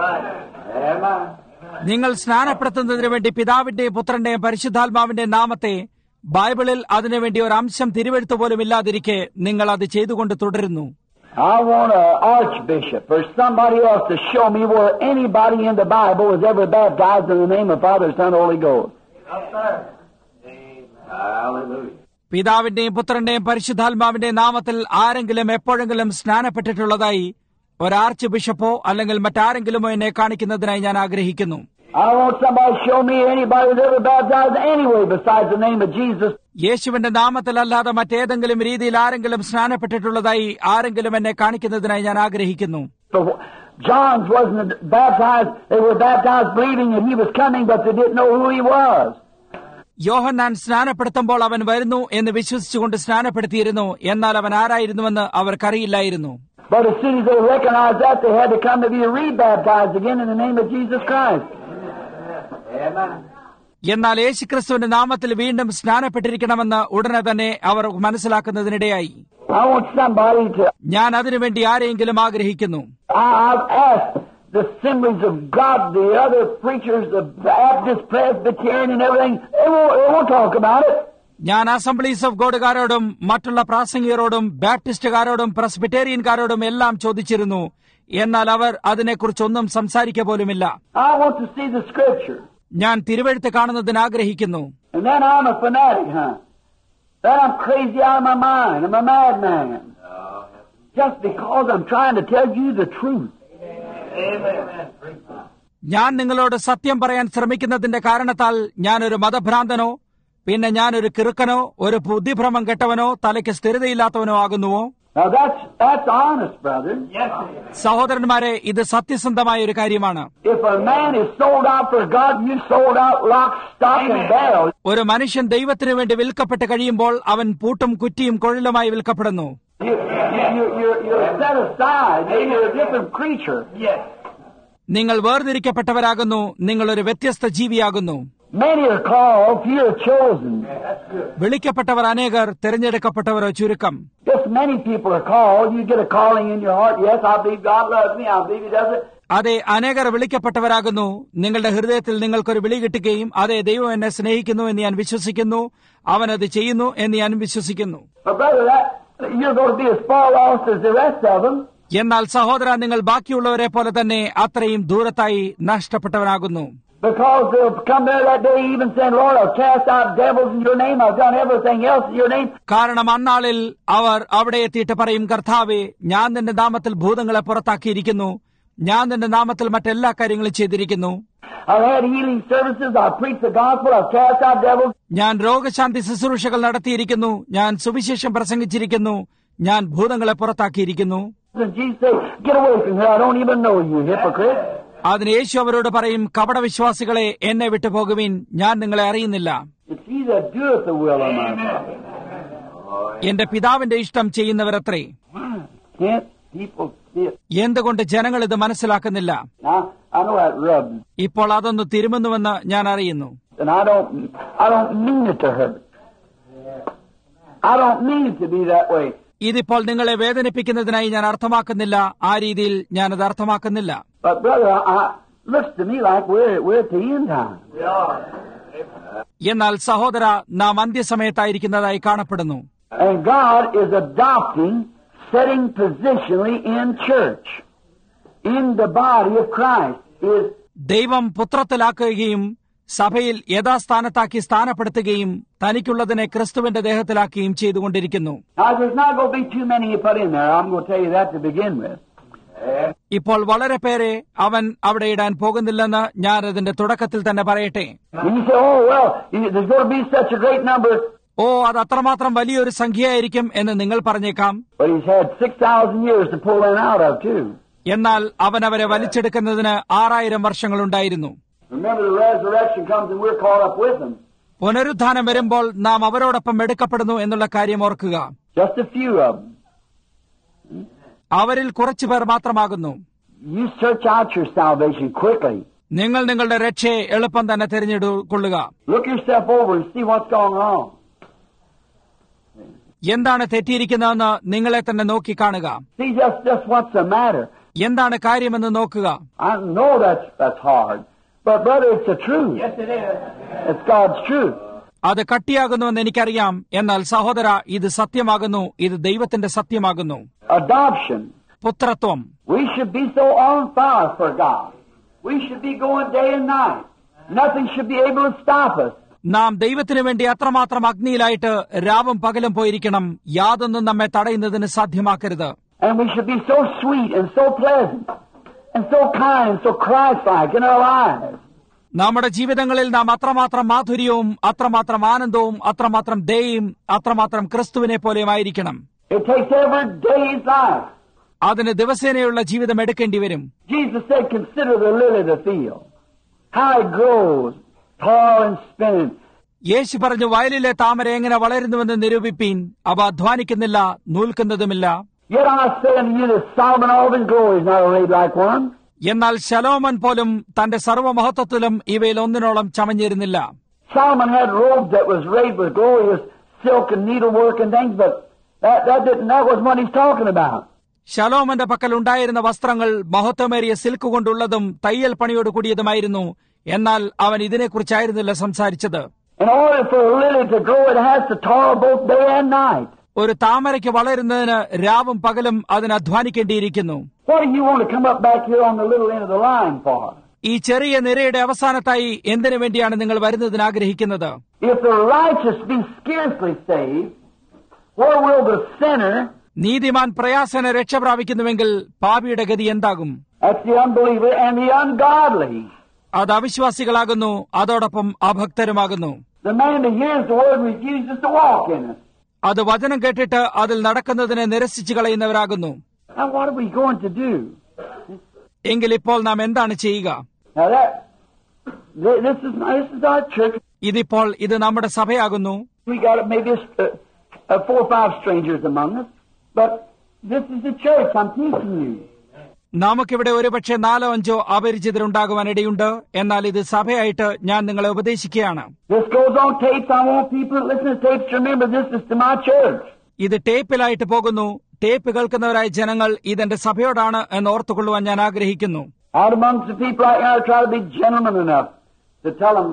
Amen. നിങ്ങൾ സ്നാനപ്പെടുത്തുന്നതിന് വേണ്ടി പിതാവിന്റെയും പുത്രന്റെയും പരിശുദ്ധാത്മാവിന്റെയും നാമത്തെ ബൈബിളിൽ അതിനുവേണ്ടി ഒരു അംശം തിരുവെഴുത്ത് പോലും ഇല്ലാതിരിക്കെ നിങ്ങൾ അത് ചെയ്തുകൊണ്ട് തുടരുന്നു. I want an archbishop or somebody else to show me where anybody in the Bible was ever baptized in the name of Father, Son, and Holy Ghost. Hallelujah. പിതാവിന്റെയും പുത്രന്റെയും പരിശുദ്ധാത്മാവിന്റെയും നാമത്തിൽ ആരെങ്കിലും എപ്പോഴെങ്കിലും സ്നാനപ്പെട്ടിട്ടുള്ളതായി ഒരു ആർച്ച് ബിഷപ്പോ അല്ലെങ്കിൽ മറ്റാരെങ്കിലുമോ എന്നെ കാണിക്കുന്നതിനായി ഞാൻ ആഗ്രഹിക്കുന്നു. I want somebody to show me anybody who's ever baptized anyway besides the name of Jesus. യേശുവിന്റെ നാമത്തിലല്ലാതെ മറ്റേതെങ്കിലും രീതിയിൽ ആരെങ്കിലും സ്നാനപ്പെട്ടിട്ടുള്ളതായി ആരെങ്കിലും എന്നെ കാണിക്കുന്നതിനായി ഞാൻ ആഗ്രഹിക്കുന്നു. John's wasn't baptized, they were baptized believing that he was coming, but they didn't know who he was. യോഹന്നാൻ സ്നാനപ്പെടുത്തുമ്പോൾ അവൻ വരുന്നു എന്ന് വിശ്വസിച്ചുകൊണ്ട് സ്നാനപ്പെടുത്തിയിരുന്നു, എന്നാൽ അവൻ ആരായിരുന്നുവെന്ന് അവർക്കറിയില്ലായിരുന്നു. But as soon as they recognized that, they had to come to be rebaptized again in the name of Jesus Christ. Amen. എന്നാൽ യേശുക്രിസ്തുവിന്റെ നാമത്തിൽ വീണ്ടും സ്നാനപ്പെട്ടിരിക്കണമെന്ന് ഉടനെ തന്നെ അവർ മനസ്സിലാക്കുന്നതിനിടയായി. I want somebody to. ഞാൻ അതിനുവേണ്ടി ആരെയെങ്കിലും ആഗ്രഹിക്കുന്നു. I've asked the Assemblies of God, the other preachers, the Baptist, Presbyterian, and everything. They won't talk about it. ഞാൻ അസംബ്ലീസ് ഓഫ് ഗോഡുകാരോടും മറ്റുള്ള പ്രാസംഗികരോടും ബാപ്റ്റിസ്റ്റുകാരോടും പ്രസ്ബിറ്റേറിയൻകാരോടും എല്ലാം ചോദിച്ചിരുന്നു, എന്നാൽ അവർ അതിനെക്കുറിച്ചൊന്നും സംസാരിക്കുക പോലുമില്ല. I want to see the Scripture. ഞാൻ തിരുവെഴുത്ത് കാണുന്നതിന് ആഗ്രഹിക്കുന്നു. And then I'm a fanatic, huh? that I'm crazy out of my mind, I'm a madman. Just because I'm trying to tell you the truth. ഞാൻ നിങ്ങളോട് സത്യം പറയാൻ ശ്രമിക്കുന്നതിന്റെ കാരണത്താൽ ഞാനൊരു മതഭ്രാന്തനോ പിന്നെ ഞാനൊരു കിറുക്കനോ ഒരു ബുദ്ധിഭ്രമം കെട്ടവനോ തലയ്ക്ക് സ്ഥിരതയില്ലാത്തവനോ ആകുന്നുവോ? Now that's honest, brother. സഹോദരന്മാരെ, ഇത് സത്യസന്ധമായ ഒരു കാര്യമാണ്. If a man is sold out for God, you sold out lock, stock, and barrel. ഒരു മനുഷ്യൻ ദൈവത്തിനു വേണ്ടി വിൽക്കപ്പെട്ട് കഴിയുമ്പോൾ അവൻ പൂട്ടും കുറ്റിയും കൊഴലുമായി വിൽക്കപ്പെടുന്നു. You're set aside. You're a different creature. നിങ്ങൾ വേർതിരിക്കപ്പെട്ടവരാകുന്നു. നിങ്ങൾ ഒരു വ്യത്യസ്ത ജീവിയാകുന്നു. Many are called, few are chosen. വിളിക്കപ്പെട്ടവർ അനേകർ, തിരഞ്ഞെടുക്കപ്പെട്ടവരോ ചുരുക്കം. Just many people are called. You get a calling in your heart. Yes, I believe God loves me. I believe He does it. അതെ, അനേകർ വിളിക്കപ്പെട്ടവരാകുന്നു. നിങ്ങളുടെ ഹൃദയത്തിൽ നിങ്ങൾക്കൊരു വിളി കിട്ടുകയും അതെ, ദൈവം എന്നെ സ്നേഹിക്കുന്നു എന്ന് ഞാൻ വിശ്വസിക്കുന്നു, അവനത് ചെയ്യുന്നു എന്ന് ഞാൻ വിശ്വസിക്കുന്നു. But brother, you're going to be as far lost as the rest of them. എന്നാൽ സഹോദര, നിങ്ങൾ ബാക്കിയുള്ളവരെ പോലെ തന്നെ അത്രയും ദൂരത്തായി നഷ്ടപ്പെട്ടവനാകുന്നു. Because they'll come there that day even saying, Lord, I've cast out devils in your name. I've done everything else in your name. കാരണം അന്നാളിൽ അവർ അവിടെ എത്തിയിട്ട് പറയും, കർത്താവേ, ഞാൻ നിന്റെ നാമത്തിൽ ഭൂതങ്ങളെ പുറത്താക്കിയിരിക്കുന്നു, ഞാൻ നിന്റെ നാമത്തിൽ മറ്റെല്ലാ കാര്യങ്ങളും ചെയ്തിരിക്കുന്നു. I've had healing services. I've preached the gospel. I've cast out devils. ഞാൻ രോഗശാന്തി ശുശ്രൂഷകൾ നടത്തിയിരിക്കുന്നു, ഞാൻ സുവിശേഷം പ്രസംഗിച്ചിരിക്കുന്നു, ഞാൻ ഭൂതങ്ങളെ പുറത്താക്കിയിരിക്കുന്നു. And Jesus said, get away from here. I don't even know you, hypocrite. അതിന് യേശു അവരോട് പറയും, കപടവിശ്വാസികളെ, എന്നെ വിട്ടുപോകുവിൻ, ഞാൻ നിങ്ങളെ അറിയുന്നില്ല. It's he that doeth the will of my Father. എന്റെ പിതാവിന്റെ ഇഷ്ടം ചെയ്യുന്നവരത്രേ. Can't people see it? എന്തുകൊണ്ട് ജനങ്ങൾ ഇത് മനസ്സിലാക്കുന്നില്ല? Now, I know that rubs. ഇപ്പോൾ അതൊന്ന് തിരുമുന്നുവെന്ന് ഞാൻ അറിയുന്നു. And I don't mean it to hurt. I don't mean it to be that way. ഇതിപ്പോൾ നിങ്ങളെ വേദനിപ്പിക്കുന്നതിനായി ഞാൻ അർത്ഥമാക്കുന്നില്ല, ആ രീതിയിൽ ഞാനത് അർത്ഥമാക്കുന്നില്ല. But brother, looks to me like we're at the end time. എന്നാൽ സഹോദര, നാം അന്ത്യസമയത്തായിരിക്കുന്നതായി കാണപ്പെടുന്നു. And God is adopting, setting positionally in church, in the body of Christ. ദൈവം പുത്രത്തിലാക്കുകയും സഭയിൽ യഥാസ്ഥാനത്താക്കി സ്ഥാനപ്പെടുത്തുകയും തനിക്കുള്ളതിനെ ക്രിസ്തുവിന്റെ ദേഹത്തിലാക്കുകയും ചെയ്തുകൊണ്ടിരിക്കുന്നു. Now, there's not going to be too many you put in there. I'm going to tell you that to begin with. ഇപ്പോൾ വളരെ പേരെ അവൻ അവിടെ ഇടാൻ പോകുന്നില്ലെന്ന് ഞാൻ അതിന്റെ തുടക്കത്തിൽ തന്നെ പറയട്ടെ. And you say, oh, well, there's going to be such a great number. ഓ, അത് അത്രമാത്രം വലിയൊരു സംഖ്യയായിരിക്കും എന്ന് നിങ്ങൾ പറഞ്ഞേക്കാം. But he's had 6,000 years to pull them out of, too. എന്നാൽ അവൻ അവരെ വലിച്ചെടുക്കുന്നതിന് 6000 വർഷങ്ങളുണ്ടായിരുന്നു. Remember, the resurrection comes and we're caught up with them. പുനരുത്ഥാനം വരുമ്പോൾ നാം അവരോടൊപ്പം എടുക്കപ്പെടുന്നു എന്നുള്ള കാര്യം ഓർക്കുക. Just a few of them. അവരിൽ കുറച്ചുപേർ മാത്രമാകുന്നു. You search out your salvation quickly. നിങ്ങൾ നിങ്ങളുടെ രക്ഷയെ എളുപ്പം തന്നെ തിരഞ്ഞെടുക്കൊള്ളുക. Look yourself over and see what's gone wrong. എന്താണ് തെറ്റിയിരിക്കുന്നതെന്ന് നിങ്ങളെ തന്നെ നോക്കി കാണുക. See just what's the matter. എന്താണ് കാര്യമെന്ന് നോക്കുക. I know that's hard. But brother, it's the truth. Yes, it is. It's God's truth. അത് കട്ടിയാകുന്നുവെന്ന് എനിക്കറിയാം. എന്നാൽ സഹോദര, ഇത് സത്യമാകുന്നു. ഇത് ദൈവത്തിന്റെ സത്യമാകുന്നു. Adoption. പുത്രത്വം. We should be so on fire for God. We should be going day and night. Nothing should be able to stop us. നാം ദൈവത്തിനു വേണ്ടി അത്രമാത്രം അഗ്നിയിലായിട്ട് രാവും പകലും പോയിരിക്കണം. യാതൊന്നും നമ്മെ തടയുന്നതിന് സാധ്യമാക്കരുത്. And we should be so sweet and so pleasant and so kind and so Christ-like in our lives. നമ്മുടെ ജീവിതങ്ങളിൽ നാം അത്രമാത്രം മാധുര്യവും അത്രമാത്രം ആനന്ദവും അത്രമാത്രം ദയയും അത്രമാത്രം ക്രിസ്തുവിനെ പോലെയുമായിരിക്കണം. It takes every day's life. അതിന് ദിവസേനയുള്ള ജീവിതം എടുക്കേണ്ടി വരും. Jesus said, consider the lily of the field, how it grows, tall and spinning. യേശു പറഞ്ഞു, വയലിലെ താമര എങ്ങനെ വളരുന്നുവെന്ന് നിരൂപിപ്പീൻ. അവ അധ്വാനിക്കുന്നില്ല, നൂൽക്കുന്നതുമില്ല. Yet I say unto you that Solomon all of his glory is not arrayed like one. എന്നാൽ ശലോമോൻ പോലും തന്റെ സർവ്വമഹത്വത്തിലും ഇവയിൽ ഒന്നിനോളം ചമഞ്ഞിരുന്നില്ല. Solomon had robes that was arrayed with glorious silk and needlework and things, but that wasn't what he's talking about. ശലോമന്റെ പക്കൽ ഉണ്ടായിരുന്ന വസ്ത്രങ്ങൾ മഹത്വമേറിയ silk കൊണ്ടുള്ളതും തയ്യൽ പണിയോട് കൂടിയതുമായിരുന്നു. എന്നാൽ അവൻ ഇതിനെക്കുറിച്ചായിരുന്നില്ല സംസാരിച്ചത്. In order for a lily to grow, it has to toil both day and night. ഒരു താമരയ്ക്ക് വളരുന്നതിന് രാവും പകലും അതിന് അധ്വാനിക്കേണ്ടിയിരിക്കുന്നു. What do you want to come up back here on the little end of the line for? ഈ ചെറിയ നിരയുടെ അവസാനത്തായി എന്തിനു വേണ്ടിയാണ് നിങ്ങൾ വരുന്നതിന് ആഗ്രഹിക്കുന്നത്? If the righteous be scarcely saved, where will the sinner? നീതിമാൻ പ്രയാസന രക്ഷ പ്രാപിക്കുന്നുവെങ്കിൽ പാപിയുടെ ഗതി എന്താകും? That's the unbeliever and the ungodly. അത് അവിശ്വാസികളാകുന്നു, അതോടൊപ്പം അഭക്തരുമാകുന്നു. The man that hears the word refuses to walk in it. അത് വചനം കേട്ടിട്ട് അതിൽ നടക്കുന്നതിനെ നിരസിച്ചു കളയുന്നവരാകുന്നു. Now what are we going to do? എങ്കിൽ ഇപ്പോൾ നാം എന്താണ് ചെയ്യുക? Now this is our church. ഇത് നമ്മുടെ സഭയാകുന്നു. We got maybe 4 or 5 strangers among us, but this is the church. I'm teaching you. നമുക്കിവിടെ ഒരുപക്ഷെ 4-5 അപരിചിതരുണ്ടാകുവാനിടയുണ്ട്. എന്നാൽ ഇത് സഭയായിട്ട് ഞാൻ നിങ്ങളെ ഉപദേശിക്കുകയാണ്. This goes on tapes. I want people to listen to tapes to remember this is to my church. ഇത് ടേപ്പിലായിട്ട് പോകുന്നു. Tape കേൾക്കുന്നവരായ ജനങ്ങൾ ഇതെന്റെ സഭയോടാണ് എന്ന് ഓർത്തുകൊള്ളുവാൻ ഞാൻ ആഗ്രഹിക്കുന്നു. Out amongst the people out here, I try to be gentleman enough to tell them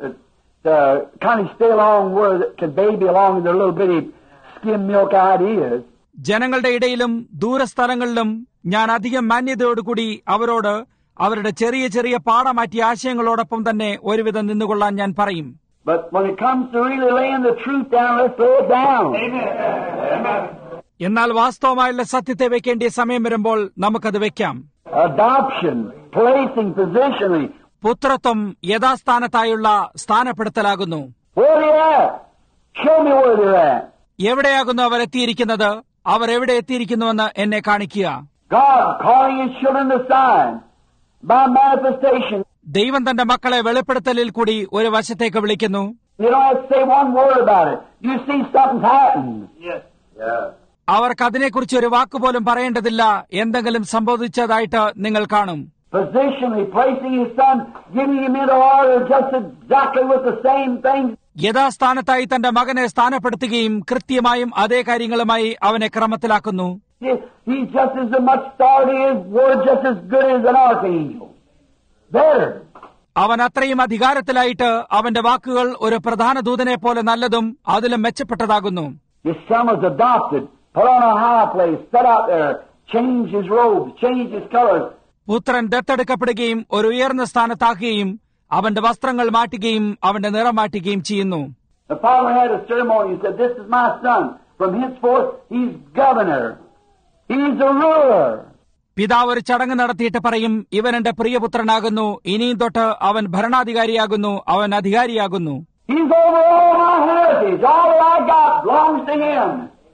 to kind of stay along where they can baby along in their little bitty skim milk ideas. ജനങ്ങളുടെ ഇടയിലും ദൂരസ്ഥലങ്ങളിലും ഞാൻ അധികം മാന്യതയോടുകൂടി അവരോട് അവരുടെ ചെറിയ ചെറിയ പാടമാറ്റിയ ആശയങ്ങളോടൊപ്പം തന്നെ ഒരുവിധം നിന്നുകൊള്ളാൻ ഞാൻ പറയും. But when it comes to really laying the truth down, let's lay it down. Amen. എന്നാൽ വാസ്തവമായുള്ള സത്യത്തെ വെക്കേണ്ടിയ സമയം വരുമ്പോൾ നമുക്കത് വെക്കാം. Adoption, placing positionally. പുത്രത്വം യഥാസ്ഥാനത്തായുള്ള സ്ഥാനപ്പെടുത്തലാകുന്നു. Where are they at? Show me where they're at. എവിടെയാകുന്നു അവർ എത്തിയിരിക്കുന്നത്? അവർ എവിടെ എത്തിയിരിക്കുന്നുവെന്ന് എന്നെ കാണിക്കുക. God calling His children to sign by manifestation. ദൈവം തന്റെ മക്കളെ വെളിപ്പെടുത്തലിൽ കൂടി ഒരു വശത്തേക്ക് വിളിക്കുന്നു. You don't have to say one word about it. You see something's happened. Yes. Yeah. അവർക്ക് അതിനെക്കുറിച്ച് ഒരു വാക്കുപോലും പറയേണ്ടതില്ല. എന്തെങ്കിലും സംഭവിച്ചതായിട്ട് നിങ്ങൾ കാണും. Positionally placing His son, giving him into order just exactly with the same things. യഥാസ്ഥാനത്തായി തന്റെ മകനെ സ്ഥാനപ്പെടുത്തുകയും കൃത്യമായും അതേ കാര്യങ്ങളുമായി അവനെ ക്രമത്തിലാക്കുന്നു. He's just as much authority, his word just as good as an archangel. Better. അവൻ അത്രയും അധികാരത്തിലായിട്ട് അവന്റെ വാക്കുകൾ ഒരു പ്രധാന ദൂതനെ പോലെ നല്ലതും അതിലും മെച്ചപ്പെട്ടതാകുന്നു. His son was adopted, put on a high place, set out there, change his robes, change his colors. പുത്രൻ ദത്തെടുക്കപ്പെടുകയും ഒരു ഉയർന്ന സ്ഥാനത്താക്കുകയും അവന്റെ വസ്ത്രങ്ങൾ മാറ്റുകയും അവന്റെ നിറം മാറ്റുകയും ചെയ്യുന്നു. The father had a ceremony. He said, "This is my son. From henceforth, he's governor. He's a ruler." പിതാവ് ഒരു ചടങ്ങ് നടത്തിയിട്ട് പറയും, ഇവൻ എന്റെ പ്രിയപുത്രനാകുന്നു, ഇനിയും തൊട്ട് അവൻ ഭരണാധികാരിയാകുന്നു, അവൻ അധികാരിയാകുന്നു. He's over all my heritage. All that I got belongs to him.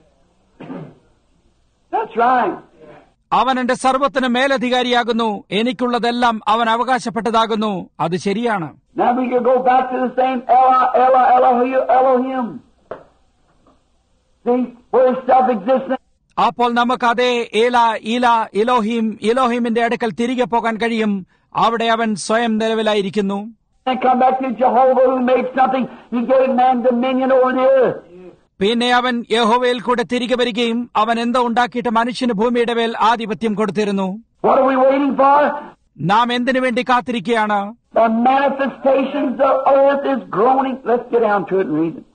That's right. അവൻ എന്റെ സർവ്വത്തിനും മേലധികാരിയാകുന്നു, എനിക്കുള്ളതെല്ലാം അവൻ അവകാശപ്പെട്ടതാകുന്നു. അത് ശരിയാണ്. Now we can go back to the same Elohim. See, where is self-existent. അപ്പോൾ നമുക്ക് അതേ ഇലോഹിമിന്റെ അടുക്കൽ തിരികെ പോകാൻ കഴിയും. അവിടെ അവൻ സ്വയം നിലവിലായിരിക്കുന്നു. And come back to Jehovah who made something. He gave man dominion over the earth. പിന്നെ അവൻ യഹോവയിൽ കൂടെ തിരികെ വരികയും അവൻ എന്തോ ഉണ്ടാക്കിയിട്ട് മനുഷ്യന് ഭൂമിയുടെ മേൽ ആധിപത്യം കൊടുത്തിരുന്നു. What are we waiting for? നാം എന്തിനു വേണ്ടി കാത്തിരിക്കുകയാണ്? The manifestations of earth is groaning. Let's get down to it and read it.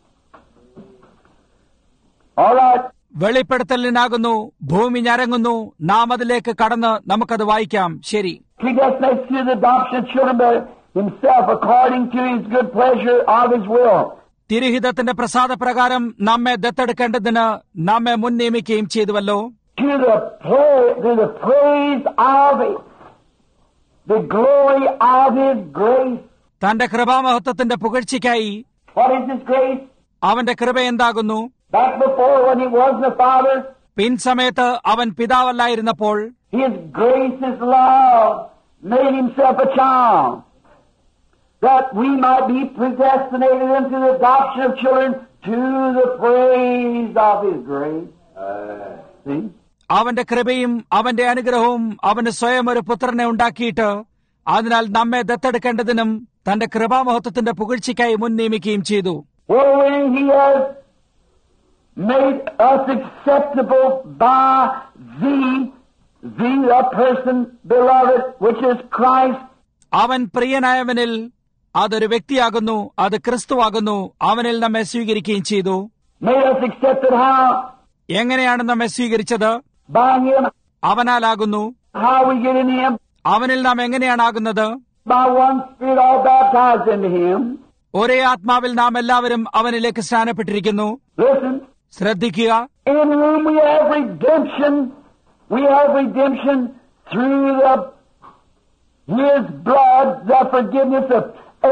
All right. വെളിപ്പെടുത്തലിനാകുന്നു, ഭൂമി ഞരങ്ങുന്നു. നാം അതിലേക്ക് കടന്ന് നമുക്കത് വായിക്കാം. ശരി. Predestinate to the adoption of children by himself according to his good pleasure of his will. തിരുഹിതത്തിന്റെ പ്രസാദപ്രകാരം നമ്മെ ദത്തെടുക്കേണ്ടതിന് നമ്മെ മുൻ നിയമിക്കുകയും ചെയ്തുവല്ലോ. To the praise of the glory of his grace. തന്റെ കൃപാമഹത്വത്തിന്റെ പുകഴ്ചയ്ക്കായി. What is his grace? അവന്റെ കൃപ എന്താകുന്നു? Back before when he wasn't a father. പിൻസമയത്ത് അവൻ പിതാവല്ലായിരുന്നപ്പോൾ. His grace, his love made himself a child, that we might be predestinated into the adoption of children to the praise of his grace. See? അവന്റെ കൃപയും അവന്റെ അനുഗ്രഹവും അവന് സ്വയം ഒരു പുത്രനെ ഉണ്ടാക്കിയിട്ട് അതിനാൽ നമ്മെ ദത്തെടുക്കേണ്ടതിനും തന്റെ കൃപാമഹത്വത്തിന്റെ പുകഴ്ചയ്ക്കായി മുൻ നിയമിക്കുകയും ചെയ്തു. Wherein he has made us acceptable by the person beloved, which is Christ. അവൻ പ്രിയനായവനിൽ, അതൊരു വ്യക്തിയാകുന്നു, അത് ക്രിസ്തുവാകുന്നു. അവനിൽ നമ്മെ സ്വീകരിക്കുകയും ചെയ്തു. Made us accepted how? എങ്ങനെയാണ് നമ്മെ സ്വീകരിച്ചത്? By him. അവനാലാകുന്നു. How we get in him? അവനിൽ നാം എങ്ങനെയാണാകുന്നത്? by one Spirit all baptized into Him. ഒരേ ആത്മാവിൽ നാം എല്ലാവരും അവനിലേക്ക് സ്നാനപ്പെട്ടിരിക്കുന്നു. Listen. ശ്രദ്ധിക്കുക. In whom we have redemption. We have redemption through His blood, the forgiveness of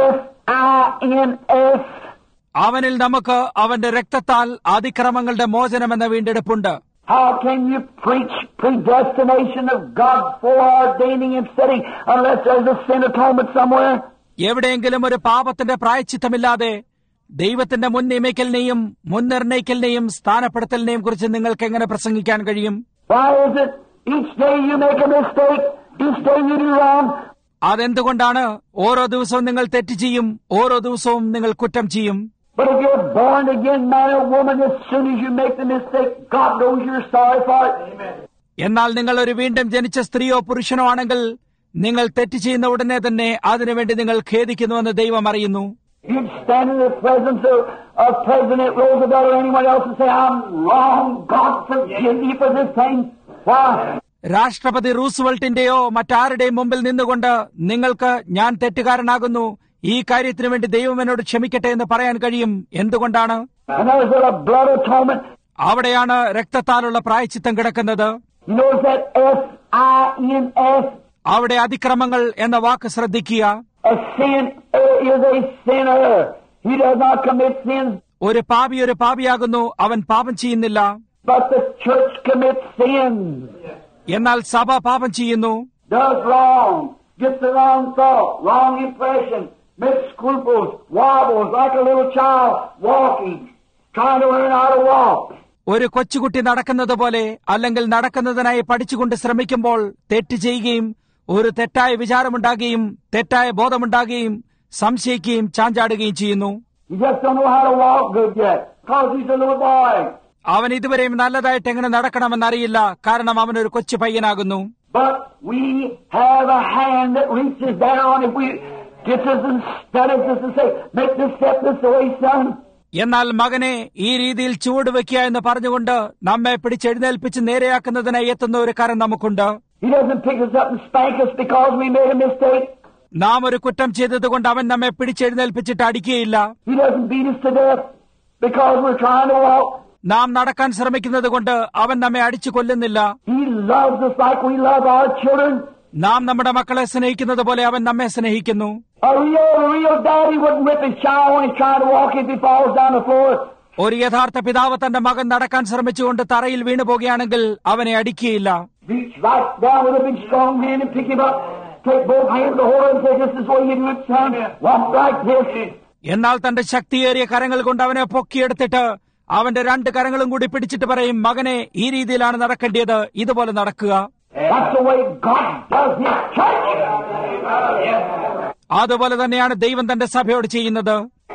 sins. അവനിൽ നമുക്ക് അവന്റെ രക്തത്താൽ അതിക്രമങ്ങളുടെ മോചനമെന്ന വീണ്ടെടുപ്പുണ്ട്. How can you preach predestination of God foreordaining and setting unless there's a sin atonement somewhere? എവിടെയെങ്കിലും ഒരു പാപത്തിന്റെ പ്രായശ്ചിത്തമില്ലാതെ ദൈവത്തിന്റെ മുൻ നിയമിക്കലിനെയും മുൻനിർണയിക്കലിനെയും സ്ഥാനപ്പെടുത്തലിനെയും കുറിച്ച് നിങ്ങൾക്ക് എങ്ങനെ പ്രസംഗിക്കാൻ കഴിയും? Why is it each day you make a mistake, each day you do wrong? അതെന്തുകൊണ്ടാണ്? ഓരോ ദിവസവും നിങ്ങൾ തെറ്റ് ചെയ്യും, ഓരോ ദിവസവും നിങ്ങൾ കുറ്റം ചെയ്യും. But if you're born again, man or woman, as soon as you make the mistake, God knows you're sorry for it. എന്നാൽ നിങ്ങൾ ഒരു വീണ്ടും ജനിച്ച സ്ത്രീയോ പുരുഷനോ ആണെങ്കിൽ നിങ്ങൾ തെറ്റ് ചെയ്യുന്ന ഉടനെ തന്നെ അതിനുവേണ്ടി നിങ്ങൾ ഖേദിക്കുന്നുവെന്ന് ദൈവം അറിയുന്നു. You'd stand in the presence of President Roosevelt or anyone else and say, I'm wrong, God forgive me for this thing. Why? രാഷ്ട്രപതി റൂസ്വെൽറ്റിന്റെയോ മറ്റാരുടെയും മുമ്പിൽ നിന്നുകൊണ്ട് നിങ്ങൾക്ക് ഞാൻ തെറ്റുകാരനാകുന്നു, ഈ കാര്യത്തിനു വേണ്ടി ദൈവം എന്നോട് ക്ഷമിക്കട്ടെ എന്ന് പറയാൻ കഴിയും. എന്തുകൊണ്ടാണ്? അവിടെയാണ് രക്തത്താലുള്ള പ്രായശ്ചിത്തം കിടക്കുന്നത്. അവിടെ അതിക്രമങ്ങൾ എന്ന വാക്ക് ശ്രദ്ധിക്കുക. ഒരു പാപിയാകുന്നു, അവൻ പാപം ചെയ്യുന്നില്ല. എന്നാൽ സഭ പാപം ചെയ്യുന്നു. Makes scruples, wobbles like a little child walking, trying to learn how to walk. ഒരു കൊച്ചുകുട്ടി നടക്കുന്നത് പോലെ അല്ലെങ്കിൽ നടക്കുന്നതിനായി പഠിച്ചുകൊണ്ട് ശ്രമിക്കുമ്പോൾ തെറ്റ് ചെയ്യുകയും ഒരു തെറ്റായ വിചാരമുണ്ടാകുകയും തെറ്റായ ബോധമുണ്ടാകുകയും സംശയിക്കുകയും ചാഞ്ചാടുകയും ചെയ്യുന്നു. He just don't know how to walk good yet, because he's a little boy. അവൻ ഇതുവരെയും നല്ലതായിട്ട് എങ്ങനെ നടക്കണമെന്നറിയില്ല, കാരണം അവനൊരു കൊച്ചു പയ്യനാകുന്നു. But we have a hand that reaches down if we എന്നാൽ മകനെ ഈ രീതിയിൽ ചുവട് വെക്കുക എന്ന് പറഞ്ഞുകൊണ്ട് നമ്മെ പിടിച്ചെഴുന്നേൽപ്പിച്ച് നേരെയാക്കുന്നതിനായി എത്തുന്ന ഒരു കരം നമുക്കുണ്ട്. നാം ഒരു കുറ്റം ചെയ്തതുകൊണ്ട് അവൻ നമ്മെ പിടിച്ചെഴുന്നേൽപ്പിച്ചിട്ട് അടിക്കുകയില്ല. നാം നടക്കാൻ ശ്രമിക്കുന്നത് കൊണ്ട് അവൻ നമ്മെ അടിച്ചു കൊല്ലുന്നില്ല. നാം നമ്മുടെ മക്കളെ സ്നേഹിക്കുന്നത് പോലെ അവൻ നമ്മെ സ്നേഹിക്കുന്നു. ഒരു യഥാർത്ഥ പിതാവ് തന്റെ മകൻ നടക്കാൻ ശ്രമിച്ചുകൊണ്ട് തറയിൽ വീണു പോകുകയാണെങ്കിൽ അവനെ അടിക്കുകയില്ല. എന്നാൽ തന്റെ ശക്തിയേറിയ കരങ്ങൾ കൊണ്ട് അവനെ പൊക്കിയെടുത്തിട്ട് അവന്റെ രണ്ട് കരങ്ങളും കൂടി പിടിച്ചിട്ട് പറയും, മകനെ ഈ രീതിയിലാണ് നടക്കേണ്ടത്, ഇതുപോലെ നടക്കുക. അതുപോലെ തന്നെയാണ് ദൈവം തന്റെ സഭയോട് ചെയ്യുന്നത്.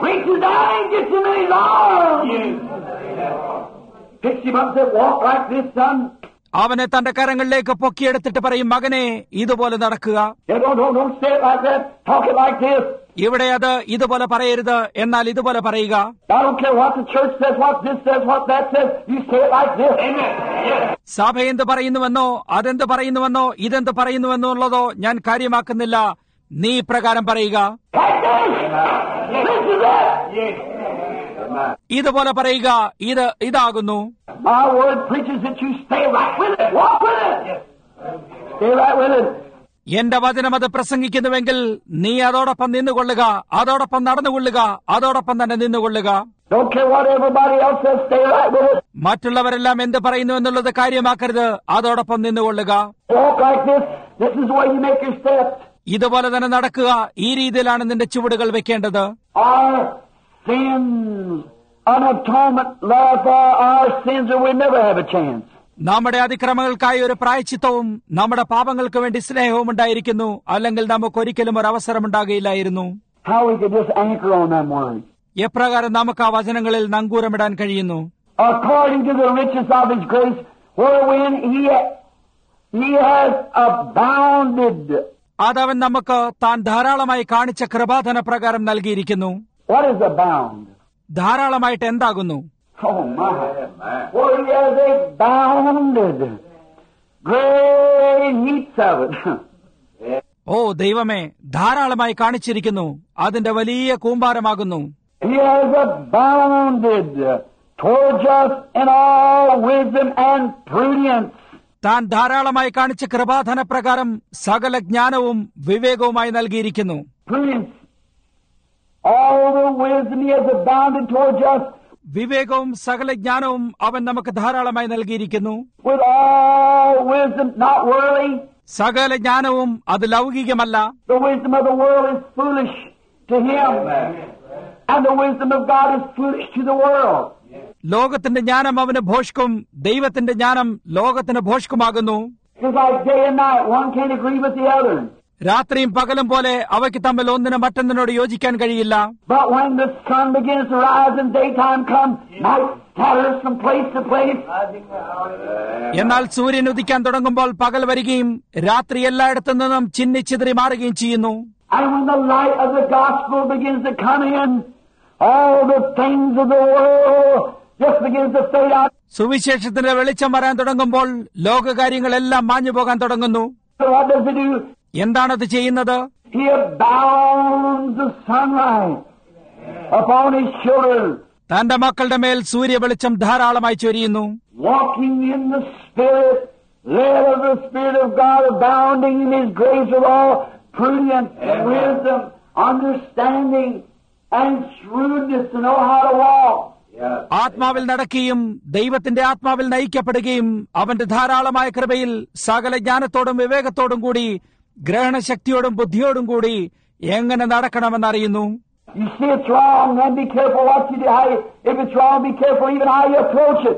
അവനെ തന്റെ കരങ്ങളിലേക്ക് പൊക്കിയെടുത്തിട്ട് പറയും, മകനെ ഇതുപോലെ നടക്കുക. ഇവിടെ അത് ഇതുപോലെ പറയരുത്, എന്നാൽ ഇതുപോലെ പറയുക. സഭ എന്ത് പറയുന്നുവെന്നോ അതെന്ത് പറയുന്നുവെന്നോ ഇതെന്ത് പറയുന്നുവെന്നോ ഉള്ളതോ ഞാൻ കാര്യമാക്കുന്നില്ല, നീ പ്രകാരം പറയുക. ഇതുപോലെ പറയുക, ഇതാകുന്നു. എന്റെ വചനം അത് പ്രസംഗിക്കുന്നുവെങ്കിൽ നീ അതോടൊപ്പം നിന്നുകൊള്ളുക, അതോടൊപ്പം നടന്നുകൊള്ളുക, അതോടൊപ്പം തന്നെ നിന്നുകൊള്ളുക. മറ്റുള്ളവരെല്ലാം എന്ത് പറയുന്നു എന്നുള്ളത് കാര്യമാക്കരുത്, അതോടൊപ്പം നിന്നുകൊള്ളുക. ഇതുപോലെ തന്നെ നടക്കുക, ഈ രീതിയിലാണ് നിന്റെ ചുവടുകൾ വെക്കേണ്ടത്. നമ്മുടെ അതിക്രമങ്ങൾക്കായി ഒരു പ്രായശ്ചിത്തവും നമ്മുടെ പാപങ്ങൾക്ക് വേണ്ടി സ്നേഹവും ഉണ്ടായിരിക്കുന്നു, അല്ലെങ്കിൽ നമുക്കൊരിക്കലും ഒരു അവസരമുണ്ടാകുകയില്ലായിരുന്നു. എപ്രകാരം നമുക്ക് ആ വചനങ്ങളിൽ നങ്കൂരമിടാൻ കഴിയുന്നു? അതവൻ നമുക്ക് താൻ ധാരാളമായി കാണിച്ച കൃപാധന പ്രകാരം നൽകിയിരിക്കുന്നു. ധാരാളമായിട്ട് എന്താകുന്നു? ഓ ദൈവമേ, ധാരാളമായി കാണിച്ചിരിക്കുന്നു. അതിന്റെ വലിയ കൂമ്പാരമാകുന്നു. He has abounded towards us in all wisdom and prudence. താൻ ധാരാളമായി കാണിച്ച കൃപാധന പ്രകാരം സകല ജ്ഞാനവും വിവേകവുമായി നൽകിയിരിക്കുന്നു. Prudence. All the wisdom He has abounded towards us. വിവേകവും സകല ജ്ഞാനവും അവൻ നമുക്ക് ധാരാളമായി നൽകിയിരിക്കുന്നു. With all wisdom, not worldly. സകല ജ്ഞാനവും അത് ലൗകികമല്ല. The wisdom of the world is foolish to him, and the wisdom of God is foolish to the world. ലോകത്തിന്റെ ജ്ഞാനം അവന് ഭോഷ്കും, ദൈവത്തിന്റെ ജ്ഞാനം ലോകത്തിന് ഭോഷ്കുമാകുന്നു. It's like day and night. One can't agree with the other. രാത്രിയും പകലും പോലെ അവയ്ക്ക് തമ്മിൽ ഒന്നിനും മറ്റൊന്നിനോട് യോജിക്കാൻ കഴിയില്ല. But when the sun begins to rise and daytime comes, night scatters from place to place. എന്നാൽ സൂര്യൻ ഉദിക്കാൻ തുടങ്ങുമ്പോൾ പകൽ വരികയും രാത്രി എല്ലായിടത്തു നിന്നും ചിന്നിച്ചിതറി മാറുകയും ചെയ്യുന്നു. And when the light of the gospel begins to come in, all the things of the world just begins to fade out. സുവിശേഷത്തിന്റെ വെളിച്ചം വരാൻ തുടങ്ങുമ്പോൾ ലോകകാര്യങ്ങളെല്ലാം മാഞ്ഞു പോകാൻ തുടങ്ങുന്നു. So what does it do? എന്താണത് ചെയ്യുന്നത്? He abounds the sunlight upon his children. തന്റെ മക്കളുടെ മേൽ സൂര്യ വെളിച്ചം ധാരാളമായി ചൊരിയുന്നു. Walking in the Spirit, led of the Spirit of God, abounding in His grace with all prudence, wisdom, understanding, and shrewdness to know how to walk. ആത്മാവിൽ നടക്കുകയും ദൈവത്തിന്റെ ആത്മാവിൽ നയിക്കപ്പെടുകയും അവന്റെ ധാരാളമായ കൃപയിൽ സകല ജ്ഞാനത്തോടും വിവേകത്തോടും കൂടി ഗ്രഹണശക്തിയോടും ബുദ്ധിയോടും കൂടി എങ്ങനെ നടക്കണമെന്നറിയുന്നു. You see it's wrong, then be careful what you do. If it's wrong, be careful even how you approach it.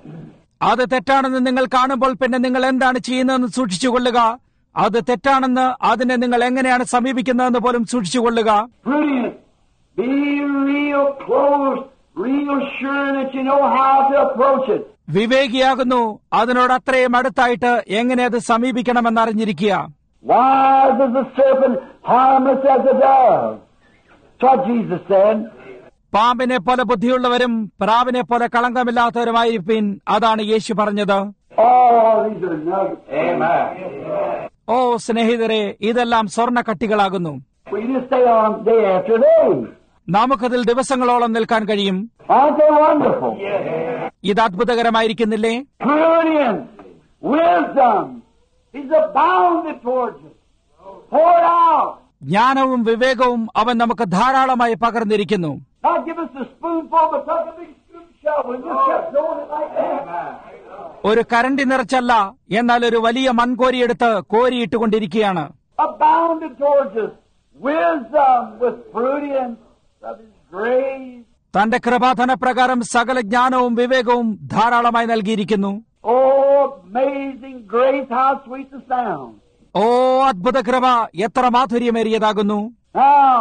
അത് തെറ്റാണെന്ന് നിങ്ങൾ കാണുമ്പോൾ പിന്നെ നിങ്ങൾ എന്താണ് ചെയ്യുന്നതെന്ന് സൂക്ഷിച്ചുകൊള്ളുക. അത് തെറ്റാണെന്ന് അതിനെ നിങ്ങൾ എങ്ങനെയാണ് സമീപിക്കുന്നതെന്ന് പോലും സൂക്ഷിച്ചുകൊള്ളുക. Prudent. Be real close, real sure that you know how to approach it. വിവേകിയാകുന്നു, അതിനോട് അത്രയും അടുത്തായിട്ട് എങ്ങനെ അത് സമീപിക്കണമെന്നറിഞ്ഞിരിക്കുക. Wise as a serpent, harmless as a dove. That's what Jesus said. പാമ്പിനെ പോലെ ബുദ്ധിയുള്ളവരും പ്രാവിനെ പോലെ കളങ്കമില്ലാത്തവരുമായിരിപ്പിൻ, അതാണ് യേശു പറഞ്ഞത്. Oh, these are nuggets. Amen. ഓ സ്നേഹിതരെ, ഇതെല്ലാം സ്വർണ്ണക്കട്ടികളാകുന്നു. We just stay on day after day. നമുക്കതിൽ ദിവസങ്ങളോളം നിൽക്കാൻ കഴിയും. Aren't they wonderful? ഇത് അത്ഭുതകരമായിരിക്കുന്നില്ലേ? Prudence, wisdom, He's abounded towards us. Poured out. ജ്ഞാനവും വിവേകവും അവൻ നമുക്ക് ധാരാളമായി പകർന്നിരിക്കുന്നു. Not give us a spoonful, but take a big scoop shovel and just kept doing it like that. ഒരു കരണ്ടി നിറച്ചല്ല, എന്നാൽ ഒരു വലിയ മൺകോരിയെടുത്ത് കോരിയിട്ടുകൊണ്ടിരിക്കുകയാണ്. Abounded towards us. Wisdom with prudence of His grace. തന്റെ കൃപാധന പ്രകാരം സകല ജ്ഞാനവും വിവേകവും ധാരാളമായി നൽകിയിരിക്കുന്നു. Oh, amazing grace, how sweet the sound. ഓ അദ്ഭുത കൃപ, എത്ര മാധുര്യമേറിയതാകുന്നു. Now,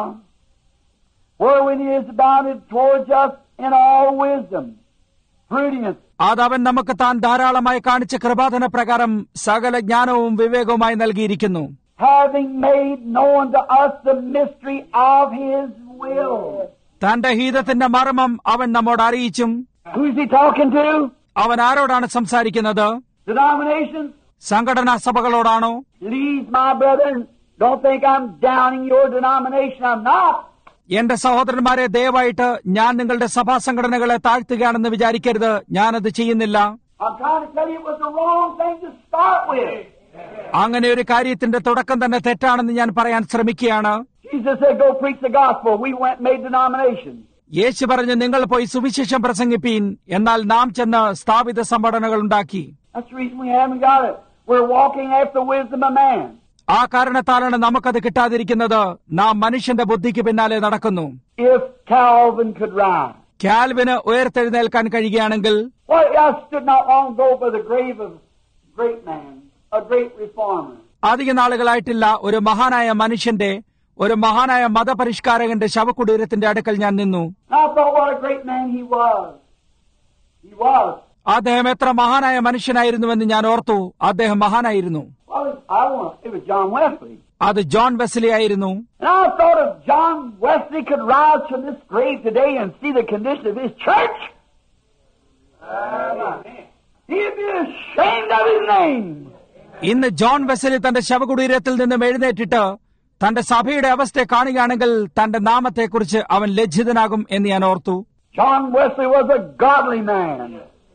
wherein He is abounded towards us in all wisdom, prudence. അതവൻ നമുക്ക് താൻ ധാരാളമായി കാണിച്ച കൃപാധന പ്രകാരം സകല ജ്ഞാനവും വിവേകവുമായി നൽകിയിരിക്കുന്നു. Having made known to us the mystery of His will. തന്റെ ഹീതത്തിന്റെ മർമ്മം അവൻ നമ്മോട് അറിയിച്ചും. Who's He talking to? അവൻ ആരോടാണ് സംസാരിക്കുന്നത്? Denominations? സംഘടനാ സഭകളോടാണോ? Please, my brethren, don't think I'm downing your denomination. I'm not. എന്റെ സഹോദരന്മാരെ, ദയവായിട്ട് ഞാൻ നിങ്ങളുടെ സഭാ സംഘടനകളെ താഴ്ത്തുകയാണെന്ന് വിചാരിക്കരുത്. ഞാനത് ചെയ്യുന്നില്ല. I'm trying to tell you it was the wrong thing to start with. അങ്ങനെ ഒരു കാര്യത്തിന്റെ തുടക്കം തന്നെ തെറ്റാണെന്ന് ഞാൻ പറയാൻ ശ്രമിക്കുകയാണ്. Jesus said, go preach the gospel. We went and made denominations. യേശു പറഞ്ഞു, നിങ്ങൾ പോയി സുവിശേഷം പ്രസംഗിപ്പീൻ. എന്നാൽ നാം ചെന്ന് സ്ഥാപിത സംഘടനകൾ ഉണ്ടാക്കി. That's the reason we haven't got it. We're walking after the wisdom of man. ആ കാരണത്താലാണ് നമുക്കത് കിട്ടാതിരിക്കുന്നത്. നാം മനുഷ്യന്റെ ബുദ്ധിക്ക് പിന്നാലെ നടക്കുന്നു. If Calvin could rise. കാൽവിന് ഉയർത്തെഴുന്നേൽക്കാൻ കഴിയുകയാണെങ്കിൽ. Well, I stood not long ago by the grave of a great man, a great reformer. അധിക നാളുകളായിട്ടില്ല ഒരു മഹാനായ മനുഷ്യന്റെ, ഒരു മഹാനായ മതപരിഷ്കാരകന്റെ ശവകുടീരത്തിന്റെ അടുക്കൽ ഞാൻ നിന്നു. I thought what a great man he was. He was. അദ്ദേഹം എത്ര മഹാനായ മനുഷ്യനായിരുന്നുവെന്ന് ഞാൻ ഓർത്തു. അദ്ദേഹം മഹാനായിരുന്നു. Well, it was John Wesley. അത് ജോൺ വെസ്ലി ആയിരുന്നു. And I thought if John Wesley could rise from this grave today and see the condition of his church, he'd be ashamed of his name. ഇന്ന് John Wesley തന്റെ ശവകുടീരത്തിൽ നിന്നും എഴുന്നേറ്റിട്ട് തന്റെ സഭയുടെ അവസ്ഥയെ കാണുകയാണെങ്കിൽ തന്റെ നാമത്തെക്കുറിച്ച് അവൻ ലജ്ജിതനാകും എന്ന് ഞാൻ ഓർത്തു. John Wesley was a godly man,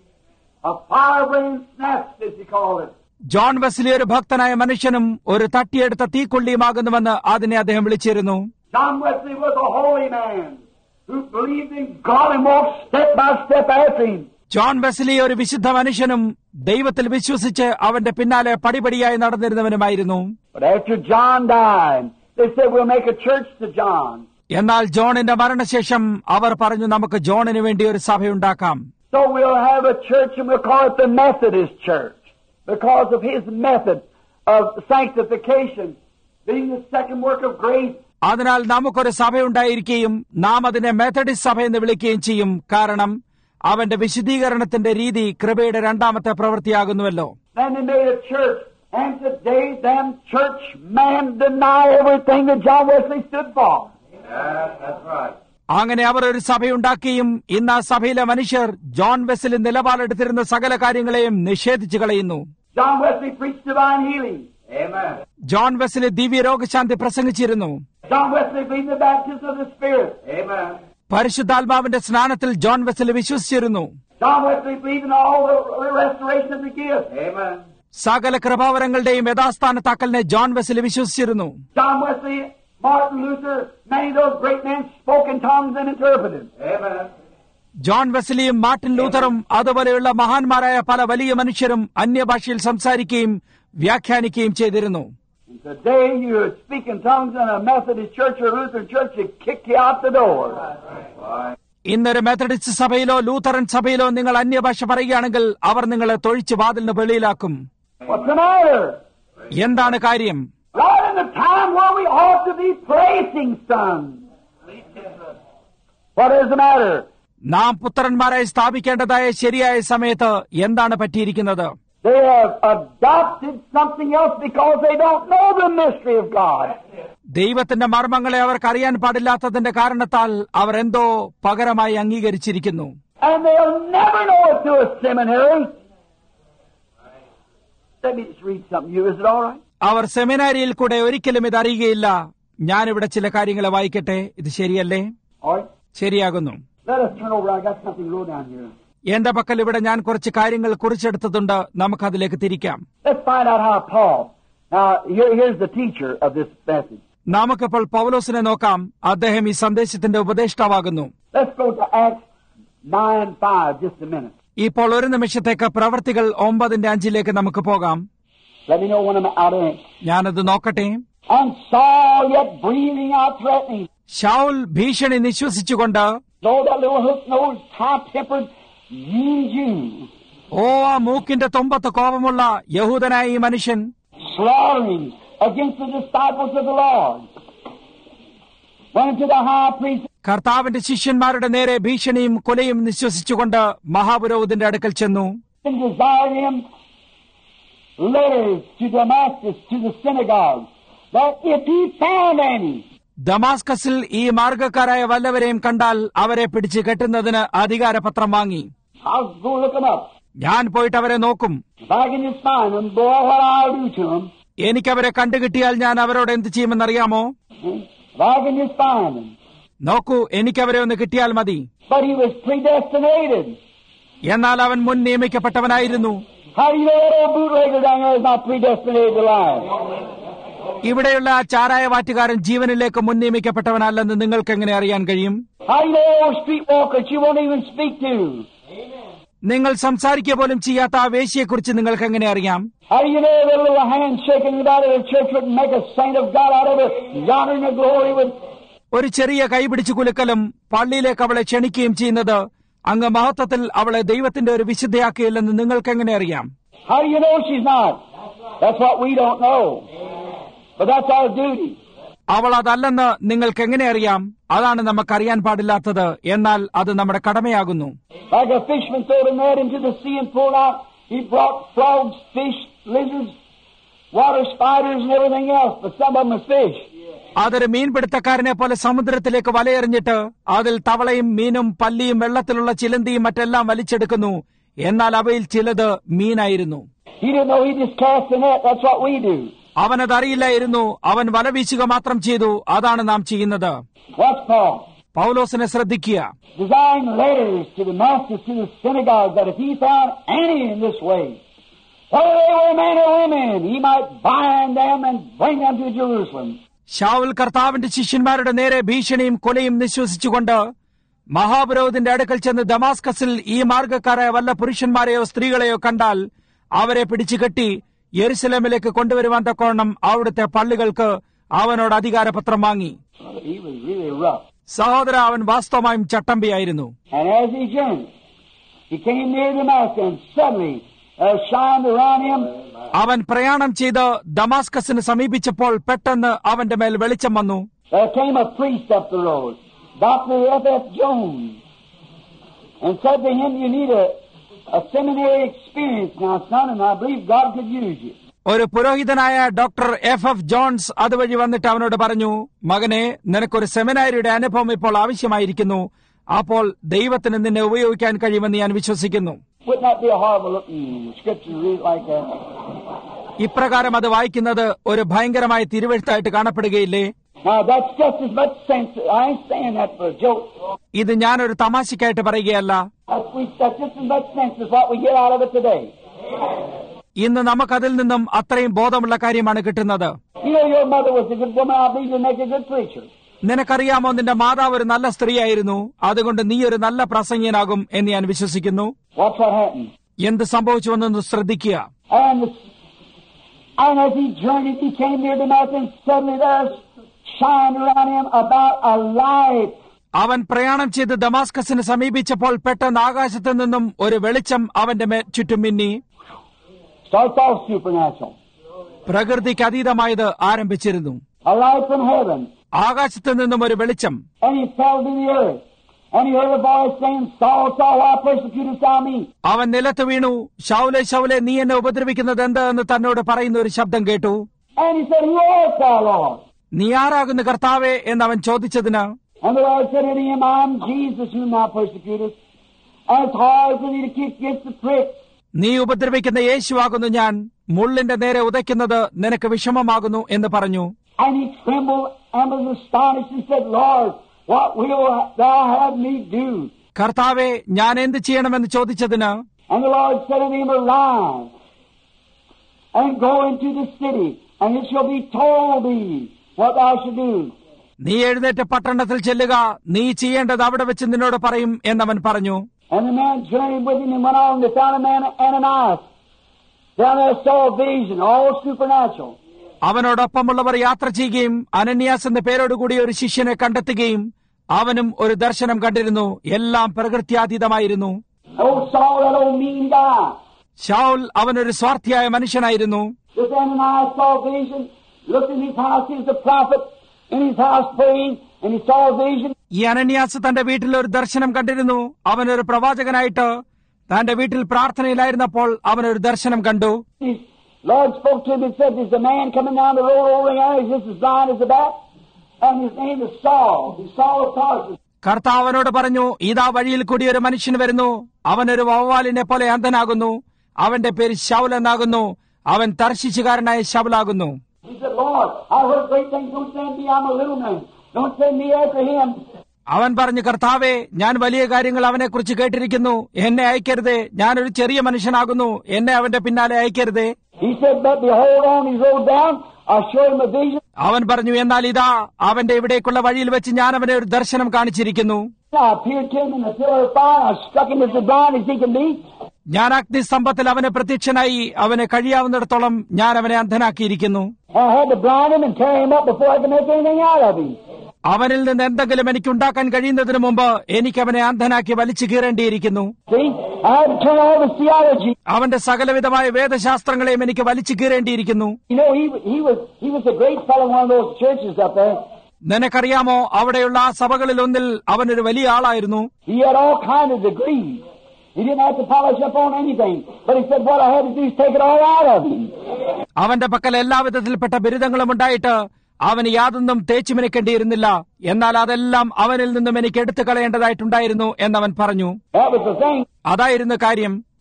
a firebrand snatch, as he called it. John Wesley ഒരു ഭക്തനായ മനുഷ്യനും ഒരു തട്ടിയെടുത്ത തീക്കൊള്ളിയുമാകുന്നുവെന്ന് അതിനെ അദ്ദേഹം വിളിച്ചിരുന്നു. John Wesley was a holy man who believed in God and walked step by step after him. John Wesley ഒരു വിശുദ്ധ മനുഷ്യനും ദൈവത്തിൽ വിശ്വസിച്ച് അവന്റെ പിന്നാലെ പടിപടിയായി നടന്നിരുന്നവനുമായിരുന്നു. But after John died, they said we'll make a church to John. എന്നാൽ ജോണിന്റെ മരണശേഷം അവർ പറഞ്ഞു നമുക്ക് ജോണിന് വേണ്ടി ഒരു സഭയുണ്ടാക്കാം. So we'll have a church and we'll call it the Methodist Church because of his method of sanctification, being the second work of grace. അതിനാൽ നമുക്കൊരു സഭയുണ്ടായിരിക്കുകയും നാം അതിനെ മെത്തഡിസ്റ്റ് സഭ എന്ന് വിളിക്കുകയും ചെയ്യും. കാരണം അവന്റെ വിശുദ്ധീകരണത്തിന്റെ രീതി കൃപയുടെ രണ്ടാമത്തെ പ്രവൃത്തിയാകുന്നുവല്ലോ. Then they made a church, and today them church men deny everything that John Wesley stood for. That's right. അങ്ങനെ അവർ ഒരു സഭയുണ്ടാക്കുകയും ഇന്ന് ആ സഭയിലെ മനുഷ്യർ ജോൺ വെസ്ലി നിലപാടെടുത്തിരുന്ന സകല കാര്യങ്ങളെയും നിഷേധിച്ചു കളയുന്നു. John Wesley preached divine healing. Amen. John Wesley ദിവ്യ രോഗശാന്തി പ്രസംഗിച്ചിരുന്നു. John Wesley believed the baptism of the Spirit. Amen. പരിശുദ്ധാത്മാവിന്റെ സ്നാനത്തിൽ ജോൺ വെസ്ലി വിശ്വസിച്ചിരുന്നു. John Wesley believed in all the restoration of the gifts. Amen. സകല കൃപാവരങ്ങളുടെയും യഥാസ്ഥാനത്താക്കലിനെ ജോൺ വെസ്ലി വിശ്വസിച്ചിരുന്നു. John Wesley, Martin Luther, many of those great men spoke in tongues and interpreted. Amen. John വെസ്ലിയും Martin ലൂഥറും അതുപോലെയുള്ള മഹാന്മാരായ പല വലിയ മനുഷ്യരും അന്യഭാഷയിൽ സംസാരിക്കുകയും വ്യാഖ്യാനിക്കുകയും ചെയ്തിരുന്നു. Today you speak in tongues in a Methodist church or Lutheran church, they kick you out the door. ഇന്നൊരു മെത്തഡിസ്റ്റ് സഭയിലോ ലൂഥറൻ സഭയിലോ നിങ്ങൾ അന്യഭാഷ പറയുകയാണെങ്കിൽ അവർ നിങ്ങളെ തൊഴിച്ച് വാതിലിന് വെളിയിലാക്കും. What's the matter? എന്താണ് കാര്യം? Right in the time where we ought to be praising sons. What is the matter? നാം പുത്രന്മാരായി സ്ഥാപിക്കേണ്ടതായ ശരിയായ സമയത്ത് എന്താണ് പറ്റിയിരിക്കുന്നത്? They have adopted something else because they don't know the mystery of God. ദൈവത്തിന്റെ മർമ്മങ്ങളെ അവർക്ക് അറിയാൻ പാടില്ലാത്തതിന്റെ കാരണത്താൽ അവർ എന്തോ പകരമായി അംഗീകരിച്ചിരിക്കുന്നു. And they'll never know it through a seminary. Let me just read something. Is it all right? അവർ സെമിനാരിയിൽ കൂടെ ഒരിക്കലും ഇത് അറിയുകയില്ല. ഞാനിവിടെ ചില കാര്യങ്ങളെ വായിക്കട്ടെ. ഇത് ശരിയല്ലേ? All right. ശരിയാകുന്നു. Let us turn over. I got something low down here. എന്റെ പക്കൽ ഇവിടെ ഞാൻ കുറച്ച് കാര്യങ്ങൾ കുറിച്ചെടുത്തതുണ്ട്. നമുക്കതിലേക്ക് തിരിക്കാം. Let's find out how Paul. Now, here's the teacher of this message. നമുക്കിപ്പോൾ പൗലോസിനെ നോക്കാം. അദ്ദേഹം ഈ സന്ദേശത്തിന്റെ ഉപദേഷ്ടാവാകുന്നു. Let's go to Acts 9:5 just a minute. ഇപ്പോൾ ഒരു നിമിഷത്തേക്ക് പ്രവർത്തികൾ 9:5 നമുക്ക് പോകാം. Let me know when I'm out of it. ഞാനത് നോക്കട്ടെ. And Saul yet breathing out threatening. Saul ഭീഷണി നിശ്വസിച്ചുകൊണ്ട്, Though that little hook-nosed, high-tempered mean Jew. ഓ ആ മൂക്കിന്റെ തുമ്പത്ത് കോപമുള്ള യഹൂദനായ ഈ മനുഷ്യൻ slaughtering against the disciples of the Lord. Went to the high priest. കർത്താവിന്റെ ശിഷ്യന്മാരുടെ നേരെ ഭീഷണിയും കൊലയും നിശ്വസിച്ചുകൊണ്ട് മഹാപുരോഹിതന്റെ അടുക്കൽ ചെന്നു. And desired him letters to Damascus to the synagogue, that if he found any. ദമാസ്കസിൽ ഈ മാർഗക്കാരായ വല്ലവരെയും കണ്ടാൽ അവരെ പിടിച്ച് കെട്ടുന്നതിന് അധികാരപത്രം വാങ്ങി. I'll go look them up. ഞാൻ പോയിട്ട് അവരെ നോക്കും. If I can just find them, boy, what I'll do to them. എനിക്കവരെ കണ്ടുകിട്ടിയാൽ ഞാൻ അവരോട് എന്ത് ചെയ്യുമെന്നറിയാമോ? If I can just find them. നോക്കൂ, എനിക്കവരെ ഒന്ന് കിട്ടിയാൽ മതി. But he was predestinated. എന്നാൽ അവൻ മുൻ നിയമിക്കപ്പെട്ടവനായിരുന്നു. How do you know that old bootlegger down there is not predestinated to life? ഇവിടെയുള്ള ആ ചാരായ വാറ്റുകാരൻ ജീവനിലേക്ക് മുൻ നിയമിക്കപ്പെട്ടവനല്ലെന്ന് നിങ്ങൾക്ക് എങ്ങനെ അറിയാൻ കഴിയും? How do you know those streetwalkers you won't even speak to? നിങ്ങൾ സംസാരിക്കുക പോലും ചെയ്യാത്ത ആ വേശ്യയെക്കുറിച്ച് നിങ്ങൾക്ക് എങ്ങനെ അറിയാം? How do you know that little handshaking about it, a church wouldn't make a saint of God out of it, yonder in the glory with. ഒരു ചെറിയ കൈപിടിച്ചു കുലുക്കലും പള്ളിയിലേക്ക് അവളെ ക്ഷണിക്കുകയും ചെയ്യുന്നത് അങ്ങ് മഹത്വത്തിൽ അവളെ ദൈവത്തിന്റെ ഒരു വിശുദ്ധയാക്കിയില്ലെന്ന് നിങ്ങൾക്ക് എങ്ങനെ അറിയാം? How do you know she's not? That's what we don't know. But that's our duty. അവൾ അതല്ലെന്ന് നിങ്ങൾക്ക് എങ്ങനെ അറിയാം? അതാണ് നമുക്കറിയാൻ പാടില്ലാത്തത്. എന്നാൽ അത് നമ്മുടെ കടമയാകുന്നു. Like a fisherman threw a net into the sea and pulled out. He brought frogs, fish, lizards, water spiders and everything else, but some of them are fish. അതൊരു മീൻപിടുത്തക്കാരനെ പോലെ സമുദ്രത്തിലേക്ക് വലയെറിഞ്ഞിട്ട് അതിൽ തവളയും മീനും പല്ലിയും വെള്ളത്തിലുള്ള ചിലന്തിയും മറ്റെല്ലാം വലിച്ചെടുക്കുന്നു. എന്നാൽ അവയിൽ ചിലത് മീനായിരുന്നു. He didn't know he just cast the net. That's what we do. അവനതറിയില്ലായിരുന്നു. അവൻ വല വീശുക മാത്രം ചെയ്തു. അതാണ് നാം ചെയ്യുന്നത്. Watch Paul. പൗലോസിനെ ശ്രദ്ധിക്കുക. Design letters to the masters, to the synagogues, that if he found any in this way, whether they were men or women, he might bind them and bring them to Jerusalem. Saul കർത്താവിന്റെ ശിഷ്യന്മാരുടെ നേരെ ഭീഷണിയും കൊലയും നിശ്വസിച്ചുകൊണ്ട് മഹാപുരോഹിതന്റെ അടുക്കൽ ചെന്ന് ദമാസ്കസിൽ ഈ മാർഗക്കാരായ വല്ല പുരുഷന്മാരെയോ സ്ത്രീകളെയോ കണ്ടാൽ അവരെ പിടിച്ചുകെട്ടി യെരുശലേമിലേക്ക് കൊണ്ടുവരുവാൻ തക്കവണ്ണം അവിടുത്തെ പള്ളികൾക്ക് അവനോട് അധികാരപത്രം വാങ്ങി. He was really rough. സഹോദര, അവൻ വാസ്തവമായും ചട്ടമ്പിയായിരുന്നു. And as he journeyed, he came near Damascus, and suddenly shined around him. അവൻ പ്രയാണം ചെയ്ത് ദമാസ്കസിന് സമീപിച്ചപ്പോൾ പെട്ടെന്ന് അവന്റെ മേൽ വെളിച്ചം വന്നു. There came a priest up the road, Dr. F.F. Jones, and said to him, "You need a seminary experience now, son, and I believe God could use you." ഒരു പുരോഹിതനായ ഡോക്ടർ F.F. ജോൺസ് അതുവഴി വന്നിട്ട് അവനോട് പറഞ്ഞു, മകനെ, നിനക്കൊരു സെമിനാരിയുടെ അനുഭവം ഇപ്പോൾ ആവശ്യമായിരിക്കുന്നു. അപ്പോൾ ദൈവത്തിന് നിന്നെ ഉപയോഗിക്കാൻ കഴിയുമെന്ന് ഞാൻ വിശ്വസിക്കുന്നു. Wouldn't that be a horrible looking scripture to read like that? ഇപ്രകാരം അത് വായിക്കുന്നത് ഒരു ഭയങ്കരമായ തിരുവെഴുത്തായിട്ട് കാണപ്പെടുകയില്ലേ? Now that's just as much sense. I ain't saying that for a joke. ഇത് ഞാനൊരു തമാശയ്ക്കായിട്ട് പറയുകയല്ല. That's just as much sense as what we get out of it today. ഇന്ന് നമുക്കതിൽ നിന്നും അത്രയും ബോധമുള്ള കാര്യമാണ് കിട്ടുന്നത്. You know your mother was a good woman. I believe you'll make a good preacher. നിനക്കറിയാമോ, നിന്റെ മാതാവ് ഒരു നല്ല സ്ത്രീയായിരുന്നു. അതുകൊണ്ട് നീ ഒരു നല്ല പ്രസംഗിയനാകും എന്ന് ഞാൻ വിശ്വസിക്കുന്നു. What's what happened? എന്ത് സംഭവിച്ചുവെന്നൊന്ന് ശ്രദ്ധിക്കുക. And as he journeyed, he came near Damascus, and suddenly there shined around him about a light. അവൻ പ്രയാണം ചെയ്ത് ദമാസ്കസിന് സമീപിച്ചപ്പോൾ പെട്ടെന്ന് ആകാശത്തു നിന്നും ഒരു വെളിച്ചം അവന്റെ ചുറ്റും മിന്നി. Starts off supernatural. പ്രകൃതിക്ക് അതീതമായത് ആരംഭിച്ചിരുന്നു. A light from heaven. ആകാശത്തു നിന്നും ഒരു വെളിച്ചം. And he fell to the earth. And he heard a voice saying, "Saul, Saul, why persecutest thou me?" അവൻ നിലത്ത് വീണു. ശൗലേ, ശൗലേ, നീ എന്നെ ഉപദ്രവിക്കുന്നത് എന്താ എന്ന് തന്നോട് പറയുന്ന ഒരു ശബ്ദം കേട്ടു. And he said, "Who art thou, Lord?" നീ ആരാകുന്നു കർത്താവേ എന്ന് അവൻ ചോദിച്ചതിന്, And the Lord said unto him, "I am Jesus whom thou persecutest. And it's hard for thee to kick against the pricks." നീ ഉപദ്രവിക്കുന്ന യേശുവാകുന്നു ഞാൻ. മുള്ളിന്റെ നേരെ ഉதைക്കുന്നത് നിനക്ക് വിഷമമാകുന്നു എന്ന് പറഞ്ഞു. And he trembled and was astonished and said, "Lord, what wilt thou have me do?" കർത്താവേ, ഞാൻ എന്ത് ചെയ്യണമെന്ന് ചോദിച്ചതിന്, And the Lord said unto him, "Arise, and go into the city, and it shall be told thee what thou shalt do." നീ എഴുന്നേറ്റ് പട്ടണത്തിൽ ചെല്ലുക, നീ ചെയ്യേണ്ടത് അവിടെ വെച്ച് നിന്നോട് പറയും എന്നവൻ പറഞ്ഞു. And the man journeyed with him and went on, and they found a man, Ananias. Down there saw a vision, all supernatural. അവനോടൊപ്പമുള്ളവർ യാത്ര ചെയ്യുകയും അനന്യാസ് എന്ന പേരോടുകൂടി ഒരു ശിഷ്യനെ കണ്ടെത്തുകയും അവനും ഒരു ദർശനം കണ്ടിരുന്നു. എല്ലാം പ്രകൃത്യാതീതമായിരുന്നു. Oh, Saul, that old mean guy. Saul അവനൊരു സ്വാർത്ഥിയായ മനുഷ്യനായിരുന്നു. This Ananias saw a vision, looked in his house, he was a prophet, in his house praying, and he saw a vision. ഈ അനന്യാസ് തന്റെ വീട്ടിൽ ഒരു ദർശനം കണ്ടിരുന്നു. അവനൊരു പ്രവാചകനായിട്ട് തന്റെ വീട്ടിൽ പ്രാർത്ഥനയിലായിരുന്നപ്പോൾ അവനൊരു ദർശനം കണ്ടു. His Lord spoke to him and said, "There's a man coming down the road over here, he's just as blind as a bat, and his name is Saul. He's Saul of Tarsus." കർത്താവനോട് പറഞ്ഞു, ഇതാ വഴിയിൽ കൂടി ഒരു മനുഷ്യൻ വരുന്നു. അവനൊരു വവ്വാലിനെ പോലെ അന്ധനാകുന്നു. അവന്റെ പേര് ശൗൽ എന്നാകുന്നു. അവൻ തർശീശുകാരനായ ശൗലാകുന്നു. He said, "Lord, I heard great things. Don't send me, I'm a little man. Don't send me after him." അവൻ പറഞ്ഞു, കർത്താവേ, ഞാൻ വലിയ കാര്യങ്ങൾ അവനെക്കുറിച്ച് കേട്ടിരിക്കുന്നു. എന്നെ അയക്കരുതേ. ഞാനൊരു ചെറിയ മനുഷ്യനാകുന്നു. എന്നെ അവന്റെ പിന്നാലെ അയക്കരുതേ. He said, "But behold, on his road down, I showed him a vision." അവൻ പറഞ്ഞു, എന്നാൽ ഇതാ അവന്റെ ഇവിടേക്കുള്ള വഴിയിൽ വെച്ച് ഞാൻ അവനെ ഒരു ദർശനം കാണിച്ചിരിക്കുന്നു. I appeared to him in the pillar of fire. I struck him as blind as he can be. ഞാൻ അഗ്നിസ്തംഭത്തിൽ അവന് പ്രത്യക്ഷനായി. അവനെ കഴിയാവുന്നിടത്തോളം ഞാൻ അവനെ അന്ധനാക്കിയിരിക്കുന്നു. I had to blind him and tear him up before I could make anything out of him. അവനിൽ നിന്ന് എന്തെങ്കിലും എനിക്കുണ്ടാക്കാൻ കഴിയുന്നതിന് മുമ്പ് എനിക്ക് അവനെ അന്ധനാക്കി വലിച്ചു കീറേണ്ടിയിരിക്കുന്നു. See, I had to turn all the theology. അവന്റെ സകലവിധമായ വേദശാസ്ത്രങ്ങളെയും എനിക്ക് വലിച്ചു കീറേണ്ടിയിരിക്കുന്നു. You know, he was a great fellow in one of those churches up there. നിനക്കറിയാമോ, അവിടെയുള്ള ആ സഭകളിൽ ഒന്നിൽ അവനൊരു വലിയ ആളായിരുന്നു. He had all kind of degrees. He didn't have to polish up on anything. But he said, "What I had to do is take it all out of him." അവന്റെ പക്കൽ എല്ലാവിധത്തിൽപ്പെട്ട ബിരുദങ്ങളും ഉണ്ടായിട്ട് അവന് യാതൊന്നും തേച്ചു മിനുക്കേണ്ടിയിരുന്നില്ല. എന്നാൽ അതെല്ലാം അവനിൽ നിന്നും എനിക്ക് എടുത്തു കളയേണ്ടതായിട്ടുണ്ടായിരുന്നു എന്നവൻ പറഞ്ഞു. That was the thing. അതായിരുന്നു കാര്യം.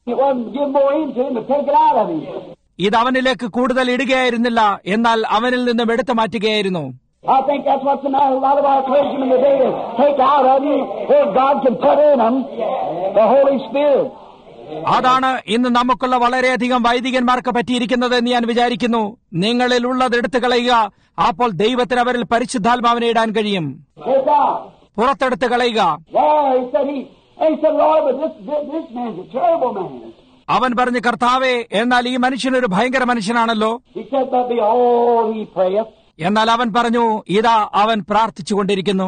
It wasn't to give more into him, to take it out of him. ഇത് അവനിലേക്ക് കൂടുതൽ ഇടുകയായിരുന്നില്ല, എന്നാൽ അവനിൽ നിന്നും എടുത്തു മാറ്റുകയായിരുന്നു. I think that's what's the matter with a lot of our clergymen today, is take out of them where God can put in them the Holy Spirit. അതാണ് ഇന്ന് നമുക്കുള്ള വളരെയധികം വൈദികന്മാർക്ക് പറ്റിയിരിക്കുന്നത് എന്ന് ഞാൻ വിചാരിക്കുന്നു. നിങ്ങളിൽ ഉള്ളത് എടുത്തു കളയുക, അപ്പോൾ ദൈവത്തിന് അവരിൽ പരിശുദ്ധാത്മാവിനെ ഇടാൻ കഴിയും. പുറത്തെടുത്ത് കളയുക. അവൻ പറഞ്ഞു, കർത്താവേ, എന്നാൽ ഈ മനുഷ്യനൊരു ഭയങ്കര മനുഷ്യനാണല്ലോ. എന്നാൽ അവൻ പറഞ്ഞു, ഇതാ അവൻ പ്രാർത്ഥിച്ചുകൊണ്ടിരിക്കുന്നു.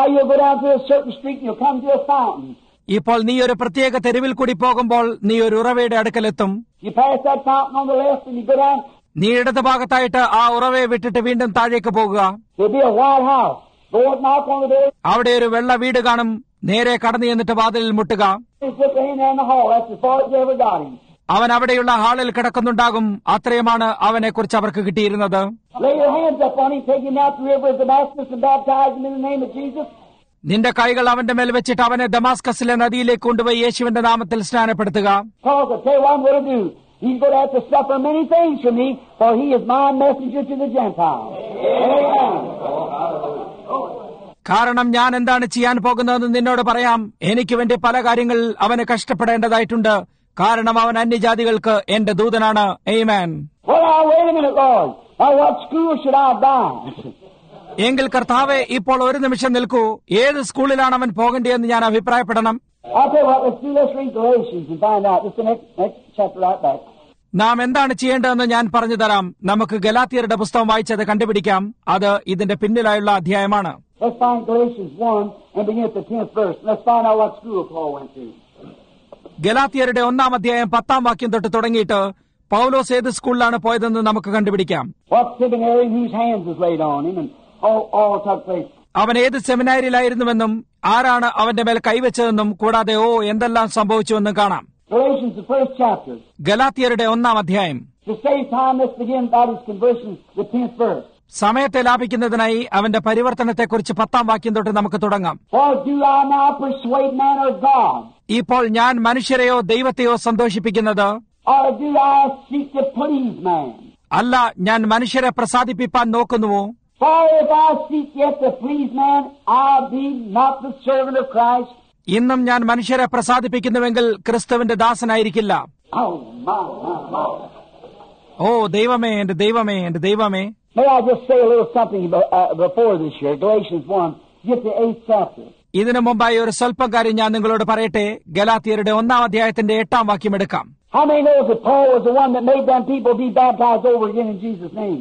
ഇപ്പോൾ നീ ഒരു പ്രത്യേക തെരുവിൽ കൂടി പോകുമ്പോൾ നീ ഒരു ഉറവയുടെ അടുക്കലെത്തും. നീ ഇടതുഭാഗത്തായിട്ട് ആ ഉറവയെ വിട്ടിട്ട് വീണ്ടും താഴേക്ക് പോകുക. അവിടെ ഒരു വെള്ള വീട് കാണും. നേരെ കടന്നു ചെന്നിട്ട് വാതിലിൽ മുട്ടുക. അവൻ അവിടെയുള്ള ഹാളിൽ കിടക്കുന്നുണ്ടാകും. അത്രയുമാണ് അവനെ കുറിച്ച് അവർക്ക് കിട്ടിയിരുന്നത്. നിന്റെ കൈകൾ അവന്റെ മേൽ വെച്ചിട്ട് അവനെ ദമാസ്കസിലെ നദിയിലേക്ക് കൊണ്ടുപോയി യേശുവിന്റെ നാമത്തിൽ സ്നാനപ്പെടുത്തുക. കാരണം ഞാൻ എന്താണ് ചെയ്യാൻ പോകുന്നതെന്ന് നിന്നോട് പറയാം. എനിക്ക് വേണ്ടി പല കാര്യങ്ങൾ അവന് കഷ്ടപ്പെടേണ്ടതായിട്ടുണ്ട്. കാരണം അവൻ അന്യജാതികൾക്ക് എന്റെ ദൂതനാണ്. ആമേൻ. എങ്കിൽ കർത്താവെ, ഇപ്പോൾ ഒരു നിമിഷം നിൽക്കൂ. ഏത് സ്കൂളിലാണ് അവൻ പോകേണ്ടതെന്ന് ഞാൻ അഭിപ്രായപ്പെടണം. നാം എന്താണ് ചെയ്യേണ്ടതെന്ന് ഞാൻ പറഞ്ഞു തരാം. നമുക്ക് ഗലാത്യരുടെ പുസ്തകം വായിച്ചത് കണ്ടുപിടിക്കാം. അത് ഇതിന്റെ പിന്നിലായുള്ള അധ്യായമാണ്. ഗലാത്യരുടെ 1-ാം അധ്യായം 10-ാം വാക്യം തൊട്ട് തുടങ്ങിയിട്ട് പൗലോസ് ഏത് സ്കൂളിലാണ് പോയതെന്ന് നമുക്ക് കണ്ടുപിടിക്കാം. അവൻ ഏത് സെമിനാരിയിലായിരുന്നുവെന്നും ആരാണ് അവന്റെ മേൽ കൈവച്ചതെന്നും കൂടാതെ എന്തെല്ലാം സംഭവിച്ചുവെന്നും കാണാം. ഗലാത്യരുടെ 1-ാം അധ്യായം. സമയത്തെ ലാഭിക്കുന്നതിനായി അവന്റെ പരിവർത്തനത്തെക്കുറിച്ച് 10-ാം വാക്യം തൊട്ട് നമുക്ക് തുടങ്ങാം. ഇപ്പോൾ ഞാൻ മനുഷ്യരെയോ ദൈവത്തെയോ സന്തോഷിപ്പിക്കുന്നത്, അല്ല, ഞാൻ മനുഷ്യരെ പ്രസാദിപ്പിപ്പാൻ നോക്കുന്നുവോ? ഇന്നും ഞാൻ മനുഷ്യരെ പ്രസാദിപ്പിക്കുന്നുവെങ്കിൽ ക്രിസ്തുവിന്റെ ദാസനായിരിക്കില്ല. ഓ ദൈവമേ, എന്റെ ദൈവമേ, എന്റെ ദൈവമേ. May I just say a little something before this here, Galatians 1, get the 8th chapter. ഇതിനു മുമ്പായി ഒരു സ്വല്പം കാര്യം ഞാൻ നിങ്ങളോട് പറയട്ടെ. ഗലാത്യരുടെ 1-ാം അധ്യായത്തിന്റെ 8-ാം വാക്യം എടുക്കാം. How many knows that Paul was the one that made them people be baptized over again in Jesus' name?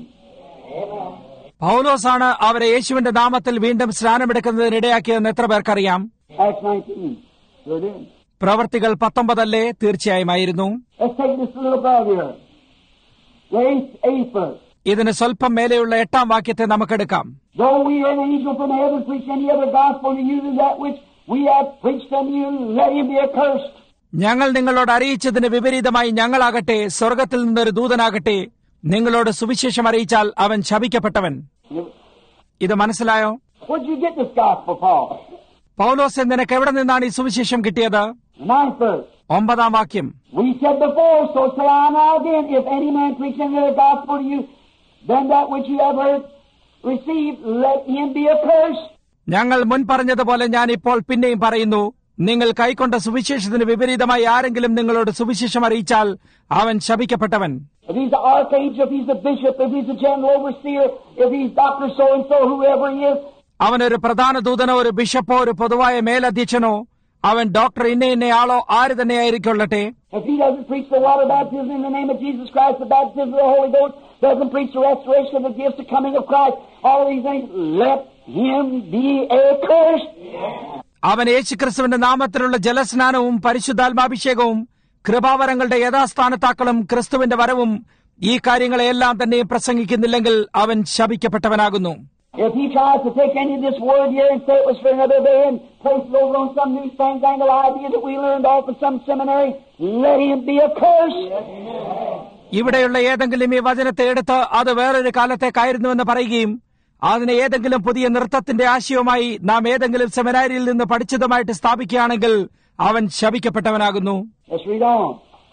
പൗലോസാണ് അവരെ യേശുവിന്റെ നാമത്തിൽ വീണ്ടും സ്നാനമെടുക്കുന്നതിന് ഇടയാക്കിയതെന്ന് എത്ര പേർക്കറിയാം? Acts 19. Sure did. പ്രവൃത്തികൾ 19 തീർച്ചയായുമായിരുന്നു. Let's take this a little above here. The 8th verse. ഇതിന് സ്വല്പം മേലെയുള്ള 8-ാം വാക്യത്തെ നമുക്കെടുക്കാം. Though we are an angel from heaven preach any other gospel to you than that which we have preached unto you, let him be accursed. ഞങ്ങൾ നിങ്ങളോട് അറിയിച്ചതിന് വിപരീതമായി ഞങ്ങളാകട്ടെ, സ്വർഗത്തിൽ നിന്നൊരു ദൂതനാകട്ടെ, നിങ്ങളോട് സുവിശേഷം അറിയിച്ചാൽ അവൻ ശപിക്കപ്പെട്ടവൻ. ഇത് മനസ്സിലായോ? Where'd you get this gospel, Paul? പൗലോസ്, നിനക്ക് എവിടെ നിന്നാണ് ഈ സുവിശേഷം കിട്ടിയത്? 9th verse. 9-ാം വാക്യം. We said before, so say I now again, if any man preach any other gospel to you than that which you have heard received, let him be accursed. ഞങ്ങൾ മുൻ പറഞ്ഞതുപോലെ ഞാൻ ഇപ്പോൾ പിന്നെയും പറയുന്നു, നിങ്ങൾ കൈക്കൊണ്ട സുവിശേഷത്തിന് വിപരീതമായി ആരെങ്കിലും നിങ്ങളോട് സുവിശേഷം അറിയിച്ചാൽ അവൻ ശപിക്കപ്പെട്ടവൻ. If he's the archangel, if he's the bishop, if he's the general overseer, if he's Dr. so-and-so, whoever he is. അവനൊരു പ്രധാന ദൂതനോ ഒരു ബിഷപ്പോ ഒരു പൊതുവായ മേലധ്യക്ഷനോ അവൻ ഡോക്ടർ ഇന്നയാളോ ആര് തന്നെയായിരിക്കൊള്ളട്ടെ. If he doesn't preach the water baptism in the name of Jesus Christ, the baptism of the Holy Ghost, doesn't preach the restoration of the gifts, the coming of Christ, all of these things, let him be accursed. അവൻ യേശുക്രിസ്തുവിന്റെ നാമത്തിലുള്ള ജലസ്നാനവും പരിശുദ്ധാത്മാഭിഷേകവും കൃപാവരങ്ങളുടെ യഥാസ്ഥാനത്താക്കളും ക്രിസ്തുവിന്റെ വരവും ഈ കാര്യങ്ങളെല്ലാം തന്നെ പ്രസംഗിക്കുന്നില്ലെങ്കിൽ അവൻ ശപിക്കപ്പെട്ടവനാകുന്നു. If he tries to take any of this word here and say it was for another day and place it over on some new fandangled idea that we learned off in some seminary, let him be accursed. ഇവിടെയുള്ള ഏതെങ്കിലും ഈ വചനത്തെ എടുത്ത് അത് വേറൊരു കാലത്തേക്കായിരുന്നുവെന്ന് പറയുകയും അതിനെ ഏതെങ്കിലും പുതിയ നൃത്തത്തിന്റെ ആശയവുമായി നാം ഏതെങ്കിലും സെമിനാരിയിൽ നിന്ന് പഠിച്ചതുമായിട്ട് സ്ഥാപിക്കുകയാണെങ്കിൽ അവൻ ശപിക്കപ്പെട്ടവനാകുന്നു. Let's read on.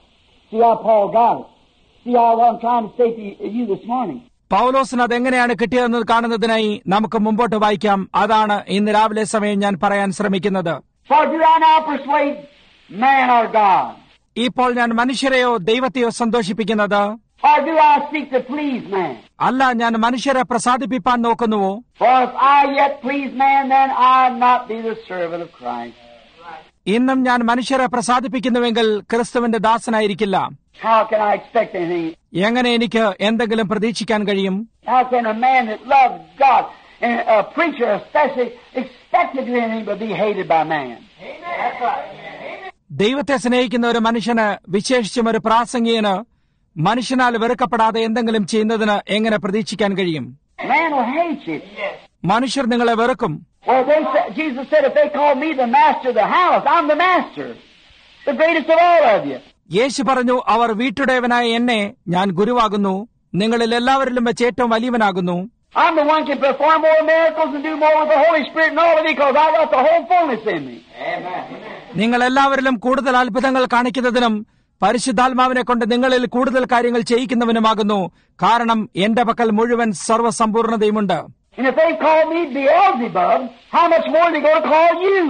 See how Paul got it. See how I'm trying to say to you this morning. പൗലോസിന് അതെങ്ങനെയാണ് കിട്ടിയതെന്ന് കാണുന്നതിനായി നമുക്ക് മുമ്പോട്ട് വായിക്കാം. അതാണ് ഇന്ന് രാവിലെ സമയം ഞാൻ പറയാൻ ശ്രമിക്കുന്നത്. For do I now persuade man or God? ഇപ്പോൾ ഞാൻ മനുഷ്യരെയോ ദൈവത്തെയോ സന്തോഷിപ്പിക്കുന്നത്? Or do I seek to please man? അല്ല, ഞാൻ മനുഷ്യരെ പ്രസാദിപ്പിക്കാൻ നോക്കുന്നുവോ? For if I yet please man, then I not be the servant of Christ. ഇന്നും ഞാൻ മനുഷ്യരെ പ്രസാദിപ്പിക്കുന്നുവെങ്കിൽ ക്രിസ്തുവിന്റെ ദാസനായിരിക്കില്ല. How can I expect anything? എങ്ങനെ എനിക്ക് എന്തെങ്കിലും പ്രതീക്ഷിക്കാൻ കഴിയും? How can a man that loves God, and a preacher especially, expect to do anything but be hated by man? That's right. ദൈവത്തെ സ്നേഹിക്കുന്ന ഒരു മനുഷ്യന്, വിശേഷിച്ചും ഒരു പ്രാസംഗികന്, മനുഷ്യനാൽ വെറുക്കപ്പെടാതെ എന്തെങ്കിലും ചെയ്യുന്നതിന് എങ്ങനെ പ്രതീക്ഷിക്കാൻ കഴിയും? Man will hate you. മനുഷ്യർ നിങ്ങളെ വെറുക്കും. Well, Jesus said, if they call me the master of the house, I'm the master, the greatest of all of you. യേശു പറഞ്ഞു, അവർ വീട്ടുടയവനായ എന്നെ ഞാൻ ഗുരുവാകുന്നു, നിങ്ങളിൽ എല്ലാവരിലും വെച്ച് ഏറ്റവും വലിയവനാകുന്നു. I'm the one can perform more miracles and do more with the Holy Spirit and all of it because I got the whole fullness in me. നിങ്ങൾ എല്ലാവരിലും കൂടുതൽ അത്ഭുതങ്ങൾ കാണിക്കുന്നതിനും പരിശുദ്ധാത്മാവിനെ കൊണ്ട് നിങ്ങളിൽ കൂടുതൽ കാര്യങ്ങൾ ചെയ്യിക്കുന്നവനുമാകുന്നു. കാരണം എന്റെ പക്കൽ മുഴുവൻ സർവ്വസമ്പൂർണതയുമുണ്ട്. And if they call me Beelzebub, how much more are they going to call you?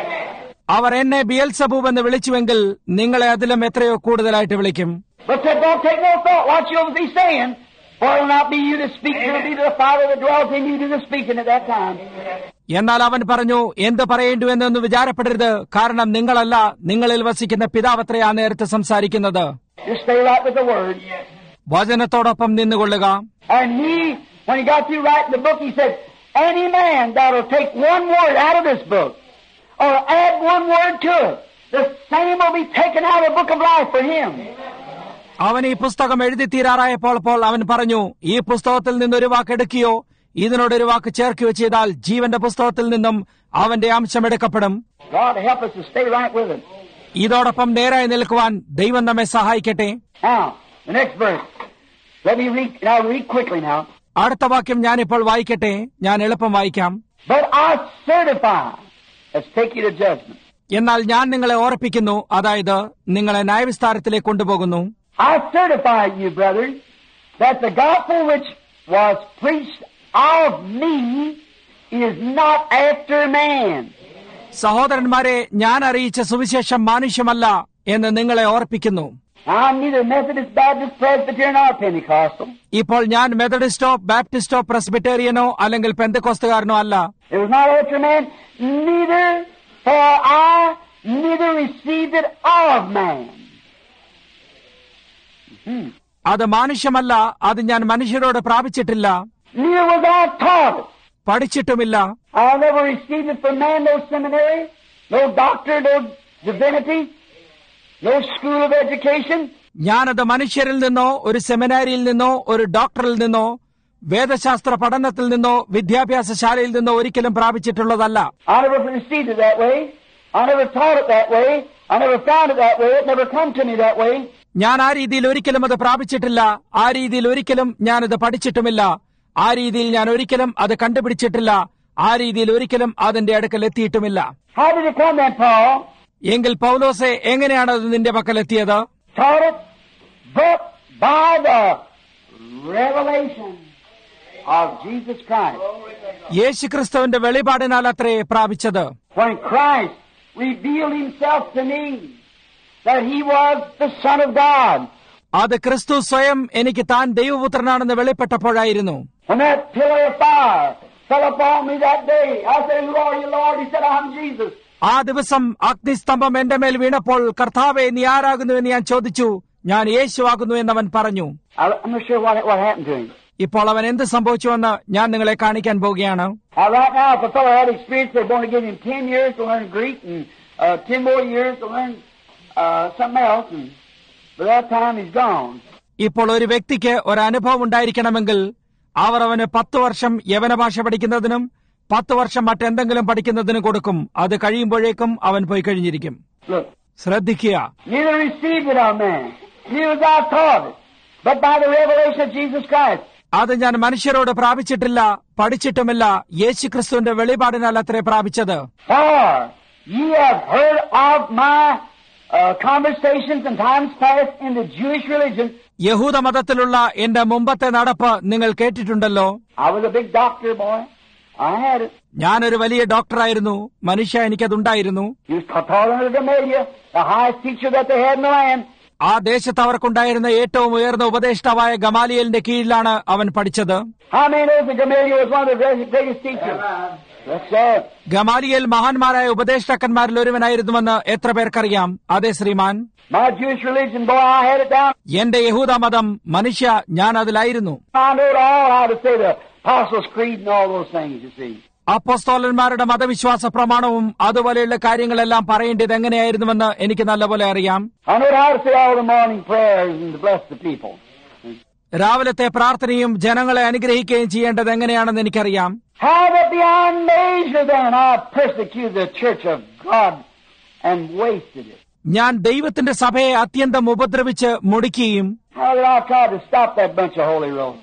അവർ എന്നെ ബിയൽസബൂബ് എന്ന് വിളിച്ചുവെങ്കിൽ നിങ്ങളെ അതിലും എത്രയോ കൂടുതലായിട്ട് വിളിക്കും. But said, don't take no thought what you'll be saying, for it will not be you to speak, it will be the Father that dwells in you to the speaking at that time. എന്നാൽ അവൻ പറഞ്ഞു, എന്ത് പറയേണ്ടു എന്നൊന്ന് വിചാരപ്പെടരുത്, കാരണം നിങ്ങളല്ല, നിങ്ങളിൽ വസിക്കുന്ന പിതാവത്രേ ആ നേരത്തെ സംസാരിക്കുന്നത്. Just stay right with the word. വചനത്തോടൊപ്പം നിന്നുകൊള്ളുക. And he, when he got through writing the book, he said, any man that will take one word out of this book, or add one word to it, the same will be taken out of the book of life for him. അവൻ ഈ പുസ്തകം എഴുതി തീരാറായപ്പോൾ അവൻ പറഞ്ഞു, ഈ പുസ്തകത്തിൽ നിന്നൊരു വാക്ക് എടുക്കുകയോ ഇതിനോടൊരു വാക്ക് ചേർക്കുകയോ ചെയ്താൽ ജീവന്റെ പുസ്തകത്തിൽ നിന്നും അവന്റെ അംശം എടുക്കപ്പെടും. God help us to stay right with it. ഇതോടൊപ്പം നേരായി നിൽക്കുവാൻ ദൈവം നമ്മെ സഹായിക്കട്ടെ. Now, the next verse. Let me read, and I'll read quickly now. അടുത്ത വാക്യം ഞാനിപ്പോൾ വായിക്കട്ടെ, ഞാൻ എളുപ്പം വായിക്കാം. But I certify, let's take you to judgment. എന്നാൽ ഞാൻ നിങ്ങളെ ഓർപ്പിക്കുന്നു, അതായത് നിങ്ങളെ ന്യായവിസ്താരത്തിലേക്ക് കൊണ്ടുപോകുന്നു. I certify you, brethren, that the gospel which was preached of me is not after man. സഹോദരന്മാരെ, ഞാൻ അറിയിച്ച സുവിശേഷം മാനുഷ്യമല്ല എന്ന് നിങ്ങളെ ഓർപ്പിക്കുന്നു. I'm neither Methodist, Baptist, Presbyterian, or Pentecostal. ഇപ്പോൾ ഞാൻ മെത്തഡിസ്റ്റോ ബാപ്റ്റിസ്റ്റോ പ്രസ്ബിറ്റേറിയനോ അല്ലെങ്കിൽ പെന്തക്കോസ്തുകാരനോ അല്ല. It was not after man, neither for I neither received it of man. അത് മാനുഷ്യമല്ല, അത് ഞാൻ മനുഷ്യരോട് പ്രാപിച്ചിട്ടില്ല. Neither was I taught it. പഠിച്ചിട്ടുമില്ല. I never received it from man, no seminary, no doctor, no divinity, no school of education. ഞാനത് മനുഷ്യരിൽ നിന്നോ ഒരു സെമിനാരിയിൽ നിന്നോ ഒരു ഡോക്ടറിൽ നിന്നോ വേദശാസ്ത്ര പഠനത്തിൽ നിന്നോ വിദ്യാഭ്യാസശാലയിൽ നിന്നോ ഒരിക്കലും പ്രാപിച്ചിട്ടുള്ളതല്ല. I never received it that way. I never taught it that way. I never found it that way. It never come to me that way. ഞാൻ ആ രീതിയിൽ ഒരിക്കലും അത് പ്രാപിച്ചിട്ടില്ല. ആ രീതിയിൽ ഒരിക്കലും ഞാനത് പഠിച്ചിട്ടുമില്ല. ആ രീതിയിൽ ഞാൻ ഒരിക്കലും അത് കണ്ടുപിടിച്ചിട്ടില്ല. ആ രീതിയിൽ ഒരിക്കലും അതിന്റെ അടുക്കൽ എത്തിയിട്ടുമില്ല. How did it come then, Paul? എങ്കിൽ പൗലോസെ, എങ്ങനെയാണ് അത് നിന്റെ പക്കൽ എത്തിയത്? Taught it, but by the revelation of Jesus Christ. യേശുക്രിസ്തുവിന്റെ വെളിപാടിനാൽ അത്രേ പ്രാപിച്ചത്. When Christ revealed himself to me, that he was the Son of God. അത് ക്രിസ്തു സ്വയം എനിക്ക് താൻ ദൈവപുത്രനാണെന്ന് വെളിപ്പെട്ടപ്പോഴായിരുന്നു. When that pillar of fire fell upon me that day, I said, who are you, Lord? He said, I'm Jesus. ആ ദിവസം അഗ്നിസ്തംഭം എന്റെ മേൽ വീണപ്പോൾ, കർത്താവേ നീ ആരാകുന്നുവെന്ന് ഞാൻ ചോദിച്ചു. ഞാൻ യേശുവാകുന്നു എന്നവൻ പറഞ്ഞു. I'm not sure what happened to him. ഇപ്പോൾ അവൻ എന്ത് സംഭവിച്ചുവെന്ന് ഞാൻ നിങ്ങളെ കാണിക്കാൻ പോവുകയാണ്. Right now, if a fellow had experience, they're going to give him 10 years to learn Greek and 10 more years to learn something else, and by that time he's gone. ഇപ്പോൾ ഒരു വ്യക്തിക്ക് ഒരനുഭവം ഉണ്ടായിരിക്കണമെങ്കിൽ അവർ അവന് 10 വർഷം യവന ഭാഷ പഠിക്കുന്നതിനും 10 വർഷം മറ്റെന്തെങ്കിലും പഠിക്കുന്നതിനും കൊടുക്കും. അത് കഴിയുമ്പോഴേക്കും അവൻ പോയി കഴിഞ്ഞിരിക്കും. ശ്രദ്ധിക്കുക. Neither received it of man, neither was I taught it, but by the revelation of Jesus Christ. അത് ഞാൻ മനുഷ്യരോട് പ്രാപിച്ചിട്ടില്ല, പഠിച്ചിട്ടുമില്ല, യേശുക്രിസ്തുവിന്റെ വെളിപാടിനാൽ അത്രേ പ്രാപിച്ചത്. For ye have heard of my conversations in times past in the Jewish religion. യഹൂദ മതത്തിലുള്ള എന്റെ മുമ്പത്തെ നടപ്പ് നിങ്ങൾ കേട്ടിട്ടുണ്ടല്ലോ. I was a big doctor, boy. I had it. ഞാനൊരു വലിയ ഡോക്ടറായിരുന്നു. മനുഷ്യ, എനിക്കതുണ്ടായിരുന്നു. He was taught under Gamaliel, the highest teacher that they had in the land. ആ ദേശത്ത് അവർക്കുണ്ടായിരുന്ന ഏറ്റവും ഉയർന്ന ഉപദേഷ്ടാവായ ഗമാലിയലിന്റെ കീഴിലാണ് അവൻ പഠിച്ചത്. How many knows that Gamaliel was one of the greatest teachers? That's it. Gamaliel മഹാന്മാരായ ഉപദേഷ്ടാക്കന്മാരിൽ ഒരുവനായിരുന്നുവെന്ന് എത്ര പേർക്കറിയാം? അതെ ശ്രീമാൻ. My Jewish religion, boy, I had it down. എന്റെ യഹൂദ മതം, മനുഷ്യ, ഞാൻ അതിലായിരുന്നു. I know it all how to say the Apostles' Creed and all those things, you see. അപ്പോസ്തലന്മാരുടെ മതവിശ്വാസ പ്രമാണവും അതുപോലെയുള്ള കാര്യങ്ങളെല്ലാം പറയേണ്ടത് എങ്ങനെയായിരുന്നുവെന്ന് എനിക്ക് നല്ലപോലെ അറിയാം. I know how to say all the morning prayers and to bless the people. രാവിലത്തെ പ്രാർത്ഥനയും ജനങ്ങളെ അനുഗ്രഹിക്കുകയും ചെയ്യേണ്ടത് എങ്ങനെയാണെന്ന് എനിക്കറിയാം. How that beyond measure then I persecuted the church of God and wasted it. ഞാൻ ദൈവത്തിന്റെ സഭയെ അത്യന്തം ഉപദ്രവിച്ച് മുടിക്കുകയും How that I tried to stop that bunch of holy rollers.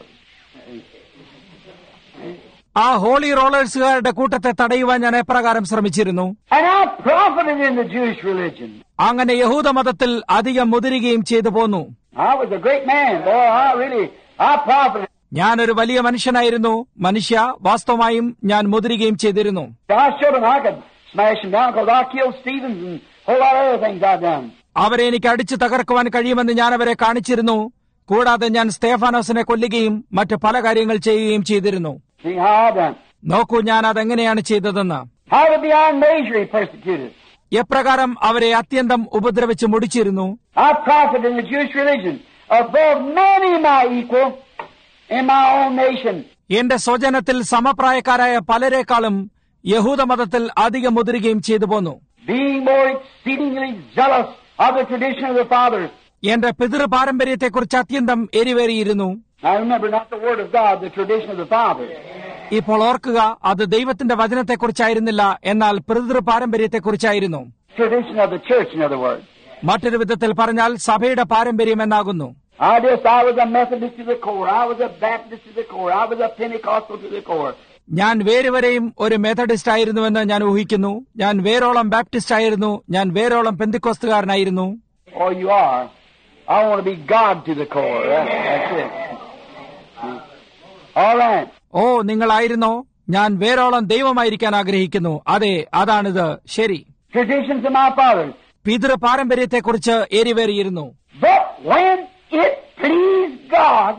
ആ ഹോളി റോളേഴ്സുകാരുടെ കൂട്ടത്തെ തടയുവാൻ ഞാൻ എപ്രകാരം ശ്രമിച്ചിരുന്നു. And I profited in the Jewish religion. അങ്ങനെ യഹൂദ മതത്തിൽ അധികം മുതിരുകയും ചെയ്തു പോന്നു. I was a great man, boy. I profited. ഞാനൊരു വലിയ മനുഷ്യനായിരുന്നു. മനുഷ്യ, വാസ്തവമായും ഞാൻ മുതിരുകയും ചെയ്തിരുന്നു. I showed them I could smash them down because I killed Stevens and a whole lot of other things I done. അവരെ എനിക്ക് അടിച്ചു തകർക്കുവാൻ കഴിയുമെന്ന് ഞാൻ അവരെ കാണിച്ചിരുന്നു. കൂടാതെ ഞാൻ സ്തേഫാനോസിനെ കൊല്ലുകയും മറ്റു പല കാര്യങ്ങൾ ചെയ്യുകയും ചെയ്തിരുന്നു. See how I done. നോക്കൂ, ഞാൻ അതെങ്ങനെയാണ് ചെയ്തതെന്ന്. How that beyond measure he persecuted. എപ്രകാരം അവരെ അത്യന്തം ഉപദ്രവിച്ച് മുടിച്ചിരുന്നു. I profited in the Jewish religion above many my equal in my own nation. എന്റെ സ്വജനത്തിൽ സമപ്രായക്കാരായ പലരെക്കാളും യഹൂദ മതത്തിൽ അധികം മുതിരുകയും ചെയ്തു പോന്നു. Being more exceedingly zealous of the tradition of the fathers. എന്റെ പിതൃ പാരമ്പര്യത്തെക്കുറിച്ച് അത്യന്തം എരിവേറിയിരുന്നു. I remember not the word of God, the tradition of the fathers. ഇപ്പോൾ ഓർക്കുക, അത് ദൈവത്തിന്റെ വചനത്തെക്കുറിച്ചായിരുന്നില്ല, എന്നാൽ പിതൃ പാരമ്പര്യത്തെക്കുറിച്ചായിരുന്നു. Tradition of the church, in other words. മറ്റൊരു വിധത്തിൽ പറഞ്ഞാൽ സഭയുടെ പാരമ്പര്യം എന്നാകുന്നു. I was a Methodist to the core. I was a Baptist to the core. I was a Pentecostal to the core. ഞാൻ വേരുവരെയും ഒരു മെത്തഡിസ്റ്റ് ആയിരുന്നുവെന്ന് ഞാൻ ഊഹിക്കുന്നു. ഞാൻ വേരോളം ബാപ്റ്റിസ്റ്റ് ആയിരുന്നു. ഞാൻ വേരോളം പെന്തിക്കോസ്തുകാരനായിരുന്നു. Oh, you are. I want to be God to the core. That's it. All right. ഓ, നിങ്ങളായിരുന്നോ? ഞാൻ വേരോളം ദൈവമായിരിക്കാൻ ആഗ്രഹിക്കുന്നു. അതെ, അതാണിത്. ശരി. Traditions of my fathers. പിതൃ പാരമ്പര്യത്തെക്കുറിച്ച് എരിവേറിയിരുന്നു. But when it pleased God,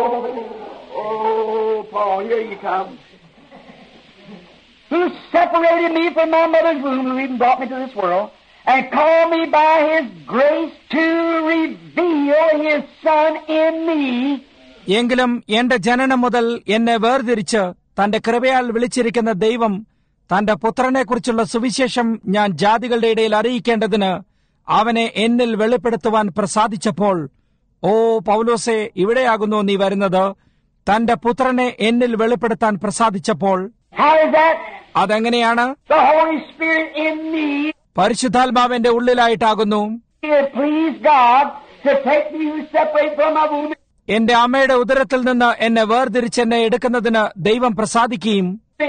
Paul, here you come, who separated me from my mother's womb, who even brought me to this world, and called me by His grace to reveal His Son in me. എങ്കിലും എന്റെ ജനനം മുതൽ എന്നെ വേർതിരിച്ച് തന്റെ കൃപയാൽ വിളിച്ചിരിക്കുന്ന ദൈവം തന്റെ പുത്രനെക്കുറിച്ചുള്ള സുവിശേഷം ഞാൻ ജാതികളുടെ ഇടയിൽ അറിയിക്കേണ്ടതിന് അവനെ എന്നിൽ വെളിപ്പെടുത്തുവാൻ പ്രസാദിച്ചപ്പോൾ, ഓ പൗലോസേ, ഇവിടെയാകുന്നു നീ വരുന്നത്. തന്റെ പുത്രനെ എന്നിൽ വെളിപ്പെടുത്താൻ പ്രസാദിച്ചപ്പോൾ. അതെങ്ങനെയാണ്? പരിശുദ്ധാത്മാവിന്റെ ഉള്ളിലായിട്ടാകുന്നു. എന്റെ അമ്മയുടെ ഉദരത്തിൽ നിന്ന് എന്നെ വേർതിരിച്ച് എന്നെ എടുക്കുന്നതിന് ദൈവം പ്രസാദിക്കുകയും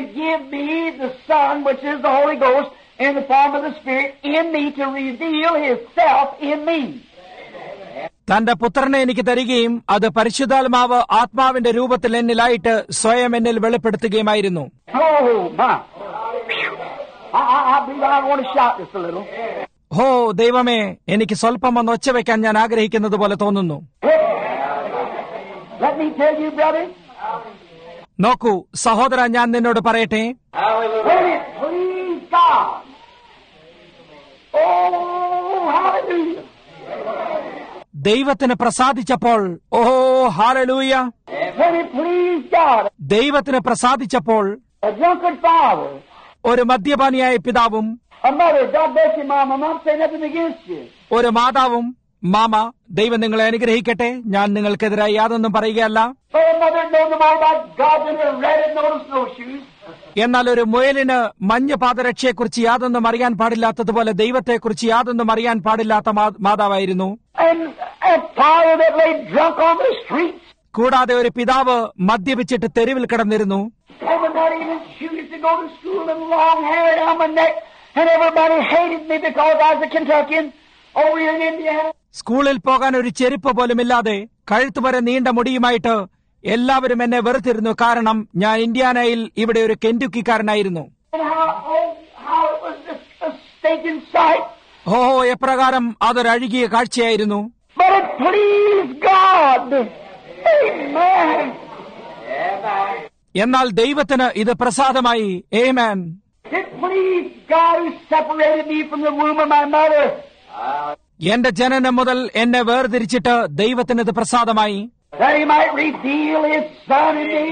തന്റെ പുത്രനെ എനിക്ക് തരികയും അത് പരിശുദ്ധാത്മാവ് ആത്മാവിന്റെ രൂപത്തിൽ എന്നിലായിട്ട് സ്വയം എന്നിൽ വെളിപ്പെടുത്തുകയുമായിരുന്നു. ഹോ ദൈവമേ, എനിക്ക് സ്വല്പം ഒന്ന് ഒച്ച വയ്ക്കാൻ ഞാൻ ആഗ്രഹിക്കുന്നത് പോലെ തോന്നുന്നു. നോക്കൂ സഹോദര, ഞാൻ നിന്നോട് പറയട്ടെ, ദൈവത്തിന് പ്രസാദിച്ചപ്പോൾ, ഓ ഹല്ലേലൂയ, ദൈവത്തിന് പ്രസാദിച്ചപ്പോൾ ഒരു മദ്യപാനിയായ പിതാവും ഒരു മാതാവും, മാമ ദൈവം നിങ്ങളെ അനുഗ്രഹിക്കട്ടെ, ഞാൻ നിങ്ങൾക്കെതിരായി യാതൊന്നും പറയുകയല്ല, എന്നാൽ ഒരു മുയലിന് മഞ്ഞ പാദരക്ഷയെക്കുറിച്ച് യാതൊന്നും അറിയാൻ പാടില്ലാത്തതുപോലെ ദൈവത്തെക്കുറിച്ച് യാതൊന്നും അറിയാൻ പാടില്ലാത്ത മാതാവായിരുന്നു. കൂടാതെ ഒരു പിതാവ് മദ്യപിച്ചിട്ട് തെരുവിൽ കിടന്നിരുന്നു. over here in Indiana. സ്കൂളിൽ പോകാൻ ഒരു ചെരുപ്പ് പോലുമില്ലാതെ കഴുത്തുവരെ നീണ്ട മുടിയുമായിട്ട് എല്ലാവരും എന്നെ വെറുത്തിരുന്നു. കാരണം ഞാൻ ഇന്ത്യാനയിൽ ഇവിടെ ഒരു കെന്റുക്കിക്കാരനായിരുന്നു. And how it was a stinking sight. ഓ, എപ്രകാരം അതൊരു അഴുകിയ കാഴ്ചയായിരുന്നു. But it pleased God. Amen. എന്നാൽ ദൈവത്തിന് ഇത് പ്രസാദമായി. ആമേൻ. It pleased God who separated me from the womb of my mother. എന്റെ ജനനം മുതൽ എന്നെ വേർതിരിച്ചിട്ട് ദൈവത്തിന് ഇത് പ്രസാദമായി. That he might reveal his son in me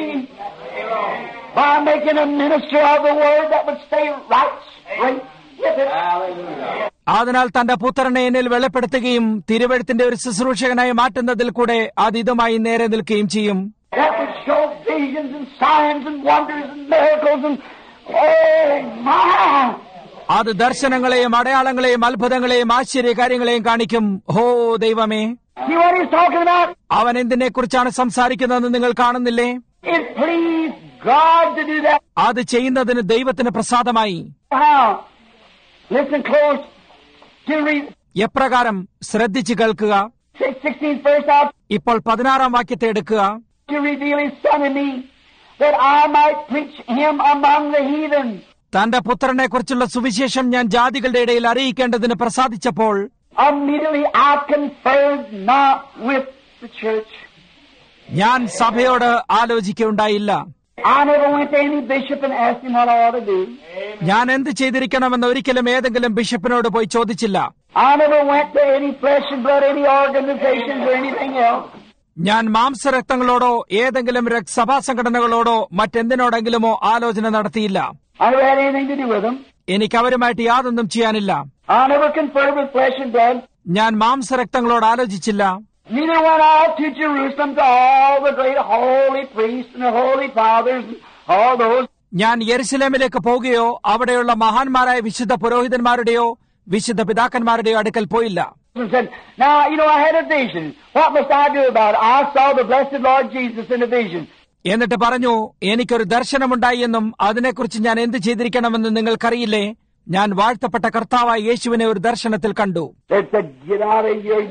by making a minister of the word that would stay right straight with it. അതിനാൽ തന്റെ പുത്രനെ എന്നിൽ വെളിപ്പെടുത്തുകയും തിരുവെഴുത്തിന്റെ ഒരു ശുശ്രൂഷകനായി മാറ്റുന്നതിൽ കൂടെ അത് ഇതുമായി നേരെ നിൽക്കുകയും ചെയ്യും. That would show visions and signs and wonders and miracles and oh my. അത് ദർശനങ്ങളെയും അടയാളങ്ങളെയും അത്ഭുതങ്ങളെയും ആശ്ചര്യകാര്യങ്ങളെയും കാണിക്കും. ഹോ ദൈവമേ, See what he's talking about? അവൻ എന്തിനെ കുറിച്ചാണ് സംസാരിക്കുന്നതെന്ന് നിങ്ങൾ കാണുന്നില്ലേ? It pleased God to do that. അത് ചെയ്യുന്നതിന് ദൈവത്തിന് പ്രസാദമായി. How? Listen close to read എപ്രകാരം? ശ്രദ്ധിച്ചു കേൾക്കുക. 16th verse out. ഇപ്പോൾ 16-ാം വാക്യത്തെ എടുക്കുക. To reveal his son in me, that I might preach him among the heathen. തന്റെ പുത്രനെ കുറിച്ചുള്ള സുവിശേഷം ഞാൻ ജാതികളുടെ ഇടയിൽ അറിയിക്കേണ്ടതിന് പ്രസാദിച്ചപ്പോൾ Immediately I conferred not with the church. ഞാൻ സഭയോട് ആലോചിക്കുകയുണ്ടായില്ല. I never went to any bishop and asked him what I ought to do. ഞാൻ എന്ത് ചെയ്തിരിക്കണമെന്ന് ഒരിക്കലും ഏതെങ്കിലും ബിഷപ്പിനോട് പോയി ചോദിച്ചില്ല. I never went to any flesh and blood, any organizations or anything else. ഞാൻ മാംസരക്തങ്ങളോടോ ഏതെങ്കിലും സഭാ സംഘടനകളോടോ മറ്റെന്തിനോടെങ്കിലുമോ ആലോചന നടത്തിയില്ല. I never had anything to do with them. എനിക്ക് അവരുമായിട്ട് യാതൊന്നും ചെയ്യാനില്ല. I never conferred with flesh and blood. ഞാൻ മാംസരക്തങ്ങളോട് ആലോചിച്ചില്ല. Neither went I to Jerusalem to all the great holy priests and the holy fathers and all those. ഞാൻ യെരുശലേമിലേക്ക് പോവുകയോ അവിടെയുള്ള മഹാന്മാരായ വിശുദ്ധ പുരോഹിതന്മാരുടെയോ വിശുദ്ധ പിതാക്കന്മാരുടെയോ അടുക്കൽ പോയില്ല. And said, now, I had a vision. What must I do about it? I saw the blessed Lord Jesus in a vision. എന്നിട്ട് പറഞ്ഞു, എനിക്കൊരു ദർശനമുണ്ടായി എന്നും അതിനെക്കുറിച്ച് ഞാൻ എന്ത് ചെയ്തിരിക്കണമെന്ന് നിങ്ങൾക്കറിയില്ലേ? ഞാൻ വാഴ്ത്തപ്പെട്ട കർത്താവായ യേശുവിനെ ഒരു ദർശനത്തിൽ കണ്ടു. They said, get out of here,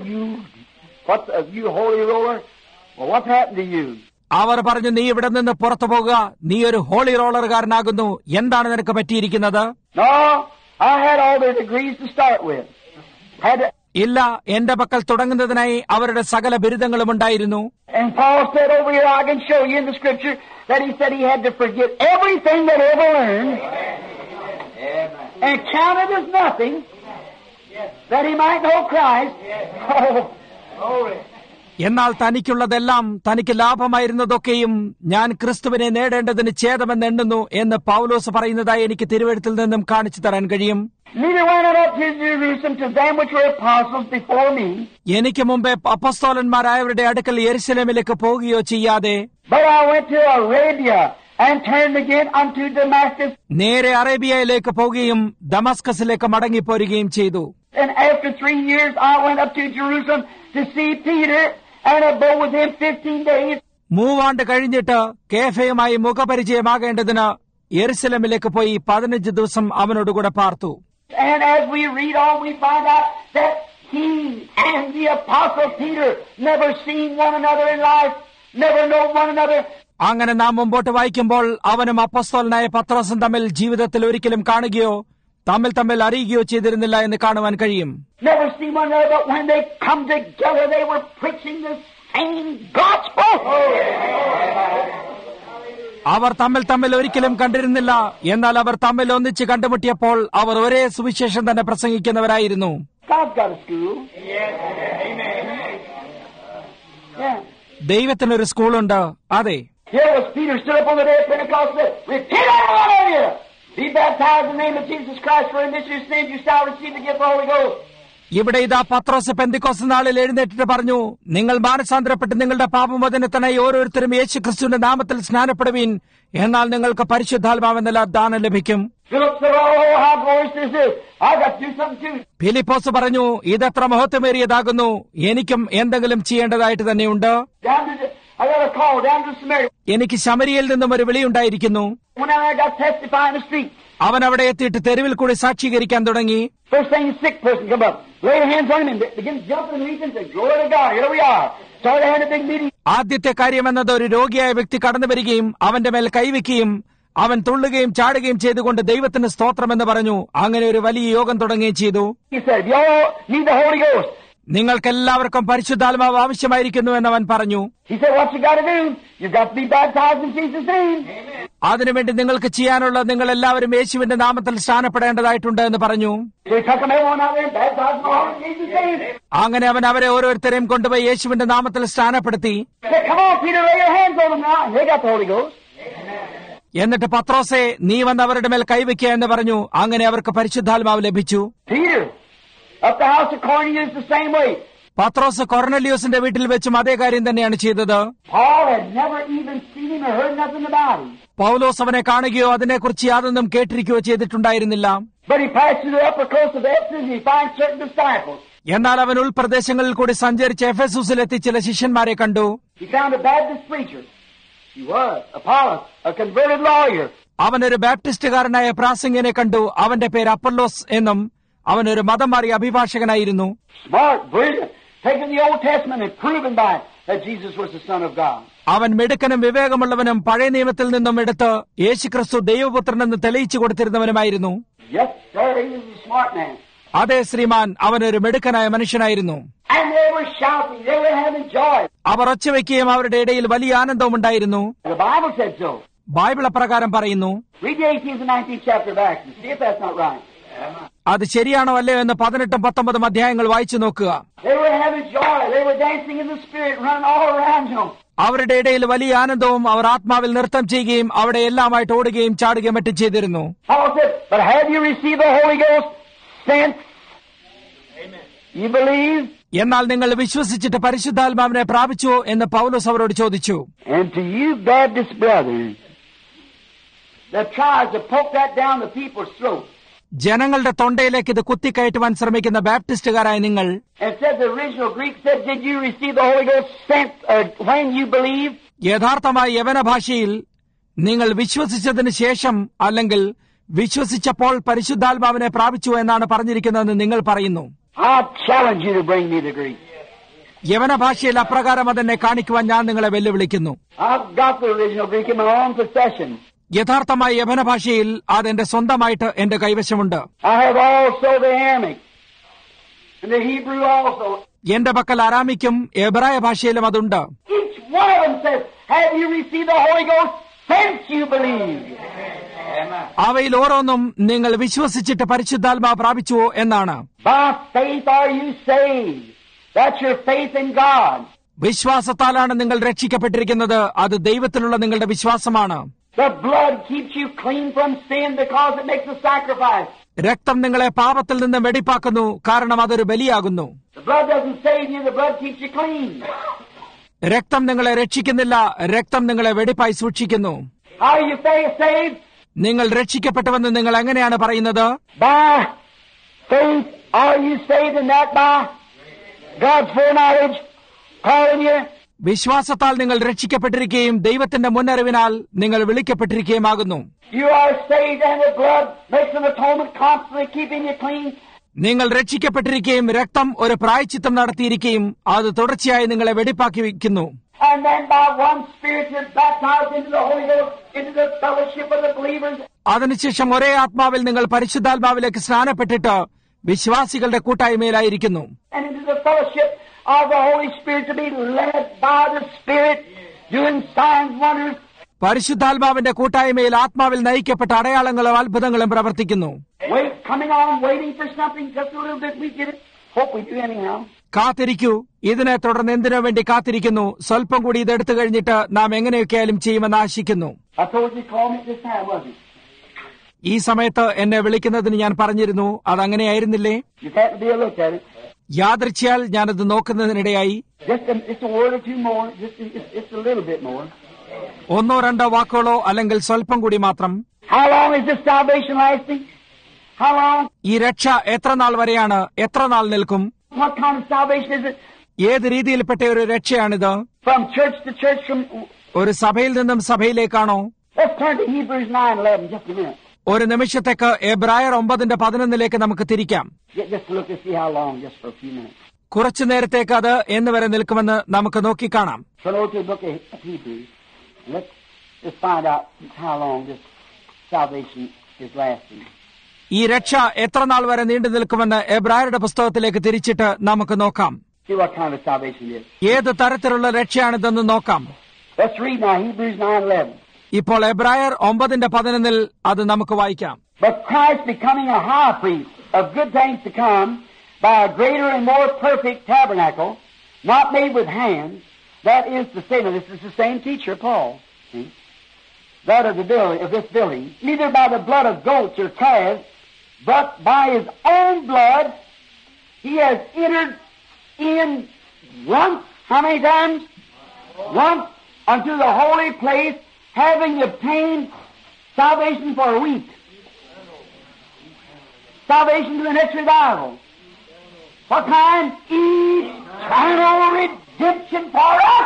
you holy roller. Well, what's happened to you? അവർ പറഞ്ഞു, നീ ഇവിടെ നിന്ന് പുറത്തു പോകുക, നീ ഒരു ഹോളി റോളറുകാരനാകുന്നു, എന്താണ് നിനക്ക് പറ്റിയിരിക്കുന്നത്? No, I had all their degrees to start with. ഇല്ല, എന്റെ പക്കൽ തുടങ്ങുന്നതിനായി അവരുടെ സകല ബിരുദങ്ങളും ഉണ്ടായിരുന്നു. And Paul said over here, I can show you in the scripture, that he said he had to forget everything that he ever learned and count it as nothing, that he might know Christ. Oh. എന്നാൽ തനിക്കുള്ളതെല്ലാം തനിക്ക് ലാഭമായിരുന്നതൊക്കെയും ഞാൻ ക്രിസ്തുവിനെ നേടേണ്ടതിന് ഛേദമെന്ന് എണ്ണുന്നു എന്ന് പൗലോസ് പറയുന്നതായി എനിക്ക് തിരുവെഴുത്തിൽ നിന്നും കാണിച്ചു തരാൻ കഴിയും. Neither went I up to Jerusalem to them which were apostles before me. എനിക്ക് മുമ്പേ അപ്പോസ്തലന്മാരായവരുടെ അടുക്കൽ യെരുശലേമിലേക്ക് പോകുകയോ ചെയ്യാതെ, But I went to Arabia and turned again unto Damascus. നേരെ അറേബ്യയിലേക്ക് പോകുകയും ദമസ്കസിലേക്ക് മടങ്ങിപ്പോരുകയും ചെയ്തു. And after 3 years I went up to Jerusalem to see Peter and abode with him 15 days. 3 ആണ്ട് കഴിഞ്ഞിട്ട് കേഫയുമായി മുഖപരിചയമാകേണ്ടതിന് യെരുശലേമിലേക്ക് പോയി 15 ദിവസം അവനോടുകൂടെ പാർത്തു. And as we read on, we find out that he and the apostle Peter never seen one another in life, never know one another. അങ്ങനെ നാം മുമ്പോട്ട് വായിക്കുമ്പോൾ അവനും അപ്പോസ്തലനായ പത്രോസും തമ്മിൽ ജീവിതത്തിൽ ഒരിക്കലും കാണുകയോ തമ്മിൽ അറിയുകയോ ചെയ്തിരുന്നില്ല എന്ന് കാണുവാൻ കഴിയും. Never seen one another, but when they come together, they were preaching the same gospel. അവർ തമ്മിൽ ഒരിക്കലും കണ്ടിരുന്നില്ല. എന്നാൽ അവർ തമ്മിൽ ഒന്നിച്ച് കണ്ടുമുട്ടിയപ്പോൾ അവർ ഒരേ സുവിശേഷം തന്നെ പ്രസംഗിക്കുന്നവരായിരുന്നു. God's got a school. Yeah. ദൈവത്തിനൊരു സ്കൂളുണ്ട്. അതെ. Here was Peter stood up on the day of Pentecost and said, repent every one of you. Be baptized in the name of Jesus Christ for remission of sins. You shall receive the gift of the Holy Ghost. ഇവിടെ ഇതാ പത്രോസ് പെന്തിക്കോസ്ത് നാളിൽ എഴുന്നേറ്റിട്ട് പറഞ്ഞു, നിങ്ങൾ മാനസാന്തരപ്പെട്ട് നിങ്ങളുടെ പാപമോചനത്തിനായി ഓരോരുത്തരും യേശു ക്രിസ്തുവിന്റെ നാമത്തിൽ സ്നാനപ്പെടുവീൻ, എന്നാൽ നിങ്ങൾക്ക് പരിശുദ്ധാത്മാവെന്ന ദാനം ലഭിക്കും. Philip said, oh, how glorious this is. I've got to do something too. Philipose പറഞ്ഞു, ഇതെത്ര മഹത്വമേറിയതാകുന്നു, എനിക്കും എന്തെങ്കിലും ചെയ്യേണ്ടതായിട്ട് തന്നെയുണ്ട്. Down to I got a call down to Samaria. എനിക്ക് ശമരിയയിൽ നിന്നും ഒരു വിളിയുണ്ടായിരിക്കുന്നു. Went out there, got testifying in the street. അവൻ അവിടെ എത്തിയിട്ട് തെരുവിൽ കൂടി സാക്ഷീകരിക്കാൻ തുടങ്ങി. First thing, a sick person come up, lay their hands on him and begin jumping and leaping and say, "Glory to God, here we are." Started having a big meeting. ആദ്യത്തെ കാര്യമെന്നത് ഒരു രോഗിയായ വ്യക്തി കടന്നു വരികയും അവന്റെ മേൽ കൈവയ്ക്കുകയും അവൻ തുള്ളുകയും ചാടുകയും ചെയ്തുകൊണ്ട് ദൈവത്തിന് സ്തോത്രമെന്ന് പറഞ്ഞു. അങ്ങനെ ഒരു വലിയ യോഗം തുടങ്ങുകയും ചെയ്തു. He said, "Y'all need the Holy Ghost." നിങ്ങൾക്കെല്ലാവർക്കും പരിശുദ്ധാത്മാവ് ആവശ്യമായിരിക്കുന്നു എന്നവൻ പറഞ്ഞു. He said, "What you got to do? You got to be baptized in Jesus' name." അതിനുവേണ്ടി നിങ്ങൾക്ക് ചെയ്യാനുള്ള നിങ്ങൾ എല്ലാവരും യേശുവിന്റെ നാമത്തിൽ സ്നാനപ്പെടേണ്ടതായിട്ടുണ്ട് എന്ന് പറഞ്ഞു. So he took them everyone out there and baptized them all in Jesus' name. അങ്ങനെ അവൻ അവരെ ഓരോരുത്തരെയും കൊണ്ടുപോയി യേശുവിന്റെ നാമത്തിൽ സ്നാനപ്പെടുത്തി. He said, "Come on, Peter, lay your hands on them now." And they got the Holy Ghost. എന്നിട്ട് പത്രോസേ, നീ വന്ന് അവരുടെ മേൽ കൈവയ്ക്കുക എന്ന് പറഞ്ഞു. അങ്ങനെ അവർക്ക് പരിശുദ്ധാത്മാവ് ലഭിച്ചു. Peter, up the house of Cornelius the same way. പത്രോസ് കൊർന്നലിയോസിന്റെ വീട്ടിൽ വെച്ചും അതേ കാര്യം തന്നെയാണ് ചെയ്തത്. Paul had never even seen him or heard nothing about him. പൗലോസ് അവനെ കാണുകയോ അതിനെക്കുറിച്ച് യാതൊന്നും കേട്ടിരിക്കുകയോ ചെയ്തിട്ടുണ്ടായിരുന്നില്ല. But he passed through the upper coast of Ephesus and he finds certain disciples. എന്നാൽ അവൻ ഉൾപ്രദേശങ്ങളിൽ കൂടി സഞ്ചരിച്ച് എഫെസൂസിലെത്തി ചില ശിഷ്യന്മാരെ കണ്ടു. He found a Baptist preacher. He was Apollos, a converted lawyer. അവനൊരു ബാപ്റ്റിസ്റ്റുകാരനായ പ്രാസംഗികനെ കണ്ടു. അവന്റെ പേര് അപ്പൊല്ലോസ് എന്നും അവനൊരു മതം മാറിയ അഭിഭാഷകനായിരുന്നു. Smart, brilliant, taking the Old Testament and proving by it that Jesus was the Son of God. അവൻ മിടുക്കനും വിവേകമുള്ളവനും പഴയ നിയമത്തിൽ നിന്നും എടുത്ത് യേശുക്രിസ്തു ദൈവപുത്രനെന്ന് തെളിയിച്ചു കൊടുത്തിരുന്നവനുമായിരുന്നു. Yes, sir, he was a smart man. അതെ ശ്രീമാൻ, അവനൊരു മിടുക്കനായ മനുഷ്യനായിരുന്നു. And they were shouting, they were having joy. അവർ ഒച്ചവെക്കുകയും അവരുടെ ഇടയിൽ വലിയ ആനന്ദവും ഉണ്ടായിരുന്നു. The Bible said so. Bible അപ്രകാരം പറയുന്നു. Read the 18th and 19th chapter back and see if that's not right. അത് ശരിയാണോ അല്ലയോ എന്ന് 18ഉം 19ഉം അധ്യായങ്ങൾ വായിച്ചു നോക്കുക. They were having joy. They were dancing in the Spirit, running all around him. അവരുടെ ഇടയിൽ വലിയ ആനന്ദവും അവർ ആത്മാവിൽ നൃത്തം ചെയ്യുകയും അവിടെ എല്ലാമായിട്ട് ഓടുകയും ചാടുകയും മറ്റും ചെയ്തിരുന്നു. Paul said, "But have you received the Holy Ghost since you believe?" എന്നാൽ നിങ്ങൾ വിശ്വസിച്ചിട്ട് പരിശുദ്ധാത്മാവിനെ പ്രാപിച്ചുവോ എന്ന് പൗലോസ് അവരോട് ചോദിച്ചു. And to you Baptist brothers that tries to poke that down the people's throat. ജനങ്ങളുടെ തൊണ്ടയിലേക്ക് ഇത് കുത്തിക്കയറ്റുവാൻ ശ്രമിക്കുന്ന ബാപ്റ്റിസ്റ്റുകാരായ നിങ്ങൾ, And said the original Greek said, "Did you receive the Holy Ghost since when you believed?" യഥാർത്ഥമായ യവന ഭാഷയിൽ നിങ്ങൾ വിശ്വസിച്ചതിന് ശേഷം അല്ലെങ്കിൽ വിശ്വസിച്ചപ്പോൾ പരിശുദ്ധാത്മാവിനെ പ്രാപിച്ചു എന്നാണ് പറഞ്ഞിരിക്കുന്നതെന്ന് നിങ്ങൾ പറയുന്നു. I challenge you to bring me the Greek. യവന ഭാഷയിൽ അപ്രകാരം അതെന്നെ കാണിക്കുവാൻ ഞാൻ നിങ്ങളെ വെല്ലുവിളിക്കുന്നു. I've got the original Greek in my own possession. യഥാർത്ഥമായ യവന ഭാഷയിൽ അതെന്റെ സ്വന്തമായിട്ട് എന്റെ കൈവശമുണ്ട്. I have also the Aramaic and the Hebrew also. എന്റെ പക്കൽ അരാമിക്കും എബ്രായ ഭാഷയിലും അതുണ്ട്. Each one of them says, "Have you received the Holy Ghost since you believed?" അവയിൽ ഓരോന്നും നിങ്ങൾ വിശ്വസിച്ചിട്ട് പരിശുദ്ധാത്മാവ് പ്രാപിച്ചുവോ എന്നാണ്. By faith are you saved. That's your faith in God. വിശ്വാസത്താലാണ് നിങ്ങൾ രക്ഷിക്കപ്പെട്ടിരിക്കുന്നത്. അത് ദൈവത്തിലുള്ള നിങ്ങളുടെ വിശ്വാസമാണ്. The blood keeps you clean from sin because it makes a sacrifice. രക്തം നിങ്ങളെ പാപത്തിൽ നിന്ന് വെടിപ്പാക്കുന്നു, കാരണം അതൊരു ബലിയാകുന്നു. The blood doesn't save you, the blood keeps you clean. രക്തം നിങ്ങളെ രക്ഷിക്കുന്നില്ല, രക്തം നിങ്ങളെ വെടിപ്പായി സൂക്ഷിക്കുന്നു. How are you saved? നിങ്ങൾ രക്ഷിക്കപ്പെട്ടുവെന്ന് നിങ്ങൾ എങ്ങനെയാണ് പറയുന്നത്? By faith are you saved, and that by God's foreknowledge calling you. വിശ്വാസത്താൽ നിങ്ങൾ രക്ഷിക്കപ്പെട്ടിരിക്കുകയും ദൈവത്തിന്റെ മുന്നറിവിനാൽ നിങ്ങൾ വിളിക്കപ്പെട്ടിരിക്കുകയുമാകുന്നു. You are saved, and the blood makes an atonement, constantly keeping you clean. നിങ്ങൾ രക്ഷിക്കപ്പെട്ടിരിക്കുകയും രക്തം ഒരു പ്രായശ്ചിത്തം നടത്തിയിരിക്കുകയും അത് തുടർച്ചയായി നിങ്ങളെ വെടിപ്പാക്കി വയ്ക്കുന്നു. And then by one Spirit you're baptized into the Holy Ghost, into the fellowship of the believers. അതിനുശേഷം ഒരേ ആത്മാവിൽ നിങ്ങൾ പരിശുദ്ധാത്മാവിലേക്ക് സ്നാനപ്പെട്ടിട്ട് വിശ്വാസികളുടെ കൂട്ടായ്മയിലായിരിക്കുന്നു. And into the fellowship of the Holy Spirit, to be led by the Spirit, doing signs, wonders. പരിശുദ്ധാത്മാവിന്റെ കൂട്ടായ്മയിൽ ആത്മാവിൽ നയിക്കപ്പെട്ട അടയാളങ്ങളും അത്ഭുതങ്ങളും പ്രവർത്തിക്കുന്നു. Coming on, waiting for something, just a little bit, we get it. Hope we do anyhow. കാത്തിരിക്കൂ, ഇതിനെ തുടർന്ന് എന്തിനു വേണ്ടി കാത്തിരിക്കുന്നു? സ്വല്പം കൂടി ഇതെടുത്തു കഴിഞ്ഞിട്ട് നാം എങ്ങനെയൊക്കെയാലും ചെയ്യുമെന്ന് ആശിക്കുന്നു. I told you to call me at this time, wasn't it? ഈ സമയത്ത് എന്നെ വിളിക്കുന്നതിന് ഞാൻ പറഞ്ഞിരുന്നു. അതങ്ങനെയായിരുന്നില്ലേ? Just had to be a look at it. യാദൃച്ഛയാൽ ഞാനത് നോക്കുന്നതിനിടയായി. Just a word or two more, just a little bit more. ഒന്നോ രണ്ടോ വാക്കുകളോ അല്ലെങ്കിൽ സ്വല്പം കൂടി മാത്രം. How long is this salvation lasting? How long? ഈ രക്ഷ എത്ര നാൾ വരെയാണ്? എത്ര നാൾ നിൽക്കും? What kind of salvation is it? ഏത് രീതിയിൽപ്പെട്ട ഒരു രക്ഷയാണിത്? From church to church, from... ഒരു സഭയിൽ നിന്നും സഭയിലേക്കാണോ? Let's turn to Hebrews 9:11 just a minute. ഒരു നിമിഷത്തേക്ക് എബ്രായർ 9:11 നമുക്ക് തിരിക്കാം. Just to look to see how long, just for a few minutes. കുറച്ചു നേരത്തേക്ക് അത് എന്ന് വരെ നിൽക്കുമെന്ന് നമുക്ക് നോക്കിക്കാണാം. So go to the book of Hebrews. Let's just find out how long this salvation is lasting. ഈ രക്ഷ എത്ര നാൾ വരെ നീണ്ടു നിൽക്കുമെന്ന് എബ്രായരുടെ പുസ്തകത്തിലേക്ക് തിരിച്ചിട്ട് നമുക്ക് നോക്കാം. See what kind of salvation it is. ഏത് തരത്തിലുള്ള രക്ഷയാണിതെന്ന് നോക്കാം. Let's read now Hebrews 9:11. ഇപ്പോൾ എബ്രായർ 9:11 അത് നമുക്ക് വായിക്കാം. But Christ becoming a high priest of good things to come by a greater and more perfect tabernacle, not made with hands, that is the same. This is the same teacher, Paul. See? That of this building, neither by the blood of goats or calves, but by his own blood, he has entered in once, how many times? Once unto the holy place, having obtained salvation for a week. Salvation to the next revival. What kind? Eternal redemption for us.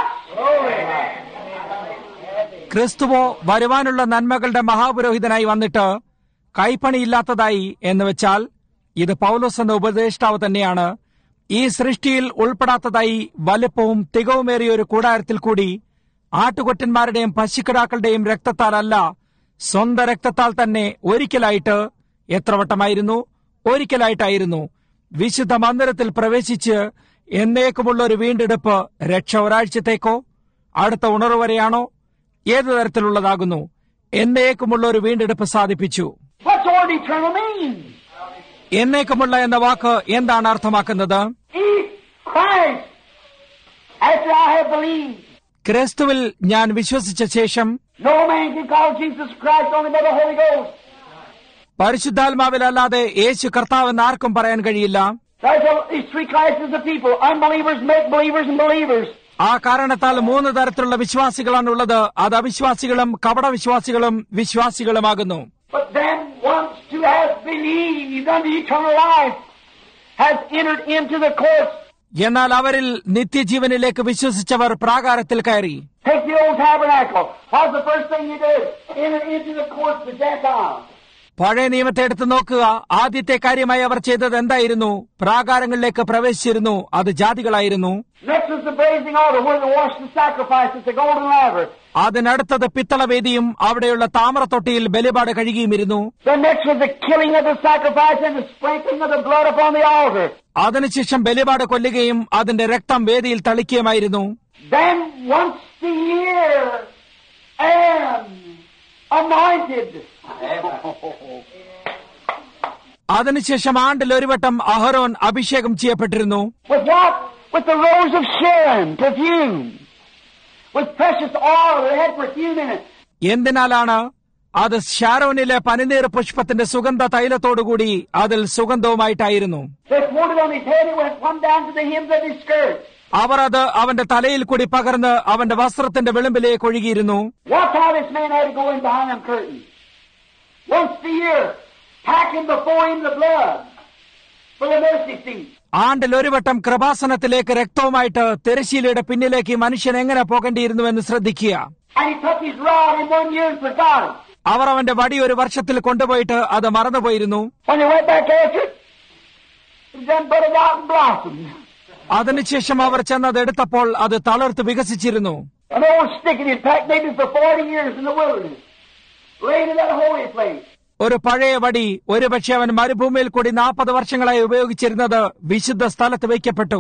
ക്രിസ്തുവോ വരുവാനുള്ള നന്മകളുടെ മഹാപുരോഹിതനായി വന്നിട്ട് കൈപ്പണിയില്ലാത്തതായി എന്ന് വെച്ചാൽ ഇത് പൗലോസ് എന്ന ഉപദേഷ്ടാവ് തന്നെയാണ്. ഈ സൃഷ്ടിയിൽ ഉൾപ്പെടാത്തതായി വലുപ്പവും തികവുമേറിയ ഒരു കൂടാരത്തിൽ കൂടി ആട്ടുകൊറ്റന്മാരുടെയും പശുക്കിടാക്കളുടെയും രക്തത്താലല്ല, സ്വന്തം രക്തത്താൽ തന്നെ ഒരിക്കലായിട്ട്, എത്ര വട്ടമായിരുന്നു? ഒരിക്കലായിട്ടായിരുന്നു വിശുദ്ധ മന്ദിരത്തിൽ പ്രവേശിച്ച് എന്നേക്കുമുള്ള ഒരു വീണ്ടെടുപ്പ്. രക്ഷ ഒരാഴ്ചത്തേക്കോ അടുത്ത ഉണർവ് വരെയാണോ? ഏതു തരത്തിലുള്ളതാകുന്നു? എന്നേക്കുമുള്ള ഒരു വീണ്ടെടുപ്പ് സാധിപ്പിച്ചു. എന്നേക്കുമുള്ള എന്ന വാക്ക് എന്താണ് അർത്ഥമാക്കുന്നത്? ക്രിസ്തുവിൽ ഞാൻ വിശ്വസിച്ച ശേഷം പരിശുദ്ധാത്മാവിലല്ലാതെ യേശു കർത്താവെന്ന് ആർക്കും പറയാൻ കഴിയില്ല. ആ കാരണത്താൽ 3 തരത്തിലുള്ള വിശ്വാസികളാണുള്ളത്. അത് അവിശ്വാസികളും കപടവിശ്വാസികളും വിശ്വാസികളുമാകുന്നു. എന്നാൽ അവരിൽ നിത്യജീവനിലേക്ക് വിശ്വസിച്ചവർ പ്രാകാരത്തിൽ കയറി. പഴയ നിയമത്തെ എടുത്ത് നോക്കുക. ആദ്യത്തെ കാര്യമായി അവർ ചെയ്തത് എന്തായിരുന്നു? പ്രാകാരങ്ങളിലേക്ക് പ്രവേശിച്ചിരുന്നു. അത് ജാതികളായിരുന്നു. അതിനടുത്തത് പിത്തളവേദിയും അവിടെയുള്ള താമ്രത്തൊട്ടിയിൽ ബലിപാട് കഴുകിയുമിരുന്നു. അതിനുശേഷം ബലിപാട് കൊല്ലുകയും അതിന്റെ രക്തം വേദിയിൽ തളിക്കുകയുമായിരുന്നു. അതിനുശേഷം ആണ്ടിൽ ഒരു വട്ടം അഹരോൻ അഭിഷേകം ചെയ്യപ്പെട്ടിരുന്നു. എന്തിനാലാണ്? അത് ഷാരോനിലെ പനിനീർ പുഷ്പത്തിന്റെ സുഗന്ധ തൈലത്തോടുകൂടി അതിൽ സുഗന്ധവുമായിട്ടായിരുന്നു. അവർ അത് അവന്റെ തലയിൽ കൂടി പകർന്ന് അവന്റെ വസ്ത്രത്തിന്റെ വിളിമ്പിലേക്ക് ഒഴുകിയിരുന്നു. ആണ്ടിൽ ഒരു വട്ടം കൃപാസനത്തിലേക്ക് രക്തവുമായിട്ട് തിരശ്ശീലയുടെ പിന്നിലേക്ക് മനുഷ്യൻ എങ്ങനെ പോകേണ്ടിയിരുന്നുവെന്ന് ശ്രദ്ധിക്കുക. അവർ അവന്റെ വടി ഒരു വർഷത്തിൽ കൊണ്ടുപോയിട്ട് അത് മറന്നുപോയിരുന്നു. അതിനുശേഷം അവർ ചെന്നത് എടുത്തപ്പോൾ അത് തളർത്ത് വികസിച്ചിരുന്നു. ഒരു പഴയ വടി ഒരുപക്ഷെ അവൻ മരുഭൂമിയിൽ കൂടി 40 വർഷങ്ങളായി ഉപയോഗിച്ചിരുന്നത് വിശുദ്ധ സ്ഥലത്ത് വയ്ക്കപ്പെട്ടു.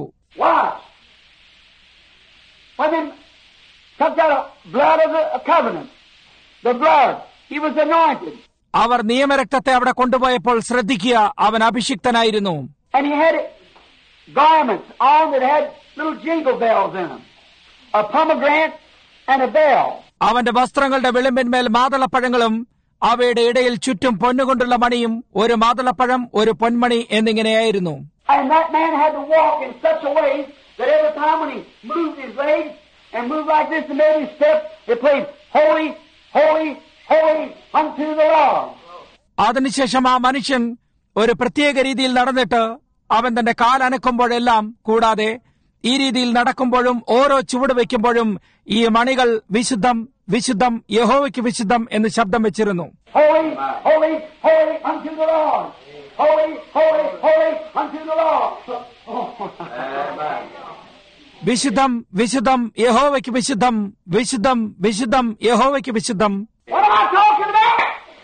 അവർ നിയമരക്തത്തെ അവിടെ കൊണ്ടുപോയപ്പോൾ ശ്രദ്ധിക്കുക, അവൻ അഭിഷിക്തനായിരുന്നു. Garments on that had little jingle bells in them, a pomegranate and a bell. അവന്റെ വസ്ത്രങ്ങളുടെ വിളിമ്പിന്മേൽ മാതളപ്പഴങ്ങളും അവയുടെ ഇടയിൽ ചുറ്റും പൊന്നുകൊണ്ടുള്ള മണിയും, ഒരു മാതളപ്പഴം ഒരു പൊന്മണി എന്നിങ്ങനെയായിരുന്നു. And that man had to walk in such a way that every time when he moved his legs and moved like this and made his step, it played holy, holy, holy unto the Lord. അതിനുശേഷം ആ മനുഷ്യൻ ഒരു പ്രത്യേക രീതിയിൽ നടന്നിട്ട് അവൻ തന്റെ കാലനക്കുമ്പോഴെല്ലാം, കൂടാതെ ഈ രീതിയിൽ നടക്കുമ്പോഴും ഓരോ ചുവട് വയ്ക്കുമ്പോഴും ഈ മണികൾ വിശുദ്ധം വിശുദ്ധം യഹോവയ്ക്ക് വിശുദ്ധം എന്ന് ശബ്ദം വെച്ചിരുന്നു. Holy, holy, holy unto the Lord. Holy, holy, holy unto the Lord. വിശുദ്ധം വിശുദ്ധം യഹോവയ്ക്ക് വിശുദ്ധം വിശുദ്ധം വിശുദ്ധം യഹോവയ്ക്ക് വിശുദ്ധം. What am I talking about?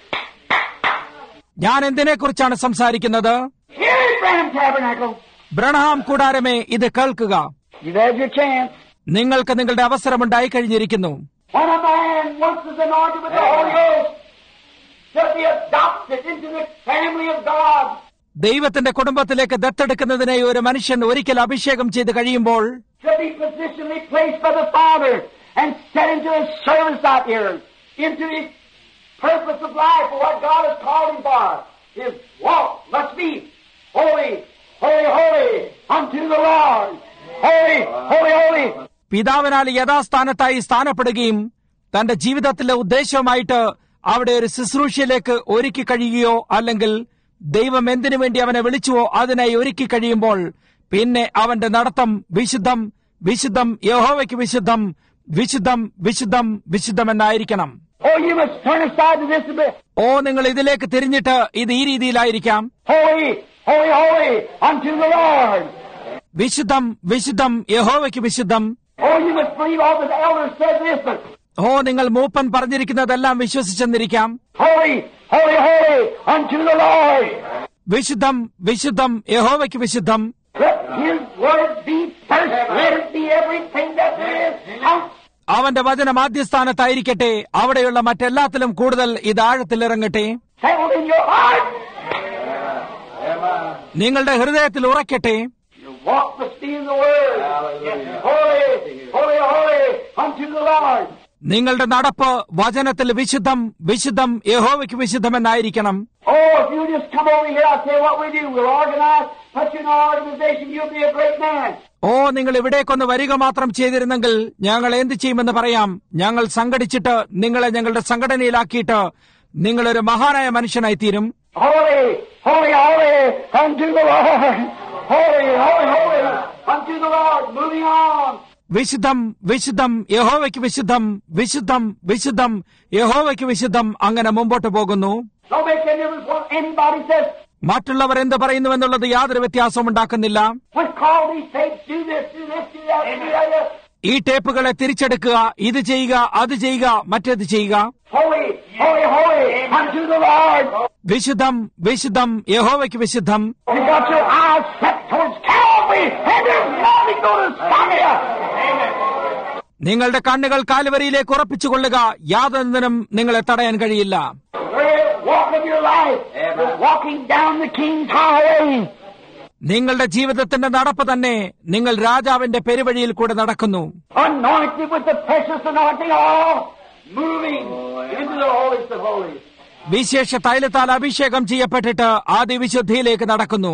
ഞാൻ എന്തിനെക്കുറിച്ചാണ് സംസാരിക്കുന്നത്? Here is Branham Tabernacle. Branham കൂടാരമേ, ഇത് കേൾക്കുക. You've had your chance. നിങ്ങൾക്ക് നിങ്ങളുടെ അവസരമുണ്ടായി കഴിഞ്ഞിരിക്കുന്നു. When a man once is anointed with the Holy Ghost, shall be adopted into the family of God. ദൈവത്തിന്റെ കുടുംബത്തിലേക്ക് ദത്തെടുക്കുന്നതിനെ ഒരു മനുഷ്യൻ ഒരിക്കൽ അഭിഷേകം ചെയ്ത് കഴിയുമ്പോൾ Shall be positionally placed by the Father and set into His service out here, into His purpose of life, for what God has called him for. His walk must be holy, holy, holy unto the Lord. Holy, holy, holy. പിതാവിനാൽ യഥാസ്ഥാനത്തായി സ്ഥാനപ്പെടുകയും തന്റെ ജീവിതത്തിലെ ഉദ്ദേശവുമായിട്ട് അവിടെ ഒരു ശുശ്രൂഷയിലേക്ക് ഒരുക്കി കഴിയുകയോ അല്ലെങ്കിൽ ദൈവം എന്തിനു വേണ്ടി അവനെ വിളിച്ചുവോ അതിനായി ഒരുക്കി കഴിയുമ്പോൾ പിന്നെ അവന്റെ നടത്തം വിശുദ്ധം വിശുദ്ധം യഹോവയ്ക്ക് വിശുദ്ധം വിശുദ്ധം വിശുദ്ധം വിശുദ്ധമെന്നായിരിക്കണം. Oh, you must turn aside to this a bit. ഓ, നിങ്ങൾ ഇതിലേക്ക് തിരിഞ്ഞിട്ട് ഇത് ഈ രീതിയിലായിരിക്കാം. Holy, holy, holy unto the Lord. വിശുദ്ധം വിശുദ്ധം യഹോവയ്ക്ക് വിശുദ്ധം. Oh, you must believe all that the elders said this, but ഓ, നിങ്ങൾ മൂപ്പൻ പറഞ്ഞിരിക്കുന്നതെല്ലാം വിശ്വസിച്ചെന്നിരിക്കാം. holy, holy, holy unto the Lord. വിശുദ്ധം വിശുദ്ധം യഹോവയ്ക്ക് വിശുദ്ധം. Let His word be first. Let it be everything that there is. അവന്റെ വചനം ആദ്യസ്ഥാനത്തായിരിക്കട്ടെ. അവിടെയുള്ള മറ്റെല്ലാത്തിലും കൂടുതൽ ഇത് ആഴത്തിലിറങ്ങട്ടെ. Settled in your heart. നിങ്ങളുടെ ഹൃദയത്തിൽ ഉറക്കട്ടെ. Your walk must be in the word. Holy, holy, holy unto the Lord. നിങ്ങളുടെ നടപ്പ് വചനത്തിൽ വിശുദ്ധം വിശുദ്ധം യഹോവയ്ക്ക് വിശുദ്ധമെന്നായിരിക്കണം. Oh, if you just come over here, I'll tell you what we do. We'll organize, put you in our organization, you'll be a great man. ഓ, നിങ്ങൾ ഇവിടേക്കൊന്ന് വരിക മാത്രം ചെയ്തിരുന്നെങ്കിൽ ഞങ്ങൾ എന്ത് ചെയ്യുമെന്ന് പറയാം. ഞങ്ങൾ സംഘടിച്ചിട്ട് നിങ്ങളെ ഞങ്ങളുടെ സംഘടനയിലാക്കിയിട്ട് നിങ്ങളൊരു മഹാനായ മനുഷ്യനായി തീരും. Holy, holy, holy unto the Lord. Holy, holy, holy unto the Lord. Moving on. വിശുദ്ധം വിശുദ്ധം യഹോവയ്ക്ക് വിശുദ്ധം വിശുദ്ധം വിശുദ്ധം യഹോവയ്ക്ക് വിശുദ്ധം അങ്ങനെ മുമ്പോട്ട് പോകുന്നു. Don't make any difference what anybody says. മറ്റുള്ളവർ എന്ത് പറയുന്നുവെന്നുള്ളത് യാതൊരു വ്യത്യാസവും ഉണ്ടാക്കുന്നില്ല. When call these tapes, do this, do this, do that, do that. ഈ ടേപ്പുകളെ തിരിച്ചെടുക്കുക, ഇത് ചെയ്യുക, അത് ചെയ്യുക, മറ്റേത് ചെയ്യുക. Holy, holy, holy unto the Lord. വിശുദ്ധം വിശുദ്ധം യഹോവയ്ക്ക് വിശുദ്ധം. You got your eyes set towards Calvary, and there's nothing going to stop you. നിങ്ങളുടെ കണ്ണുകൾ കാൽവരിയിലേക്ക് ഉറപ്പിച്ചുകൊള്ളുക. യാതൊന്നിനും നിങ്ങളെ തടയാൻ കഴിയില്ല. Walk of your life, you're walking down the King's highway. നിങ്ങളുടെ ജീവിതത്തിന്റെ നടപ്പ് തന്നെ നിങ്ങൾ രാജാവിന്റെ പെരുവഴിയിൽ കൂടെ നടക്കുന്നു. Anointed with the precious anointing, all moving into the holiest of holies. വിശേഷ തൈലത്താൽ അഭിഷേകം ചെയ്യപ്പെട്ടിട്ട് ആദിവിശുദ്ധിയിലേക്ക് നടക്കുന്നു.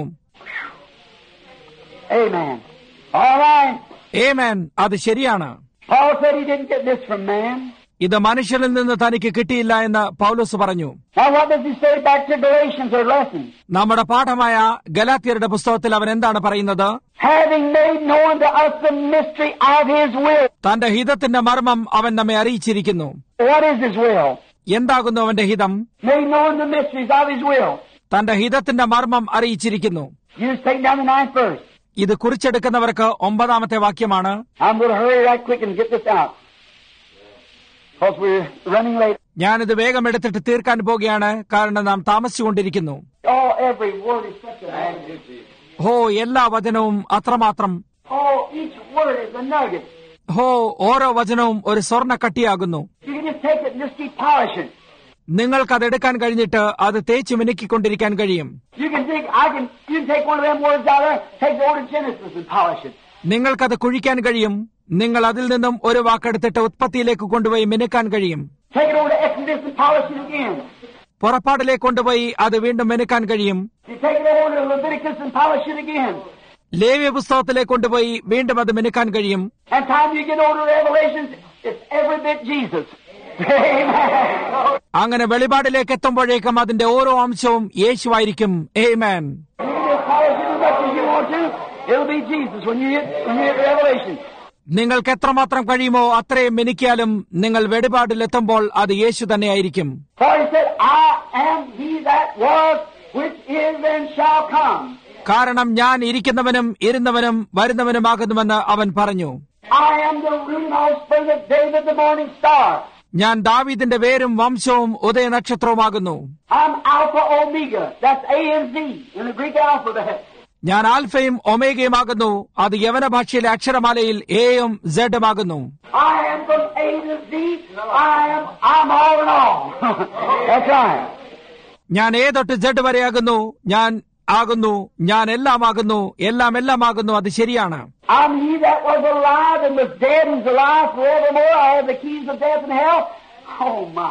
Amen. All right. ആമേൻ. അത് ശരിയാണ്. Paul said he didn't get this from man. ഇത് മനുഷ്യനിൽ നിന്ന് തനിക്ക് കിട്ടിയില്ല എന്ന് പൗലോസ് പറഞ്ഞു. Now what does he say back to Galatians or lesson? നമ്മുടെ പാഠമായ ഗലാത്യരുടെ പുസ്തകത്തിൽ അവൻ എന്താണ് പറയുന്നത്? Having made known to us the mystery of his will. തന്റെ ഹിതത്തിന്റെ മർമ്മം അവൻ നമ്മെ അറിയിച്ചിരിക്കുന്നു. What is his will? എന്താകുന്നു അവന്റെ ഹിതം? Made known the mysteries of his will. തന്റെ ഹിതത്തിന്റെ മർമ്മം അറിയിച്ചിരിക്കുന്നു. You just take down the 9th verse. ഇത് കുറിച്ചെടുക്കുന്നവർക്ക് 9-ാമത്തെ വാക്യമാണ്. I'm going to hurry right quick and get this out. Because we're running late. ഞാനിത് വേഗം എടുത്തിട്ട് തീർക്കാൻ പോകുകയാണ്, കാരണം നാം താമസിച്ചുകൊണ്ടിരിക്കുന്നു. Oh, every word is such a magnitude. ഹോ, എല്ലാ വചനവും അത്രമാത്രം. Oh, each word is a nugget. ഹോ, ഓരോ വചനവും ഒരു സ്വർണ്ണ കട്ടിയാകുന്നു. You can just take it and just keep polishing. നിങ്ങൾക്കത് എടുക്കാൻ കഴിഞ്ഞിട്ട് അത് തേച്ച് മിനുക്കിക്കൊണ്ടിരിക്കാൻ കഴിയും. You can take one of them words out there, take the word of Genesis and polish it. നിങ്ങൾക്കത് കുഴിക്കാൻ കഴിയും. നിങ്ങൾ അതിൽ നിന്നും ഒരു വാക്കെടുത്തിട്ട് ഉത്പത്തിയിലേക്ക് കൊണ്ടുപോയി മിനുക്കാൻ കഴിയും. Take it over to Exodus and polish it again. പുറപ്പാടിലേക്ക് കൊണ്ടുപോയി അത് വീണ്ടും മിനുക്കാൻ കഴിയും. You take it over to Leviticus and polish it again. ലേവ്യ പുസ്തകത്തിലേക്ക് കൊണ്ടുപോയി വീണ്ടും അത് മിനുക്കാൻ കഴിയും. And time you get over to Revelations, it's every bit Jesus. Amen. അങ്ങനെ വെളിപാടിലേക്ക് എത്തുമ്പോഴേക്കും അതിന്റെ ഓരോ അംശവും യേശുവായിരിക്കും. ആമേൻ. You can just polish it as much as you want to. It'll be Jesus when you hit Revelation. നിങ്ങൾക്ക് എത്രമാത്രം കഴിയുമോ അത്രയും മിനിക്കാലും നിങ്ങൾ വെടിപാടിലെത്തുമ്പോൾ അത് യേശു തന്നെയായിരിക്കും. For he said, I am he that was, which is and shall come. കാരണം ഞാൻ ഇരിക്കുന്നവനും ഇരുന്നവനും വരുന്നവനുമാകുന്നുവെന്ന് അവൻ പറഞ്ഞു. I am the root and offspring of David, the morning star. ഞാൻ ദാവീദിന്റെ വേരും വംശവും ഉദയനക്ഷത്രവുമാകുന്നു. I'm Alpha Omega. That's A and Z in the Greek alphabet. ഞാൻ ആൽഫയും ഒമേഗയുമാകുന്നു. അത് യവന ഭാഷയിലെ അക്ഷരമാലയിൽ എയും സെഡുമാകുന്നു. I am from A to Z. I'm all in all. That's right. ഞാൻ എ തൊട്ട് സെഡ് വരെയാകുന്നു. ഞാൻ ആകുന്നു, ഞാൻ എല്ലാമാകുന്നു, എല്ലാമാകുന്നു. അത് ശരിയാണ്. I'm he that was alive and was dead and is alive forevermore. I have the keys of death and hell. Oh my.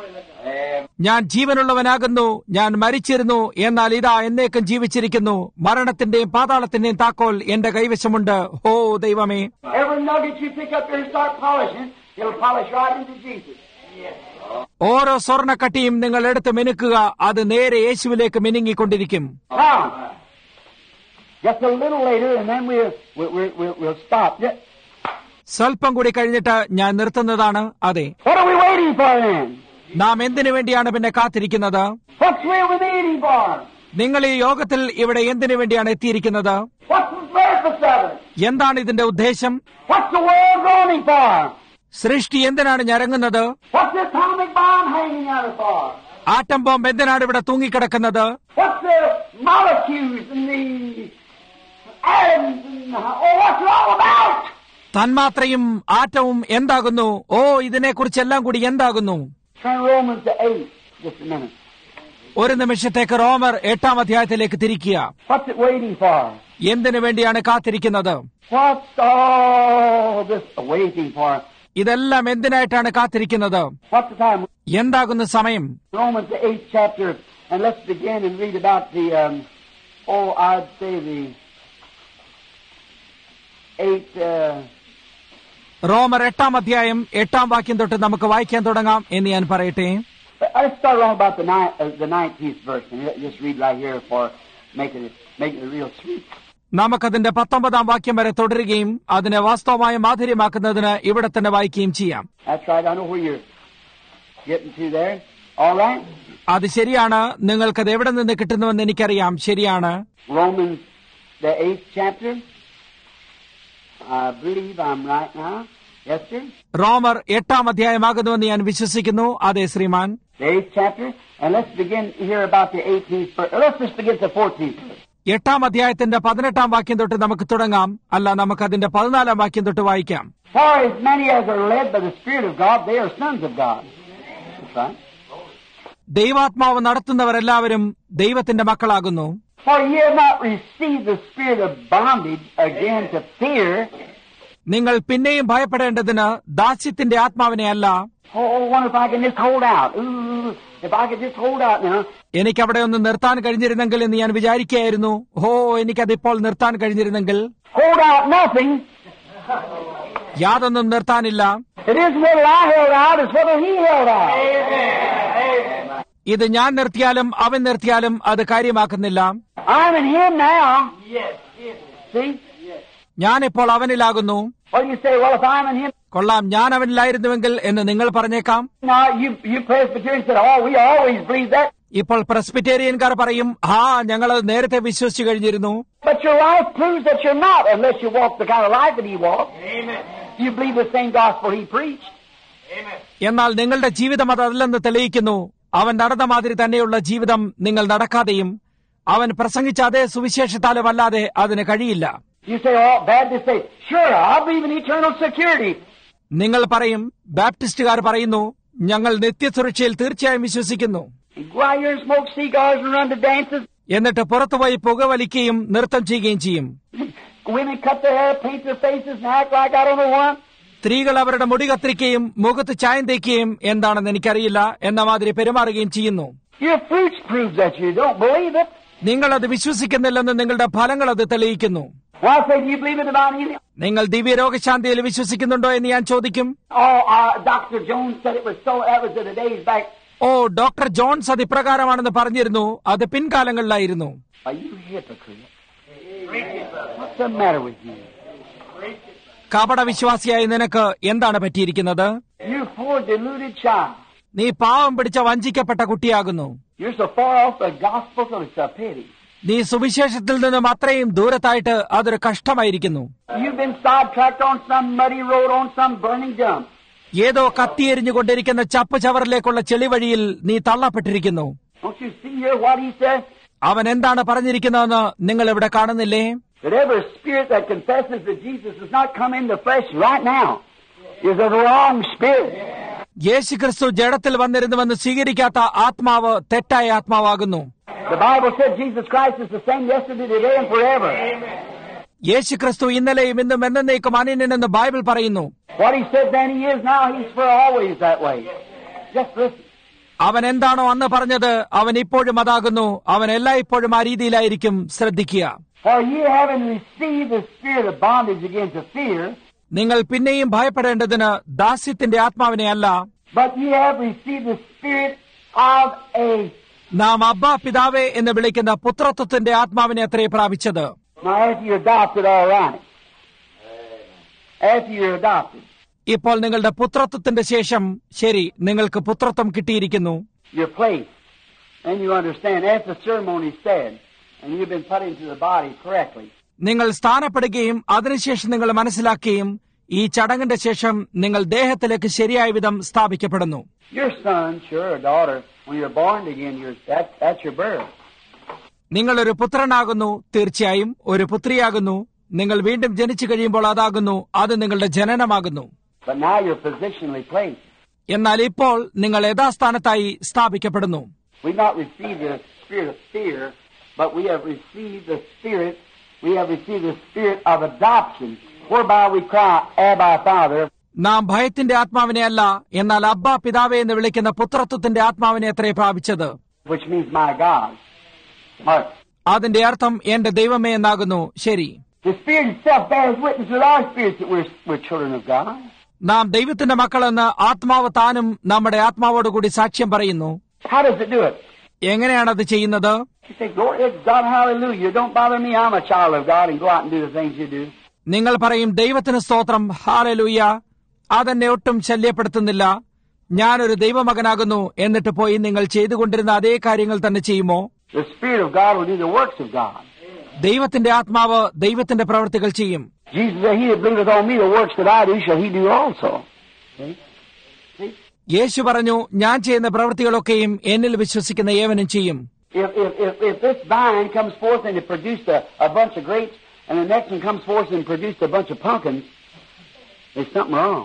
ഞാൻ ജീവനുള്ളവനാകുന്നു, ഞാൻ മരിച്ചിരുന്നു, എന്നാൽ ഇതാ എന്നേക്കും ജീവിച്ചിരിക്കുന്നു. മരണത്തിന്റെയും പാതാളത്തിന്റെയും താക്കോൽ എന്റെ കൈവശമുണ്ട്. ഓ ദൈവമേ. Every nugget you pick up here and start polishing, it'll polish right into Jesus. ഓരോ സ്വർണ്ണക്കട്ടിയും നിങ്ങൾ എടുത്ത് മിനുക്കുക, അത് നേരെ യേശുവിലേക്ക് മിനുങ്ങിക്കൊണ്ടിരിക്കും. Now, just a little later, and then we'll stop. സ്വല്പം കൂടി കഴിഞ്ഞിട്ട് ഞാൻ നിർത്തുന്നതാണ്. അതെ, What are we waiting for then? നാം എന്തിനു വേണ്ടിയാണ് പിന്നെ കാത്തിരിക്കുന്നത്? What's we waiting for? നിങ്ങൾ ഈ യോഗത്തിൽ ഇവിടെ എന്തിനു വേണ്ടിയാണ് എത്തിയിരിക്കുന്നത്? What's the purpose of it? എന്താണ് ഇതിന്റെ ഉദ്ദേശം? What's the world groaning for? സൃഷ്ടി എന്തിനാണ് ഞരങ്ങുന്നത്? What's the atomic bomb hanging out of for? Atom bomb എന്തിനാണ് ഇവിടെ തൂങ്ങിക്കിടക്കുന്നത്? What's the molecules and the atoms and what's it all about? തന്മാത്രയും ആറ്റവും എന്താകുന്നു? ഓ, ഇതിനെക്കുറിച്ചെല്ലാം കൂടി എന്താകുന്നു? Turn Romans to 8 just a minute. ഒരു നിമിഷത്തേക്ക് റോമർ 8-ാം അധ്യായത്തിലേക്ക് തിരിക്കുക. What's it waiting for? എന്തിനു വേണ്ടിയാണ് കാത്തിരിക്കുന്നത്? What's all this waiting for? ഇതെല്ലാം എന്തിനായിട്ടാണ് കാത്തിരിക്കുന്നത്? What's the time? എന്താകുന്നു സമയം? Romans the 8th chapter, and let's begin and read about the I'd say the 8 റോമർ 8-ാം അധ്യായം 8-ാം വാക്യം തൊട്ട് നമുക്ക് വായിക്കാൻ തുടങ്ങാം എന്ന് ഞാൻ പറയട്ടെ. Let's start on about the 19th verse, and just read right here for making it real sweet. നമുക്കതിന്റെ 19-ാം വാക്യം വരെ തുടരുകയും അതിനെ വാസ്തവമായ മാധുര്യമാക്കുന്നതിന് ഇവിടെ തന്നെ വായിക്കുകയും ചെയ്യാം. That's right. I know where you're getting to there. All right. അത് ശരിയാണ്. നിങ്ങൾക്കത് എവിടെ നിന്ന് കിട്ടുന്നുവെന്ന് എനിക്കറിയാം. ശരിയാണ്. Romans the 8th chapter. I believe I'm right now. Yes, sir. റോമർ 8-ാം അധ്യായമാകുന്നുവെന്ന് ഞാൻ വിശ്വസിക്കുന്നു. അതെ ശ്രീമാൻ. The 8th chapter, and let's begin here about the 18th verse. Let's just begin at the 14th verse. 8-ാം അധ്യായത്തിന്റെ 18-ാം വാക്യം തൊട്ട് നമുക്ക് തുടങ്ങാം. അല്ല, നമുക്കതിന്റെ 14-ാം വാക്യം തൊട്ട് വായിക്കാം. For as many as are led by the Spirit of God, they are sons of God. That's right. ദൈവാത്മാവ് നടത്തുന്നവരെല്ലാവരും ദൈവത്തിന്റെ മക്കളാകുന്നു. For ye have not received the spirit of bondage again to fear. നിങ്ങൾ പിന്നെയും ഭയപ്പെടേണ്ടതിന് ദാസ്യത്തിന്റെ ആത്മാവിനെ അല്ല. Oh, I wonder if I can just hold out. Ooh, if I could just hold out now. എനിക്കവിടെ ഒന്ന് നിർത്താൻ കഴിഞ്ഞിരുന്നെങ്കിൽ എന്ന് ഞാൻ വിചാരിക്കുകയായിരുന്നു. എനിക്കതിപ്പോൾ നിർത്താൻ കഴിഞ്ഞിരുന്നെങ്കിൽ. Hold out nothing. യാതൊന്നും നിർത്താനില്ല. It isn't whether I held out, it's whether he held out. ഇത് ഞാൻ നിർത്തിയാലും അവൻ നിർത്തിയാലും അത് കാര്യമാക്കുന്നില്ല. I'm in him now. See? ഞാനിപ്പോൾ അവനിലാകുന്നു. Or you say, well, if I'm in him. കൊള്ളാം, ഞാൻ അവനിലായിരുന്നുവെങ്കിൽ എന്ന് നിങ്ങൾ പറഞ്ഞേക്കാം. Now, you Presbyterians said, we always believe that. ഇപ്പോൾ പ്രസ്ബിറ്റേറിയൻകാർ പറയും, ഞങ്ങളത് നേരത്തെ വിശ്വസിച്ചു കഴിഞ്ഞിരുന്നു. But your life proves that you're not, unless you walk the kind of life that he walked. Amen. You believe the same gospel he preached. Amen. എന്നാൽ നിങ്ങളുടെ ജീവിതം അതല്ലെന്ന് തെളിയിക്കുന്നു. അവൻ നടന്ന മാതിരി തന്നെയുള്ള ജീവിതം നിങ്ങൾ നടക്കാതെയും അവൻ പ്രസംഗിച്ച അതേ സുവിശേഷത്താലും അല്ലാതെ അതിന് കഴിയില്ല. You say, Baptists say, sure, I believe in eternal security. നിങ്ങൾ പറയും, ബാപ്റ്റിസ്റ്റുകാർ പറയുന്നു, ഞങ്ങൾ നിത്യസുരക്ഷയിൽ തീർച്ചയായും വിശ്വസിക്കുന്നു. Go out here and smoke cigars and run to dances. എന്നിട്ട് പുറത്തുപോയി പുകവലിക്കുകയും നൃത്തം ചെയ്യുകയും ചെയ്യും. Women cut their hair, paint their faces, and act like I don't know what. സ്ത്രീകൾ അവരുടെ മുടി കത്തിരിക്കുകയും മുഖത്ത് ചായം തേക്കുകയും എന്താണെന്ന് എനിക്കറിയില്ല എന്ന മാതിരി പെരുമാറുകയും ചെയ്യുന്നു. Your fruits prove that you don't believe it. നിങ്ങൾ അത് വിശ്വസിക്കുന്നില്ലെന്ന് നിങ്ങളുടെ ഫലങ്ങൾ അത് തെളിയിക്കുന്നു. Why say do you believe in divine healing? നിങ്ങൾ ദിവ്യരോഗശാന്തിയിൽ വിശ്വസിക്കുന്നുണ്ടോ എന്ന് ഞാൻ ചോദിക്കും. Dr. Jones said it was so. That was in the days back. Doctor Jones അത് ഇപ്രകാരമാണെന്ന് പറഞ്ഞിരുന്നു. അത് പിൻകാലങ്ങളിലായിരുന്നു. Are you hypocrite? the matter with you? കപടവിശ്വാസിയായ നിനക്ക് എന്താണ് പറ്റിയിരിക്കുന്നത്? You poor deluded child. നീ പാവം പിടിച്ച വഞ്ചിക്കപ്പെട്ട കുട്ടിയാകുന്നു. You're so far off the gospel that it's a pity. നീ സുവിശേഷത്തിൽ നിന്നും അത്രയും ദൂരത്തായിട്ട് അതൊരു കഷ്ടമായിരിക്കുന്നു. You've been sidetracked on some muddy road, on some burning dump. ഏതോ കത്തിയെരിഞ്ഞുകൊണ്ടിരിക്കുന്ന ചപ്പ് ചവറിലേക്കുള്ള ചെളിവഴിയിൽ നീ തള്ളപ്പെട്ടിരിക്കുന്നു. Don't you see here what he says? അവൻ എന്താണ് പറഞ്ഞിരിക്കുന്നതെന്ന് നിങ്ങൾ ഇവിടെ കാണുന്നില്ലേ? That every spirit that confesses that Jesus has not come in the flesh right now is a wrong spirit. യേശുക്രിസ്തു ജഡത്തിൽ വന്നിരുന്നുവെന്ന് സ്വീകരിക്കാത്ത ആത്മാവ് തെറ്റായ ആത്മാവാകുന്നു. The Bible said Jesus Christ is the same yesterday, today, and forever. യേശുക്രിസ്തു ഇന്നലെയും ഇന്നും എന്നേക്കും അനന്യനെന്ന് Bible പറയുന്നു. What he said then he is now, he's for always that way. Just listen. അവൻ എന്താണോ അന്ന് പറഞ്ഞത് അവൻ ഇപ്പോഴും അതാകുന്നു. അവൻ എല്ലായ്പ്പോഴും ആ രീതിയിലായിരിക്കും. ശ്രദ്ധിക്കുക. For ye having received the spirit of bondage again to fear, നിങ്ങൾ പിന്നെയും ഭയപ്പെടേണ്ടതിന് ദാസ്യത്തിന്റെ ആത്മാവിനെ അല്ല, but ye have received the spirit of a... നാം അബ്ബാ പിതാവേ എന്ന് വിളിക്കുന്ന പുത്രത്വത്തിന്റെ ആത്മാവിനെ അത്രേ പ്രാപിച്ചത്. Now after you're adopted, all right. After you're adopted, ഇപ്പോൾ നിങ്ങളുടെ പുത്രത്വത്തിന്റെ ശേഷം ശരി, നിങ്ങൾക്ക് പുത്രത്വം കിട്ടിയിരിക്കുന്നു. your place, and you understand, as the ceremony said, and you've been put into the body correctly. നിങ്ങൾ സ്ഥാനപ്പെടുകയും അതിനുശേഷം നിങ്ങൾ മനസ്സിലാക്കുകയും ഈ ചടങ്ങിന്റെ ശേഷം നിങ്ങൾ ദേഹത്തിലേക്ക് ശരിയായ വിധം സ്ഥാപിക്കപ്പെടുന്നു. Your son, sure, or daughter, when you're born again, that's your birth. നിങ്ങളൊരു പുത്രനാകുന്നു, തീർച്ചയായും ഒരു പുത്രിയാകുന്നു. നിങ്ങൾ വീണ്ടും ജനിച്ചു കഴിയുമ്പോൾ അതാകുന്നു, അത് നിങ്ങളുടെ ജനനമാകുന്നു. But now you're positionally placed. എന്നാൽ ഇപ്പോൾ നിങ്ങൾ യഥാസ്ഥാനത്തായി സ്ഥാപിക്കപ്പെടുന്നു. We've not received the spirit of fear, but we have received the spirit of adoption, whereby we cry, Abba, Father. നാം ഭയത്തിന്റെ ആത്മാവിനെ അല്ല, എന്നാൽ അബ്ബാ പിതാവേ എന്ന് വിളിക്കുന്ന പുത്രത്വത്തിന്റെ ആത്മാവിനെ അത്രേ പ്രാപിച്ചത്. Which means my God. Mark. അതിന്റെ അർത്ഥം എന്റെ ദൈവമേ എന്നാകുന്നു. ശരി. The Spirit itself bears witness with our spirits that we're children of God. നാം ദൈവത്തിന്റെ മക്കളെന്ന് ആത്മാവ് താനും നമ്മുടെ ആത്മാവോടുകൂടി സാക്ഷ്യം പറയുന്നു. How does it do it? എങ്ങനെയാണത് ചെയ്യുന്നത്? You say, glory to God, hallelujah. Don't bother me, I'm a child of God, and go out and do the things you do. നിങ്ങൾ പറയും, ദൈവത്തിന് സ്തോത്രം, ഹല്ലേലൂയ, അതെന്നെ ഒട്ടും ശല്യപ്പെടുത്തുന്നില്ല, ഞാനൊരു ദൈവമകനാകുന്നു, എന്നിട്ട് പോയി നിങ്ങൾ ചെയ്തുകൊണ്ടിരുന്ന അതേ കാര്യങ്ങൾ തന്നെ ചെയ്യുമോ? The Spirit of God will do the works of God. ദൈവത്തിന്റെ ആത്മാവ് ദൈവത്തിന്റെ പ്രവൃത്തികൾ ചെയ്യും. Jesus said, he that believeth on me, the works that I do, shall he do also. See? യേശു പറഞ്ഞു, ഞാൻ ചെയ്യുന്ന പ്രവൃത്തികളൊക്കെയും എന്നിൽ വിശ്വസിക്കുന്ന ഏവനും ചെയ്യും. If this vine comes forth and it produced a bunch of grapes, and the next one comes forth and produced a bunch of pumpkins, there's something wrong.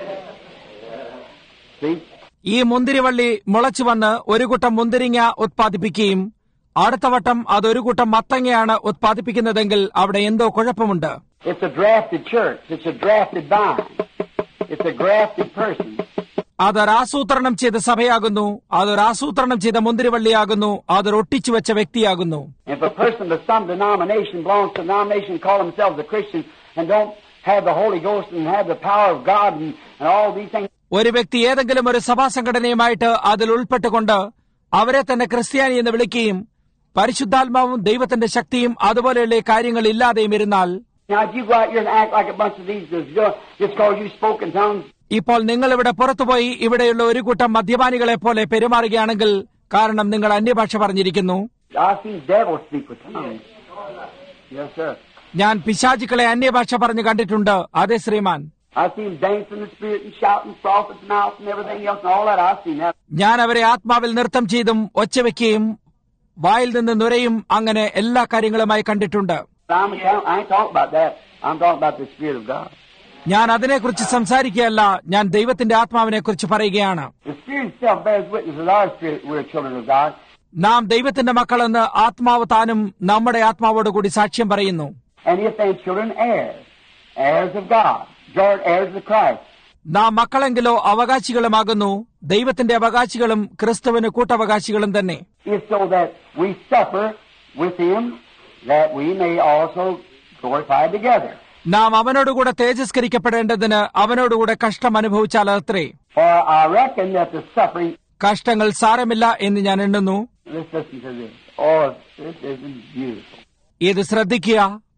See? ഈ മുന്തിരിവള്ളി മുളച്ചു വന്ന് ഒരു കൂട്ടം മുന്തിരിങ്ങ ഉത്പാദിപ്പിക്കുകയും അടുത്ത വട്ടം അതൊരു കൂട്ടം മത്തങ്ങയാണ് ഉത്പാദിപ്പിക്കുന്നതെങ്കിൽ അവിടെ എന്തോ കുഴപ്പമുണ്ട്. It's a drafted church. It's a drafted vine. It's a grafted person. അതൊരാസൂത്രണം ചെയ്ത സഭയാകുന്നു, അതൊരാസൂത്രണം ചെയ്ത മുന്തിരിവള്ളിയാകുന്നു, അതൊരൊട്ടിച്ചു വെച്ച വ്യക്തിയാകുന്നു. If a person of some denomination belongs to a denomination, call themselves a Christian, and don't have the Holy Ghost and have the power of God and all these things. ഒരു വ്യക്തി ഏതെങ്കിലും ഒരു സഭാ സംഘടനയുമായിട്ട് അതിൽ ഉൾപ്പെട്ടുകൊണ്ട് അവരെ തന്നെ ക്രിസ്ത്യാനി എന്ന് വിളിക്കുകയും പരിശുദ്ധാത്മാവും ദൈവത്തിന്റെ ശക്തിയും അതുപോലെയുള്ള കാര്യങ്ങൾ ഇല്ലാതെയും ഇരുന്നാൽ, Now if you go out here and act like a bunch of these just because you spoke in tongues. ഇപ്പോൾ നിങ്ങൾ ഇവിടെ പുറത്തുപോയി ഇവിടെയുള്ള ഒരു കൂട്ടം മദ്യപാനികളെ പോലെ പെരുമാറുകയാണെങ്കിൽ, കാരണം നിങ്ങൾ അന്യഭാഷ പറഞ്ഞിരിക്കുന്നു. I've seen devils speak with tongues. Yes, sir. ഞാൻ പിശാചുക്കളെ അന്യഭാഷ പറഞ്ഞു കണ്ടിട്ടുണ്ട്. അതെ ശ്രീമാൻ. I've seen dance in the spirit and shouting, prophets' mouth and everything else and all that. I've seen that. ഞാൻ അവരെ ആത്മാവിൽ നൃത്തം ചെയ്തും ഒച്ചവെക്കുകയും വായിൽ നിന്ന് നുരയും അങ്ങനെ എല്ലാ കാര്യങ്ങളുമായി കണ്ടിട്ടുണ്ട്. I ain't talking about that. I'm talking about the Spirit of God. ഞാൻ അതിനെക്കുറിച്ച് സംസാരിക്കുകയല്ല, ഞാൻ ദൈവത്തിന്റെ ആത്മാവിനെ കുറിച്ച് പറയുകയാണ്. The Spirit itself bears witness with our spirit we're children of God. നാം ദൈവത്തിന്റെ മക്കളെന്ന് ആത്മാവ് താനും നമ്മുടെ ആത്മാവോടുകൂടി സാക്ഷ്യം പറയുന്നു. And if they children, heirs of God, joint heirs of Christ. നാം മക്കളെങ്കിലോ അവകാശികളുമാകുന്നു, ദൈവത്തിന്റെ അവകാശികളും ക്രിസ്തുവിന് കൂട്ടവകാശികളും തന്നെ. If so that we suffer with him, that we may also glorify together. നാം അവനോടുകൂടെ തേജസ്കരിക്കപ്പെടേണ്ടതിന് അവനോടുകൂടെ കഷ്ടം അനുഭവിച്ചാൽ അത്രേ. For I reckon that the suffering. കഷ്ടങ്ങൾ സാരമില്ല എന്ന് ഞാൻ എണ്ണുന്നു. Let's listen to this. Oh, this is beautiful. ഇത് ശ്രദ്ധിക്കുക.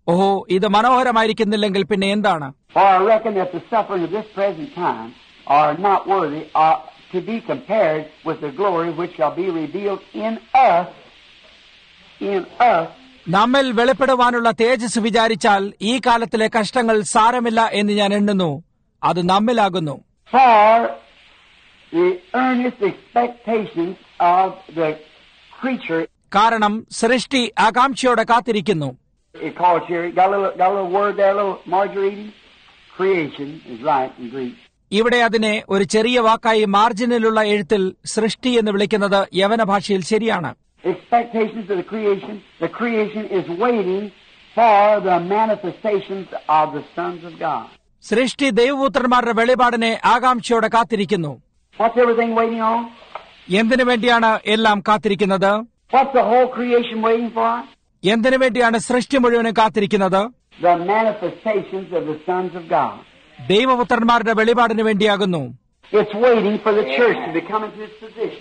ഓഹോ, ഇത് മനോഹരമായിരിക്കുന്നില്ലെങ്കിൽ പിന്നെ എന്താണ്? For I reckon that the suffering of this present time are not worthy to be compared with the glory which shall be revealed in us. നമ്മിൽ വെളിപ്പെടുവാനുള്ള തേജസ് വിചാരിച്ചാൽ ഈ കാലത്തിലെ കഷ്ടങ്ങൾ സാരമില്ല എന്ന് ഞാൻ എണ്ണുന്നു. അത് നമ്മിലാകുന്നു. For the earnest expectations of the creature. കാരണം സൃഷ്ടി ആകാംക്ഷയോടെ കാത്തിരിക്കുന്നു. It calls here, got a little word there, a little Marjorie. Creation is right in Greek. ഇവിടെ അതിനെ ഒരു ചെറിയ വാക്കായി മാർജിനിലുള്ള എഴുത്തിൽ സൃഷ്ടി എന്ന് വിളിക്കുന്നത് യവന ഭാഷയിൽ ശരിയാണ്. Expectations of the creation is waiting for the manifestations of the sons of God. സൃഷ്ടി ദൈവപുത്രന്മാരുടെ വെളിപാടിനെ ആകാംക്ഷയോടെ കാത്തിരിക്കുന്നു. What's everything waiting on? എന്തിനു വേണ്ടിയാണ് എല്ലാം കാത്തിരിക്കുന്നത്? What's the whole creation waiting for? എന്തിനു വേണ്ടിയാണ് സൃഷ്ടി മുഴുവനും കാത്തിരിക്കുന്നത്? The manifestations of the sons of God. ദൈവപുത്രന്മാരുടെ വെളിപാടിന് വേണ്ടിയാകുന്നു. It's waiting for the church to become into its position.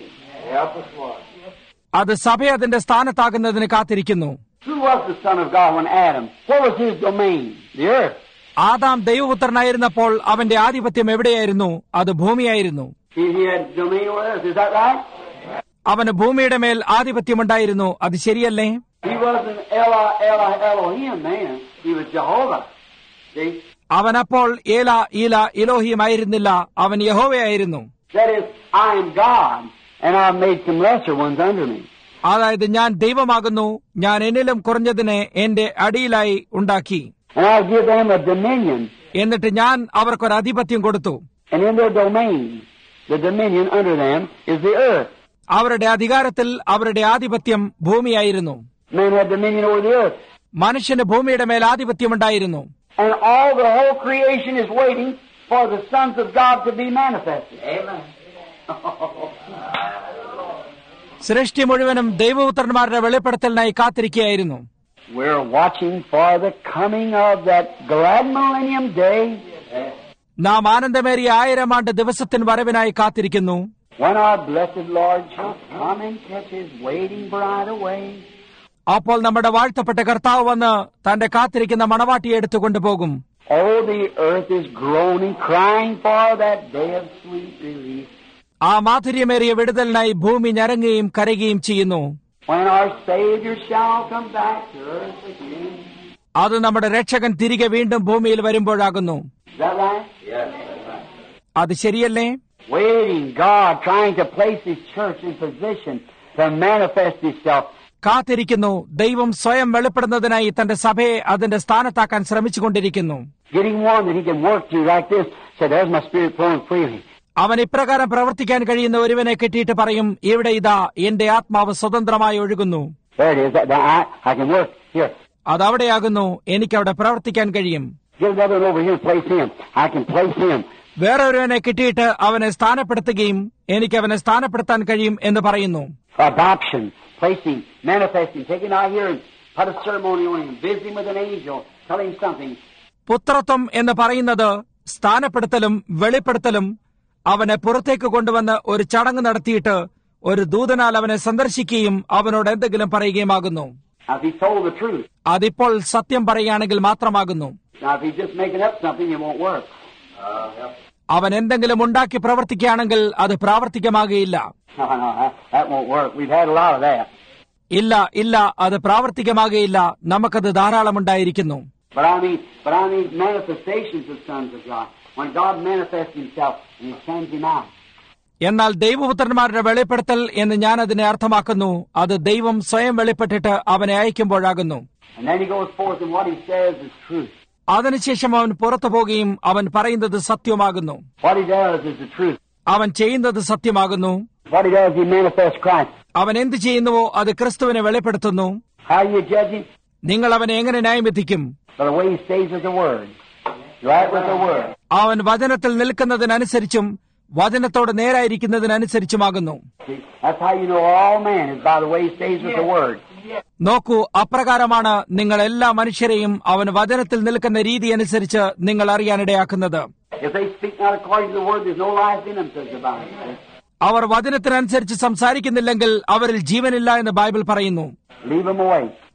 അത് സഭ അതിന്റെ സ്ഥാനത്താകുന്നതിന് കാത്തിരിക്കുന്നു. Who was the son of God when Adam? What was his domain? The earth. Adam ദൈവപുത്രനായിരുന്നപ്പോൾ അവന്റെ ആധിപത്യം എവിടെയായിരുന്നു? അത് ഭൂമിയായിരുന്നു. He had domain over earth. Is that right? അവന് ഭൂമിയുടെ മേൽ ആധിപത്യമുണ്ടായിരുന്നു. അത് ശരിയല്ലേ? He wasn't Elohim, man. He was Jehovah. See? അവനപ്പോൾ ഏല ഈല ഇലോഹിം ആയിരുന്നില്ല, അവൻ യഹോവയായിരുന്നു. That is, I am God, and I've made some lesser ones under me. അതായത് ഞാൻ ദൈവമാകുന്നു, ഞാൻ എന്നിലും കുറഞ്ഞതിനെ എന്റെ അടിയിലായി ഉണ്ടാക്കി. And I'll give them a dominion. എന്നിട്ട് ഞാൻ അവർക്കൊരു ആധിപത്യം കൊടുത്തു. And in their domain, the dominion under them is the earth. അവരുടെ അധികാരത്തിൽ അവരുടെ ആധിപത്യം ഭൂമിയായിരുന്നു. Man had dominion over the earth. മനുഷ്യന് ഭൂമിയുടെ മേൽ ആധിപത്യമുണ്ടായിരുന്നു. And all the whole creation is waiting for the sons of God to be manifested. Amen. സൃഷ്ടി മുഴുവനും ദൈവപുത്രന്മാരുടെ വെളിപ്പെടുത്തലിനായി കാത്തിരിക്കുകയായിരുന്നു. We're watching for the coming of that glad millennium day. നാം ആനന്ദമേറിയ 1000 ആണ്ട് ദിവസത്തിന് വരവിനായി കാത്തിരിക്കുന്നു. When our blessed Lord shall come and catch his waiting bride away. അപ്പോൾ നമ്മുടെ വാഴ്ത്തപ്പെട്ട കർത്താവ് വന്ന് തന്റെ കാത്തിരിക്കുന്ന മണവാട്ടിയെ എടുത്തുകൊണ്ടുപോകും. Oh, the earth is groaning, crying for that day of sweet release. ആ മാധുര്യമേറിയ വിടുതലിനായി ഭൂമി ഞരങ്ങുകയും കരയുകയും ചെയ്യുന്നു. When our Savior shall come back to earth again. അത് നമ്മുടെ രക്ഷകൻ തിരികെ വീണ്ടും ഭൂമിയിൽ വരുമ്പോഴാകുന്നു. Is that right? Yes. അത് ശരിയല്ലേ? Waiting, God trying to place his church in position to manifest himself. കാത്തിരിക്കുന്നു, ദൈവം സ്വയം വെളിപ്പെടുന്നതിനായി തന്റെ സഭയെ അതിന്റെ സ്ഥാനത്താക്കാൻ ശ്രമിച്ചുകൊണ്ടിരിക്കുന്നു. Getting one that he can work through like this. Say, there's my spirit flowing freely. അവൻ ഇപ്രകാരം പ്രവർത്തിക്കാൻ കഴിയുന്ന ഒരുവനെ കെട്ടിയിട്ട് പറയും, ഇവിടെ ഇതാ എന്റെ ആത്മാവ് സ്വതന്ത്രമായി ഒഴുകുന്നു. There it is. I can work here. അതവിടെയാകുന്നു, എനിക്കവിടെ പ്രവർത്തിക്കാൻ കഴിയും. Get another one over here and place him. I can place him. വേറെ ഒരുവനെ കിട്ടിയിട്ട് അവനെ സ്ഥാനപ്പെടുത്തുകയും എനിക്ക് അവനെ സ്ഥാനപ്പെടുത്താൻ കഴിയും എന്ന് പറയുന്നു. Adoption, placing, manifesting, taking out here and put a ceremony on him, visit him with an angel, tell him something. പുത്രത്വം എന്ന് പറയുന്നത് സ്ഥാനപ്പെടുത്തലും വെളിപ്പെടുത്തലും അവനെ പുറത്തേക്ക് കൊണ്ടുവന്ന് ഒരു ചടങ്ങ് നടത്തിയിട്ട് ഒരു ദൂതനാൽ അവനെ സന്ദർശിക്കുകയും അവനോട് എന്തെങ്കിലും പറയുകയുമാകുന്നു. Now, if he told the truth. അതിപ്പോൾ സത്യം പറയുകയാണെങ്കിൽ മാത്രമാകുന്നു. Now, if he's just making up something, it won't work. അവൻ എന്തെങ്കിലും ഉണ്ടാക്കി പ്രവർത്തിക്കുകയാണെങ്കിൽ അത് പ്രാവർത്തികമാകുകയില്ല. No, that won't work. We've had a lot of that. ഇല്ല, അത് പ്രാവർത്തികമാകുകയില്ല. നമുക്കത് ധാരാളം ഉണ്ടായിരിക്കുന്നു. But I mean manifestations of sons of God. When God manifests himself and he sends him out. എന്നാൽ ദൈവപുത്രന്മാരുടെ വെളിപ്പെടുത്തൽ എന്ന് ഞാൻ അതിനെ അർത്ഥമാക്കുന്നു. അത് ദൈവം സ്വയം വെളിപ്പെട്ടിട്ട് അവനെ അയക്കുമ്പോഴാകുന്നു. And then he goes forth and what he says is truth. അതിനുശേഷം അവൻ പുറത്തു പോകുകയും അവൻ പറയുന്നത് സത്യമാകുന്നു. What he does is the truth. അവൻ ചെയ്യുന്നത് സത്യമാകുന്നു. What he does, he manifests Christ. അവൻ എന്ത് ചെയ്യുന്നുവോ അത് ക്രിസ്തുവിനെ വെളിപ്പെടുത്തുന്നു. How you judge him? നിങ്ങൾ അവനെ എങ്ങനെ ന്യായം വിധിക്കും? By the way he stays with the word. Right with the word. അവൻ വചനത്തിൽ നിൽക്കുന്നതിനനുസരിച്ചും വചനത്തോട് നേരായിരിക്കുന്നതിനനുസരിച്ചുമാകുന്നു. That's how you know all man is by the way he stays with the word. നോക്കൂ, അപ്രകാരമാണ് നിങ്ങൾ എല്ലാ മനുഷ്യരെയും അവൻ വചനത്തിൽ നിൽക്കുന്ന രീതി അനുസരിച്ച് നിങ്ങൾ അറിയാനിടയാക്കുന്നത്. If they speak not according to the word, there's no life in them, says the Bible. അവർ വചനത്തിനനുസരിച്ച് സംസാരിക്കുന്നില്ലെങ്കിൽ അവരിൽ ജീവനില്ല എന്ന് ബൈബിൾ പറയുന്നു. Leave them away.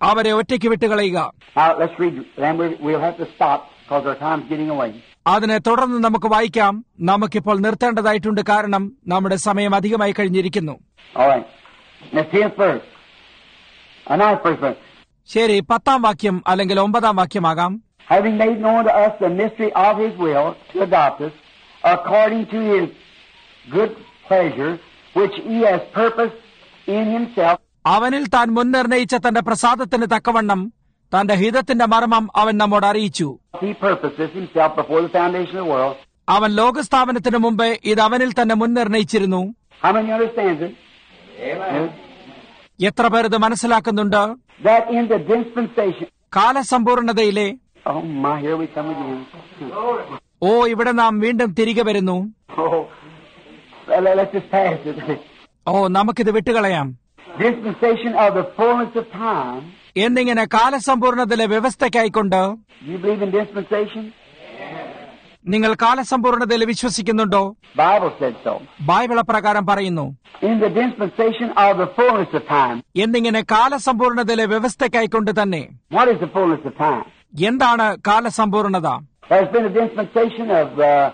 അവരെ ഒറ്റയ്ക്ക് വിട്ടുകളയുക. Now let's read, then we'll have to stop because our time's getting away. അതിനെ തുടർന്ന് നമുക്ക് വായിക്കാം. നമുക്കിപ്പോൾ നിർത്തേണ്ടതായിട്ടുണ്ട്, കാരണം നമ്മുടെ സമയം അധികമായി കഴിഞ്ഞിരിക്കുന്നു. All right. The 10th verse. A 9th verse. ശരി, 10ാം വാക്യം അല്ലെങ്കിൽ 9ാം വാക്യമാകാം. Having made known to us the mystery of his will to adopt us according to his good pleasure, which he has purposed in himself. അവനിൽ താൻ മുൻനിർണയിച്ച തന്റെ പ്രസാദത്തിന് തക്കവണ്ണം തന്റെ ഹിതത്തിന്റെ മർമ്മം അവൻ നമ്മോട് അറിയിച്ചു. He purposed this himself before the foundation of the world. അവൻ ലോകസ്ഥാപനത്തിനു മുമ്പേ ഇത് അവനിൽ തന്നെ മുൻനിർണയിച്ചിരുന്നു. How many understands it? Amen. എത്ര പേർ ഇത് മനസ്സിലാക്കുന്നുണ്ട്? That in the dispensation. കാലസമ്പൂർണതയിലെ Oh my, here we come again. ഓ, ഇവിടെ നാം വീണ്ടും തിരികെ വരുന്നു. Oh, let's just pass it. ഓ, നമുക്കിത് വിട്ടുകളയാം. Dispensation of the fullness of time. എന്നിങ്ങനെ കാലസമ്പൂർണതയിലെ വ്യവസ്ഥയ്ക്കായിക്കൊണ്ട്. You believe in dispensation? നിങ്ങൾ കാലസമ്പൂർണതയിൽ വിശ്വസിക്കുന്നുണ്ടോ? Bible said so. ബൈബിൾ പ്രകാരം പറയുന്നു. In the dispensation of the fullness of time. എന്നിങ്ങനെ കാലസമ്പൂർണതയിലെ വ്യവസ്ഥയ്ക്കായിക്കൊണ്ട് തന്നെ. What is the fullness of time? എന്താണ് കാലസമ്പൂർണത? There's been a dispensation of,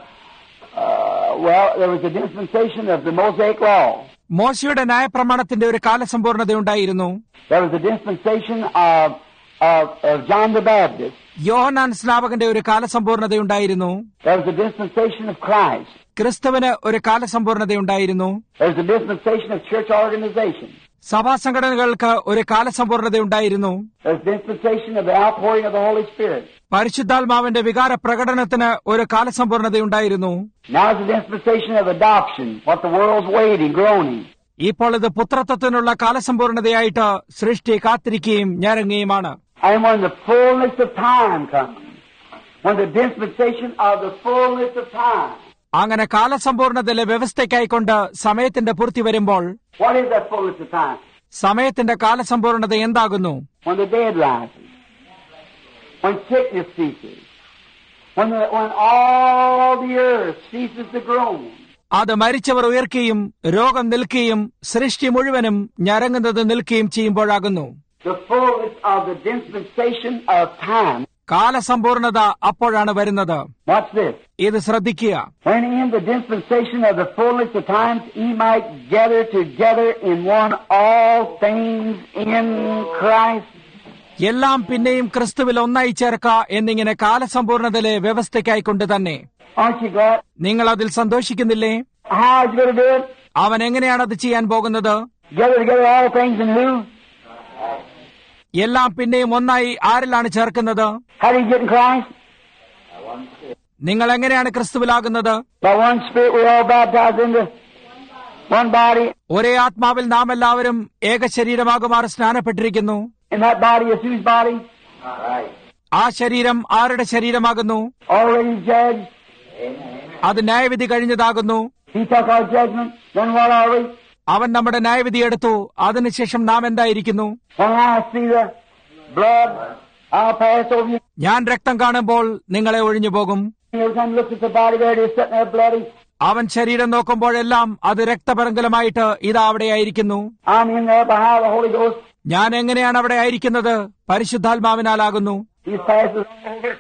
there was a dispensation of the Mosaic Law. മോശയുടെ ന്യായപ്രമാണത്തിന്റെ ഒരു കാലസമ്പൂർണതയുണ്ടായിരുന്നു. There was a dispensation of John the Baptist. യോഹന്നാൻ സ്നാപകന്റെ ഒരു കാലസമ്പൂർണതയുണ്ടായിരുന്നു. There was a dispensation of Christ. ക്രിസ്തുവിന് ഒരു കാലസമ്പൂർണതയുണ്ടായിരുന്നു. There was a dispensation of church organization. സഭാ സംഘടനകൾക്ക് ഒരു കാലസമ്പൂർണതയുണ്ടായിരുന്നു. There was a dispensation of the outpouring of the Holy Spirit. പരിശുദ്ധാത്മാവിന്റെ വികാര പ്രകടനത്തിന് ഒരു കാലസമ്പൂർണതയുണ്ടായിരുന്നു. Now is the dispensation of adoption, what the world's waiting, groaning. ഇപ്പോൾ ഇത് പുത്രത്വത്തിനുള്ള കാലസമ്പൂർണതയായിട്ട് സൃഷ്ടി കാത്തിരിക്കുകയും ഞരങ്ങുകയുമാണ്. And when the fullness of time comes, when the dispensation of the fullness of time. അങ്ങനെ കാലസമ്പൂർണതയിലെ വ്യവസ്ഥയ്ക്കായിക്കൊണ്ട് സമയത്തിന്റെ പൂർത്തി വരുമ്പോൾ. What is that fullness of time? സമയത്തിന്റെ കാലസമ്പൂർണത എന്താകുന്നു? When the dead rises, when sickness ceases, when all the earth ceases to groan. അത് മരിച്ചവർ ഉയർക്കുകയും രോഗം നിൽക്കുകയും സൃഷ്ടി മുഴുവനും ഞരങ്ങുന്നത് നിൽക്കുകയും ചെയ്യുമ്പോഴാകുന്നു. The fullness of the dispensation of time. കാലസമ്പൂർണത അപ്പോഴാണ് വരുന്നത്. Watch this. ഇത് ശ്രദ്ധിക്കുക. When in the dispensation of the fullness of times he might gather together in one all things in Christ. എല്ലാം പിന്നെയും ക്രിസ്തുവിൽ ഒന്നായി ചേർക്ക എന്നിങ്ങനെ കാലസമ്പൂർണതയിലെ വ്യവസ്ഥയ്ക്കായിക്കൊണ്ട് തന്നെ. Aren't you glad? നിങ്ങൾ അതിൽ സന്തോഷിക്കുന്നില്ലേ? How is he going to do it? അവൻ എങ്ങനെയാണ് അത് ചെയ്യാൻ പോകുന്നത്? Gather together all things in who? എല്ലാം പിന്നെയും ഒന്നായി ആരിലാണ് ചേർക്കുന്നത്? How do you get in Christ? നിങ്ങൾ എങ്ങനെയാണ് ക്രിസ്തുവിലാകുന്നത്? By one Spirit we're all baptized into one body. ഒരേ ആത്മാവിൽ നാം എല്ലാവരും ഏക ശരീരമാകുമാർ സ്നാനപ്പെട്ടിരിക്കുന്നു. And that body is whose body? ആ ശരീരം ആരുടെ ശരീരമാകുന്നു? Already judged. അത് ന്യായവിധി കഴിഞ്ഞതാകുന്നു. He took our judgment. Then what are we? അവൻ നമ്മുടെ ന്യായവിധി എടുത്തു. അതിനുശേഷം നാം എന്തായിരിക്കുന്നു? When I see the blood, I'll pass over you. ഞാൻ രക്തം കാണുമ്പോൾ നിങ്ങളെ ഒഴിഞ്ഞു പോകും. Every time you look at the body there, it is sitting there bloody. അവൻ ശരീരം നോക്കുമ്പോഴെല്ലാം അത് രക്തപരങ്കലമായിട്ട് ഇതാ അവിടെയായിരിക്കുന്നു. I'm in there behind the Holy Ghost. ഞാൻ എങ്ങനെയാണ് അവിടെ ആയിരിക്കുന്നത്? പരിശുദ്ധാത്മാവിനാലാകുന്നു. He passes over.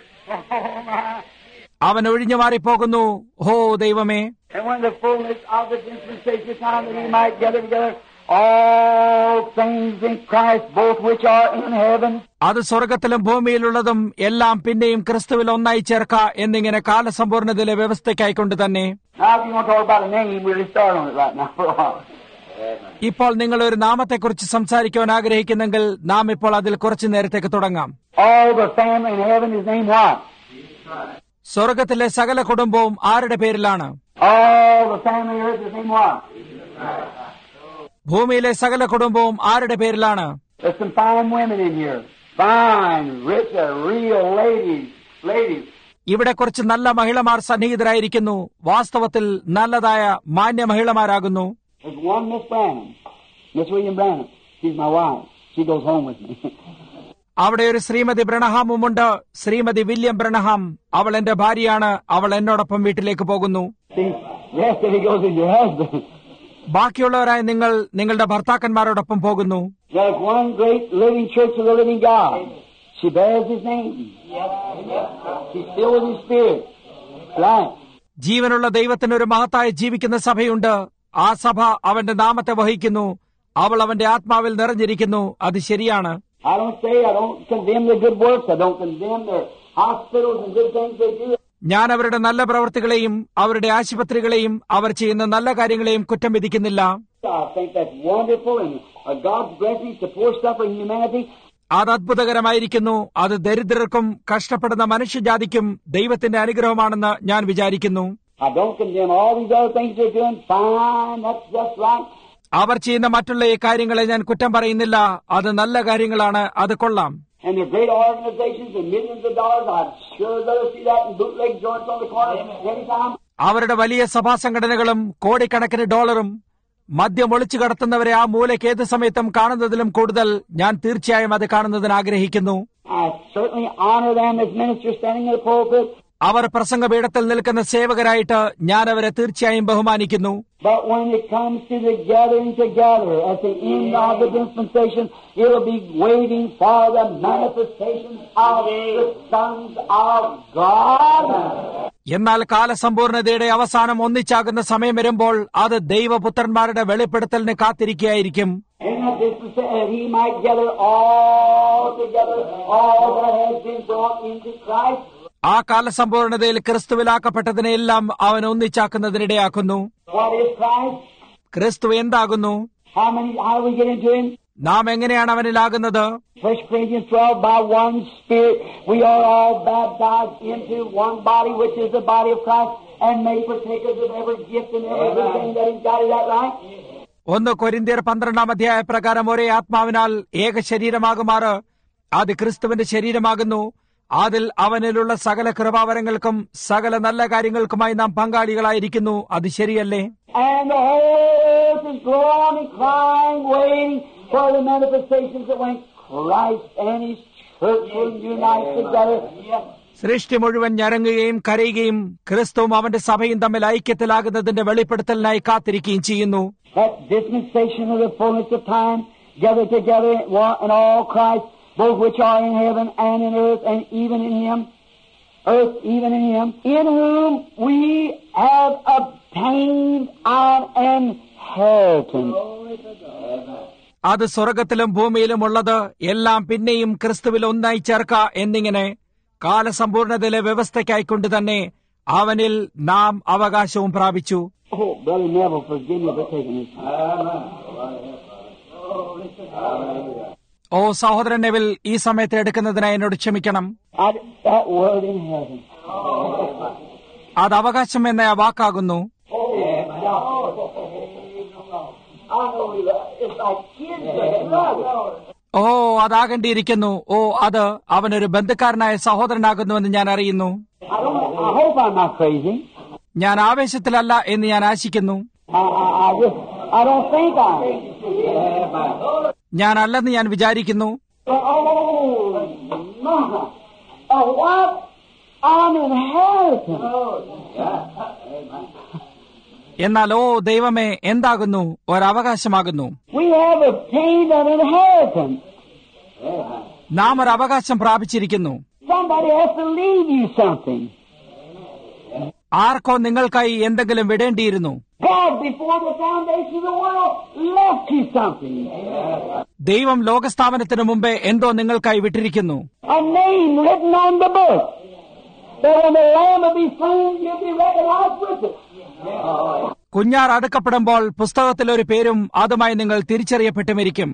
അവൻ ഒഴിഞ്ഞു മാറിപ്പോകുന്നു. ഹോ ദൈവമേ! And when the fullness of the dispensation time that he might gather together all things in Christ, both which are in heaven. അത് സ്വർഗത്തിലും ഭൂമിയിലുള്ളതും എല്ലാം പിന്നെയും ക്രിസ്തുവിൽ ഒന്നായി ചേർക്ക എന്നിങ്ങനെ കാലസമ്പൂർണതയിലെ വ്യവസ്ഥയ്ക്കായിക്കൊണ്ട് തന്നെ. Now if you want to talk about a name, we'll start on it right now for a while. ഇപ്പോൾ നിങ്ങൾ ഒരു നാമത്തെക്കുറിച്ച് സംസാരിക്കുവാൻ ആഗ്രഹിക്കുന്നെങ്കിൽ നാം ഇപ്പോൾ അതിൽ കുറച്ചു നേരത്തേക്ക് തുടങ്ങാം. All the family in heaven is named what? സ്വർഗത്തിലെ സകല കുടുംബവും ആരുടെ പേരിലാണ്? All the family on earth is named what? ഭൂമിയിലെ സകല കുടുംബവും ആരുടെ പേരിലാണ്? There's some fine women in here. Fine, rich, real ladies. ഇവിടെ കുറച്ച് നല്ല മഹിളമാർ സന്നിഹിതരായിരിക്കുന്നു. വാസ്തവത്തിൽ നല്ലതായ മാന്യ മഹിളമാരാകുന്നു. There's one Miss Branham, Miss William Branham. She's my wife. She goes home with me. അവിടെ ഒരു ശ്രീമതി ബ്രണഹാമുമുണ്ട്. ശ്രീമതി വില്യം ബ്രണഹാം. അവൾ എന്റെ ഭാര്യയാണ്. അവൾ എന്നോടൊപ്പം വീട്ടിലേക്ക് പോകുന്നു. See, yes, then he goes with your husband. ബാക്കിയുള്ളവരായ നിങ്ങൾ നിങ്ങളുടെ ഭർത്താക്കന്മാരോടൊപ്പം പോകുന്നു. There's one great living church of the living God. She bears His name. She's filled with His Spirit. Right. ജീവനുള്ള ദൈവത്തിന് ഒരു മഹത്തായി ജീവിക്കുന്ന സഭയുണ്ട്. ആ സഭ അവന്റെ നാമത്തെ വഹിക്കുന്നു. അവൾ അവന്റെ ആത്മാവിൽ നിറഞ്ഞിരിക്കുന്നു. അത് ശരിയാണ്. I don't condemn their good works. I don't condemn their hospitals and good things they do. ഞാൻ അവരുടെ നല്ല പ്രവൃത്തികളെയും അവരുടെ ആശുപത്രികളെയും അവർ ചെയ്യുന്ന നല്ല കാര്യങ്ങളെയും കുറ്റം വിധിക്കുന്നില്ല. I think that's wonderful and God's blessings to poor suffering humanity. അത് അത്ഭുതകരമായിരിക്കുന്നു. അത് ദരിദ്രർക്കും കഷ്ടപ്പെടുന്ന മനുഷ്യജാതിക്കും ദൈവത്തിന്റെ അനുഗ്രഹമാണെന്ന് ഞാൻ വിചാരിക്കുന്നു. I don't condemn all these other things they're doing. Fine, that's just right. അവർ ചെയ്യുന്ന മറ്റുള്ള ഈ കാര്യങ്ങളെ ഞാൻ കുറ്റം പറയുന്നില്ല. അത് നല്ല കാര്യങ്ങളാണ്. അത് കൊള്ളാം. And they're great organizations and millions of dollars. I'm sure they'll see that in bootleg joints on the corner anytime. അവരുടെ വലിയ സഭാ സംഘടനകളും കോടിക്കണക്കിന് ഡോളറും മദ്യം ഒളിച്ചു കടത്തുന്നവരെ ആ മൂലയ്ക്ക് ഏത് സമയത്തും കാണുന്നതിലും കൂടുതൽ ഞാൻ തീർച്ചയായും അത് കാണുന്നതിന് ആഗ്രഹിക്കുന്നു. I certainly honor them as ministers standing in the pulpit. അവർ പ്രസംഗപീഠത്തിൽ നിൽക്കുന്ന സേവകരായിട്ട് ഞാൻ അവരെ തീർച്ചയായും ബഹുമാനിക്കുന്നു. But when it comes to the gathering together at the end of the dispensation, it'll be waiting for the manifestations of the sons of God. എന്നാൽ കാലസമ്പൂർണതയുടെ അവസാനം ഒന്നിച്ചാകുന്ന സമയം വരുമ്പോൾ അത് ദൈവപുത്രന്മാരുടെ വെളിപ്പെടുത്തലിന് കാത്തിരിക്കുകയായിരിക്കും. He might gather all together, all that has been brought into Christ. ആ കാലസമ്പൂർണതയിൽ ക്രിസ്തുവിലാക്കപ്പെട്ടതിനെല്ലാം അവൻ ഒന്നിച്ചാക്കുന്നതിനിടയാക്കുന്നു. What is Christ? ക്രിസ്തു എന്താകുന്നു? How do we get into Him? നാം എങ്ങനെയാണ് അവനിലാകുന്നത്? 1 Corinthians 12, by one Spirit we are all baptized into one body, which is the body of Christ, and made partakers of every gift and everything that He's got. Is that right? 1 കൊരിന്ത്യർ 12 അധ്യായ പ്രകാരം ഒരേ ആത്മാവിനാൽ ഏക ശരീരമാകുമാറ് അത് ക്രിസ്തുവിന്റെ ശരീരമാകുന്നു. അതിൽ അവനിലുള്ള സകല കൃപാവരങ്ങൾക്കും സകല നല്ല കാര്യങ്ങൾക്കുമായി നാം പങ്കാളികളായിരിക്കുന്നു. അത് ശരിയല്ലേ? And the whole earth is groaning, crying, waiting for the manifestations that when Christ and His church will unite together. സൃഷ്ടി മുഴുവൻ ഞരങ്ങുകയും കരയുകയും ക്രിസ്തുവും അവന്റെ സഭയും തമ്മിൽ ഐക്യത്തിലാകുന്നതിന്റെ വെളിപ്പെടുത്തലിനായി കാത്തിരിക്കുകയും ചെയ്യുന്നു. That dispensation of the fullness of time, gathered together in all Christ, both which are in heaven and in earth, and even in Him, earth even in Him, in whom we have obtained our inheritance. അത് സ്വർഗത്തിലും ഭൂമിയിലും ഉള്ളത് എല്ലാം പിന്നെയും ക്രിസ്തുവിൽ ഒന്നായി ചേർക്ക എന്നിങ്ങനെ കാലസമ്പൂർണതയിലെ വ്യവസ്ഥയ്ക്കായിക്കൊണ്ട് തന്നെ അവനിൽ നാം അവകാശവും പ്രാപിച്ചു. Oh, Brother Neville, forgive me for taking this. ഓ സഹോദരൻ നെവിൽ, ഈ സമയത്ത് എടുക്കുന്നതിനായി എന്നോട് ക്ഷമിക്കണം. That word inheritance. അത് അവകാശം എന്ന വാക്കാകുന്നു. ഓ, അതാകേണ്ടിയിരിക്കുന്നു. ഓ, അത് അവനൊരു ബന്ധുക്കാരനായ സഹോദരനാകുന്നുവെന്ന് ഞാൻ അറിയുന്നു. I hope I'm not crazy. ഞാൻ ആവേശത്തിലല്ല എന്ന് ഞാൻ ആശിക്കുന്നു. I don't think I am. ഞാൻ അല്ലെന്ന് ഞാൻ വിചാരിക്കുന്നു. What an inheritance. എന്നാൽ ഓ ദൈവമേ, എന്താകുന്നു? ഒരവകാശമാകുന്നു. We have obtained an inheritance. നാം ഒരു അവകാശം പ്രാപിച്ചിരിക്കുന്നു. Somebody has to leave you something. ആർക്കോ നിങ്ങൾക്കായി എന്തെങ്കിലും വിടേണ്ടിയിരുന്നു. God, before the foundation of the world, left you something. ദൈവം ലോകസ്ഥാപനത്തിനു മുമ്പേ എന്തോ നിങ്ങൾക്കായി വിട്ടിരിക്കുന്നു. A name written on the book. That when the Lamb will be slain, you'll be recognized with it. കുഞ്ഞാർ അടുക്കപ്പെടുമ്പോൾ പുസ്തകത്തിൽ ഒരു പേരും അതുമായി നിങ്ങൾ തിരിച്ചറിയപ്പെട്ടുമിരിക്കും.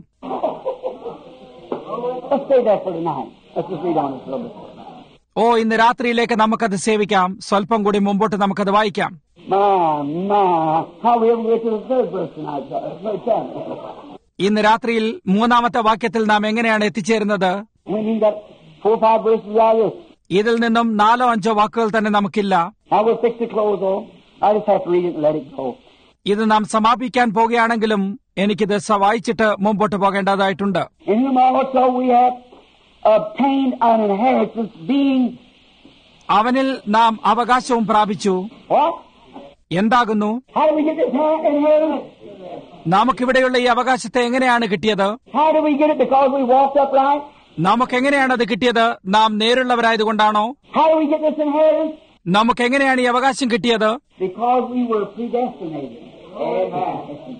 Let's say that for tonight. Let's just read on this a little bit. ഓ, ഇന്ന് രാത്രിയിലേക്ക് നമുക്കത് സേവിക്കാം. സ്വല്പം കൂടി മുമ്പോട്ട് നമുക്കത് വായിക്കാം. How we ever get to the third verse tonight? ഇന്ന് രാത്രിയിൽ 3-ാമത്തെ വാക്യത്തിൽ നാം എങ്ങനെയാണ് എത്തിച്ചേരുന്നത്? We need that 4 or 5 verses out of this. ഇതിൽ നിന്നും 4-5 വാക്കുകൾ തന്നെ നമുക്കില്ല. I will fix the close though. I just have to read it and let it go. ഇത് നാം സമാപിക്കാൻ പോകുകയാണെങ്കിലും എനിക്കിത് വായിച്ചിട്ട് മുമ്പോട്ട് പോകേണ്ടതായിട്ടുണ്ട്. In whom also we have obtained an inheritance, being അവനിൽ നാം അവകാശവും പ്രാപിച്ചു. what? എന്താകുന്നു? How do we get this inheritance? നമുക്കിവിടെയുള്ള ഈ അവകാശത്തെ എങ്ങനെയാണ് കിട്ടിയത്? How did we get it? Because we walked upright? നമുക്കെങ്ങനെയാണ് അത് കിട്ടിയത്? നാം നേരുള്ളവരായതുകൊണ്ടാണോ? How did we get this inheritance? നമുക്കെങ്ങനെയാണ് ഈ അവകാശം കിട്ടിയത്? Because we were predestinated. Amen.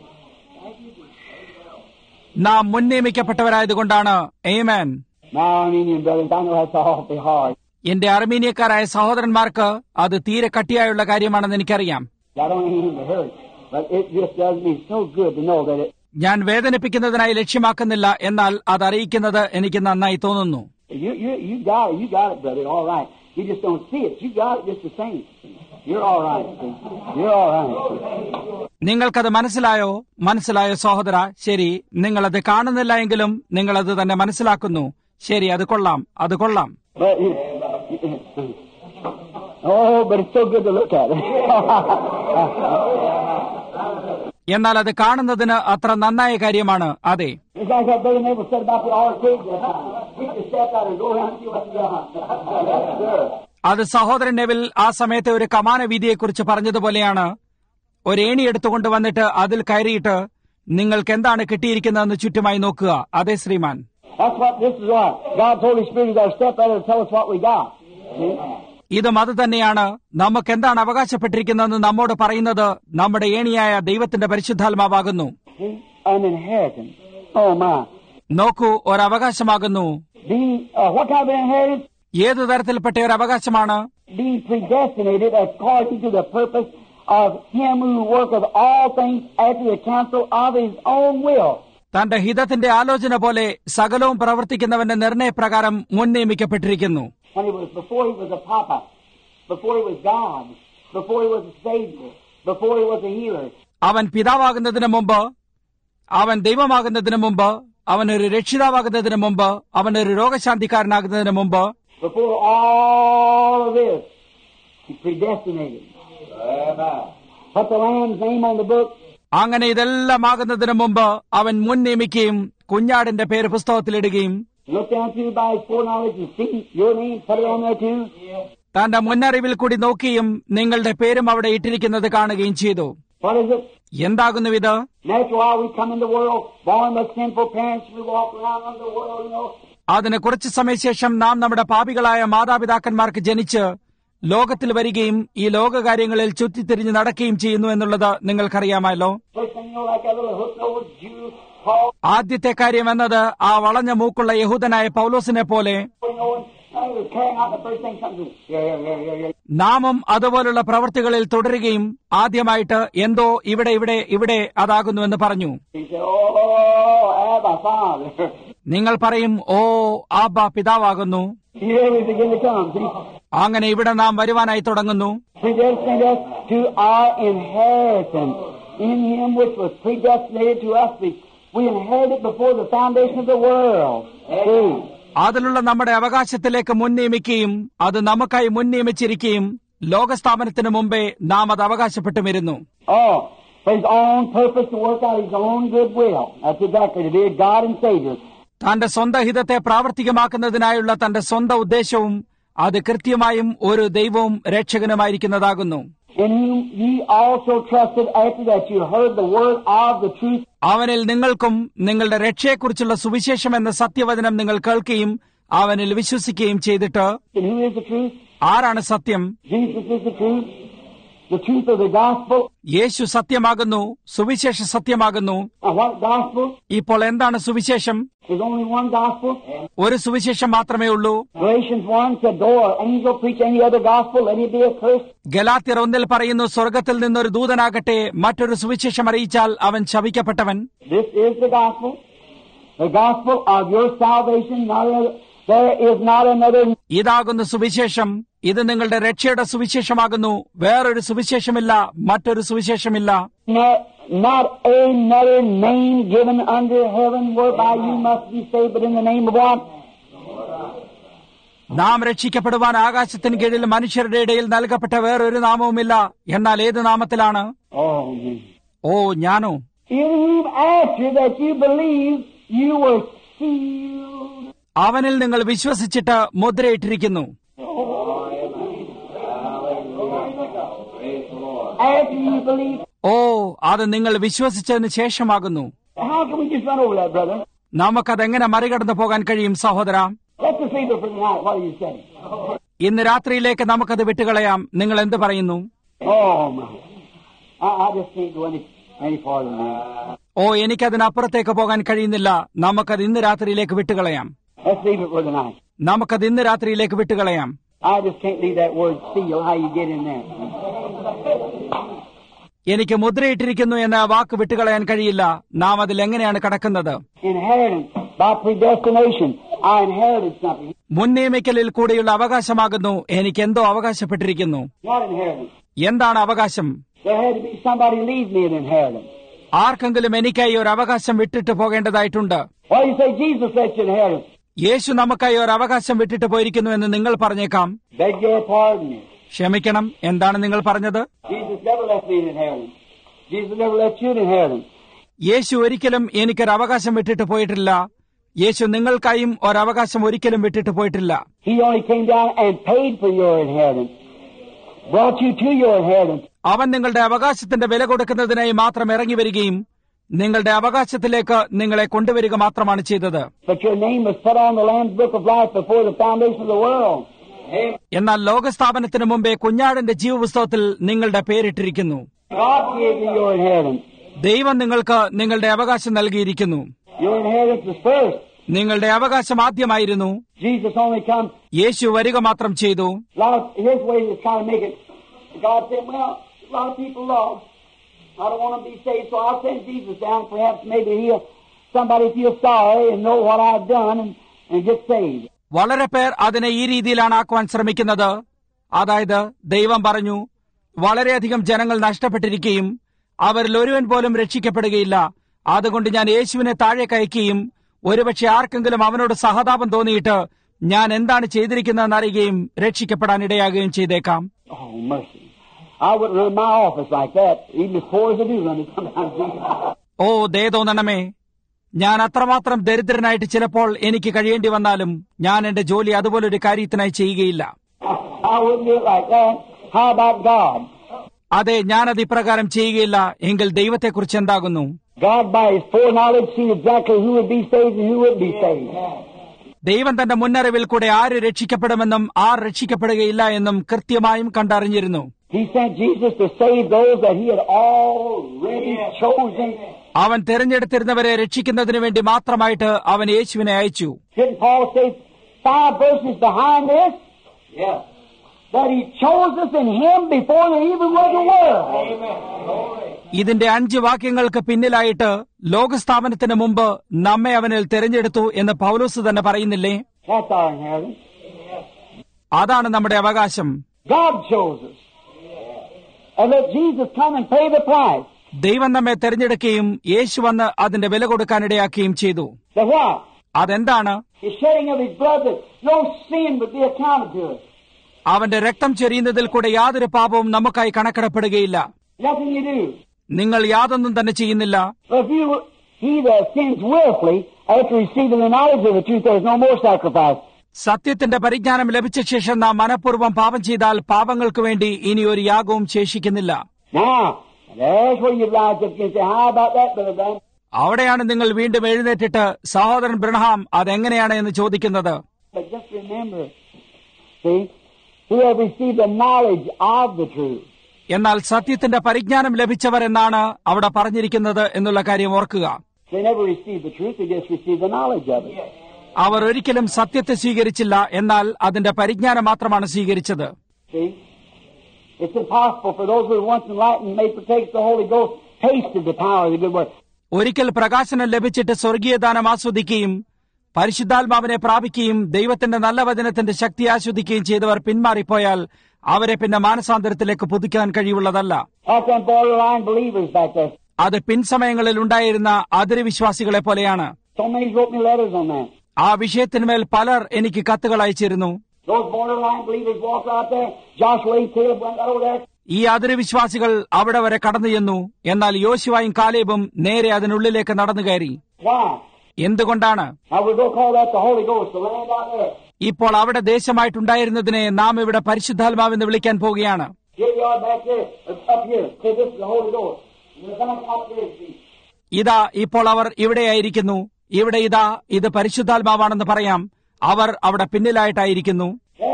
നാം മുൻനിയമിക്കപ്പെട്ടവരായതുകൊണ്ടാണ്. ആമേൻ. Now, Armenian brothers, I know that's awfully hard. എന്റെ അർമീനിയക്കാരായ സഹോദരന്മാർക്ക് അത് തീരെ കട്ടിയായുള്ള കാര്യമാണെന്ന് എനിക്കറിയാം. I don't mean to hurt, but it just does me so good to know that it. ഞാൻ വേദനിപ്പിക്കുന്നതിനായി ലക്ഷ്യമാക്കുന്നില്ല, എന്നാൽ അത് അറിയിക്കുന്നത് എനിക്ക് നന്നായി തോന്നുന്നു. You got it, brother. All right. You just don't see it. You got it just the same. You're all right. You're all right. നിങ്ങൾക്കത് മനസ്സിലായോ സഹോദര? ശരി, നിങ്ങളത് കാണുന്നില്ല എങ്കിലും നിങ്ങളത് തന്നെ മനസ്സിലാക്കുന്നു. ശരി, അത് കൊള്ളാം. But it's so good to look at it. എന്നാൽ അത് കാണുന്നതിന് അത്ര നന്നായ കാര്യമാണ്. അതെ, It's like that brother Neville said about the arcade that time. Pick the step out and go around and see what's going on. അത് സഹോദരൻ Neville ആ സമയത്തെ ഒരു കമാന വീതിയെക്കുറിച്ച് പറഞ്ഞതുപോലെയാണ്. ഒരു ഏണി എടുത്തുകൊണ്ട് വന്നിട്ട് അതിൽ കയറിയിട്ട് നിങ്ങൾക്ക് എന്താണ് കിട്ടിയിരിക്കുന്നതെന്ന് ചുറ്റുമായി നോക്കുക. അതെ ശ്രീമാൻ, That's what this is like. God's Holy Spirit is our stepbrother to tell us what we got. ഇതും അത് തന്നെയാണ്. നമുക്ക് എന്താണ് അവകാശപ്പെട്ടിരിക്കുന്നതെന്ന് നമ്മോട് പറയുന്നത് നമ്മുടെ ഏണിയായ ദൈവത്തിന്റെ പരിശുദ്ധാത്മാവാകുന്നു. An inheritance. Oh my. നോക്കൂ, ഒരവകാശമാകുന്നു. What kind of inheritance? ഏതു തരത്തിൽപ്പെട്ട ഒരു അവകാശമാണ്? Being predestinated according to the purpose of Him who worketh all things after the counsel of His own will. തന്റെ ഹിതത്തിന്റെ ആലോചന പോലെ സകലവും പ്രവർത്തിക്കുന്നവന്റെ നിർണയപ്രകാരം മുൻനിയമിക്കപ്പെട്ടിരിക്കുന്നു. Before he was a papa, before he was God, before he was a Savior, before he was a healer. അവൻ പിതാവാകുന്നതിന് മുമ്പ്, അവൻ ദൈവമാകുന്നതിന് മുമ്പ്, അവനൊരു രക്ഷിതാവാകുന്നതിന് മുമ്പ്, അവനൊരു രോഗശാന്തിക്കാരനാകുന്നതിന് മുമ്പ്, before all of this, he predestinated. Put the Lamb's name on the book. അങ്ങനെ ഇതെല്ലാം ആകുന്നതിന് മുമ്പ് അവൻ മുൻ നിയമിക്കുകയും കുഞ്ഞാടിന്റെ പേര് പുസ്തകത്തിലിടുകയും Look down through by his foreknowledge and see your name, put it on there too. തന്റെ മുന്നറിവിൽ കൂടി നോക്കിയും നിങ്ങളുടെ പേരും അവിടെ ഇട്ടിരിക്കുന്നത് കാണുകയും ചെയ്തു. What is it? എന്താകുന്നു ഇത്? Natural while we come in the world, born with sinful parents, we walk around in the world, you know. അതിന് കുറച്ചു സമയശേഷം നാം നമ്മുടെ പാപികളായ മാതാപിതാക്കന്മാർക്ക് ജനിച്ച് ലോകത്തിൽ വരികയും ഈ ലോകകാര്യങ്ങളിൽ ചുറ്റിത്തിരിഞ്ഞ് നടക്കുകയും ചെയ്യുന്നു എന്നുള്ളത് നിങ്ങൾക്കറിയാമല്ലോ. ആദ്യത്തെ കാര്യം എന്നത് ആ വളഞ്ഞ മൂക്കുള്ള യഹൂദനായ പൗലോസിനെ പോലെ നാമും അതുപോലുള്ള പ്രവൃത്തികളിൽ തുടരുകയും ആദ്യമായിട്ട് എന്തോ ഇവിടെ അതാകുന്നുവെന്ന് പറഞ്ഞു. നിങ്ങൾ പറയും, ഓ ആബ്ബാ പിതാവാകുന്നു. അങ്ങനെ ഇവിടെ നാം വരുവാനായി തുടങ്ങുന്നു. അതിലുള്ള നമ്മുടെ അവകാശത്തിലേക്ക് മുൻനിയമിക്കുകയും അത് നമുക്കായി മുൻനിയമിച്ചിരിക്കുകയും ലോകസ്ഥാപനത്തിന് മുമ്പേ നാം അത് അവകാശപ്പെട്ടുമിരുന്നു. തന്റെ സ്വന്തം ഹിതത്തെ പ്രാവർത്തികമാക്കുന്നതിനായുള്ള തന്റെ സ്വന്തം ഉദ്ദേശവും അത് കൃത്യമായും ഒരു ദൈവവും രക്ഷകനുമായിരിക്കുന്നതാകുന്നു. അവനിൽ നിങ്ങൾക്കും നിങ്ങളുടെ രക്ഷയെക്കുറിച്ചുള്ള സുവിശേഷം എന്ന സത്യവചനം നിങ്ങൾ കേൾക്കുകയും അവനിൽ വിശ്വസിക്കുകയും ചെയ്തിട്ട്, ആരാണ് സത്യം? യേശു സത്യമാകുന്നു, സുവിശേഷ സത്യമാകുന്നു. ഇപ്പോൾ എന്താണ് സുവിശേഷം? ഒരു സുവിശേഷം മാത്രമേ ഉള്ളൂ. ഗലാത്യർ 1 പറയുന്നു, സ്വർഗത്തിൽ നിന്നൊരു ദൂതനാകട്ടെ മറ്റൊരു സുവിശേഷം അറിയിച്ചാൽ അവൻ ശപിക്കപ്പെട്ടവൻ. ഇതാകുന്നു സുവിശേഷം. ഇത് നിങ്ങളുടെ രക്ഷയുടെ സുവിശേഷമാകുന്നു. വേറൊരു സുവിശേഷമില്ല, മറ്റൊരു സുവിശേഷമില്ല. നാം രക്ഷിക്കപ്പെടുവാൻ ആകാശത്തിന് കീഴിൽ മനുഷ്യരുടെ ഇടയിൽ നൽകപ്പെട്ട വേറൊരു നാമവുമില്ല. എന്നാൽ ഏത് നാമത്തിലാണ്? ഓ ഞാനോ? അവനിൽ നിങ്ങൾ വിശ്വസിച്ചിട്ട് മുദ്രയിട്ടിരിക്കുന്നു. ഓ, അത് നിങ്ങൾ വിശ്വസിച്ചതിന് ശേഷമാകുന്നു. How can we just run over that, brother? നമുക്കതെങ്ങനെ മറികടന്നു പോകാൻ കഴിയും സഹോദര? Let's just leave it for tonight. What do you say? ഇന്ന് രാത്രിയിലേക്ക് നമുക്കത് വിട്ടുകളയാം. നിങ്ങൾ എന്ത് പറയുന്നു? Oh, my. I just can't go any farther than that. ഓ, എനിക്കതിനപ്പുറത്തേക്ക് പോകാൻ കഴിയുന്നില്ല. നമുക്കത് ഇന്ന് രാത്രിയിലേക്ക് വിട്ടുകളയാം. Let's leave it for tonight. നമുക്കത് ഇന്ന് രാത്രിയിലേക്ക് വിട്ടുകളയാം. I just can't leave that word seal, how you get in there. എനിക്ക് മുദ്രയിട്ടിരിക്കുന്നു എന്ന വാക്ക് വിട്ടുകളയാൻ കഴിയില്ല. നാം അതിൽ എങ്ങനെയാണ് കടക്കുന്നത്? Inheritance, by predestination, I inherited something. മുൻ നിയമിക്കലിൽ കൂടെയുള്ള അവകാശമാകുന്നു. എനിക്ക് എന്തോ അവകാശപ്പെട്ടിരിക്കുന്നു. What inheritance? എന്താണ് അവകാശം? There had to be somebody leave me an inheritance. ആർക്കെങ്കിലും എനിക്കായി ഒരു അവകാശം വിട്ടിട്ട് പോകേണ്ടതായിട്ടുണ്ട്. Why do you say Jesus left you inheritance? യേശു നമുക്കായി ഒരു അവകാശം വിട്ടിട്ട് പോയിരിക്കുന്നു എന്ന് നിങ്ങൾ പറഞ്ഞേക്കാം. Beg your pardon. ക്ഷമിക്കണം, എന്താണ് നിങ്ങൾ പറഞ്ഞത്? Jesus never left me an inheritance. Jesus never left you an inheritance. യേശു ഒരിക്കലും എനിക്കൊരു അവകാശം വിട്ടിട്ട് പോയിട്ടില്ല. യേശു നിങ്ങൾക്കായും ഒരവകാശം ഒരിക്കലും വിട്ടിട്ട് പോയിട്ടില്ല. He only came down and paid for your inheritance. Brought you to your inheritance. അവൻ നിങ്ങളുടെ അവകാശത്തിന്റെ വില കൊടുക്കുന്നതിനായി മാത്രം ഇറങ്ങി വരികയും നിങ്ങളുടെ അവകാശത്തിലേക്ക് നിങ്ങളെ കൊണ്ടുവരിക മാത്രമാണ് ചെയ്തത്. But your name was put on the Lamb's Book of Life before the foundation of the world. എന്നാൽ ലോകസ്ഥാപനത്തിന് മുമ്പേ കുഞ്ഞാടിന്റെ ജീവപുസ്തകത്തിൽ നിങ്ങളുടെ പേരിട്ടിരിക്കുന്നു. God gave you your inheritance. ദൈവം നിങ്ങൾക്ക് നിങ്ങളുടെ അവകാശം നൽകിയിരിക്കുന്നു. Your inheritance is first. നിങ്ങളുടെ അവകാശം ആദ്യമായിരുന്നു. Jesus only comes. യേശു വരിക മാത്രം ചെയ്തു. His way is trying to make it. God said, well, a lot of people lost. I don't want to be saved, so I'll send Jesus down. Perhaps maybe somebody feel sorry and know what I've done and get saved. വളരെ പേർ അതിനെ ഈ രീതിയിലാണ് ആക്കുവാൻ ശ്രമിക്കുന്നത്. അതായത് ദൈവം പറഞ്ഞു, വളരെയധികം ജനങ്ങൾ നഷ്ടപ്പെട്ടിരിക്കുകയും അവരിൽ ഒരുവൻ പോലും രക്ഷിക്കപ്പെടുകയില്ല. അതുകൊണ്ട് ഞാൻ യേശുവിനെ താഴെ കയക്കുകയും ഒരുപക്ഷെ ആർക്കെങ്കിലും അവനോട് സഹതാപം തോന്നിയിട്ട് ഞാൻ എന്താണ് ചെയ്തിരിക്കുന്നതെന്ന് അറിയുകയും രക്ഷിക്കപ്പെടാൻ ഇടയാകുകയും ചെയ്തേക്കാം. Oh, mercy. I wouldn't run my office like that, even as poor as I do run it sometimes. ഓ, ദേ തോന്നണമേ, ഞാൻ അത്രമാത്രം ദരിദ്രനായിട്ട് ചിലപ്പോൾ എനിക്ക് കഴിയേണ്ടി വന്നാലും ഞാൻ എന്റെ ജോലി അതുപോലൊരു കാര്യത്തിനായി ചെയ്യുകയില്ല. I wouldn't do it like that. How about God? അതെ, ഞാനത് ഇപ്രകാരം ചെയ്യുകയില്ല. എങ്കിൽ ദൈവത്തെക്കുറിച്ച് എന്താകുന്നു? God by His foreknowledge seen exactly who would be saved and who wouldn't be saved. ദൈവം തന്റെ മുന്നറിവിൽ കൂടെ ആര് രക്ഷിക്കപ്പെടുമെന്നും ആർ രക്ഷിക്കപ്പെടുകയില്ല എന്നും കൃത്യമായും കണ്ടറിഞ്ഞിരുന്നു. He sent Jesus to save those that He had already chosen. അവൻ തെരഞ്ഞെടുത്തിരുന്നവരെ രക്ഷിക്കുന്നതിനു വേണ്ടി മാത്രമായിട്ട് അവൻ യേശുവിനെ അയച്ചു. Didn't Paul say 5 verses behind this? Yeah. That He chose us in Him before there even was a world. ഇതിന്റെ 5 വാക്യങ്ങൾക്ക് പിന്നിലായിട്ട് ലോകസ്ഥാപനത്തിന് മുമ്പ് നമ്മെ അവനിൽ തെരഞ്ഞെടുത്തു എന്ന് പൗലോസ് തന്നെ പറയുന്നില്ലേ? That's our inheritance. അതാണ് നമ്മുടെ അവകാശം. God chose us. And let Jesus come and pay the price. ദൈവം നമ്മെ തെരഞ്ഞെടുക്കുകയും യേശു വന്ന് അതിന്റെ വില കൊടുക്കാനിടയാക്കുകയും ചെയ്തു. The what? അതെന്താണ്? The shedding of His blood, that no sin would be accounted to us. അവന്റെ രക്തം ചൊരിയുന്നതിൽ കൂടെ യാതൊരു പാപവും നമുക്കായി കണക്കിടപ്പെടുകയില്ല. Nothing you do. നിങ്ങൾ യാതൊന്നും തന്നെ ചെയ്യുന്നില്ല. But if he that sins willfully, after receiving the knowledge of the truth, there is no more sacrifice. സത്യത്തിന്റെ പരിജ്ഞാനം ലഭിച്ച ശേഷം നാം മനഃപൂർവ്വം പാപം ചെയ്താൽ പാപങ്ങൾക്ക് വേണ്ടി ഇനി ഒരു യാഗവും ശേഷിക്കുന്നില്ല. Now, that's where you rise up and say, how about that, Brother Branham? അവിടെയാണ് നിങ്ങൾ വീണ്ടും എഴുന്നേറ്റിട്ട് സഹോദരൻ ബ്രഹ്ഹാം അതെങ്ങനെയാണ് എന്ന് ചോദിക്കുന്നത്. But just remember, see, who have received the knowledge of the truth. എന്നാൽ സത്യത്തിന്റെ പരിജ്ഞാനം ലഭിച്ചവർ എന്നാണ് അവിടെ പറഞ്ഞിരിക്കുന്നത് എന്നുള്ള കാര്യം ഓർക്കുക. They never received the truth, they just received the knowledge of it. അവർ ഒരിക്കലും സത്യത്തെ സ്വീകരിച്ചില്ല, എന്നാൽ അതിന്റെ പരിജ്ഞാനം മാത്രമാണ് സ്വീകരിച്ചത്. See, it's impossible for those who were once enlightened and may partake of the Holy Ghost, tasted the power of the good word. ഒരിക്കൽ പ്രകാശനം ലഭിച്ചിട്ട് സ്വർഗീയദാനം ആസ്വദിക്കുകയും പരിശുദ്ധാത്മാവിനെ പ്രാപിക്കുകയും ദൈവത്തിന്റെ നല്ല വചനത്തിന്റെ ശക്തി ആസ്വദിക്കുകയും ചെയ്തവർ പിന്മാറിപ്പോയാൽ അവരെ പിന്നെ മാനസാന്തരത്തിലേക്ക് പുതുക്കാൻ കഴിയുള്ളതല്ല. Like them borderline believers back there. അത് പിൻസമയങ്ങളിൽ ഉണ്ടായിരുന്ന അതിരുവിശ്വാസികളെ പോലെയാണ്. So many wrote me letters on that. ആ വിഷയത്തിന്മേൽ പലർ എനിക്ക് കത്തുകൾ അയച്ചിരുന്നു. Those borderline believers walked out there. Joshua and Caleb went over there. ഈ അതിരുവിശ്വാസികൾ അവിടെ വരെ കടന്നു ചെന്നു. എന്നാൽ യോശുവയും കാലേബും നേരെ അതിനുള്ളിലേക്ക് നടന്നു കയറി. Why? എന്തുകൊണ്ടാണ്? Now we're going to call that the Holy Ghost, the land out there. ഇപ്പോൾ അവിടെ ദേശമായിട്ടുണ്ടായിരുന്നതിനെ നാം ഇവിടെ പരിശുദ്ധാത്മാവെന്ന് വിളിക്കാൻ പോവുകയാണ്. Here you are back there, up here. Say this is the Holy Ghost. ഇതാ ഇപ്പോൾ അവർ ഇവിടെയായിരിക്കുന്നു. ഇവിടെ ഇതാ ഇത് പരിശുദ്ധാത്മാവാണെന്ന് പറയാം. അവർ അവിടെ പിന്നിലായിട്ടായിരിക്കുന്നു.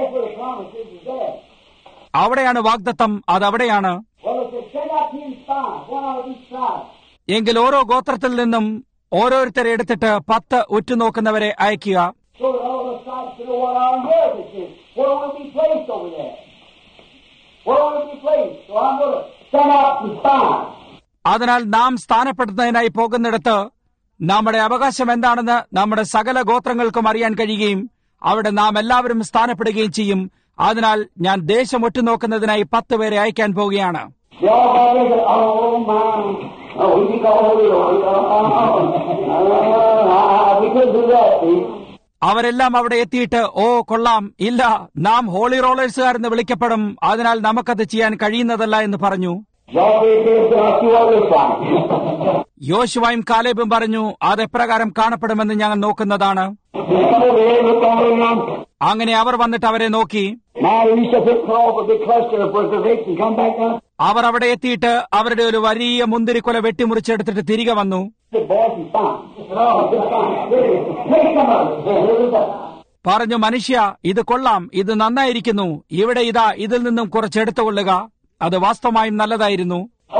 അവിടെയാണ് വാഗ്ദത്തം. അതവിടെയാണ്. എങ്കിൽ ഓരോ ഗോത്രത്തിൽ നിന്നും ഓരോരുത്തരെ എടുത്തിട്ട് 10 ഉറ്റുനോക്കുന്നവരെ അയക്കുക. അതിനാൽ നാം സ്ഥാനപ്പെടുന്നതിനായി പോകുന്നിടത്ത് നമ്മുടെ അവകാശം എന്താണെന്ന് നമ്മുടെ സകല ഗോത്രങ്ങൾക്കും അറിയാൻ കഴിയുകയും അവിടെ നാം എല്ലാവരും സ്ഥാനപ്പെടുകയും ചെയ്യും. അതിനാൽ ഞാൻ ദേശം ഒറ്റുനോക്കുന്നതിനായി 10 പേരെ അയക്കാൻ പോവുകയാണ്. അവരെല്ലാം അവിടെ എത്തിയിട്ട് ഓ കൊള്ളാം, ഇല്ല, നാം ഹോളി റോളേഴ്സുകാരെന്ന് വിളിക്കപ്പെടും, അതിനാൽ നമുക്കത് ചെയ്യാൻ കഴിയുന്നതല്ല എന്ന് പറഞ്ഞു. യോശുവയും കാലേബും പറഞ്ഞു, അതെപ്രകാരം കാണപ്പെടുമെന്ന് ഞങ്ങൾ നോക്കുന്നതാണ്. അങ്ങനെ അവർ വന്നിട്ട് അവരെ നോക്കി. അവർ അവിടെ എത്തിയിട്ട് അവരുടെ ഒരു വലിയ മുന്തിരിക്കൊല വെട്ടിമുറിച്ചെടുത്തിട്ട് തിരികെ വന്നു. പറഞ്ഞു, മനുഷ്യ, ഇത് കൊള്ളാം, ഇത് നന്നായിരിക്കുന്നു. ഇവിടെ ഇതാ ഇതിൽ നിന്നും കുറച്ചെടുത്തുകൊള്ളുക. അത് വാസ്തവമായും നല്ലതായിരുന്നു.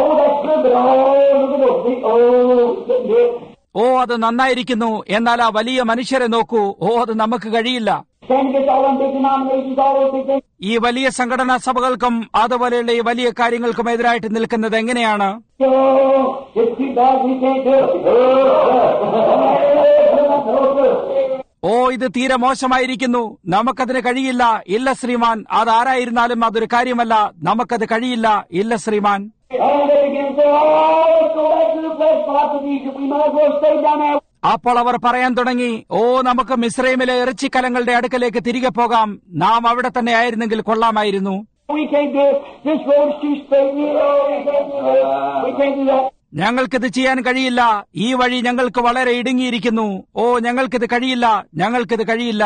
ഓ, അത് നന്നായിരിക്കുന്നു. എന്നാൽ ആ വലിയ മനുഷ്യരെ നോക്കൂ. ഓ, അത് നമുക്ക് കഴിയില്ല. ഈ വലിയ സംഘടനാ സഭകൾക്കും അതുപോലെയുള്ള ഈ വലിയ കാര്യങ്ങൾക്കും എതിരായിട്ട് നിൽക്കുന്നത് എങ്ങനെയാണ്? ഓ, ഇത് തീരെ മോശമായിരിക്കുന്നു. നമുക്കതിന് കഴിയില്ല. ഇല്ല ശ്രീമാൻ, അതാരായിരുന്നാലും അതൊരു കാര്യമല്ല. നമുക്കത് കഴിയില്ല. ഇല്ല ശ്രീമാൻ. അപ്പോൾ അവർ പറയാൻ തുടങ്ങി, ഓ, നമുക്ക് മിസ്രൈമിലെ ഇറച്ചിക്കലങ്ങളുടെ അടുക്കലേക്ക് തിരികെ പോകാം. നാം അവിടെ തന്നെ ആയിരുന്നെങ്കിൽ കൊള്ളാമായിരുന്നു. ഞങ്ങൾക്കിത് ചെയ്യാൻ കഴിയില്ല. ഈ വഴി ഞങ്ങൾക്ക് വളരെ ഇടുങ്ങിയിരിക്കുന്നു. ഓ, ഞങ്ങൾക്കിത് കഴിയില്ല. ഞങ്ങൾക്കിത് കഴിയില്ല.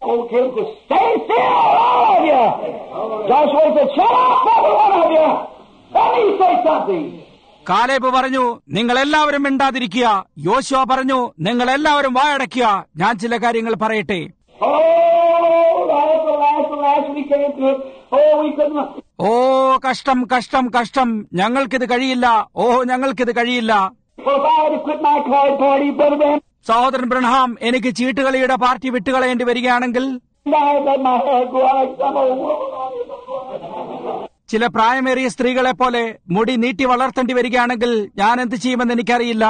കാലേബ് പറഞ്ഞു, നിങ്ങളെല്ലാവരും മിണ്ടാതിരിക്കുക. യോശുവ പറഞ്ഞു, നിങ്ങളെല്ലാവരും വായടയ്ക്കുക. ഞാൻ ചില കാര്യങ്ങൾ പറയട്ടെ. ഓ, കഷ്ടം, കഷ്ടം, കഷ്ടം. ഞങ്ങൾക്കിത് കഴിയില്ല. ഓ, ഞങ്ങൾക്കിത് കഴിയില്ല. സഹോദരൻ ബ്രൺഹാം, എനിക്ക് ചീട്ടുകളിയുടെ പാർട്ടി വിട്ടുകളയേണ്ടി വരികയാണെങ്കിൽ, ചില പ്രായമേറിയ സ്ത്രീകളെ പോലെ മുടി നീട്ടി വളർത്തേണ്ടി വരികയാണെങ്കിൽ ഞാൻ എന്ത് ചെയ്യുമെന്ന് എനിക്കറിയില്ല.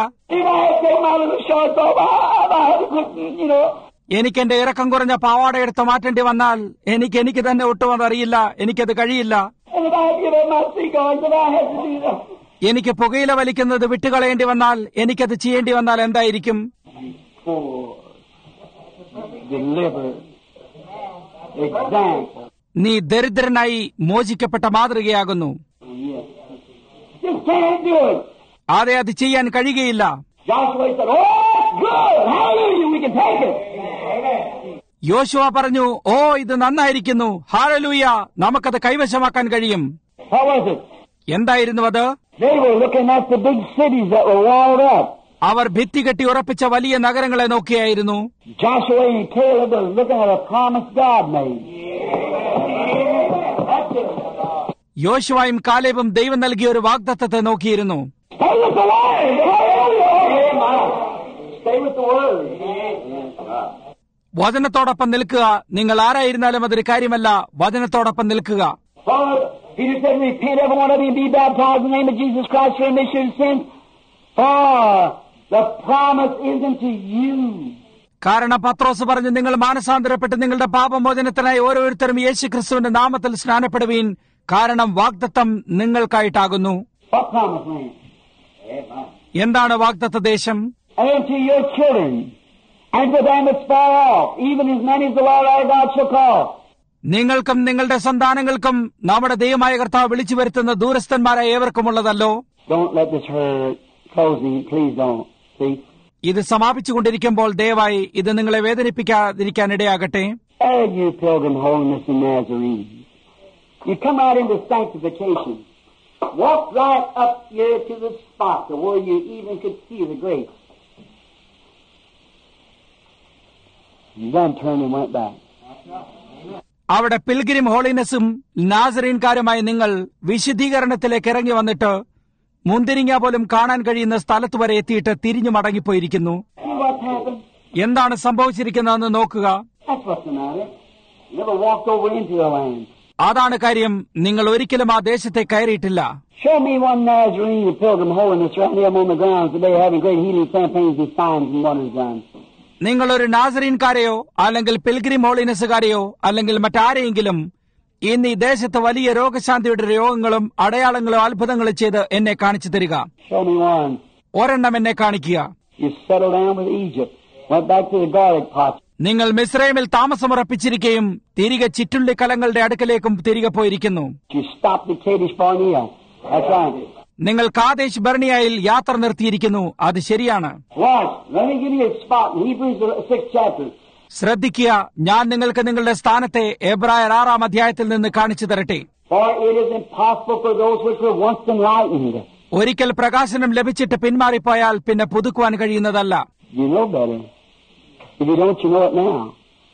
എനിക്ക് എന്റെ ഇറക്കം കുറഞ്ഞ പാവാട എടുത്ത് മാറ്റേണ്ടി വന്നാൽ എനിക്ക് തന്നെ ഒട്ടും അറിയില്ല. എനിക്കത് കഴിയില്ല. എനിക്ക് പുകയില വലിക്കുന്നത് വിട്ടുകളയേണ്ടി വന്നാൽ, എനിക്കത് ചെയ്യേണ്ടി വന്നാൽ എന്തായിരിക്കും? നീ ദരിദ്രനായി മോചിക്കപ്പെട്ട മാതൃകയാകുന്നു. അതെ, അത് ചെയ്യാൻ കഴിയുകയില്ല. യോശുവ പറഞ്ഞു, ഓ, ഇത് നന്നായിരിക്കുന്നു. ഹല്ലേലൂയ, നമുക്കത് കൈവശമാക്കാൻ കഴിയും. എന്തായിരുന്നു അത്? അവർ ഭിത്തി കെട്ടി ഉറപ്പിച്ച വലിയ നഗരങ്ങളെ നോക്കിയായിരുന്നു. യോശുവയും കാലേബും ദൈവം നൽകിയ ഒരു വാഗ്ദത്തത്തെ നോക്കിയിരുന്നു. വചനത്തോടൊപ്പം നിൽക്കുക. നിങ്ങൾ ആരായിരുന്നാലും അതൊരു കാര്യമല്ല. വചനത്തോടൊപ്പം നിൽക്കുക. കാരണം പത്രോസ് പറഞ്ഞു, നിങ്ങൾ മാനസാന്തരപ്പെട്ട് നിങ്ങളുടെ പാപമോചനത്തിനായി ഓരോരുത്തരും യേശു ക്രിസ്തുവിന്റെ നാമത്തിൽ സ്നാനപ്പെടുവീൻ. കാരണം വാഗ്ദത്തം നിങ്ങൾക്കായിട്ടാകുന്നു. എന്താണ് വാഗ്ദത്ത ദേശം? നിങ്ങൾക്കും നിങ്ങളുടെ സന്താനങ്ങൾക്കും നമ്മുടെ ദൈവമായ കർത്താവ് വിളിച്ചു വരുത്തുന്ന ദൂരസ്ഥന്മാരായ ഏവർക്കുമുള്ളതല്ലോ. ഇത് സമാപിച്ചുകൊണ്ടിരിക്കുമ്പോൾ ദയവായി ഇത് നിങ്ങളെ വേദനിപ്പിക്കാതിരിക്കാൻ ഇടയാകട്ടെ. walked right up here to the spot to where you even could see the grapes. And then turned and went back. അവിടെ പിൽഗ്രിം ഹോളിനെസ്സും നാസറീൻകാരുമായി നിങ്ങൾ വിശുദ്ധീകരണത്തിലേക്ക് ഇറങ്ങി വന്നിട്ട് മുന്തിരിങ്ങ പോലും കാണാൻ കഴിയുന്ന സ്ഥലത്ത് വരെ എത്തിയിട്ട് തിരിഞ്ഞു മടങ്ങിപ്പോയിരിക്കുന്നു. See what's happened? എന്താണ് സംഭവിച്ചിരിക്കുന്നതെന്ന് നോക്കുക. That's what's the matter. You never walked over into the land. അതാണ് കാര്യം. നിങ്ങൾ ഒരിക്കലും ആ ദേശത്തെ കയറിയിട്ടില്ല. Show me one Nazarene or pilgrim holiness right here on the ground today having great healing campaigns and signs and wonders done. നിങ്ങൾ ഒരു നാസറീൻകാരെയോ അല്ലെങ്കിൽ പിൽഗ്രിം ഹോളിനെസ്സുകാരെയോ അല്ലെങ്കിൽ മറ്റാരെയെങ്കിലും ഇന്ന് ഈ ദേശത്ത് വലിയ രോഗശാന്തിയുടെ രോഗങ്ങളും അടയാളങ്ങളും അത്ഭുതങ്ങളും ചെയ്ത് എന്നെ കാണിച്ചു തരിക. Show me one. ഒരെണ്ണം എന്നെ കാണിക്കുക. You settled down with Egypt, went back to the garlic pots. നിങ്ങൾ മിസ്രൈമിൽ താമസമുറപ്പിച്ചിരിക്കുകയും തിരികെ ചിറ്റുള്ളി കലങ്ങളുടെ അടുക്കലേക്കും തിരികെ പോയിരിക്കുന്നു. You stopped at Kadesh Barnea. That's right. നിങ്ങൾ കാദേശ് ബർണിയയിൽ യാത്ര നിർത്തിയിരിക്കുന്നു. അത് ശരിയാണ്. Watch. Let me give you a spot in Hebrews the 6th chapter. ശ്രദ്ധിക്കുക, ഞാൻ നിങ്ങൾക്ക് നിങ്ങളുടെ സ്ഥാനത്തെ എബ്രായർ 6-ാം അധ്യായത്തിൽ നിന്ന് കാണിച്ചു തരട്ടെ. For it is impossible for those which were once enlightened. ഒരിക്കൽ പ്രകാശനം ലഭിച്ചിട്ട് പിന്മാറിപ്പോയാൽ പിന്നെ പുതുക്കുവാൻ കഴിയുന്നതല്ല. You know better. If you don't, you know it now.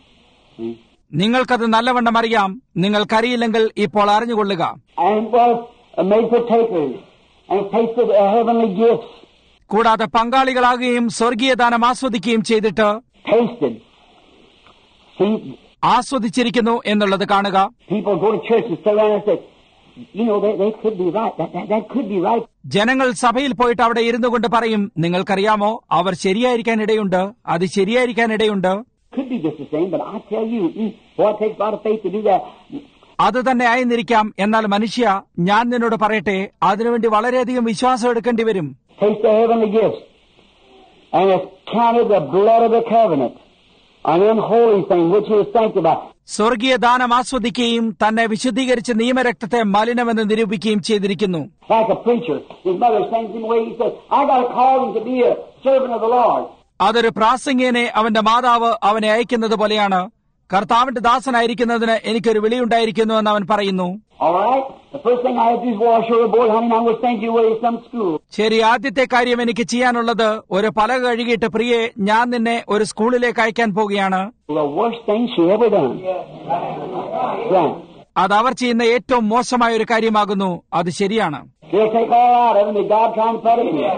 നിങ്ങൾക്കത് നല്ലവണ്ണം അറിയാം. നിങ്ങൾക്കറിയില്ലെങ്കിൽ ഇപ്പോൾ അറിഞ്ഞുകൊള്ളുക. And was made partakers and tasted heavenly gifts. കൂടാതെ പങ്കാളികളാകുകയും സ്വർഗീയദാനം ആസ്വദിക്കുകയും ചെയ്തിട്ട് Tasted. See, ആസ്വദിച്ചിരിക്കുന്നു എന്നുള്ളത് കാണുക. people go to church and sit around and say, you know, they could be right. That could be right. ജനങ്ങൾ സഭയിൽ പോയിട്ട് അവിടെ ഇരുന്നു കൊണ്ട് പറയും, നിങ്ങൾക്കറിയാമോ, അവർ ശരിയായിരിക്കാനിടയുണ്ട്, അത് ശരിയായിരിക്കാനിടയുണ്ട്. Could be just the same, but I tell you, boy, it takes a lot of faith to do that. അത് തന്നെ ആയിരിക്കാം. എന്നാൽ മനുഷ്യ, ഞാൻ നിന്നോട് പറയട്ടെ, അതിനുവേണ്ടി വളരെയധികം വിശ്വാസം എടുക്കേണ്ടി വരും. Taste the heavenly gifts, and has counted the blood of the covenant, an unholy thing which he is sanctified. സ്വർഗീയ ദാനം ആസ്വദിക്കുകയും തന്നെ വിശുദ്ധീകരിച്ച നിയമരക്തത്തെ മലിനമെന്ന് നിരൂപിക്കുകയും ചെയ്തിരിക്കുന്നു. Like a preacher, his mother sends him away. He says, I got to call him to be a servant of the Lord. അതൊരു പ്രാസംഗികനെ അവന്റെ മാതാവ് അവനെ അയക്കുന്നത് പോലെയാണ്. കർത്താവിന്റെ ദാസനായിരിക്കുന്നതിന് എനിക്കൊരു വിളിയുണ്ടായിരിക്കുന്നു എന്ന് അവൻ പറയുന്നു. All right? The first thing I have to do is wash your board, honey, and I'm going to send you away to some school. ശരി, ആദ്യത്തെ കാര്യം എനിക്ക് ചെയ്യാനുള്ളത് ഒരു പലക കഴുകിയിട്ട് പ്രിയെ, ഞാൻ നിന്നെ ഒരു സ്കൂളിലേക്ക് അയക്കാൻ പോവുകയാണ്. The worst thing she ever done. Right. അത് അവർ ചെയ്യുന്ന ഏറ്റവും മോശമായ ഒരു കാര്യമാകുന്നു. അത് ശരിയാണ്. She'll take all out of him that God trying to put it in.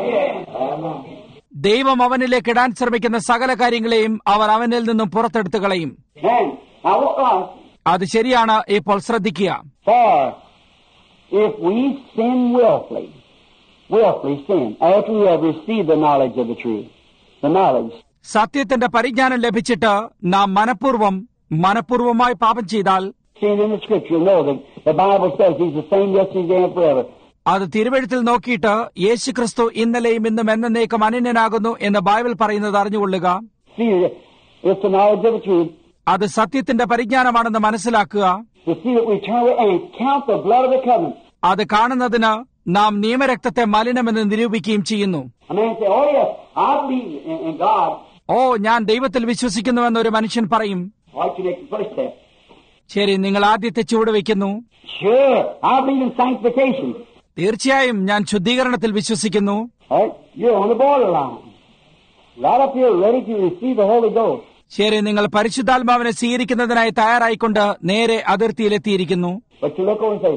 ദൈവം അവനിലേക്ക് ഇടാൻ ശ്രമിക്കുന്ന സകല കാര്യങ്ങളെയും അവർ അവനിൽ നിന്നും പുറത്തെടുത്തു കളയും. Now, അത് ശരിയാണ്. ഇപ്പോൾ ശ്രദ്ധിക്കുക. for if we sin willfully sin, after we have received the knowledge of the truth, the knowledge. സത്യത്തിന്റെ പരിജ്ഞാനം ലഭിച്ചിട്ട് നാം മനഃപൂർവമായി പാപം ചെയ്താൽ, Sin in the scripture, know that the Bible says He's the same yesterday and forever. അത് തിരുവെഴുത്തിൽ നോക്കിയിട്ട് യേശുക്രിസ്തു ഇന്നലെയും ഇന്നും എന്നേക്കും അനന്യനാകുന്നു എന്ന് ബൈബിൾ പറയുന്നത് അറിഞ്ഞുകൊള്ളുക. See, it's the knowledge of the truth. അത് സത്യത്തിന്റെ പരിജ്ഞാനമാണെന്ന് മനസ്സിലാക്കുക. To see that we turn away and count the blood of the covenant. അത് കാണുന്നതിന് നാം നിയമരക്തത്തെ മലിനമെന്ന് നിരൂപിക്കുകയും ചെയ്യുന്നു. A man say, oh yes, I believe in God. ഓ, ഞാൻ ദൈവത്തിൽ വിശ്വസിക്കുന്നുവെന്ന് ഒരു മനുഷ്യൻ പറയും. Why don't you make the first step? ശരി, നിങ്ങൾ ആദ്യത്തെ ചുവട് വയ്ക്കുന്നു. Sure, I believe in sanctification. തീർച്ചയായും ഞാൻ ശുദ്ധീകരണത്തിൽ വിശ്വസിക്കുന്നു. All right, you're on the borderline. Right up here, ready to receive the Holy Ghost. ശരി, നിങ്ങൾ പരിശുദ്ധാത്മാവിനെ സ്വീകരിക്കുന്നതിനായി തയ്യാറായിക്കൊണ്ട് നേരെ അതിർത്തിയിലെത്തിയിരിക്കുന്നു. But you look over and say,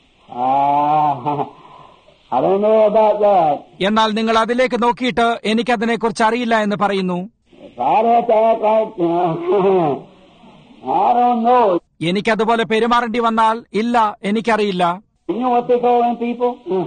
I don't know about that. എന്നാൽ നിങ്ങൾ അതിലേക്ക് നോക്കിയിട്ട് എനിക്കതിനെക്കുറിച്ച് അറിയില്ല എന്ന് പറയുന്നു. If I'd have to act like, I don't know. എനിക്കതുപോലെ പെരുമാറേണ്ടി വന്നാൽ, ഇല്ല, എനിക്കറിയില്ല. You know what they call them people?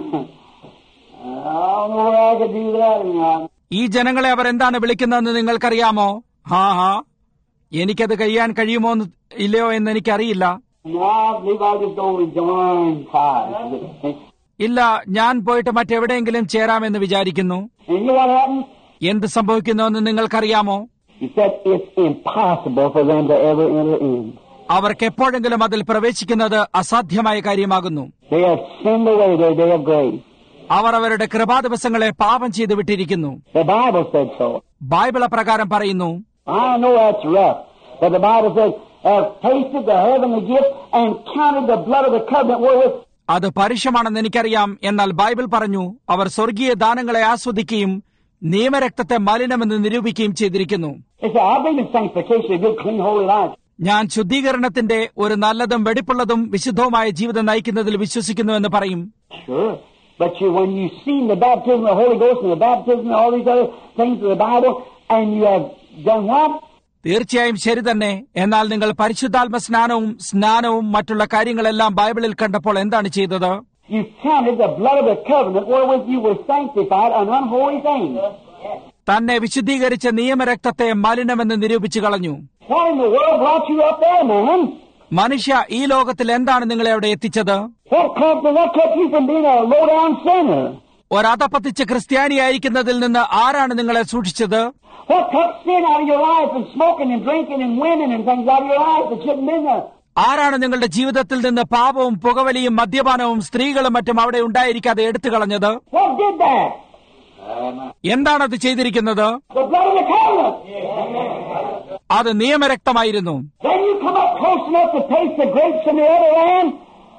I don't know where I could do that. ഈ ജനങ്ങളെ അവർ എന്താണ് വിളിക്കുന്നതെന്ന് നിങ്ങൾക്കറിയാമോ? ഹാ, എനിക്കത് കഴിയാൻ കഴിയുമോ ഇല്ലയോ എന്ന് എനിക്കറിയില്ല. No, I believe I'll just go and join tithes. ഇല്ല, ഞാൻ പോയിട്ട് മറ്റെവിടെയെങ്കിലും ചേരാമെന്ന് വിചാരിക്കുന്നു. And you know what happens? എന്ത് സംഭവിക്കുന്നുവെന്ന് നിങ്ങൾക്കറിയാമോ? He said it's impossible for them to ever enter in. അവർക്ക് എപ്പോഴെങ്കിലും അതിൽ പ്രവേശിക്കുന്നത് അസാധ്യമായ കാര്യമാകുന്നു. They have sinned away their day of grace. അവർ അവരുടെ കൃപാദിവസങ്ങളെ പാപം ചെയ്തു വിട്ടിരിക്കുന്നു. The Bible said so. Bible അപ്രകാരം പറയുന്നു. I know that's rough, but the Bible says, have tasted the heavenly gift and counted the blood of the covenant wherewith. അത് പരുഷമാണെന്ന് എനിക്കറിയാം. എന്നാൽ ബൈബിൾ പറഞ്ഞു, അവർ സ്വർഗീയ ദാനങ്ങളെ ആസ്വദിക്കുകയും നിയമരക്തത്തെ മലിനമെന്ന് നിരൂപിക്കുകയും ചെയ്തിരിക്കുന്നു. They say, I believe in sanctification, a good, clean, holy life. ഞാൻ ശുദ്ധീകരണത്തിന്റെ ഒരു നല്ലതും വെടിപ്പുള്ളതും വിശുദ്ധവുമായ ജീവിതം നയിക്കുന്നതിൽ വിശ്വസിക്കുന്നു എന്ന് പറയും. Sure. But when you've seen the baptism of the Holy Ghost and the baptism and all these other things of the Bible, and you have done what? തീർച്ചയായും ശരി തന്നെ. എന്നാൽ നിങ്ങൾ പരിശുദ്ധാത്മ സ്നാനവും മറ്റുള്ള കാര്യങ്ങളെല്ലാം ബൈബിളിൽ കണ്ടപ്പോൾ എന്താണ് ചെയ്തത്? You counted the blood of the covenant wherewith you were sanctified an unholy thing. തന്നെ വിശുദ്ധീകരിച്ച നിയമരക്തത്തെ മലിനമെന്ന് നിരൂപിച്ചു കളഞ്ഞു. What in the world brought you up there, man? മനുഷ്യ, ഈ ലോകത്തിൽ എന്താണ് നിങ്ങളെ അവിടെ എത്തിച്ചത്? What kept you from being a low-down sinner? ഒരധപ്പതിച്ച ക്രിസ്ത്യാനിയായിരിക്കുന്നതിൽ നിന്ന് ആരാണ് നിങ്ങളെ സൂക്ഷിച്ചത്? What took sin out of your life and smoking and drinking and women and things out of your life that shouldn't been there? ആരാണ് നിങ്ങളുടെ ജീവിതത്തിൽ നിന്ന് പാപവും പുകവലിയും മദ്യപാനവും സ്ത്രീകളും മറ്റും അവിടെ ഉണ്ടായിരിക്കാതെ എടുത്തു കളഞ്ഞത്? What did that? എന്താണത് ചെയ്തിരിക്കുന്നത്? The blood of the covenant. അത് നിയമരക്തമായിരുന്നു. Then you come up close enough to taste the grapes in the other land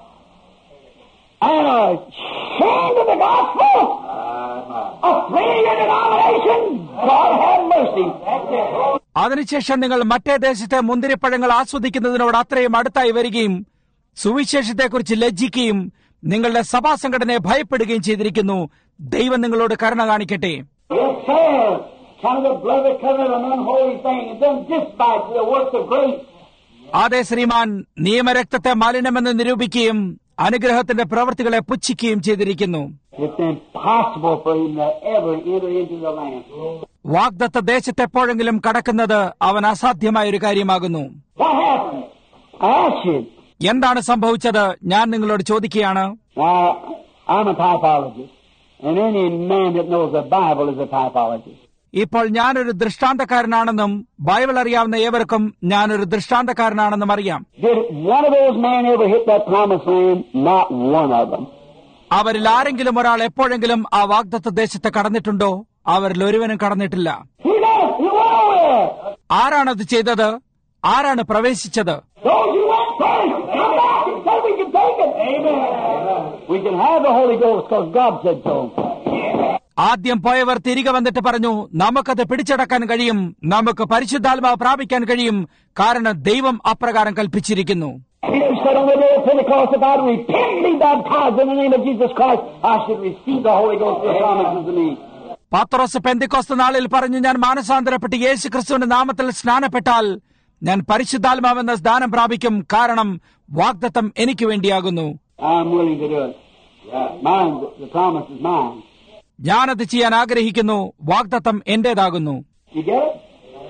and ashamed of the gospel, a three-year denomination. God have mercy. അതിനുശേഷം നിങ്ങൾ മറ്റേ ദേശത്തെ മുന്തിരിപ്പഴങ്ങൾ ആസ്വദിക്കുന്നതിനോട് അത്രയും അടുത്തായി വരികയും സുവിശേഷത്തെക്കുറിച്ച് ലജ്ജിക്കുകയും നിങ്ങളുടെ സഭാ സംഘടനയെ ഭയപ്പെടുകയും ചെയ്തിരിക്കുന്നു. ദൈവം നിങ്ങളോട് കരുണ കാണിക്കട്ടെ. Yes, sir. Kind of the blood of the covenant, an unholy thing, and then despite the works of grace. അതെ ശ്രീമാൻ, നിയമരക്തത്തെ മലിനമെന്ന് നിരൂപിക്കുകയും അനുഗ്രഹത്തിന്റെ പ്രവൃത്തികളെ പുച്ഛിക്കുകയും ചെയ്തിരിക്കുന്നു. It's impossible for him to ever enter into the land. വാഗ്ദത്ത ദേശത്തെപ്പോഴെങ്കിലും കടക്കുന്നത് അവൻ അസാധ്യമായ ഒരു കാര്യമാകുന്നു. What happened? I ask you. എന്താണ് സംഭവിച്ചത്? ഞാൻ നിങ്ങളോട് ചോദിക്കുകയാണ്. Now, I'm a typologist, and any man that knows the Bible is a typologist. ഇപ്പോൾ ഞാനൊരു ദൃഷ്ടാന്തക്കാരനാണെന്നും ബൈബിൾ അറിയാവുന്ന ഏവർക്കും ഞാനൊരു ദൃഷ്ടാന്തക്കാരനാണെന്നും അറിയാം. Did one of those men ever hit that promised land? Not one of them. അവരിൽ ആരെങ്കിലും ഒരാൾ എപ്പോഴെങ്കിലും ആ വാഗ്ദത്ത ദേശത്ത് കടന്നിട്ടുണ്ടോ? അവരിൽ ഒരുവനും കടന്നിട്ടില്ല. Who did it? Who went over there? ആരാണത് ചെയ്തത്? ആരാണ് പ്രവേശിച്ചത്? Those who went first, come back and say we can take it. Amen. We can have the Holy Ghost because God said so. ആദ്യം പോയവർ തിരികെ വന്നിട്ട് പറഞ്ഞു, നമുക്കത് പിടിച്ചടക്കാൻ കഴിയും, നമുക്ക് പരിശുദ്ധാത്മാവ് പ്രാപിക്കാൻ കഴിയും, കാരണം ദൈവം അപ്രകാരം കൽപ്പിച്ചിരിക്കുന്നു. Peter said on the day of Pentecost, if I repent and be baptized in the name of Jesus Christ, I should receive the Holy Ghost for promises to me. പത്രോസ് പെന്തിക്കോസ്ത് നാളിൽ പറഞ്ഞു, ഞാൻ മാനസാന്തരപ്പെട്ട് യേശു ക്രിസ്തുവിന്റെ നാമത്തിൽ സ്നാനപ്പെട്ടാൽ ഞാൻ പരിശുദ്ധാത്മാവെന്ന ദാനം പ്രാപിക്കും, കാരണം വാഗ്ദത്തം എനിക്ക് വേണ്ടിയാകുന്നു. I'm willing to do it. Mine, the promise is mine. ഞാനത് ചെയ്യാൻ ആഗ്രഹിക്കുന്നു, വാഗ്ദത്തം എന്റേതാകുന്നു. You get it?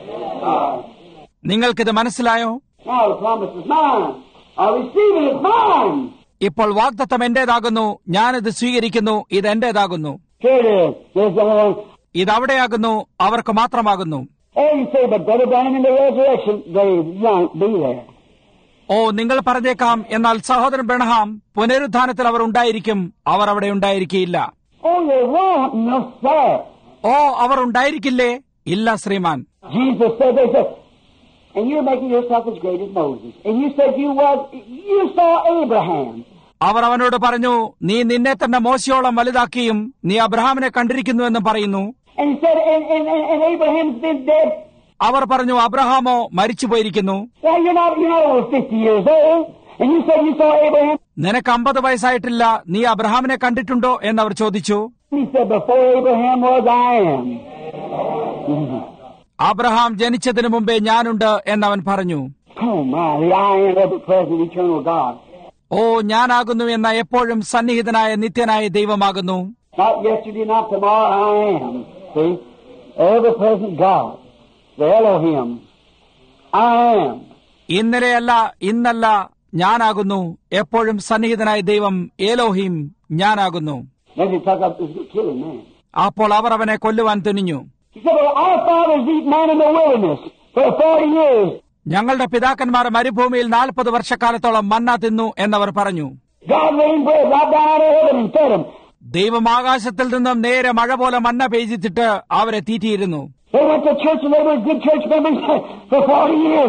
നിങ്ങൾക്കിത് മനസ്സിലായോ? Now the promise is mine. I receive it, it's mine. ഇപ്പോൾ വാഗ്ദത്തം എന്റേതാകുന്നു, ഞാനിത് സ്വീകരിക്കുന്നു, ഇത് എന്റേതാകുന്നു. Here it is. There's the one. ഇതവിടെയാകുന്നു, അവർക്ക് മാത്രമാകുന്നു. Oh, you say, but Brother Branham in the resurrection, they won't be there. ഓ, നിങ്ങൾ പറഞ്ഞേക്കാം, എന്നാൽ സഹോദരൻ ബ്രഹ്നാം പുനരുദ്ധാനത്തിൽ അവർ ഉണ്ടായിരിക്കും. അവർ അവിടെ ഉണ്ടായിരിക്കില്ല. Oh, they won't. No, sir. ഓ, അവർ ഉണ്ടായിരിക്കില്ലേ? ഇല്ല ശ്രീമാൻ. Jesus said, they said, and you're making yourself as great as Moses. And you said you saw Abraham. അവർ അവനോട് പറഞ്ഞു, നീ നിന്നെ തന്നെ മോശയോളം വലുതാക്കിയും നീ അബ്രഹാമിനെ കണ്ടിരിക്കുന്നുവെന്നും പറയുന്നു. And he said, and Abraham's been dead. അവർ പറഞ്ഞു, അബ്രഹാമോ മരിച്ചുപോയിരിക്കുന്നു. Well, you're not over 50 years old. And you said you saw Abraham. നിനക്ക് 50 വയസ്സായിട്ടില്ല, നീ അബ്രഹാമിനെ കണ്ടിട്ടുണ്ടോ എന്നവർ ചോദിച്ചു. He said, before Abraham was, I am. Abraham ജനിച്ചതിനു മുമ്പേ ഞാനുണ്ട് എന്നവൻ പറഞ്ഞു. Oh my, the I am of the present eternal God. ഓ, ഞാനാകുന്നു എന്ന എപ്പോഴും സന്നിഹിതനായ നിത്യനായ ദൈവമാകുന്നു. Not yesterday, not tomorrow, I am. See? Ever present God. The Elohim. I am. ഇന്നലെയല്ല, ഇന്നല്ല, ഞാനാകുന്നു, എപ്പോഴും സന്നിഹിതനായ ദൈവം ഏലോഹിം, ഞാനാകുന്നു. Then he took up this killing man. അപ്പോൾ അവർ അവനെ കൊല്ലുവാൻ തുനിഞ്ഞു. He said, well, our fathers eat man in the wilderness for 40 years. ഞങ്ങളുടെ പിതാക്കന്മാർ മരുഭൂമിയിൽ 40 വർഷക്കാലത്തോളം മന്ന തിന്നു എന്നവർ പറഞ്ഞു. God rained bread right down out of heaven and fed them. ദൈവം ആകാശത്തിൽ നിന്നും നേരെ മഴ പോലെ മന്ന പെയ്തിട്ട് അവരെ തീറ്റിയിരുന്നു. They went to church and they were good church members for 40 years.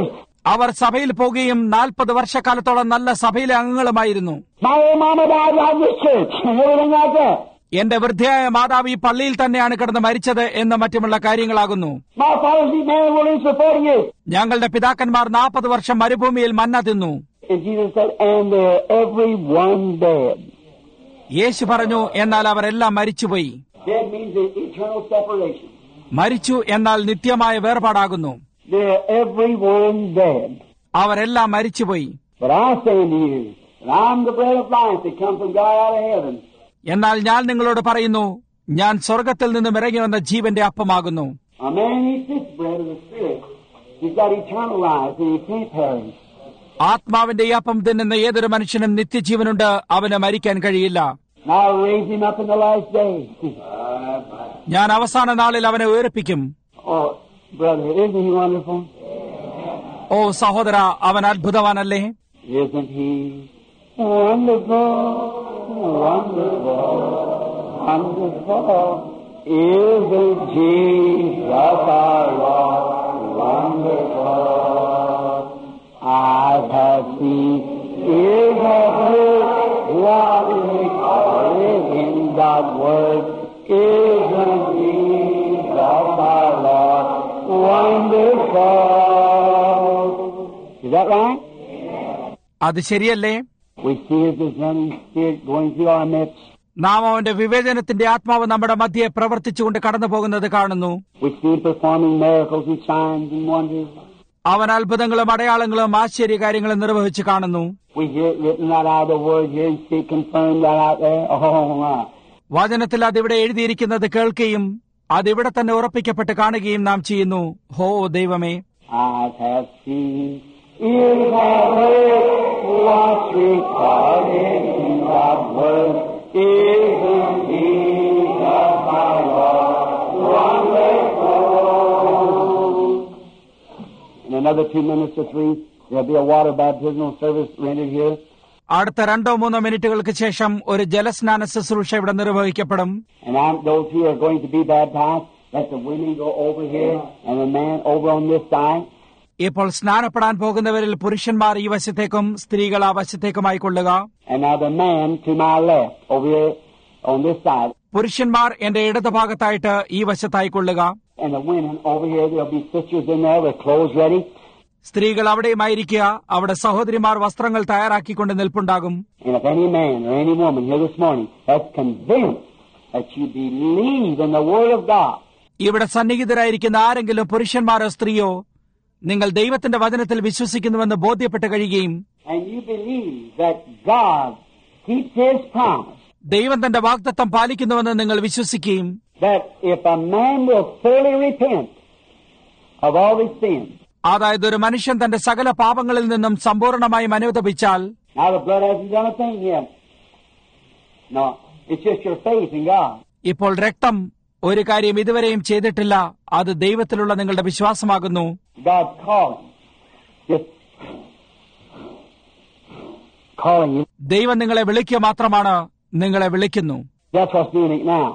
അവർ സഭയിൽ പോകുകയും 40 വർഷക്കാലത്തോളം നല്ല സഭയിലെ അംഗങ്ങളുമായിരുന്നു. My old mama died right in this church and everything like that. എന്റെ വൃദ്ധയായ മാതാവ് ഈ പള്ളിയിൽ തന്നെയാണ് കിടന്ന് മരിച്ചത് എന്ന് മറ്റുമുള്ള കാര്യങ്ങളാകുന്നു. My fathers eat man in the wilderness for 40 years. ഞങ്ങളുടെ പിതാക്കന്മാർ 40 വർഷം മരുഭൂമിയിൽ മന്ന തിന്നു. And Jesus said, and they're everyone dead. യേശു പറഞ്ഞു, എന്നാൽ അവരെല്ലാം മരിച്ചുപോയി. Dead means an eternal separation. മരിച്ചു എന്നാൽ നിത്യമായ വേർപാടാകുന്നു. They're everyone dead. അവരെല്ലാം മരിച്ചുപോയി. But I say unto you, that I'm the bread of life that comes from God out of heaven. എന്നാൽ ഞാൻ നിങ്ങളോട് പറയുന്നു, ഞാൻ സ്വർഗ്ഗത്തിൽ നിന്നും ഇറങ്ങി വന്ന ജീവന്റെ അപ്പമാകുന്നു. A man eats this bread of the Spirit. He's got eternal life and he can't perish. ആത്മാവിന്റെ ഈ അപ്പം തിന്നുന്ന ഏതൊരു മനുഷ്യനും നിത്യജീവനുണ്ട്, അവന് മരിക്കാൻ കഴിയില്ല. And I'll raise him up in the last day. ഞാൻ അവസാന നാളിൽ അവനെ ഉയർപ്പിക്കും. Oh, brother, isn't he wonderful? ഓ സഹോദര, അവൻ അത്ഭുതവാനല്ലേ? Isn't he wonderful? Wonderful. Wonderful. Isn't Jesus our Lord wonderful? I have seen His heard what is in God's word. Isn't Jesus our Lord wonderful? Is that right? അത് ശരിയല്ലേ? We see His discerning spirit going through our midst. നാം അവന്റെ വിവേചനത്തിന്റെ ആത്മാവ് നമ്മുടെ മധ്യയെ പ്രവർത്തിച്ചുകൊണ്ട് കടന്നു പോകുന്നത് കാണുന്നു. We see Him performing miracles and signs and wonders. അവൻ അത്ഭുതങ്ങളും അടയാളങ്ങളും ആശ്ചര്യകാര്യങ്ങളും നിർവഹിച്ചു കാണുന്നു. We hear it written right out of the Word here and see it confirmed right out there. Oh, my. വചനത്തിൽ അതിവിടെ എഴുതിയിരിക്കുന്നത് കേൾക്കുകയും അതിവിടെ തന്നെ ഉറപ്പിക്കപ്പെട്ട് കാണുകയും നാം ചെയ്യുന്നു. ഹോ ദൈവമേ, I have seen, ears have heard, what's recorded in God's word. Isn't Jesus my Lord wonderful? In another 2 minutes or 3, there'll be a water baptismal service rendered here. അടുത്ത 2-3 മിനിറ്റുകൾക്ക് ശേഷം ഒരു ജലസ്നാന ശുശ്രൂഷ ഇവിടെ നിർവഹിക്കപ്പെടും. And those who are going to be baptized, let the women go over here and the man over on this side. ഇപ്പോൾ സ്നാനപ്പെടാൻ പോകുന്നവരിൽ പുരുഷന്മാർ ഈ വശത്തേക്കും സ്ത്രീകൾ ആ വശത്തേക്കുമായി കൊള്ളുക. And now the man to my left over here on this side. പുരുഷന്മാർ എന്റെ ഇടതുഭാഗത്തായിട്ട് ഈ വശത്തായി കൊള്ളുക. And the women over here, there'll be sisters in there with clothes ready. സ്ത്രീകൾ അവിടെയുമായിരിക്കുക. അവിടെ സഹോദരിമാർ വസ്ത്രങ്ങൾ തയ്യാറാക്കിക്കൊണ്ട് നിൽപ്പുണ്ടാകും. And if any man or any woman here this morning that's convinced that you believe in the Word of God. ഇവിടെ സന്നിഹിതരായിരിക്കുന്ന ആരെങ്കിലും പുരുഷന്മാരോ സ്ത്രീയോ നിങ്ങൾ ദൈവത്തിന്റെ വചനത്തിൽ വിശ്വസിക്കുന്നുവെന്ന് ബോധ്യപ്പെട്ട് കഴിയുകയും And you believe that God keeps His promise. ദൈവം തന്റെ വാഗ്ദത്തം പാലിക്കുന്നുവെന്ന് നിങ്ങൾ വിശ്വസിക്കുകയും That if a man will fully repent of all his sins. അതായത് ഒരു മനുഷ്യൻ തന്റെ സകല പാപങ്ങളിൽ നിന്നും സമ്പൂർണമായി മനോദപിച്ചാൽ. Now the blood hasn't done a thing yet. No, it's just your faith in God. ഇപ്പോൾ രക്തം ഒരു കാര്യം ഇതുവരെയും ചെയ്തിട്ടില്ല. അത് ദൈവത്തിലുള്ള നിങ്ങളുടെ വിശ്വാസമാകുന്നു. God's calling. Just calling you. ദൈവം നിങ്ങളെ വിളിക്കുക മാത്രമാണ്. നിങ്ങളെ വിളിക്കുന്നു. That's what's doing it now.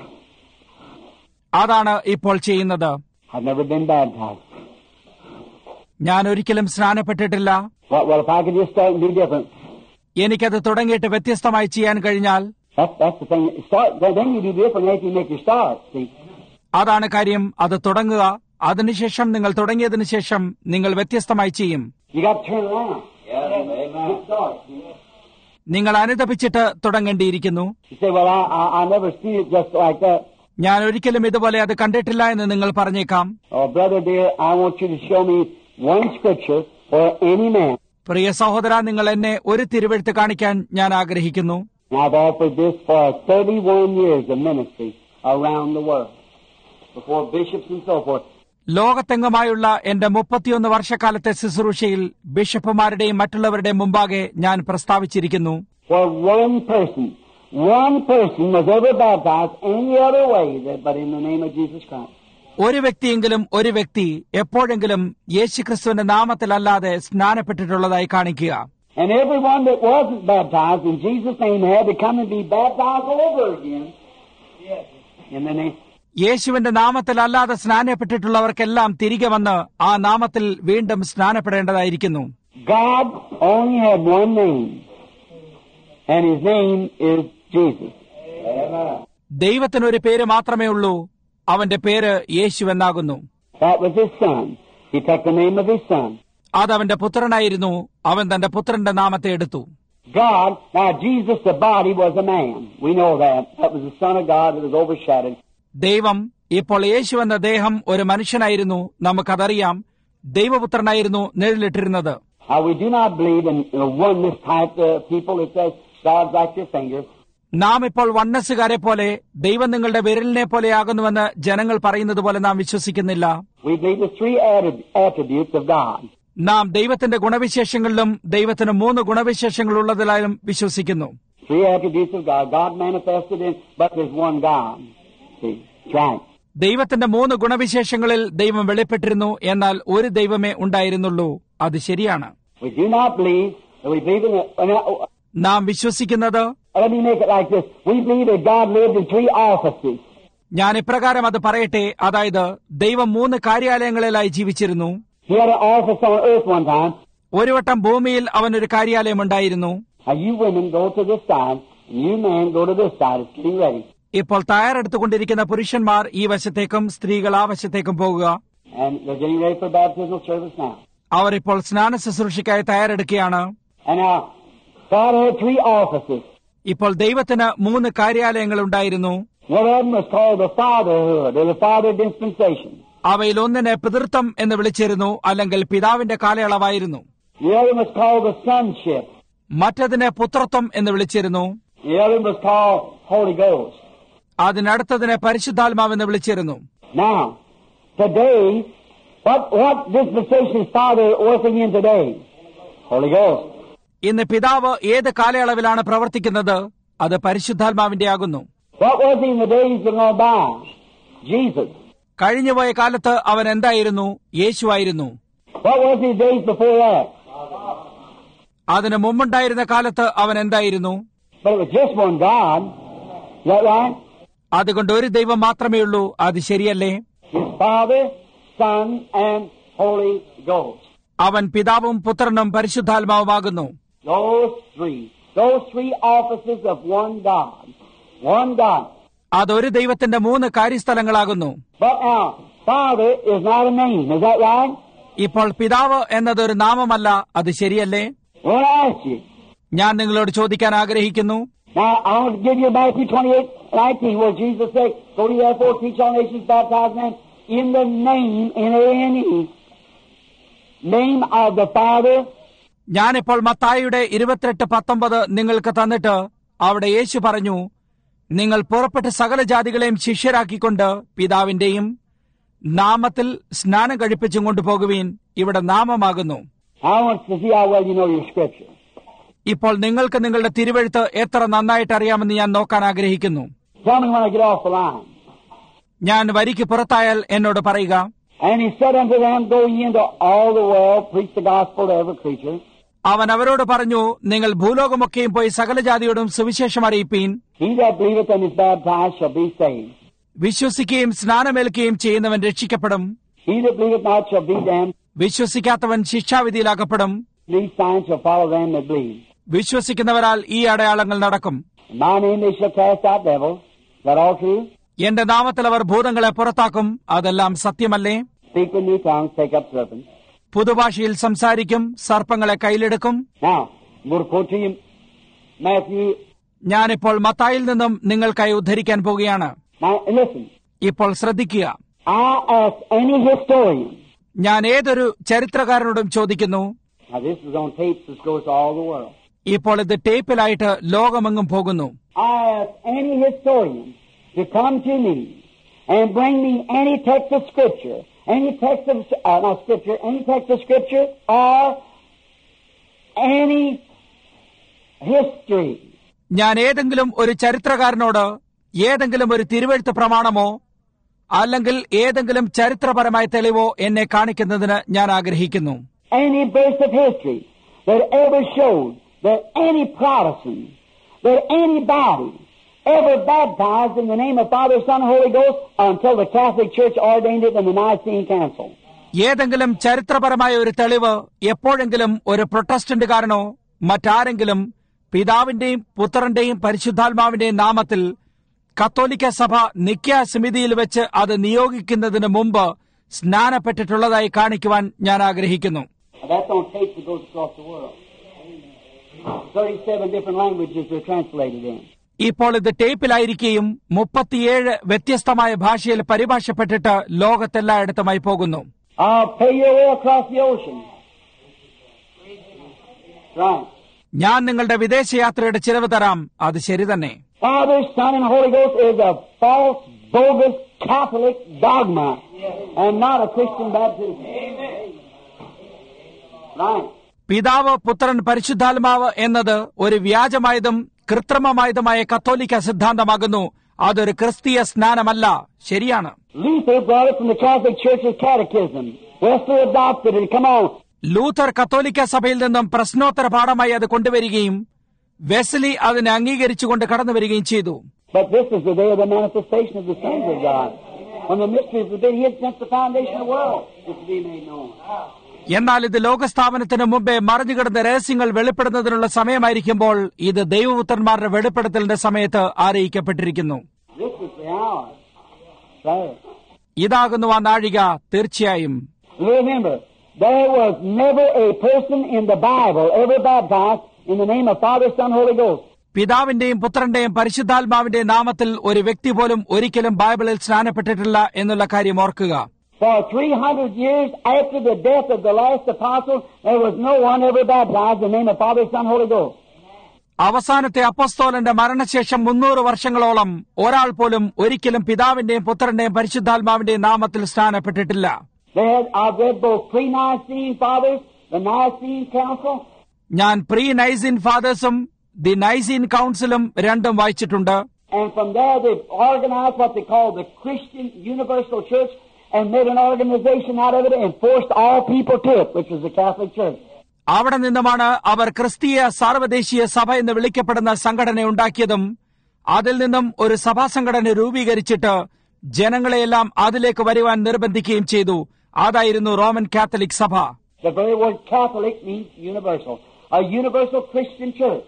അതാണ് ഇപ്പോൾ ചെയ്യുന്നത്. I've never been baptized. ഞാൻ ഒരിക്കലും സ്നാനപ്പെട്ടിട്ടില്ല. Well, if I could just start and do different. എനിക്കത് തുടങ്ങിയിട്ട് വ്യത്യസ്തമായി ചെയ്യാൻ കഴിഞ്ഞാൽ. That's the thing. Start, then you do different after you make your start. See? അതാണ് കാര്യം. അത് തുടങ്ങുക. അതിനുശേഷം നിങ്ങൾ തുടങ്ങിയതിനു ശേഷം നിങ്ങൾ വ്യത്യസ്തമായി ചെയ്യും. You got to turn around. Good start. നിങ്ങൾ അനുതപിച്ചിട്ട് തുടങ്ങേണ്ടിയിരിക്കുന്നു. You say, well, I never seen it just like that. ഞാൻ ഒരിക്കലും ഇതുപോലെ അത് കണ്ടിട്ടില്ല എന്ന് നിങ്ങൾ പറഞ്ഞേക്കാം. Oh, brother dear, I want you to show me one scripture for any man. പ്രിയ സഹോദര, നിങ്ങൾ എന്നെ ഒരു തിരുവെഴുത്ത് കാണിക്കാൻ ഞാൻ ആഗ്രഹിക്കുന്നു. I've offered this for 31 years of ministry around the world, before bishops and so forth. ലോകത്തെങ്ങുമായുള്ള എന്റെ 31 വർഷക്കാലത്തെ ശുശ്രൂഷയിൽ ബിഷപ്പുമാരുടെയും മറ്റുള്ളവരുടെയും മുമ്പാകെ ഞാൻ പ്രസ്താവിച്ചിരിക്കുന്നു. For one person was ever baptized any other way but in the name of Jesus Christ. ഒരു വ്യക്തി എപ്പോഴെങ്കിലും യേശുക്രിസ്തുവിന്റെ നാമത്തിലല്ലാതെ സ്നാനപ്പെട്ടിട്ടുള്ളതായി കാണിക്കുക. And everyone that wasn't baptized in Jesus' name had to come and be baptized over again. In the name. യേശുവിന്റെ നാമത്തിൽ അല്ലാതെ സ്നാനപ്പെട്ടിട്ടുള്ളവർക്കെല്ലാം തിരികെ വന്ന് ആ നാമത്തിൽ വീണ്ടും സ്നാനപ്പെടേണ്ടതായിരിക്കുന്നു. God only had one name, and His name is Jesus. ദൈവത്തിനൊരു പേര് മാത്രമേ ഉള്ളൂ, അവന്റെ പേര് യേശു എന്നാകുന്നു. That was His Son. He took the name of His Son. അതവന്റെ പുത്രനായിരുന്നു, അവൻ തന്റെ പുത്രന്റെ നാമത്തെ എടുത്തു. God, now Jesus the body was a man. We know that. That was the Son of God that was overshadowed. ദൈവം, ഇപ്പോൾ യേശു എന്ന ദേഹം ഒരു മനുഷ്യനായിരുന്നു, നമുക്കതറിയാം. ദൈവപുത്രനായിരുന്നു നിഴലിട്ടിരുന്നത്. We do not believe in oneness type people that says God's like your finger. നാം ഇപ്പോൾ വണ്ണസ്സുകാരെ പോലെ ദൈവം നിങ്ങളുടെ വിരലിനെ പോലെയാകുന്നുവെന്ന് ജനങ്ങൾ പറയുന്നത് പോലെ നാം വിശ്വസിക്കുന്നില്ല. We believe the three attributes of God. നാം ദൈവത്തിന്റെ ഗുണവിശേഷങ്ങളിലും ദൈവത്തിന് 3 ഗുണവിശേഷങ്ങൾ ഉള്ളതിലായും വിശ്വസിക്കുന്നു. Three attributes of God. God manifested in, but there's one God. See, that's right. ദൈവത്തിന്റെ 3 ഗുണവിശേഷങ്ങളിൽ ദൈവം വെളിപ്പെട്ടിരുന്നു, എന്നാൽ ഒരു ദൈവമേ ഉണ്ടായിരുന്നുള്ളൂ. അത് ശരിയാണ്. We do not believe, we believe in നാം വിശ്വസിക്കുന്നത്, let me make it like this. We believe that God lived in 3 offices. ഞാൻ ഇപ്രകാരം അത് പറയട്ടെ, അതായത് ദൈവം 3 കാര്യാലയങ്ങളിലായി ജീവിച്ചിരുന്നു. He had an office on earth one time. ഒരു വട്ടം ഭൂമിയിൽ അവനൊരു കാര്യാലയം ഉണ്ടായിരുന്നു. Now you women go to this side, and you men go to this side. It's getting ready. ഇപ്പോൾ തയ്യാറെടുത്തുകൊണ്ടിരിക്കുന്ന പുരുഷന്മാർ ഈ വശത്തേക്കും സ്ത്രീകൾ ആ വശത്തേക്കും പോകുക. And they're getting ready for baptismal service now. അവർ ഇപ്പോൾ സ്നാന ശുശ്രൂഷയ്ക്കായി തയ്യാറെടുക്കുകയാണ്. And now God had 3 offices. ഇപ്പോൾ ദൈവത്തിന് 3 കാര്യാലയങ്ങൾ ഉണ്ടായിരുന്നു. One of them was called the fatherhood, or the father dispensation. അവയിൽ ഒന്നിനെ പിതൃത്വം എന്ന് വിളിച്ചിരുന്നു, അല്ലെങ്കിൽ പിതാവിന്റെ കാലയളവായിരുന്നു. The other was called the sonship. മറ്റതിനെ പുത്രത്വം എന്ന് വിളിച്ചിരുന്നു. The other was called Holy Ghost. അതിനടുത്തതിനെ പരിശുദ്ധാത്മാവെന്ന് വിളിച്ചിരുന്നു. Now, today, what dispensation is Father working in today? Holy Ghost. ഇന്ന് പിതാവ് ഏത് കാലയളവിലാണ് പ്രവർത്തിക്കുന്നത്? അത് പരിശുദ്ധാത്മാവിന്റെ ആകുന്നു. What was he in the days that gone by? Jesus. കഴിഞ്ഞുപോയ കാലത്ത് അവൻ എന്തായിരുന്നു? യേശുവായിരുന്നു. What was his days before that? അതിന് മുമ്പുണ്ടായിരുന്ന കാലത്ത് അവൻ എന്തായിരുന്നു? But it was just one God. Is that right? അതുകൊണ്ട് ഒരു ദൈവം മാത്രമേ ഉള്ളൂ. അത് ശരിയല്ലേ? His Father, Son, and Holy Ghost. അവൻ പിതാവും പുത്രനും പരിശുദ്ധാത്മാവുമാകുന്നു. Those three offices of one God. One God. അതൊരു ദൈവത്തിന്റെ 3 കാര്യസ്ഥലങ്ങളാകുന്നു. But now, Father is not a name. Is that right? ഇപ്പോൾ പിതാവ് എന്നതൊരു നാമമല്ല. അത് ശരിയല്ലേ? I want to ask you. ഞാൻ നിങ്ങളോട് ചോദിക്കാൻ ആഗ്രഹിക്കുന്നു. Now, I want to give you Matthew 28:19, where Jesus said, "Go ye therefore, teach all nations, baptize them in the name, name of the Father." ഞാനിപ്പോൾ മത്തായിയുടെ 28:19 നിങ്ങൾക്ക് തന്നിട്ട് അവിടെ യേശു പറഞ്ഞു, നിങ്ങൾ പുറപ്പെട്ട് സകല ജാതികളെയും ശിഷ്യരാക്കിക്കൊണ്ട് പിതാവിന്റെയും നാമത്തിൽ സ്നാനം കഴിപ്പിച്ചും കൊണ്ടുപോകുവീൻ. ഇവിടെ നാമമാകുന്നു. I want to see how well you know your scripture. ഇപ്പോൾ നിങ്ങൾക്ക് നിങ്ങളുടെ തിരുവെഴുത്ത് എത്ര നന്നായിട്ട് അറിയാമെന്ന് ഞാൻ നോക്കാൻ ആഗ്രഹിക്കുന്നു. Tell me when I get off the line. ഞാൻ വരിക്ക് പുറത്തായാൽ എന്നോട് പറയുക. And he said unto them, Go ye into all the world, preach the gospel to every creature. അവൻ അവരോട് പറഞ്ഞു, നിങ്ങൾ ഭൂലോകമൊക്കെയും പോയി സകല ജാതിയോടും സുവിശേഷം അറിയിപ്പീൻ. He that believeth and is baptized shall be saved. വിശ്വസിക്കുകയും സ്നാനമേൽക്കുകയും ചെയ്യുന്നവൻ രക്ഷിക്കപ്പെടും. He that believeth not shall be damned. വിശ്വസിക്കാത്തവൻ ശിക്ഷാവിധിയിലാക്കപ്പെടും. These signs shall follow them that believe. വിശ്വസിക്കുന്നവരാൽ ഈ അടയാളങ്ങൾ നടക്കും. In my name they shall cast out devils. Is that all true? എന്റെ നാമത്തിൽ അവർ ഭൂതങ്ങളെ പുറത്താക്കും. അതെല്ലാം സത്യമല്ലേ? Speak with new tongues, take up serpents. പുതുഭാഷയിൽ സംസാരിക്കും, സർപ്പങ്ങളെ കയ്യിലെടുക്കും. Now, I'm going to quote to you Matthew. ഞാനിപ്പോൾ മത്തായിൽ നിന്നും നിങ്ങൾക്കായി ഉദ്ധരിക്കാൻ പോകുകയാണ്. Now, listen. ഇപ്പോൾ ശ്രദ്ധിക്കുക. I ask any historian. ഞാൻ ഏതൊരു ചരിത്രകാരനോടും ചോദിക്കുന്നു. Now, this is on tape. This goes to all the world. ഇപ്പോൾ ഇത് ടേപ്പിലായിട്ട് ലോകമെങ്ങും പോകുന്നു. I ask any historian to come to me and bring me any text of Scripture, any text of Scripture, or any history. ഞാൻ ഏതെങ്കിലും ഒരു ചരിത്രകാരനോട് ഏതെങ്കിലും ഒരു തിരുവെഴുത്ത് പ്രമാണമോ അല്ലെങ്കിൽ ഏതെങ്കിലും ചരിത്രപരമായ തെളിവോ എന്നെ കാണിക്കുന്നതിന് ഞാൻ ആഗ്രഹിക്കുന്നു. Any verse of history that ever showed that any Protestant, that anybody ever baptized in the name of Father, Son, and Holy Ghost until the Catholic Church ordained it in the Nicene Council. ഏതെങ്കിലും ചരിത്രപരമായ ഒരു തെളിവ് എപ്പോഴെങ്കിലും ഒരു പ്രൊട്ടസ്റ്റന്റുകാരനോ മറ്റാരെങ്കിലും പിതാവിന്റെയും പുത്രന്റെയും പരിശുദ്ധാത്മാവിന്റെയും നാമത്തിൽ കത്തോലിക്ക സഭ നിക്യ സമിതിയിൽ വെച്ച് അത് നിയോഗിക്കുന്നതിന് മുമ്പ് സ്നാനപ്പെട്ടിട്ടുള്ളതായി കാണിക്കുവാൻ ഞാൻ ആഗ്രഹിക്കുന്നു. That's on tape that goes across the world. 37 different languages are translated in. ഇപ്പോൾ ഇത് ടേപ്പിലായിരിക്കുകയും 37 വ്യത്യസ്തമായ ഭാഷയിൽ പരിഭാഷപ്പെട്ടിട്ട് ലോകത്തെല്ലായിടത്തുമായി പോകുന്നു. I'll pay your way across the ocean. Right. ഞാൻ നിങ്ങളുടെ വിദേശയാത്രയുടെ ചിലവ് തരാം. അത് ശരി തന്നെ. Father, Son, and Holy Ghost is a false, bogus Catholic dogma and not a Christian baptism. Right. പിതാവ്, പുത്രൻ, പരിശുദ്ധാത്മാവ് എന്നത് ഒരു വ്യാജമായതും കൃത്രിമമായതുമായ കത്തോലിക്ക സിദ്ധാന്തമാകുന്നു. അതൊരു ക്രിസ്തീയ സ്നാനമല്ല. ശരിയാണ്. Luther brought it from the Catholic Church's catechism. Wesley adopted it. Come on. Luther കത്തോലിക്ക സഭയിൽ നിന്നും പ്രശ്നോത്തര പാഠമായി അത് കൊണ്ടുവരികയും വെസ്ലി അതിനെ അംഗീകരിച്ചുകൊണ്ട് കടന്നു വരികയും ചെയ്തു. But this is the day of the manifestation of the sons of God, when the mysteries have been hid since the foundation of the world, is to be made known. എന്നാൽ ഇത് ലോകസ്ഥാപനത്തിന് മുമ്പേ മറിഞ്ഞുകിടന്ന രഹസ്യങ്ങൾ വെളിപ്പെടുന്നതിനുള്ള സമയമായിരിക്കുമ്പോൾ ഇത് ദൈവപുത്രന്മാരുടെ വെളിപ്പെടുത്തലിന്റെ സമയത്ത് അറിയിക്കപ്പെട്ടിരിക്കുന്നു. This is the hour. Right. ഇതാകുന്നു ആ നാഴിക. തീർച്ചയായും. Remember, there was never a person in the Bible ever baptized in the name of Father, Son, Holy Ghost. പിതാവിന്റെയും പുത്രന്റെയും പരിശുദ്ധാത്മാവിന്റെയും നാമത്തിൽ ഒരു വ്യക്തി പോലും ഒരിക്കലും ബൈബിളിൽ സ്നാനപ്പെട്ടിട്ടില്ല എന്നുള്ള കാര്യം ഓർക്കുക. For 300 years after the death of the last apostle, there was no one ever baptized in the name of Father, Son, Holy Ghost. അവസാനത്തെ അപ്പോസ്തലന്റെ മരണശേഷം 300 വർഷങ്ങളോളം ഒരാൾ പോലും ഒരിക്കലും പിതാവിന്റെയും പുത്രന്റെയും പരിശുദ്ധാത്മാവിന്റെയും നാമത്തിൽ സ്നാനപ്പെട്ടിട്ടില്ല. I've read both pre-Nicene Fathers, the Nicene Council. ഞാൻ പ്രീ നൈസീൻ ഫാദേഴ്സും ദി നൈസീൻ കൌൺസിലും രണ്ടും വായിച്ചിട്ടുണ്ട്. And from there they've organized what they call the Christian Universal Church and made an organization out of it and forced all people to it, which is the Catholic Church. അവിടെ നിന്നുമാണ് അവർ ക്രിസ്തീയ സാർവദേശീയ സഭ എന്ന് വിളിക്കപ്പെടുന്ന സംഘടന ഉണ്ടാക്കിയതും അതിൽ നിന്നും ഒരു സഭാ സംഘടന രൂപീകരിച്ചിട്ട് ജനങ്ങളെയെല്ലാം അതിലേക്ക് വരുവാൻ നിർബന്ധിക്കുകയും ചെയ്തു. അതായിരുന്നു റോമൻ കാത്തലിക് സഭ. The very word Catholic means universal. A universal Christian church.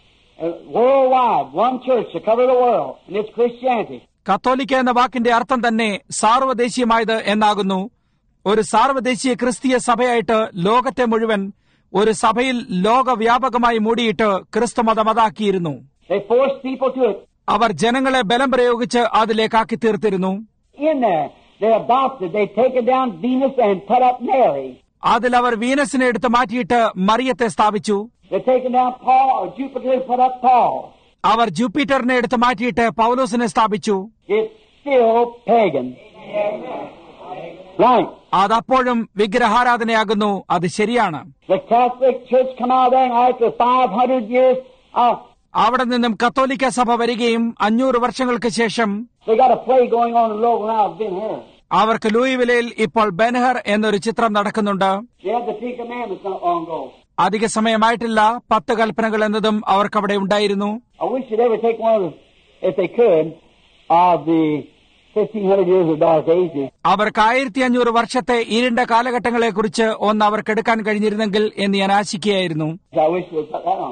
Worldwide, one church to cover the world, and it's Christianity. കത്തോലിക്ക എന്ന വാക്കിന്റെ അർത്ഥം തന്നെ സാർവദേശീയമായത് എന്നാകുന്നു. ഒരു സാർവദേശീയ ക്രിസ്തീയ സഭയായിട്ട് ലോകത്തെ മുഴുവൻ ഒരു സഭയിൽ ലോകവ്യാപകമായി മൂടിയിട്ട് ക്രിസ്തുമതം അതാക്കിയിരുന്നു. They forced people to it. അവർ ജനങ്ങളെ ബലം പ്രയോഗിച്ച് അതിലേക്കാക്കി തീർത്തിരുന്നു. In there, they adopted, they taken down Venus and put up Mary. അതിൽ അവർ വീനസിനെ എടുത്ത് മാറ്റിയിട്ട് മറിയത്തെ സ്ഥാപിച്ചു. They taken down Paul or Jupiter and put up Paul. അവർ ജൂപ്പിറ്ററിനെ എടുത്ത് മാറ്റിയിട്ട് പൗലോസിനെ സ്ഥാപിച്ചു. It's still pagan. Right. അതപ്പോഴും വിഗ്രഹാരാധനയാകുന്നു. അത് ശരിയാണ്. The Catholic Church come out there and after 500 years, അവിടെ നിന്നും കത്തോലിക്ക സഭ വരികയും 500 വർഷങ്ങൾക്ക് ശേഷം they got a play going on in Louisville now, it's been here. അവർക്ക് ലൂയിവിലയിൽ ഇപ്പോൾ ബെൻഹർ എന്നൊരു ചിത്രം നടക്കുന്നുണ്ട്. They had the 10 Commandments not long ago. അധിക സമയമായിട്ടില്ല 10 കൽപ്പനകൾ എന്നതും അവർക്കവിടെ ഉണ്ടായിരുന്നു. I wish they'd ever take one of the, if they could, of the 1500 years of dark ages. അവർക്ക് 1500 വർഷത്തെ ഇരുണ്ട കാലഘട്ടങ്ങളെ കുറിച്ച് ഒന്ന് അവർക്ക് എടുക്കാൻ കഴിഞ്ഞിരുന്നെങ്കിൽ എന്ന് ഞാൻ ആശിക്കുകയായിരുന്നു. I wish we'd put that on.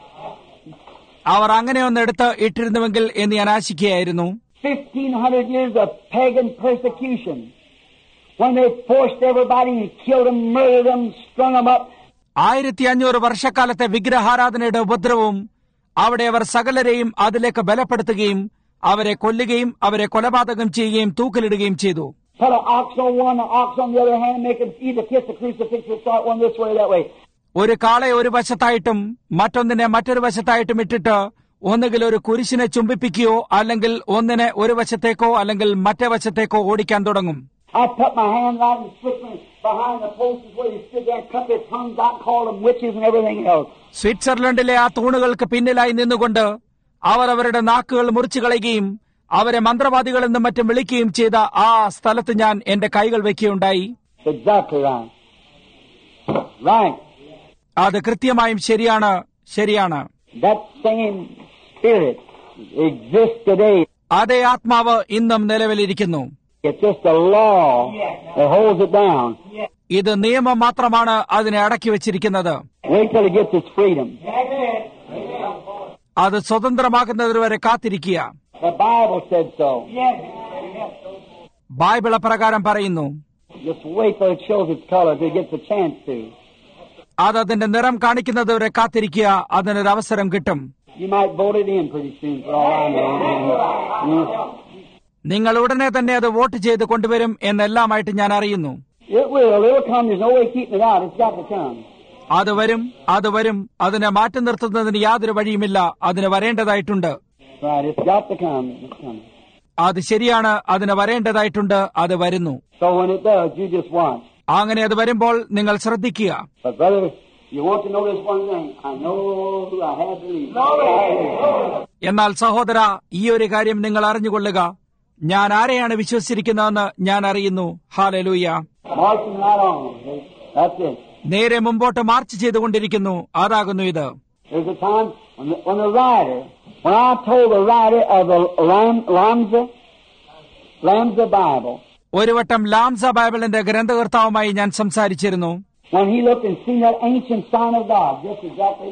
അവർ അങ്ങനെ ഒന്ന് എടുത്ത് ഇട്ടിരുന്നുവെങ്കിൽ എന്ന് ഞാൻ ആശിക്കുകയായിരുന്നു. 1500 years of pagan persecution, when they forced everybody and killed them, murdered them, strung them up. 1500 വർഷക്കാലത്തെ വിഗ്രഹാരാധനയുടെ ഉപദ്രവവും അവിടെ അവർ സകലരെയും അതിലേക്ക് ബലപ്പെടുത്തുകയും അവരെ കൊല്ലുകയും അവരെ കൊലപാതകം ചെയ്യുകയും തൂക്കിലിടുകയും ചെയ്തു. Put an ox on one, an ox on the other hand, make them either kiss the crucifix or start one this way or that way. ഒരു കാളയെ ഒരു വശത്തായിട്ടും മറ്റൊന്നിനെ മറ്റൊരു വശത്തായിട്ടും ഇട്ടിട്ട് ഒന്നുകിൽ ഒരു കുരിശിനെ ചുംബിപ്പിക്കുകയോ അല്ലെങ്കിൽ ഒന്നിനെ ഒരു വശത്തേക്കോ അല്ലെങ്കിൽ മറ്റേ വശത്തേക്കോ ഓടിക്കാൻ തുടങ്ങും. I put my hand right in Switzerland behind the posts where you stood there and cut their tongues out and called them witches and everything else. സ്വിറ്റ്സർലൻഡിലെ ആ തൂണുകൾക്ക് പിന്നിലായി നിന്നുകൊണ്ട് അവർ അവരുടെ നാക്കുകൾ മുറിച്ചു കളയുകയും അവരെ മന്ത്രവാദികളെന്നും മറ്റും വിളിക്കുകയും ചെയ്ത ആ സ്ഥലത്ത് ഞാൻ എന്റെ കൈകൾ വെക്കുകയുണ്ടായി. Exactly right. Right. അത് കൃത്യമായും ശരിയാണ്. ശരിയാണ്. That same spirit exists today. അതേ ആത്മാവ് ഇന്നും നിലവിലിരിക്കുന്നു. It's just a law that holds it down. ഇത് നിയമം മാത്രമാണ് അതിനെ അടക്കി വച്ചിരിക്കുന്നത്. Wait till it gets its freedom. അത് സ്വതന്ത്രമാകുന്നതുവരെ കാത്തിരിക്കുക. The Bible said so. Bible പ്രകാരം പറയുന്നു. Just wait till it shows its color till it gets a chance to. അത് അതിന്റെ നിറം കാണിക്കുന്നതുവരെ കാത്തിരിക്കുക. അതിനൊരു അവസരം കിട്ടും. You might vote it in pretty soon for all I know. നിങ്ങൾ ഉടനെ തന്നെ അത് വോട്ട് ചെയ്ത് കൊണ്ടുവരും എന്നെല്ലാമായിട്ട് ഞാൻ അറിയുന്നു. It will. It'll come. There's no way keeping it out. It's got to come. അത് വരും. അതിനെ മാറ്റി നിർത്തുന്നതിന് യാതൊരു വഴിയുമില്ല. അതിന് വരേണ്ടതായിട്ടുണ്ട്. Right. It's got to come. It's coming. അത് ശരിയാണ്. അതിന് വരേണ്ടതായിട്ടുണ്ട്. അത് വരുന്നു. So when it does, you just watch. അങ്ങനെ അത് വരുമ്പോൾ നിങ്ങൾ ശ്രദ്ധിക്കുക. But brother, you want to know this one thing. I know who I have to leave. എന്നാൽ സഹോദര, ഈ ഒരു കാര്യം നിങ്ങൾ അറിഞ്ഞുകൊള്ളുക. ഞാൻ ആരെയാണ് വിശ്വസിച്ചിരിക്കുന്നതെന്ന് ഞാൻ അറിയുന്നു. Hallelujah. Marching right on. That's it. നേരെ മുമ്പോട്ട് മാർച്ച് ചെയ്തുകൊണ്ടിരിക്കുന്നു. അതാകുന്നു ഇത്. There's a time when I told the writer of the Lamsa Bible, ഒരു വട്ടം ലാംസ ബൈബിളിന്റെ ഗ്രന്ഥകർത്താവുമായി ഞാൻ സംസാരിച്ചിരുന്നു. when he looked and seen that ancient sign of God, just exactly.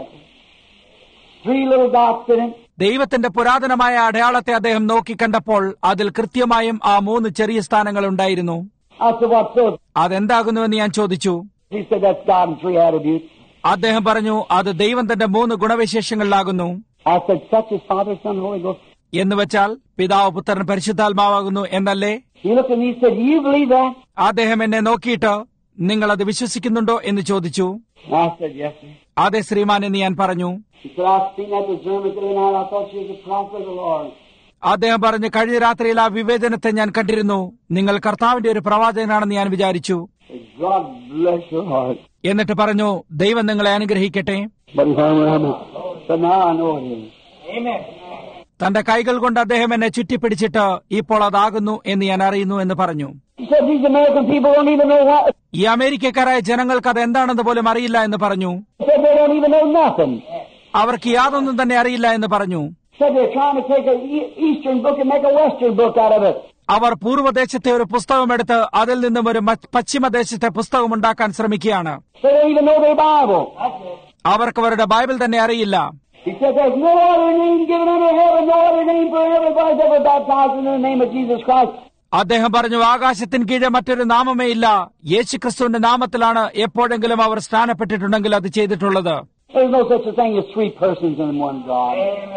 3 little dots in it. ദൈവത്തിന്റെ പുരാതനമായ അടയാളത്തെ അദ്ദേഹം നോക്കിക്കണ്ടപ്പോൾ അതിൽ കൃത്യമായും ആ 3 ചെറിയ സ്ഥാനങ്ങൾ ഉണ്ടായിരുന്നു. I said, what's those? അതെന്താകുന്നുവെന്ന് ഞാൻ ചോദിച്ചു. He said, that's God in 3 attributes. അദ്ദേഹം പറഞ്ഞു, അത് ദൈവം തന്റെ 3 ഗുണവിശേഷങ്ങളിലാകുന്നു. I said, such as Father, Son, Holy Ghost. എന്നുവെച്ചാൽ പിതാവ്, പുത്രൻ, പരിശുദ്ധാത്മാവാകുന്നു എന്നല്ലേ? He looked at me and said, do you believe that? അദ്ദേഹം എന്നെ നോക്കിയിട്ട്, നിങ്ങൾ അത് വിശ്വസിക്കുന്നുണ്ടോ എന്ന് ചോദിച്ചു. I said, yes, sir. അതെ ശ്രീമാൻ എന്ന് ഞാൻ പറഞ്ഞു. He said, I've seen that discernment the other night. I thought she was a prophet of the Lord. അദ്ദേഹം പറഞ്ഞു, കഴിഞ്ഞ രാത്രിയിൽ ആ വിവേചനത്തെ ഞാൻ കണ്ടിരുന്നു. നിങ്ങൾ കർത്താവിന്റെ ഒരു പ്രവാചകനാണെന്ന് ഞാൻ വിചാരിച്ചു. God bless your heart. എന്നിട്ട് പറഞ്ഞു, ദൈവം നിങ്ങളെ അനുഗ്രഹിക്കട്ടെ. But his arm around me. But now I know it is. Amen. തന്റെ കൈകൾ കൊണ്ട് അദ്ദേഹം എന്നെ ചുറ്റിപ്പിടിച്ചിട്ട് ഇപ്പോൾ അതാകുന്നു എന്ന് ഞാൻ അറിയുന്നു എന്ന് പറഞ്ഞു. He said, these American people don't even know what. ഈ അമേരിക്കക്കാരായ ജനങ്ങൾക്ക് അത് എന്താണെന്ന് പോലും അറിയില്ല എന്ന് പറഞ്ഞു. He said, they don't even know nothing. അവർക്ക് യാതൊന്നും തന്നെ അറിയില്ല എന്ന് പറഞ്ഞു. He said, they're trying to take an Eastern book and make a Western book out of it. അവർ പൂർവ്വദേശത്തെ ഒരു പുസ്തകമെടുത്ത് അതിൽ നിന്നും ഒരു പശ്ചിമദേശത്തെ പുസ്തകം ഉണ്ടാക്കാൻ ശ്രമിക്കുകയാണ്. They don't even know their Bible. അവർക്ക് അവരുടെ ബൈബിൾ തന്നെ അറിയില്ല. He said, there's no other name given under heaven, no other name for everybody's ever baptized in the name of Jesus Christ. അദ്ദേഹം പറഞ്ഞു, ആകാശത്തിന് കീഴെ മറ്റൊരു നാമമേ ഇല്ല. യേശുക്രിസ്തുവിന്റെ നാമത്തിലാണ് എപ്പോഴെങ്കിലും അവർ സ്നാനപ്പെട്ടിട്ടുണ്ടെങ്കിൽ അത് ചെയ്തിട്ടുള്ളത്. There's no such a thing as 3 persons in one God.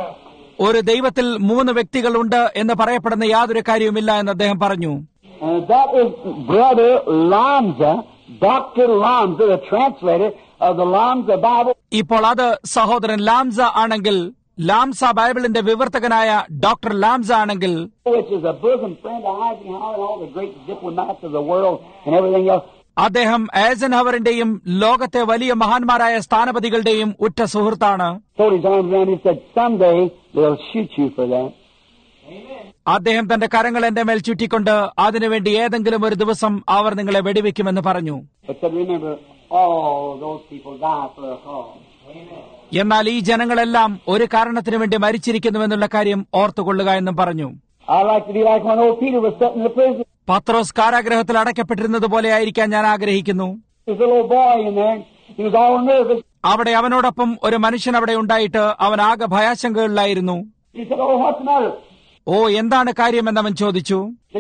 ഒരു ദൈവത്തിൽ 3 വ്യക്തികളുണ്ട് എന്ന് പറയപ്പെടുന്ന യാതൊരു കാര്യവുമില്ല എന്ന് അദ്ദേഹം പറഞ്ഞു. That is Brother Lamsa, Dr. Lamsa, the translator of the Lamsa Bible. ഇപ്പോൾ അത് സഹോദരൻ ലാംസ ആണെങ്കിൽ, ലാംസ ബൈബിളിന്റെ വിവർത്തകനായ ഡോക്ടർ ലാംസ ആണെങ്കിൽ, which is a bosom friend of Eisenhower and all the great diplomats of the world and everything else. അദ്ദേഹം eisenhowerന്റെയും ലോകത്തെ വലിയ മഹാന്മാരായ സ്ഥാനപതികളുടെയും ഉറ്റ സുഹൃത്താണ്. Someday they'll shoot you for that. അദ്ദേഹം തന്റെ കരങ്ങൾ എന്റെ മേൽ ചുറ്റിക്കൊണ്ട് അതിനുവേണ്ടി ഏതെങ്കിലും ഒരു ദിവസം അവർ നിങ്ങളെ വെടിവെക്കുമെന്ന് പറഞ്ഞു. എന്നാൽ ഈ ജനങ്ങളെല്ലാം ഒരു കാരണത്തിനു വേണ്ടി മരിച്ചിരിക്കുന്നുവെന്നുള്ള കാര്യം ഓർത്തുകൊള്ളുക എന്നും പറഞ്ഞു. പത്രോസ് കാരാഗ്രഹത്തിൽ അടയ്ക്കപ്പെട്ടിരുന്നത് പോലെ ആയിരിക്കാൻ ഞാൻ ആഗ്രഹിക്കുന്നു. അവിടെ അവനോടൊപ്പം ഒരു മനുഷ്യൻ അവിടെ ഉണ്ടായിട്ട് അവൻ ആകെ ഭയാശങ്കകളിലായിരുന്നു. ഓ, എന്താണ് കാര്യമെന്നവൻ ചോദിച്ചു.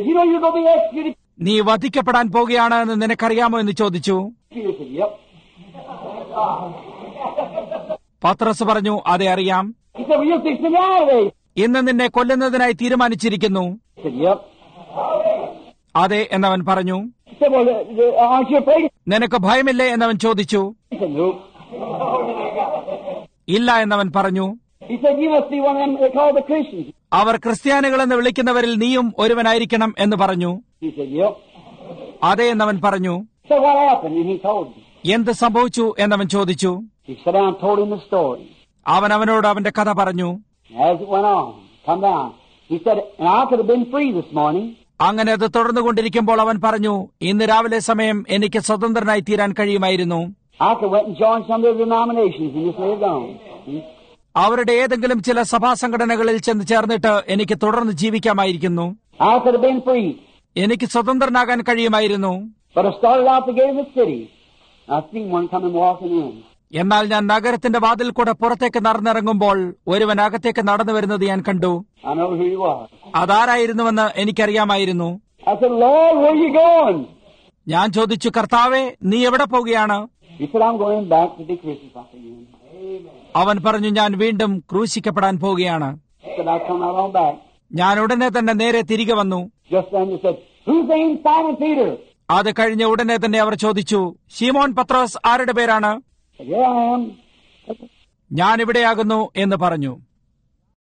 നീ വധിക്കപ്പെടാൻ പോകുകയാണ് എന്ന് നിനക്കറിയാമോ എന്ന് ചോദിച്ചു. പത്രോസ് പറഞ്ഞു, അതെ അറിയാം. ഇന്ന് നിന്നെ കൊല്ലുന്നതിനായി തീരുമാനിച്ചിരിക്കുന്നു. അതെ എന്നവൻ പറഞ്ഞു. നിനക്ക് ഭയമില്ലേ എന്നവൻ ചോദിച്ചു. ഇല്ല എന്നവൻ പറഞ്ഞു. അവർ ക്രിസ്ത്യാനികളെന്ന് വിളിക്കുന്നവരിൽ നീയും ഒരുവനായിരിക്കണം എന്ന് പറഞ്ഞു. അതെ എന്നവൻ പറഞ്ഞു. എന്ത് സംഭവിച്ചു എന്നവൻ ചോദിച്ചു. അവൻ അവനോട് അവന്റെ കഥ പറഞ്ഞു. അങ്ങനെ അത് തുടർന്നുകൊണ്ടിരിക്കുമ്പോൾ അവൻ പറഞ്ഞു, ഇന്ന് രാവിലെ സമയം എനിക്ക് സ്വതന്ത്രനായി തീരാൻ കഴിയുമായിരുന്നു. അവരുടെ ഏതെങ്കിലും ചില സഭാ സംഘടനകളിൽ ചെന്ന് ചേർന്നിട്ട് എനിക്ക് തുടർന്ന് ജീവിക്കാമായിരുന്നു. I could have been free. എനിക്ക് സ്വതന്ത്രനാകാൻ കഴിയുമായിരുന്നു. But I started out the gate of the city. I seen one coming walking in. എന്നാൽ ഞാൻ നഗരത്തിന്റെ വാതിൽ കൂടെ പുറത്തേക്ക് നടന്നിറങ്ങുമ്പോൾ ഒരുവൻ അകത്തേക്ക് നടന്നു വരുന്നത് ഞാൻ കണ്ടു. I know who he was. അതാരായിരുന്നുവെന്ന് എനിക്കറിയാമായിരുന്നു. I said, Lord, where are you going? ഞാൻ ചോദിച്ചു, കർത്താവേ, നീ എവിടെ പോവുകയാണ്? He said, I'm going back to be crucified again. അവൻ പറഞ്ഞു, ഞാൻ വീണ്ടും ക്രൂശിക്കപ്പെടാൻ പോവുകയാണ്. He said, I come right on back. ഞാൻ ഉടനെ തന്നെ നേരെ തിരികെ വന്നു. Just then he said, whose name Simon Peter? അത് കഴിഞ്ഞ ഉടനെ തന്നെ അവർ ചോദിച്ചു, ശീമോൻ പത്രോസ് ആരുടെ പേരാണ്? I said, here I am. ഞാൻ ഇവിടെയാകുന്നു എന്ന് പറഞ്ഞു.